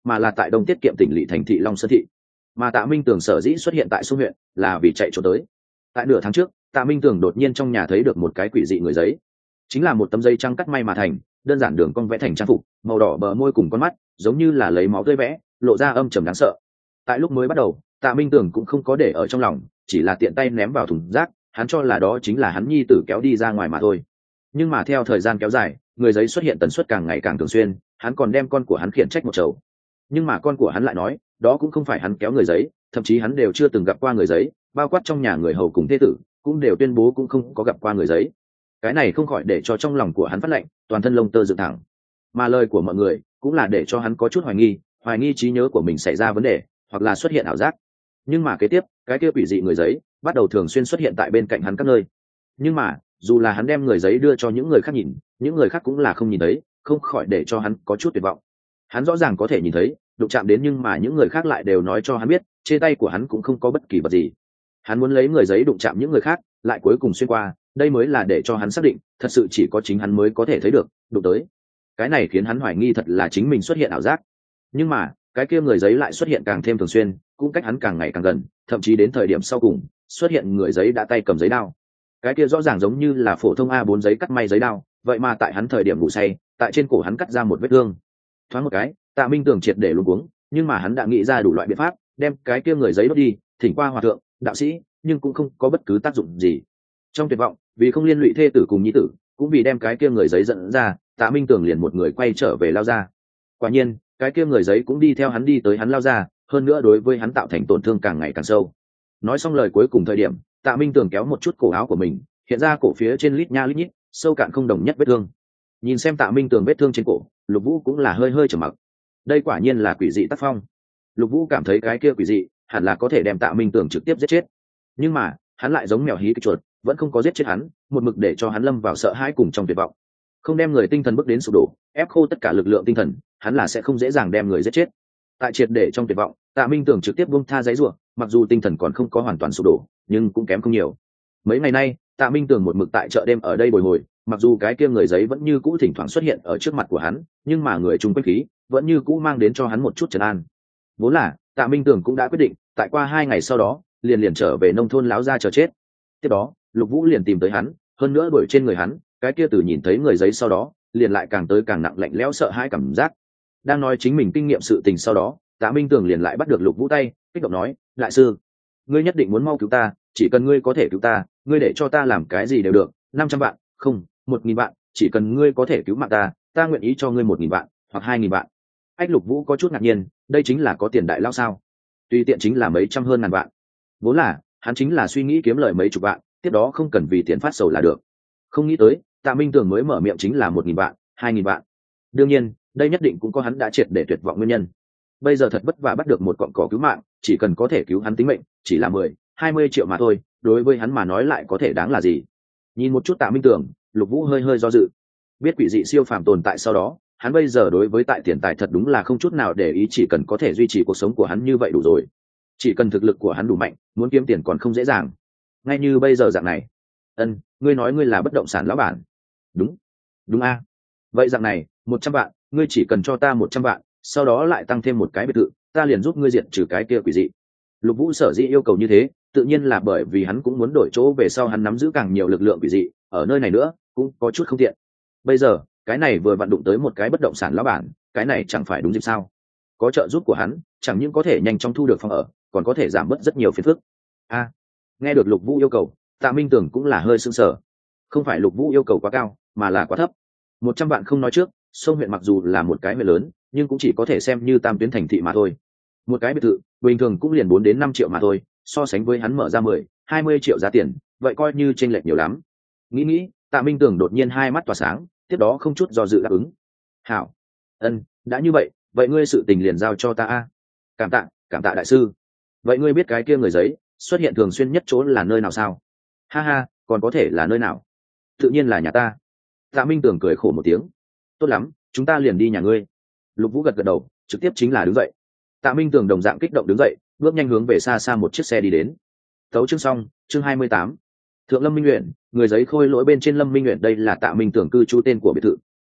mà là tại đông tiết kiệm tỉnh lỵ thành thị Long Sơn thị. Mà Tạ Minh Tường sở dĩ xuất hiện tại Xuân huyện là vì chạy trốn tới. Tại nửa tháng trước, Tạ Minh Tường đột nhiên trong nhà thấy được một cái quỷ dị người giấy, chính là một tấm giấy trắng cắt may mà thành, đơn giản đường cong vẽ thành trang phục, màu đỏ bờ môi cùng con mắt giống như là lấy máu tươi vẽ, lộ ra âm trầm đáng sợ. Tại lúc mới bắt đầu, Tạ Minh Tường cũng không có để ở trong lòng, chỉ là tiện tay ném vào thùng rác, hắn cho là đó chính là hắn nhi tử kéo đi ra ngoài mà thôi. Nhưng mà theo thời gian kéo dài, người giấy xuất hiện tần suất càng ngày càng thường xuyên, hắn còn đem con của hắn khiển trách một chầu. Nhưng mà con của hắn lại nói, đó cũng không phải hắn kéo người giấy, thậm chí hắn đều chưa từng gặp qua người giấy, bao quát trong nhà người hầu cùng thế tử cũng đều tuyên bố cũng không có gặp qua người giấy. Cái này không khỏi để cho trong lòng của hắn phát lạnh, toàn thân lông tơ dựng thẳng. Mà lời của mọi người cũng là để cho hắn có chút hoài nghi, hoài nghi trí nhớ của mình xảy ra vấn đề, hoặc là xuất hiện ảo giác. Nhưng mà kế tiếp, cái kia quỷ dị người giấy bắt đầu thường xuyên xuất hiện tại bên cạnh hắn các nơi. Nhưng mà dù là hắn đem người giấy đưa cho những người khác nhìn, những người khác cũng là không nhìn thấy, không khỏi để cho hắn có chút tuyệt vọng. Hắn rõ ràng có thể nhìn thấy, đụng chạm đến, nhưng mà những người khác lại đều nói cho hắn biết, trên tay của hắn cũng không có bất kỳ vật gì. Hắn muốn lấy người giấy đụng chạm những người khác, lại cuối cùng xuyên qua, đây mới là để cho hắn xác định, thật sự chỉ có chính hắn mới có thể thấy được, đụng tới. Cái này khiến hắn hoài nghi thật là chính mình xuất hiện ảo giác. Nhưng mà cái kia người giấy lại xuất hiện càng thêm thường xuyên, cũng cách hắn càng ngày càng gần, thậm chí đến thời điểm sau cùng xuất hiện người giấy đã tay cầm giấy đao. Cái kia rõ ràng giống như là phổ thông a bốn giấy cắt may giấy đao, vậy mà tại hắn thời điểm ngủ say, tại trên cổ hắn cắt ra một vết thương. Thoáng một cái, Tạ Minh Tường triệt để luống cuống, nhưng mà hắn đã nghĩ ra đủ loại biện pháp, đem cái kia người giấy đốt đi, thỉnh qua hòa thượng, đạo sĩ, nhưng cũng không có bất cứ tác dụng gì. Trong tuyệt vọng, vì không liên lụy thê tử cùng nhi tử, cũng vì đem cái kia người giấy dẫn ra, Tạ Minh Tường liền một người quay trở về lao ra. Quả nhiên, cái kia người giấy cũng đi theo hắn đi tới hắn lao ra, hơn nữa đối với hắn tạo thành tổn thương càng ngày càng sâu. Nói xong lời cuối cùng thời điểm, Tạ Minh Tường kéo một chút cổ áo của mình, hiện ra cổ phía trên lít nha lít nhít, sâu cạn không đồng nhất vết thương. Nhìn xem Tạ Minh Tường vết thương trên cổ, Lục Vũ cũng là hơi hơi trầm mặc. Đây quả nhiên là quỷ dị tác phong. Lục Vũ cảm thấy cái kia quỷ dị hẳn là có thể đem Tạ Minh Tường trực tiếp giết chết, nhưng mà hắn lại giống mèo hí cái chuột, vẫn không có giết chết hắn, một mực để cho hắn lâm vào sợ hãi cùng trong tuyệt vọng. Không đem người tinh thần bước đến sụp đổ, ép khô tất cả lực lượng tinh thần, hắn là sẽ không dễ dàng đem người giết chết. Tại triệt để trong tuyệt vọng, Tạ Minh Tường trực tiếp buông tha giấy rủa, mặc dù tinh thần còn không có hoàn toàn sụp đổ, nhưng cũng kém không nhiều. Mấy ngày nay, Tạ Minh Tường một mực tại chợ đêm ở đây bồi hồi, mặc dù cái kia người giấy vẫn như cũ thỉnh thoảng xuất hiện ở trước mặt của hắn, nhưng mà người chung quanh khí vẫn như cũ mang đến cho hắn một chút trấn an. Vốn là Tạ Minh Tường cũng đã quyết định, tại qua hai ngày sau đó, liền liền trở về nông thôn láo ra chờ chết. Tiếp đó, Lục Vũ liền tìm tới hắn, hơn nữa đuổi trên người hắn, cái kia từ nhìn thấy người giấy sau đó, liền lại càng tới càng nặng lạnh lẽo sợ hãi cảm giác. Đang nói chính mình kinh nghiệm sự tình sau đó, Tạ Minh Tường liền lại bắt được Lục Vũ tay, kích động nói, đại sư, ngươi nhất định muốn mau cứu ta, chỉ cần ngươi có thể cứu ta, ngươi để cho ta làm cái gì đều được, năm trăm vạn, không, một nghìn vạn, chỉ cần ngươi có thể cứu mạng ta, ta nguyện ý cho ngươi một nghìn vạn, hoặc hai nghìn vạn. Ách Lục Vũ có chút ngạc nhiên, đây chính là có tiền đại lao sao? Tùy tiện chính là mấy trăm hơn ngàn vạn. Vốn là hắn chính là suy nghĩ kiếm lời mấy chục vạn, tiếp đó không cần vì tiền phát sầu là được. Không nghĩ tới, Tạ Minh Tường mới mở miệng chính là một nghìn vạn, hai nghìn vạn. Đương nhiên, đây nhất định cũng có hắn đã triệt để tuyệt vọng nguyên nhân. Bây giờ thật vất vả bắt được một cọng cỏ cứu mạng, chỉ cần có thể cứu hắn tính mệnh, chỉ là mười, hai mươi triệu mà thôi, đối với hắn mà nói lại có thể đáng là gì? Nhìn một chút Tạ Minh Tường, Lục Vũ hơi hơi do dự. Biết quỷ dị siêu phàm tồn tại sau đó, hắn bây giờ đối với tại tiền tài thật đúng là không chút nào để ý, chỉ cần có thể duy trì cuộc sống của hắn như vậy đủ rồi. Chỉ cần thực lực của hắn đủ mạnh, muốn kiếm tiền còn không dễ dàng. Ngay như bây giờ dạng này. Ân, ngươi nói ngươi là bất động sản lão bản? Đúng. Đúng a. Vậy dạng này, một trăm vạn, ngươi chỉ cần cho ta một trăm vạn, sau đó lại tăng thêm một cái biệt thự, ta liền giúp ngươi diệt trừ cái kia quỷ dị. Lục Vũ sở dĩ yêu cầu như thế, tự nhiên là bởi vì hắn cũng muốn đổi chỗ về sau hắn nắm giữ càng nhiều lực lượng quỷ dị, ở nơi này nữa cũng có chút không tiện. Bây giờ, cái này vừa vặn đụng tới một cái bất động sản lão bản, cái này chẳng phải đúng dịp sao? Có trợ giúp của hắn, chẳng những có thể nhanh chóng thu được phòng ở, còn có thể giảm bớt rất nhiều phiền phức. A, nghe được Lục Vũ yêu cầu, Tạ Minh Tường cũng là hơi sững sờ. Không phải Lục Vũ yêu cầu quá cao, mà là quá thấp. Một trăm vạn không nói trước, sông huyện mặc dù là một cái huyện lớn, nhưng cũng chỉ có thể xem như tam tuyến thành thị mà thôi. Một cái biệt thự, bình thường cũng liền bốn đến năm triệu mà thôi, so sánh với hắn mở ra mười, hai mươi triệu giá tiền, vậy coi như chênh lệch nhiều lắm. Nghĩ nghĩ, Tạ Minh Tường đột nhiên hai mắt tỏa sáng, tiếp đó không chút do dự đáp ứng. Hảo, ân, đã như vậy, vậy ngươi sự tình liền giao cho ta a. Cảm tạ, cảm tạ đại sư. Vậy ngươi biết cái kia người giấy xuất hiện thường xuyên nhất chỗ là nơi nào sao? Ha ha, còn có thể là nơi nào? Tự nhiên là nhà ta. Tạ Minh Tường cười khổ một tiếng. Tốt lắm, chúng ta liền đi nhà ngươi. Lục Vũ gật gật đầu, trực tiếp chính là đứng dậy. Tạ Minh Tường đồng dạng kích động đứng dậy, bước nhanh hướng về xa xa một chiếc xe đi đến. Tấu chương xong, chương hai mươi tám. Thượng Lâm Minh Uyển, người giấy khôi lỗi bên trên Lâm Minh Uyển, đây là Tạ Minh Tường cư trú tên của biệt thự.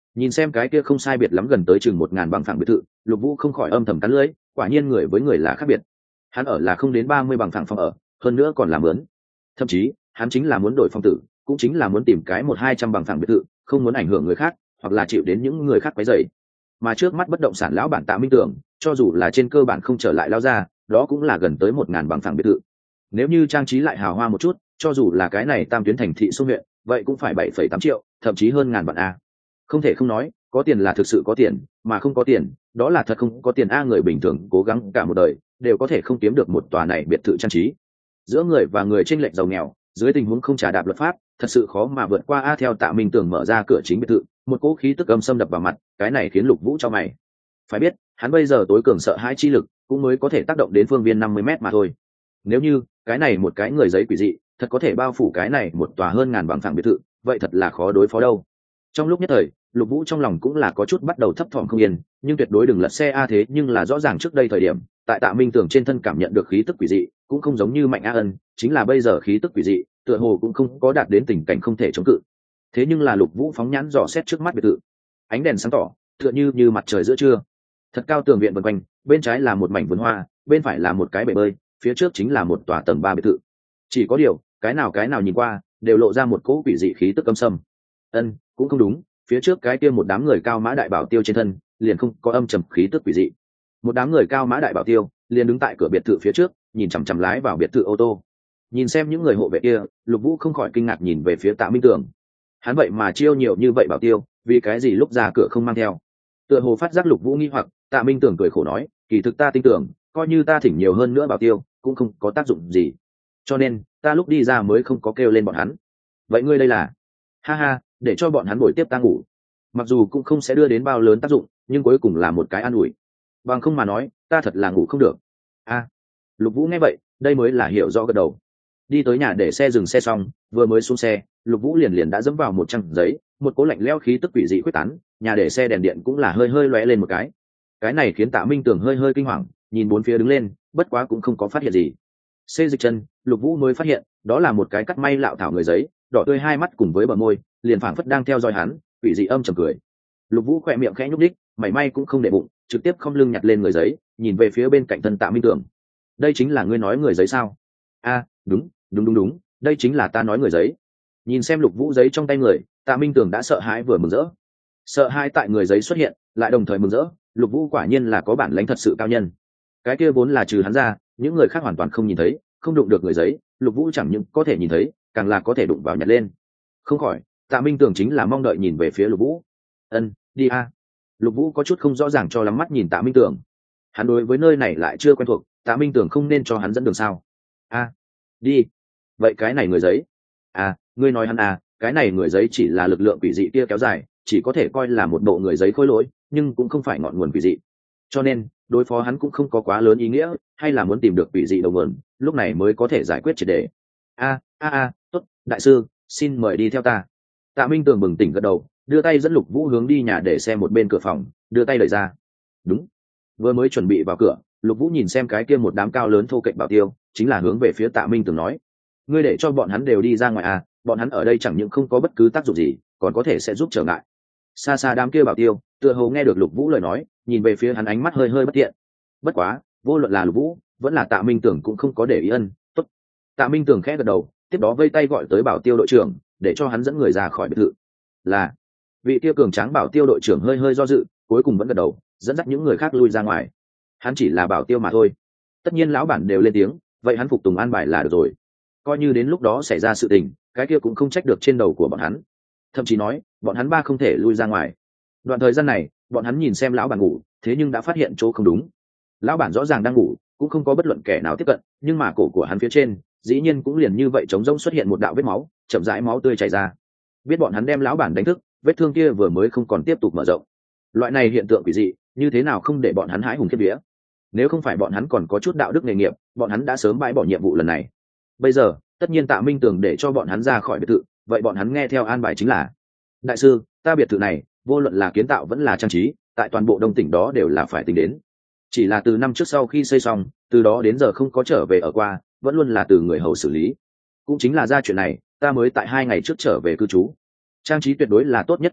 Nhìn xem cái kia không sai biệt lắm gần tới chừng một ngàn bằng phẳng biệt thự, Lục Vũ không khỏi âm thầm cắn lưỡi, quả nhiên người với người là khác biệt. Hắn ở là không đến ba mươi bằng phẳng phòng ở, hơn nữa còn làm mướn. Thậm chí, hắn chính là muốn đổi phong tử, cũng chính là muốn tìm cái một hai trăm bằng phẳng biệt thự, không muốn ảnh hưởng người khác, hoặc là chịu đến những người khác quấy rầy. Mà trước mắt bất động sản lão bản Tạ Minh Tưởng, cho dù là trên cơ bản không trở lại lao ra, đó cũng là gần tới một ngàn bằng phẳng biệt thự. Nếu như trang trí lại hào hoa một chút, cho dù là cái này tam tuyến thành thị xuân huyện, vậy cũng phải bảy phẩy tám triệu, thậm chí hơn ngàn vạn a. Không thể không nói, có tiền là thực sự có tiền, mà không có tiền, đó là thật không có tiền a. Người bình thường cố gắng cả một đời, đều có thể không kiếm được một tòa này biệt thự trang trí. Giữa người và người chênh lệch giàu nghèo, dưới tình huống không trả đạp luật pháp, thật sự khó mà vượt qua a. Theo Tạ Minh Tưởng mở ra cửa chính biệt thự, một cỗ khí tức âm xâm đập vào mặt, cái này khiến Lục Vũ cho mày. Phải biết, hắn bây giờ tối cường sợ hãi chi lực, cũng mới có thể tác động đến phương viên năm mươi mét mà thôi. Nếu như cái này một cái người giấy quỷ dị, thật có thể bao phủ cái này một tòa hơn ngàn bằng phẳng biệt thự, vậy thật là khó đối phó đâu. Trong lúc nhất thời, Lục Vũ trong lòng cũng là có chút bắt đầu thấp thỏm không yên, nhưng tuyệt đối đừng lật xe a. Thế nhưng là rõ ràng trước đây thời điểm, tại Tạ Minh Tưởng trên thân cảm nhận được khí tức quỷ dị, cũng không giống như Mạnh A Ân, chính là bây giờ khí tức quỷ dị, tựa hồ cũng không có đạt đến tình cảnh không thể chống cự. Thế nhưng là Lục Vũ phóng nhãn dò xét trước mắt biệt thự, ánh đèn sáng tỏ, tựa như như mặt trời giữa trưa. Thật cao tường viện vần quanh, bên trái là một mảnh vườn hoa, bên phải là một cái bể bơi, phía trước chính là một tòa tầng ba biệt thự. Chỉ có điều, cái nào cái nào nhìn qua, đều lộ ra một cỗ quỷ dị khí tức âm sâm. Ân, cũng không đúng, phía trước cái kia một đám người cao mã đại bảo tiêu trên thân, liền không có âm trầm khí tức quỷ dị. Một đám người cao mã đại bảo tiêu, liền đứng tại cửa biệt thự phía trước, nhìn chằm chằm lái vào biệt thự ô tô. Nhìn xem những người hộ vệ kia, Lục Vũ không khỏi kinh ngạc nhìn về phía Tạ Minh Tưởng. Hắn vậy mà chiêu nhiều như vậy bảo tiêu, vì cái gì lúc ra cửa không mang theo? Tựa hồ phát giác Lục Vũ nghi hoặc, Tạ Minh Tưởng cười khổ nói, kỳ thực ta tin tưởng, coi như ta thỉnh nhiều hơn nữa bảo tiêu, cũng không có tác dụng gì. Cho nên, ta lúc đi ra mới không có kêu lên bọn hắn. Vậy ngươi đây là? Ha ha, để cho bọn hắn buổi tiếp ta ngủ. Mặc dù cũng không sẽ đưa đến bao lớn tác dụng, nhưng cuối cùng là một cái an ủi. Bằng không mà nói, ta thật là ngủ không được. A, Lục Vũ nghe vậy, đây mới là hiểu rõ gật đầu. Đi tới nhà để xe dừng xe xong, vừa mới xuống xe, Lục Vũ liền liền đã dẫm vào một trang giấy, một cố lạnh lẽo khí tức quỷ dị quyết tán, nhà để xe đèn điện cũng là hơi hơi lóe lên một cái. Cái này khiến Tạ Minh Tưởng hơi hơi kinh hoàng, nhìn bốn phía đứng lên, bất quá cũng không có phát hiện gì. Xê dịch chân, Lục Vũ mới phát hiện, đó là một cái cắt may lạo thảo người giấy, đỏ tươi hai mắt cùng với bờ môi, liền phảng phất đang theo dõi hắn, quỷ dị âm trầm cười. Lục Vũ khẽ miệng khẽ nhúc nhích, mảy may cũng không để bụng, trực tiếp không lưng nhặt lên người giấy, nhìn về phía bên cạnh thân Tạ Minh Tưởng. Đây chính là ngươi nói người giấy sao? A, đúng, đúng đúng đúng, đây chính là ta nói người giấy. Nhìn xem Lục Vũ giấy trong tay người, Tạ Minh Tưởng đã sợ hãi vừa mừng rỡ. Sợ hãi tại người giấy xuất hiện, lại đồng thời mừng rỡ, Lục Vũ quả nhiên là có bản lĩnh thật sự cao nhân. Cái kia vốn là trừ hắn ra, những người khác hoàn toàn không nhìn thấy, không đụng được người giấy, Lục Vũ chẳng những có thể nhìn thấy, càng là có thể đụng vào nhặt lên. Không khỏi, Tạ Minh Tưởng chính là mong đợi nhìn về phía Lục Vũ. Ân, đi a. Lục Vũ có chút không rõ ràng cho lắm mắt nhìn Tạ Minh Tưởng. Hắn đối với nơi này lại chưa quen thuộc, Tạ Minh Tưởng không nên cho hắn dẫn đường sao? A, đi. Vậy cái này người giấy? À, ngươi nói hắn à, cái này người giấy chỉ là lực lượng quỷ dị kia kéo dài, chỉ có thể coi là một bộ người giấy khối lỗi, nhưng cũng không phải ngọn nguồn quỷ dị. Cho nên, đối phó hắn cũng không có quá lớn ý nghĩa, hay là muốn tìm được quỷ dị đầu nguồn, lúc này mới có thể giải quyết triệt để. A, a a, tốt, đại sư, xin mời đi theo ta. Tạ Minh Tường bừng tỉnh gật đầu, đưa tay dẫn Lục Vũ hướng đi nhà để xe một bên cửa phòng, đưa tay đẩy ra. Đúng. Vừa mới chuẩn bị vào cửa, Lục Vũ nhìn xem cái kia một đám cao lớn thô kệch bảo tiêu, chính là hướng về phía Tạ Minh Tường nói: "Ngươi để cho bọn hắn đều đi ra ngoài à, bọn hắn ở đây chẳng những không có bất cứ tác dụng gì, còn có thể sẽ giúp trở ngại." Xa xa đám kia bảo tiêu, tựa hồ nghe được Lục Vũ lời nói, nhìn về phía hắn ánh mắt hơi hơi bất thiện. Bất quá, vô luận là Lục Vũ, vẫn là Tạ Minh Tường cũng không có để ý ân, tốt. Tạ Minh Tường khẽ gật đầu, tiếp đó vây tay gọi tới bảo tiêu đội trưởng, để cho hắn dẫn người ra khỏi biệt thự. Là vị tiêu cường tráng bảo tiêu đội trưởng hơi hơi do dự, cuối cùng vẫn gật đầu, dẫn dắt những người khác lui ra ngoài. Hắn chỉ là bảo tiêu mà thôi. Tất nhiên lão bản đều lên tiếng, vậy hắn phục tùng an bài là được rồi. Coi như đến lúc đó xảy ra sự tình, cái kia cũng không trách được trên đầu của bọn hắn. Thậm chí nói, bọn hắn ba không thể lui ra ngoài. Đoạn thời gian này, bọn hắn nhìn xem lão bản ngủ, thế nhưng đã phát hiện chỗ không đúng. Lão bản rõ ràng đang ngủ, cũng không có bất luận kẻ nào tiếp cận, nhưng mà cổ của hắn phía trên, dĩ nhiên cũng liền như vậy trống rỗng xuất hiện một đạo vết máu, chậm rãi máu tươi chảy ra. Biết bọn hắn đem lão bản đánh thức, vết thương kia vừa mới không còn tiếp tục mở rộng. Loại này hiện tượng quỷ dị, như thế nào không để bọn hắn hãi hùng khiếp vía. Nếu không phải bọn hắn còn có chút đạo đức nghề nghiệp, bọn hắn đã sớm bãi bỏ nhiệm vụ lần này. Bây giờ, tất nhiên Tạ Minh Tường để cho bọn hắn ra khỏi biệt thự, vậy bọn hắn nghe theo an bài chính là: đại sư, ta biệt thự này, vô luận là kiến tạo vẫn là trang trí, tại toàn bộ Đông tỉnh đó đều là phải tính đến. Chỉ là từ năm trước sau khi xây xong, từ đó đến giờ không có trở về ở qua, vẫn luôn là từ người hầu xử lý. Cũng chính là ra chuyện này, ta mới tại hai ngày trước trở về cư trú. Trang trí tuyệt đối là tốt nhất tài liệu,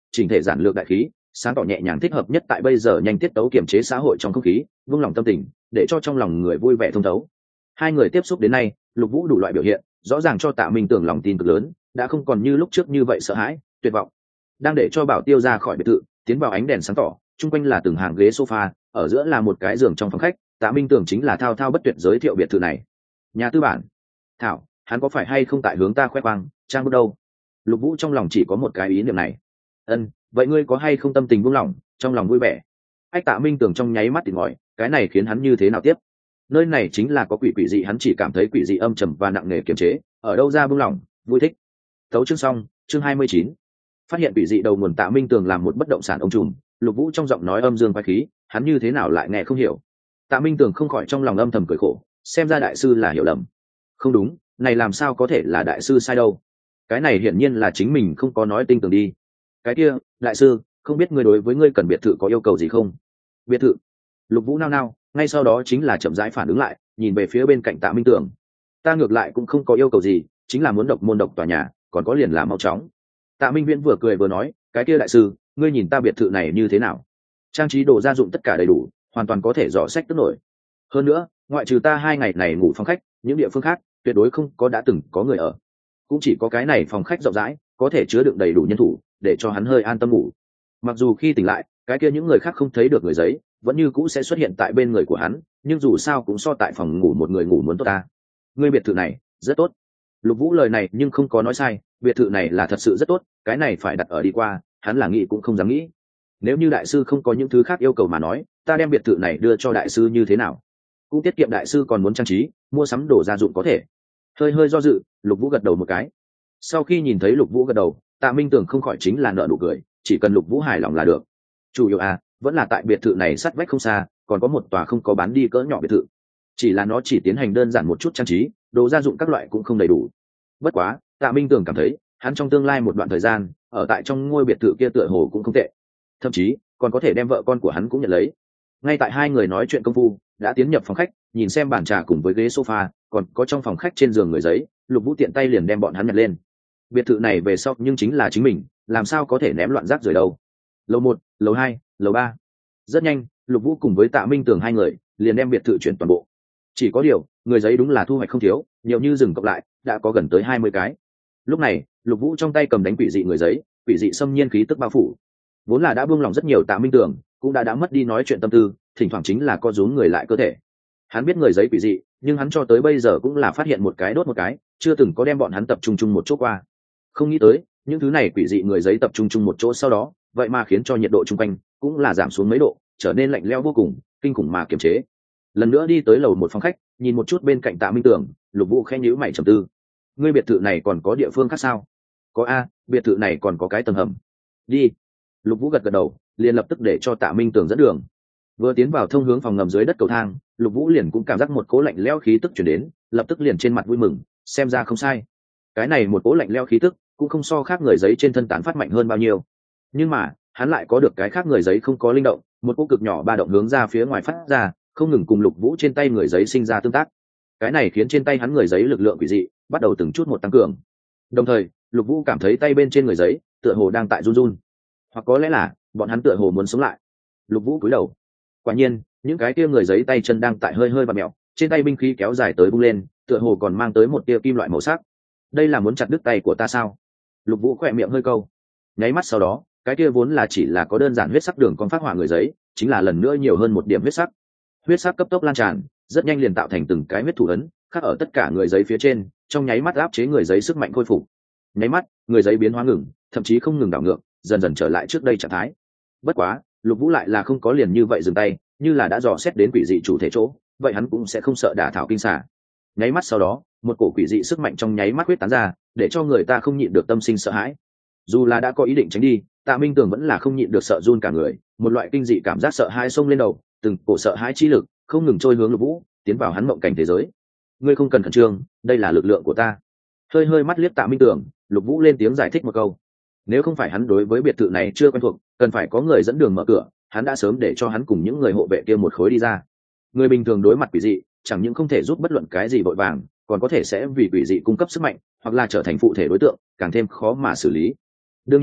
chỉnh thể giản lược đại khí, sáng tỏ nhẹ nhàng thích hợp nhất tại bây giờ nhanh tiết tấu kiểm chế xã hội trong không khí, vung lòng tâm tình, để cho trong lòng người vui vẻ thông thấu. Hai người tiếp xúc đến nay, Lục Vũ đủ loại biểu hiện, rõ ràng cho Tạ Minh Tưởng lòng tin cực lớn, đã không còn như lúc trước như vậy sợ hãi, tuyệt vọng. Đang để cho Bảo Tiêu ra khỏi biệt thự, tiến vào ánh đèn sáng tỏ, chung quanh là từng hàng ghế sofa, ở giữa là một cái giường trong phòng khách, Tạ Minh Tưởng chính là thao thao bất tuyệt giới thiệu biệt thự này. Nhà tư bản. Thảo, hắn có phải hay không tại hướng ta khoe khoang, trang bước đâu? Lục Vũ trong lòng chỉ có một cái ý niệm này. Ân, vậy ngươi có hay không tâm tình buông lỏng, trong lòng vui vẻ? Ách Tạ Minh Tưởng trong nháy mắt tỉnh ngòi, cái này khiến hắn như thế nào tiếp? Nơi này chính là có quỷ quỷ dị, hắn chỉ cảm thấy quỷ dị âm trầm và nặng nề kiềm chế, ở đâu ra buông lỏng, vui thích. Tấu chương xong, chương hai mươi chín. Phát hiện quỷ dị đầu nguồn. Tạ Minh Tường làm một bất động sản ông trùm, Lục Vũ trong giọng nói âm dương quái khí, hắn như thế nào lại nghe không hiểu. Tạ Minh Tường không khỏi trong lòng âm thầm cười khổ, xem ra đại sư là hiểu lầm. Không đúng, này làm sao có thể là đại sư sai đâu? Cái này hiển nhiên là chính mình không có nói tinh tường đi. Cái kia, đại sư, không biết ngươi đối với ngươi cần biệt thự có yêu cầu gì không? Biệt thự? Lục Vũ nao nao, ngay sau đó chính là chậm rãi phản ứng lại, nhìn về phía bên cạnh Tạ Minh Tường. Ta ngược lại cũng không có yêu cầu gì, chính là muốn độc môn độc tòa nhà, còn có liền là mau chóng. Tạ Minh Viễn vừa cười vừa nói, cái kia đại sư, ngươi nhìn ta biệt thự này như thế nào? Trang trí đồ gia dụng tất cả đầy đủ, hoàn toàn có thể dò sách tức nổi. Hơn nữa, ngoại trừ ta hai ngày này ngủ phòng khách, những địa phương khác tuyệt đối không có đã từng có người ở. Cũng chỉ có cái này phòng khách rộng rãi, có thể chứa đựng đầy đủ nhân thủ, để cho hắn hơi an tâm ngủ. Mặc dù khi tỉnh lại, cái kia những người khác không thấy được người giấy, vẫn như cũ sẽ xuất hiện tại bên người của hắn, nhưng dù sao cũng so tại phòng ngủ một người ngủ muốn tốt ta. Ngươi biệt thự này rất tốt. Lục Vũ lời này nhưng không có nói sai, biệt thự này là thật sự rất tốt, cái này phải đặt ở đi qua, hắn là nghĩ cũng không dám nghĩ. Nếu như đại sư không có những thứ khác yêu cầu mà nói, ta đem biệt thự này đưa cho đại sư như thế nào? Cũng tiết kiệm đại sư còn muốn trang trí, mua sắm đồ gia dụng có thể. Hơi hơi do dự, Lục Vũ gật đầu một cái. Sau khi nhìn thấy Lục Vũ gật đầu, Tạ Minh Tưởng không khỏi chính là nở nụ cười, chỉ cần Lục Vũ hài lòng là được. Chủ yếu à, vẫn là tại biệt thự này sát vách không xa, còn có một tòa không có bán đi cỡ nhỏ biệt thự. Chỉ là nó chỉ tiến hành đơn giản một chút trang trí, đồ gia dụng các loại cũng không đầy đủ. Bất quá, Tạ Minh Tưởng cảm thấy, hắn trong tương lai một đoạn thời gian, ở tại trong ngôi biệt thự kia tựa hồ cũng không tệ. Thậm chí, còn có thể đem vợ con của hắn cũng nhận lấy. Ngay tại hai người nói chuyện công phu, đã tiến nhập phòng khách, nhìn xem bàn trà cùng với ghế sofa, còn có trong phòng khách trên giường người giấy, Lục Vũ tiện tay liền đem bọn hắn nhặt lên. Biệt thự này về sau nhưng chính là chính mình, làm sao có thể ném loạn rác rời đâu. Lầu một, lầu hai, lầu ba. Rất nhanh, Lục Vũ cùng với Tạ Minh Tường hai người liền đem biệt thự chuyển toàn bộ. Chỉ có điều, người giấy đúng là thu hoạch không thiếu, nhiều như rừng cộng lại, đã có gần tới hai mươi cái. Lúc này, Lục Vũ trong tay cầm đánh quỷ dị người giấy, quỷ dị xâm nhiên khí tức bao phủ. Vốn là đã buông lòng rất nhiều Tạ Minh Tường, cũng đã đã mất đi nói chuyện tâm tư, thỉnh thoảng chính là co rúm người lại cơ thể. Hắn biết người giấy quỷ dị, nhưng hắn cho tới bây giờ cũng là phát hiện một cái đốt một cái, chưa từng có đem bọn hắn tập trung chung một chỗ qua. Không nghĩ tới, những thứ này quỷ dị người giấy tập trung chung một chỗ sau đó, vậy mà khiến cho nhiệt độ chung quanh cũng là giảm xuống mấy độ, trở nên lạnh lẽo vô cùng, kinh khủng mà kiềm chế. Lần nữa đi tới lầu một phòng khách, nhìn một chút bên cạnh Tạ Minh Tường, Lục Vũ khẽ nhíu mày trầm tư. Ngươi biệt thự này còn có địa phương khác sao? Có a, biệt thự này còn có cái tầng hầm. Đi. Lục Vũ gật gật đầu, liền lập tức để cho Tạ Minh Tường dẫn đường. Vừa tiến vào thông hướng phòng ngầm dưới đất cầu thang, Lục Vũ liền cũng cảm giác một cỗ lạnh lẽo khí tức truyền đến, lập tức liền trên mặt vui mừng, xem ra không sai. Cái này một cỗ lạnh lẽo khí tức, cũng không so khác người giấy trên thân tán phát mạnh hơn bao nhiêu. Nhưng mà, hắn lại có được cái khác người giấy không có linh động, một cỗ cực nhỏ ba động hướng ra phía ngoài phát ra, không ngừng cùng Lục Vũ trên tay người giấy sinh ra tương tác. Cái này khiến trên tay hắn người giấy lực lượng quỷ dị bắt đầu từng chút một tăng cường. Đồng thời, Lục Vũ cảm thấy tay bên trên người giấy tựa hồ đang tại run run, hoặc có lẽ là bọn hắn tựa hồ muốn sống lại. Lục Vũ cúi đầu, quả nhiên những cái kia người giấy tay chân đang tại hơi hơi vặn mèo, trên tay binh khí kéo dài tới bung lên, tựa hồ còn mang tới một tia kim loại màu sắc. Đây là muốn chặt đứt tay của ta sao? Lục Vũ khỏe miệng hơi câu. Nháy mắt sau đó, cái kia vốn là chỉ là có đơn giản huyết sắc đường con phát hỏa người giấy, chính là lần nữa nhiều hơn một điểm huyết sắc. Huyết sắc cấp tốc lan tràn, rất nhanh liền tạo thành từng cái huyết thủ ấn, khắc ở tất cả người giấy phía trên, trong nháy mắt áp chế người giấy sức mạnh khôi phục. Nháy mắt, người giấy biến hóa ngừng, thậm chí không ngừng đảo ngược, dần dần trở lại trước đây trạng thái. Bất quá, Lục Vũ lại là không có liền như vậy dừng tay, như là đã dò xét đến quỷ dị chủ thể chỗ, vậy hắn cũng sẽ không sợ đả thảo kinh xà. Nháy mắt sau đó, một cổ quỷ dị sức mạnh trong nháy mắt huyết tán ra, để cho người ta không nhịn được tâm sinh sợ hãi. Dù là đã có ý định tránh đi, Tạ Minh Tường vẫn là không nhịn được sợ run cả người, một loại kinh dị cảm giác sợ hãi xông lên đầu, từng cổ sợ hãi chi lực không ngừng trôi hướng Lục Vũ, tiến vào hắn mộng cảnh thế giới. Ngươi không cần khẩn trương, đây là lực lượng của ta. Hơi hơi mắt liếc Tạ Minh Tường, Lục Vũ lên tiếng giải thích một câu. Nếu không phải hắn đối với biệt thự này chưa quen thuộc, cần phải có người dẫn đường mở cửa, hắn đã sớm để cho hắn cùng những người hộ vệ kia một khối đi ra. Người bình thường đối mặt quỷ dị, chẳng những không thể giúp bất luận cái gì vội vàng, còn có thể sẽ vì quỷ dị cung cấp sức mạnh, hoặc là trở thành phụ thể đối tượng, càng thêm khó mà xử lý. Đương nhiên,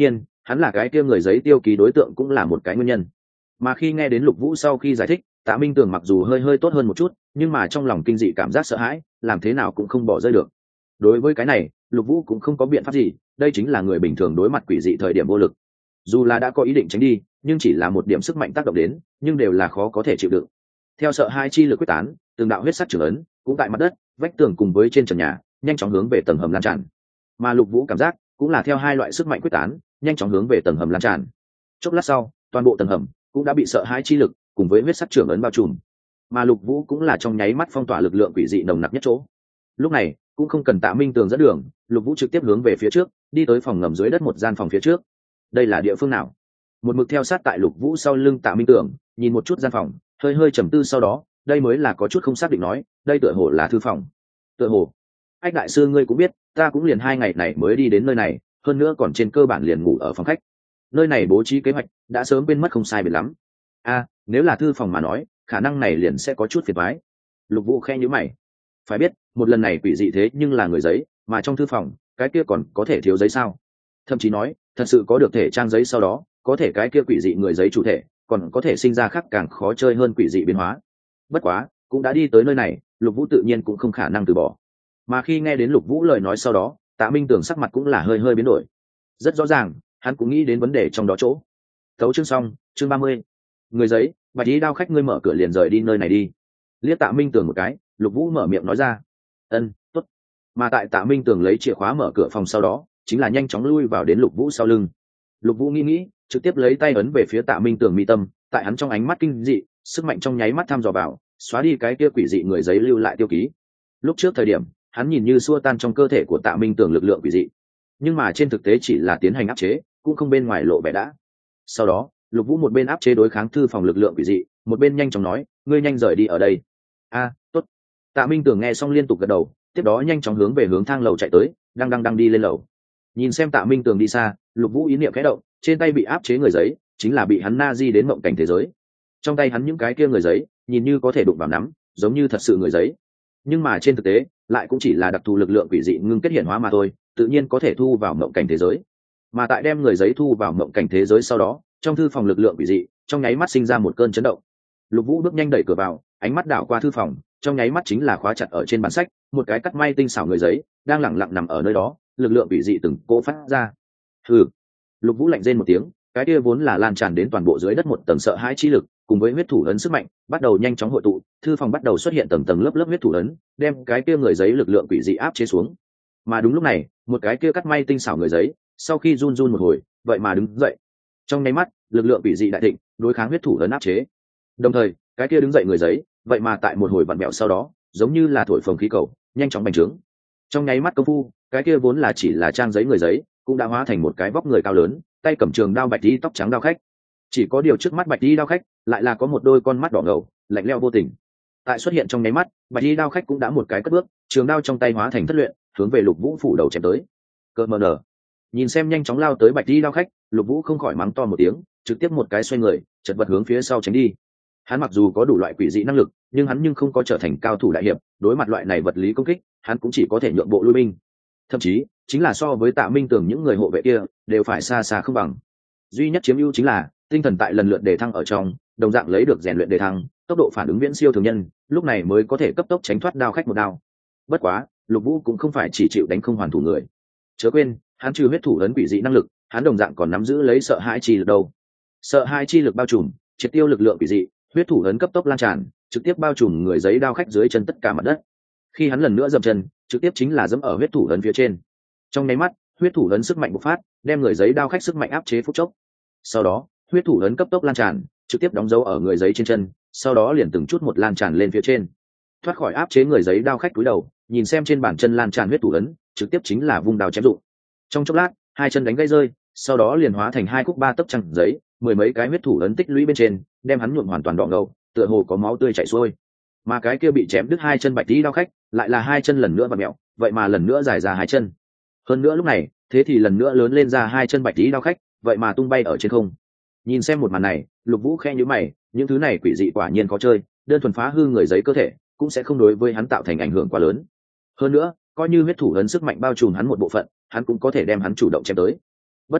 hắn là cái kia người giấy tiêu ký đối tượng cũng là một cái nguyên nhân. Mà khi nghe đến Lục Vũ sau khi giải thích, Tạ Minh Tường mặc dù hơi hơi tốt hơn một chút, nhưng mà trong lòng kinh dị cảm giác sợ hãi, làm thế nào cũng không bỏ rơi được. Đối với cái này, Lục Vũ cũng không có biện pháp gì, đây chính là người bình thường đối mặt quỷ dị thời điểm vô lực. Dù là đã có ý định tránh đi, nhưng chỉ là một điểm sức mạnh tác động đến, nhưng đều là khó có thể chịu đựng. Theo sợ hai chi lực quyết tán, từng đạo huyết sắc trưởng ấn cũng tại mặt đất, vách tường cùng với trên trần nhà, nhanh chóng hướng về tầng hầm lan tràn. Mà Lục Vũ cảm giác cũng là theo hai loại sức mạnh quyết tán, nhanh chóng hướng về tầng hầm lan tràn. Chốc lát sau, toàn bộ tầng hầm cũng đã bị sợ hai chi lực cùng với huyết sắc trưởng ấn bao trùm. Mà Lục Vũ cũng là trong nháy mắt phong tỏa lực lượng quỷ dị nồng nặc nhất chỗ. Lúc này, cũng không cần Tạ Minh Tường dẫn đường, Lục Vũ trực tiếp hướng về phía trước, đi tới phòng ngầm dưới đất một gian phòng phía trước. Đây là địa phương nào? Một mực theo sát tại Lục Vũ sau lưng Tạ Minh Tường, nhìn một chút gian phòng, hơi hơi trầm tư sau đó, đây mới là có chút không xác định nói, đây tựa hồ là thư phòng. Tựa hồ. Ách đại sư ngươi cũng biết, ta cũng liền hai ngày này mới đi đến nơi này, hơn nữa còn trên cơ bản liền ngủ ở phòng khách. Nơi này bố trí kế hoạch đã sớm quên mất không sai biệt lắm. A, nếu là thư phòng mà nói, khả năng này liền sẽ có chút phiền toái. Lục Vũ khe nhíu mày. Phải biết, một lần này quỷ dị thế nhưng là người giấy, mà trong thư phòng, cái kia còn có thể thiếu giấy sao? Thậm chí nói, thật sự có được thể trang giấy sau đó, có thể cái kia quỷ dị người giấy chủ thể, còn có thể sinh ra khác càng khó chơi hơn quỷ dị biến hóa. Bất quá, cũng đã đi tới nơi này, Lục Vũ tự nhiên cũng không khả năng từ bỏ. Mà khi nghe đến Lục Vũ lời nói sau đó, Tạ Minh Tường sắc mặt cũng là hơi hơi biến đổi. Rất rõ ràng, hắn cũng nghĩ đến vấn đề trong đó chỗ. Tấu chương xong, chương ba mươi. Người giấy, bạch y đao khách ngươi mở cửa liền rời đi nơi này đi. Liếc Tạ Minh Tường một cái, Lục Vũ mở miệng nói ra. Ân, tốt. Mà tại Tạ Minh Tường lấy chìa khóa mở cửa phòng sau đó, chính là nhanh chóng lui vào đến Lục Vũ sau lưng. Lục Vũ nghĩ nghĩ, trực tiếp lấy tay ấn về phía Tạ Minh Tường mi tâm, tại hắn trong ánh mắt kinh dị, sức mạnh trong nháy mắt thăm dò vào, xóa đi cái kia quỷ dị người giấy lưu lại tiêu ký. Lúc trước thời điểm, hắn nhìn như xua tan trong cơ thể của Tạ Minh Tường lực lượng quỷ dị, nhưng mà trên thực tế chỉ là tiến hành áp chế, cũng không bên ngoài lộ vẻ đã. Sau đó, Lục Vũ một bên áp chế đối kháng thư phòng lực lượng quỷ dị, một bên nhanh chóng nói, ngươi nhanh rời đi ở đây. A, tốt. Tạ Minh Tường nghe xong liên tục gật đầu, tiếp đó nhanh chóng hướng về hướng thang lầu chạy tới, đang đang đang đi lên lầu. Nhìn xem Tạ Minh Tường đi xa, Lục Vũ ý niệm khẽ động, trên tay bị áp chế người giấy, chính là bị hắn na di đến mộng cảnh thế giới. Trong tay hắn những cái kia người giấy, nhìn như có thể đụng vào nắm, giống như thật sự người giấy. Nhưng mà trên thực tế, lại cũng chỉ là đặc thù lực lượng quỷ dị ngưng kết hiện hóa mà thôi, tự nhiên có thể thu vào mộng cảnh thế giới. Mà tại đem người giấy thu vào mộng cảnh thế giới sau đó, trong thư phòng lực lượng quỷ dị, trong nháy mắt sinh ra một cơn chấn động. Lục Vũ bước nhanh đẩy cửa vào, ánh mắt đảo qua thư phòng, trong nháy mắt chính là khóa chặt ở trên bản sách, một cái cắt may tinh xảo người giấy, đang lẳng lặng nằm ở nơi đó, lực lượng quỷ dị từng cỗ phát ra. Hừ. Lục Vũ lạnh rên một tiếng, cái kia vốn là lan tràn đến toàn bộ dưới đất một tầng sợ hãi chi lực, cùng với huyết thủ ấn sức mạnh, bắt đầu nhanh chóng hội tụ, thư phòng bắt đầu xuất hiện tầng tầng lớp lớp huyết thủ ấn, đem cái kia người giấy lực lượng quỷ dị áp chế xuống. Mà đúng lúc này, một cái kia cắt may tinh xảo người giấy, sau khi run run một hồi, vậy mà đứng dậy. Trong nháy mắt, lực lượng quỷ dị đại thịnh, đối kháng huyết thủ ấn áp chế. Đồng thời, cái kia đứng dậy người giấy, vậy mà tại một hồi vặn bẹo sau đó, giống như là thổi phồng khí cầu, nhanh chóng bành trướng. Trong nháy mắt công phu, cái kia vốn là chỉ là trang giấy người giấy, cũng đã hóa thành một cái vóc người cao lớn, tay cầm trường đao bạch tí tóc trắng đao khách. Chỉ có điều trước mắt bạch tí đao khách, lại là có một đôi con mắt đỏ ngầu, lạnh lẽo vô tình. Tại xuất hiện trong nháy mắt, bạch tí đao khách cũng đã một cái cất bước, trường đao trong tay hóa thành thất luyện, hướng về Lục Vũ phủ đầu chém tới. Cơ mờ nở. Nhìn xem nhanh chóng lao tới bạch tí đao khách, Lục Vũ không khỏi mắng to một tiếng, trực tiếp một cái xoay người, chật vật hướng phía sau tránh đi. Hắn mặc dù có đủ loại quỷ dị năng lực, nhưng hắn nhưng không có trở thành cao thủ đại hiệp, đối mặt loại này vật lý công kích, hắn cũng chỉ có thể nhượng bộ lui binh. Thậm chí, chính là so với Tạ Minh Tường những người hộ vệ kia, đều phải xa xa không bằng. Duy nhất chiếm ưu chính là tinh thần tại lần lượt đề thăng ở trong, đồng dạng lấy được rèn luyện đề thăng, tốc độ phản ứng viễn siêu thường nhân, lúc này mới có thể cấp tốc tránh thoát đao khách một đao. Bất quá, Lục Vũ cũng không phải chỉ chịu đánh không hoàn thủ người. Chớ quên, hắn trừ huyết thủ ấn quỷ dị năng lực, hắn đồng dạng còn nắm giữ lấy sợ hãi chi lực đâu. Sợ hãi chi lực bao trùm, triệt tiêu lực lượng quỷ dị, huyết thủ ấn cấp tốc lan tràn, trực tiếp bao trùm người giấy đao khách dưới chân tất cả mặt đất. Khi hắn lần nữa dậm chân, trực tiếp chính là dẫm ở huyết thủ ấn phía trên. Trong nháy mắt, huyết thủ ấn sức mạnh bộc phát, đem người giấy đao khách sức mạnh áp chế phút chốc. Sau đó, huyết thủ ấn cấp tốc lan tràn, trực tiếp đóng dấu ở người giấy trên chân, sau đó liền từng chút một lan tràn lên phía trên. Thoát khỏi áp chế người giấy đao khách cúi đầu, nhìn xem trên bàn chân lan tràn huyết thủ ấn, trực tiếp chính là vung đao chém dụng. Trong chốc lát, hai chân đánh gãy rơi, sau đó liền hóa thành hai khúc ba tấc trăng giấy, mười mấy cái huyết thủ ấn tích lũy bên trên, đem hắn nhuộm hoàn toàn đỏ ngầu, tựa hồ có máu tươi chảy xuôi. Mà cái kia bị chém đứt hai chân bạch tí đao khách, lại là hai chân lần nữa vặn mèo, vậy mà lần nữa dài ra hai chân. Hơn nữa lúc này, thế thì lần nữa lớn lên ra hai chân bạch tí đao khách, vậy mà tung bay ở trên không. Nhìn xem một màn này, Lục Vũ khẽ nhíu mày, những thứ này quỷ dị quả nhiên có chơi, đơn thuần phá hư người giấy cơ thể, cũng sẽ không đối với hắn tạo thành ảnh hưởng quá lớn. Hơn nữa, coi như huyết thủ ấn sức mạnh bao trùm hắn một bộ phận, hắn cũng có thể đem hắn chủ động chém tới. Bất quá,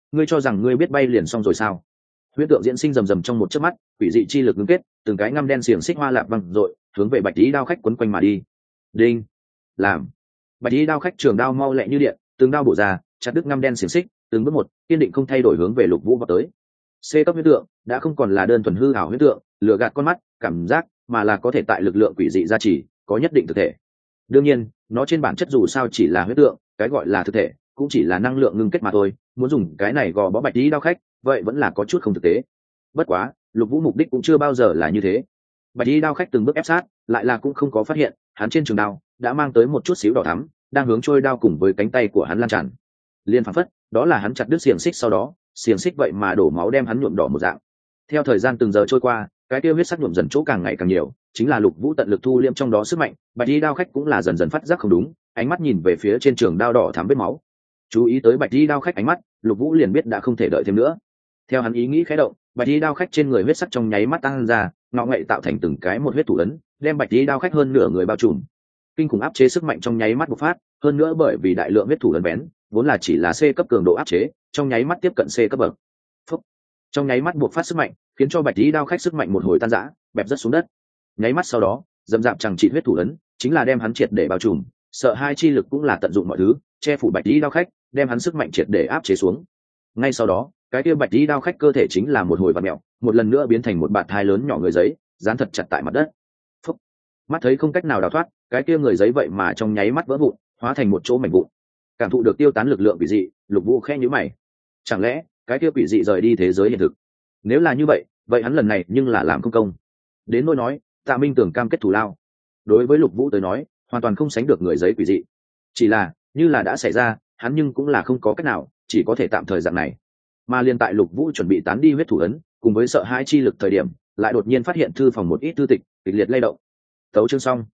ngươi cho rằng ngươi biết bay liền xong rồi sao? Huyễn tượng diễn sinh rầm rầm trong một chớp mắt, quỷ dị chi lực ngưng kết, từng cái ngăm đen xiềng xích hoa lạp văng rồi hướng về bạch tí đao khách quấn quanh mà đi. Đinh, làm. Bạch tí đao khách trường đao mau lẹ như điện, từng đao bổ ra, chặt đứt ngăm đen xiềng xích, từng bước một, kiên định không thay đổi hướng về Lục Vũ vào tới. C cấp huyễn tượng đã không còn là đơn thuần hư ảo huyễn tượng, lừa gạt con mắt, cảm giác, mà là có thể tại lực lượng quỷ dị gia trì, có nhất định thực thể. Đương nhiên, nó trên bản chất dù sao chỉ là huyễn tượng, cái gọi là thực thể cũng chỉ là năng lượng ngưng kết mà thôi, muốn dùng cái này gò bó bạch tí đao khách, vậy vẫn là có chút không thực tế. Bất quá, Lục Vũ mục đích cũng chưa bao giờ là như thế. Bạch tí đao khách từng bước ép sát, lại là cũng không có phát hiện, hắn trên trường đao đã mang tới một chút xíu đỏ thắm, đang hướng trôi đao cùng với cánh tay của hắn lan tràn. Liên phảng phất, đó là hắn chặt đứt xiềng xích sau đó, xiềng xích vậy mà đổ máu đem hắn nhuộm đỏ một dạng. Theo thời gian từng giờ trôi qua, cái tiêu huyết sắc nhuộm dần chỗ càng ngày càng nhiều, chính là Lục Vũ tận lực thu liễm trong đó sức mạnh, bạch y đao khách cũng là dần dần phát giác không đúng, ánh mắt nhìn về phía trên trường đao đỏ thắm vết máu. Chú ý tới bạch y đao khách ánh mắt, Lục Vũ liền biết đã không thể đợi thêm nữa. Theo hắn ý nghĩ khẽ động, bạch y đao khách trên người huyết sắc trong nháy mắt tăng ra, ngọ ngậy tạo thành từng cái một huyết thủ ấn, đem bạch y đao khách hơn nửa người bao trùm. Kinh khủng áp chế sức mạnh trong nháy mắt bộc phát, hơn nữa bởi vì đại lượng huyết thủ ấn bén, vốn là chỉ là C cấp cường độ áp chế, trong nháy mắt tiếp cận C cấp bậc. Phúc. Trong nháy mắt bộc phát sức mạnh, khiến cho bạch y đao khách sức mạnh một hồi tan rã, bẹp rất xuống đất. Nháy mắt sau đó, dầm dạp chẳng trị huyết thủ ấn, chính là đem hắn triệt để bao trùm, sợ hai chi lực cũng là tận dụng mọi thứ, che phủ bạch y đao khách, đem hắn sức mạnh triệt để áp chế xuống. Ngay sau đó, cái kia bạch y đao khách cơ thể chính là một hồi vặn mèo, một lần nữa biến thành một bạt thai lớn nhỏ người giấy, dán thật chặt tại mặt đất. Phúc. Mắt thấy không cách nào đào thoát, cái kia người giấy vậy mà trong nháy mắt vỡ vụn, hóa thành một chỗ mảnh vụn. Cảm thụ được tiêu tán lực lượng quỷ dị, Lục Vũ khẽ nhíu mày. Chẳng lẽ cái kia quỷ dị rời đi thế giới hiện thực? Nếu là như vậy, vậy hắn lần này nhưng là làm không công. Đến nỗi nói, Tạ Minh Tưởng cam kết thù lao, đối với Lục Vũ tới nói, hoàn toàn không sánh được người giấy quỷ dị. Chỉ là, như là đã xảy ra, hắn nhưng cũng là không có cách nào, chỉ có thể tạm thời dạng này. Mà liên tại Lục Vũ chuẩn bị tán đi huyết thủ ấn, cùng với sợ hãi chi lực thời điểm, lại đột nhiên phát hiện thư phòng một ít thư tịch, kịch liệt lay động. Tấu chương xong.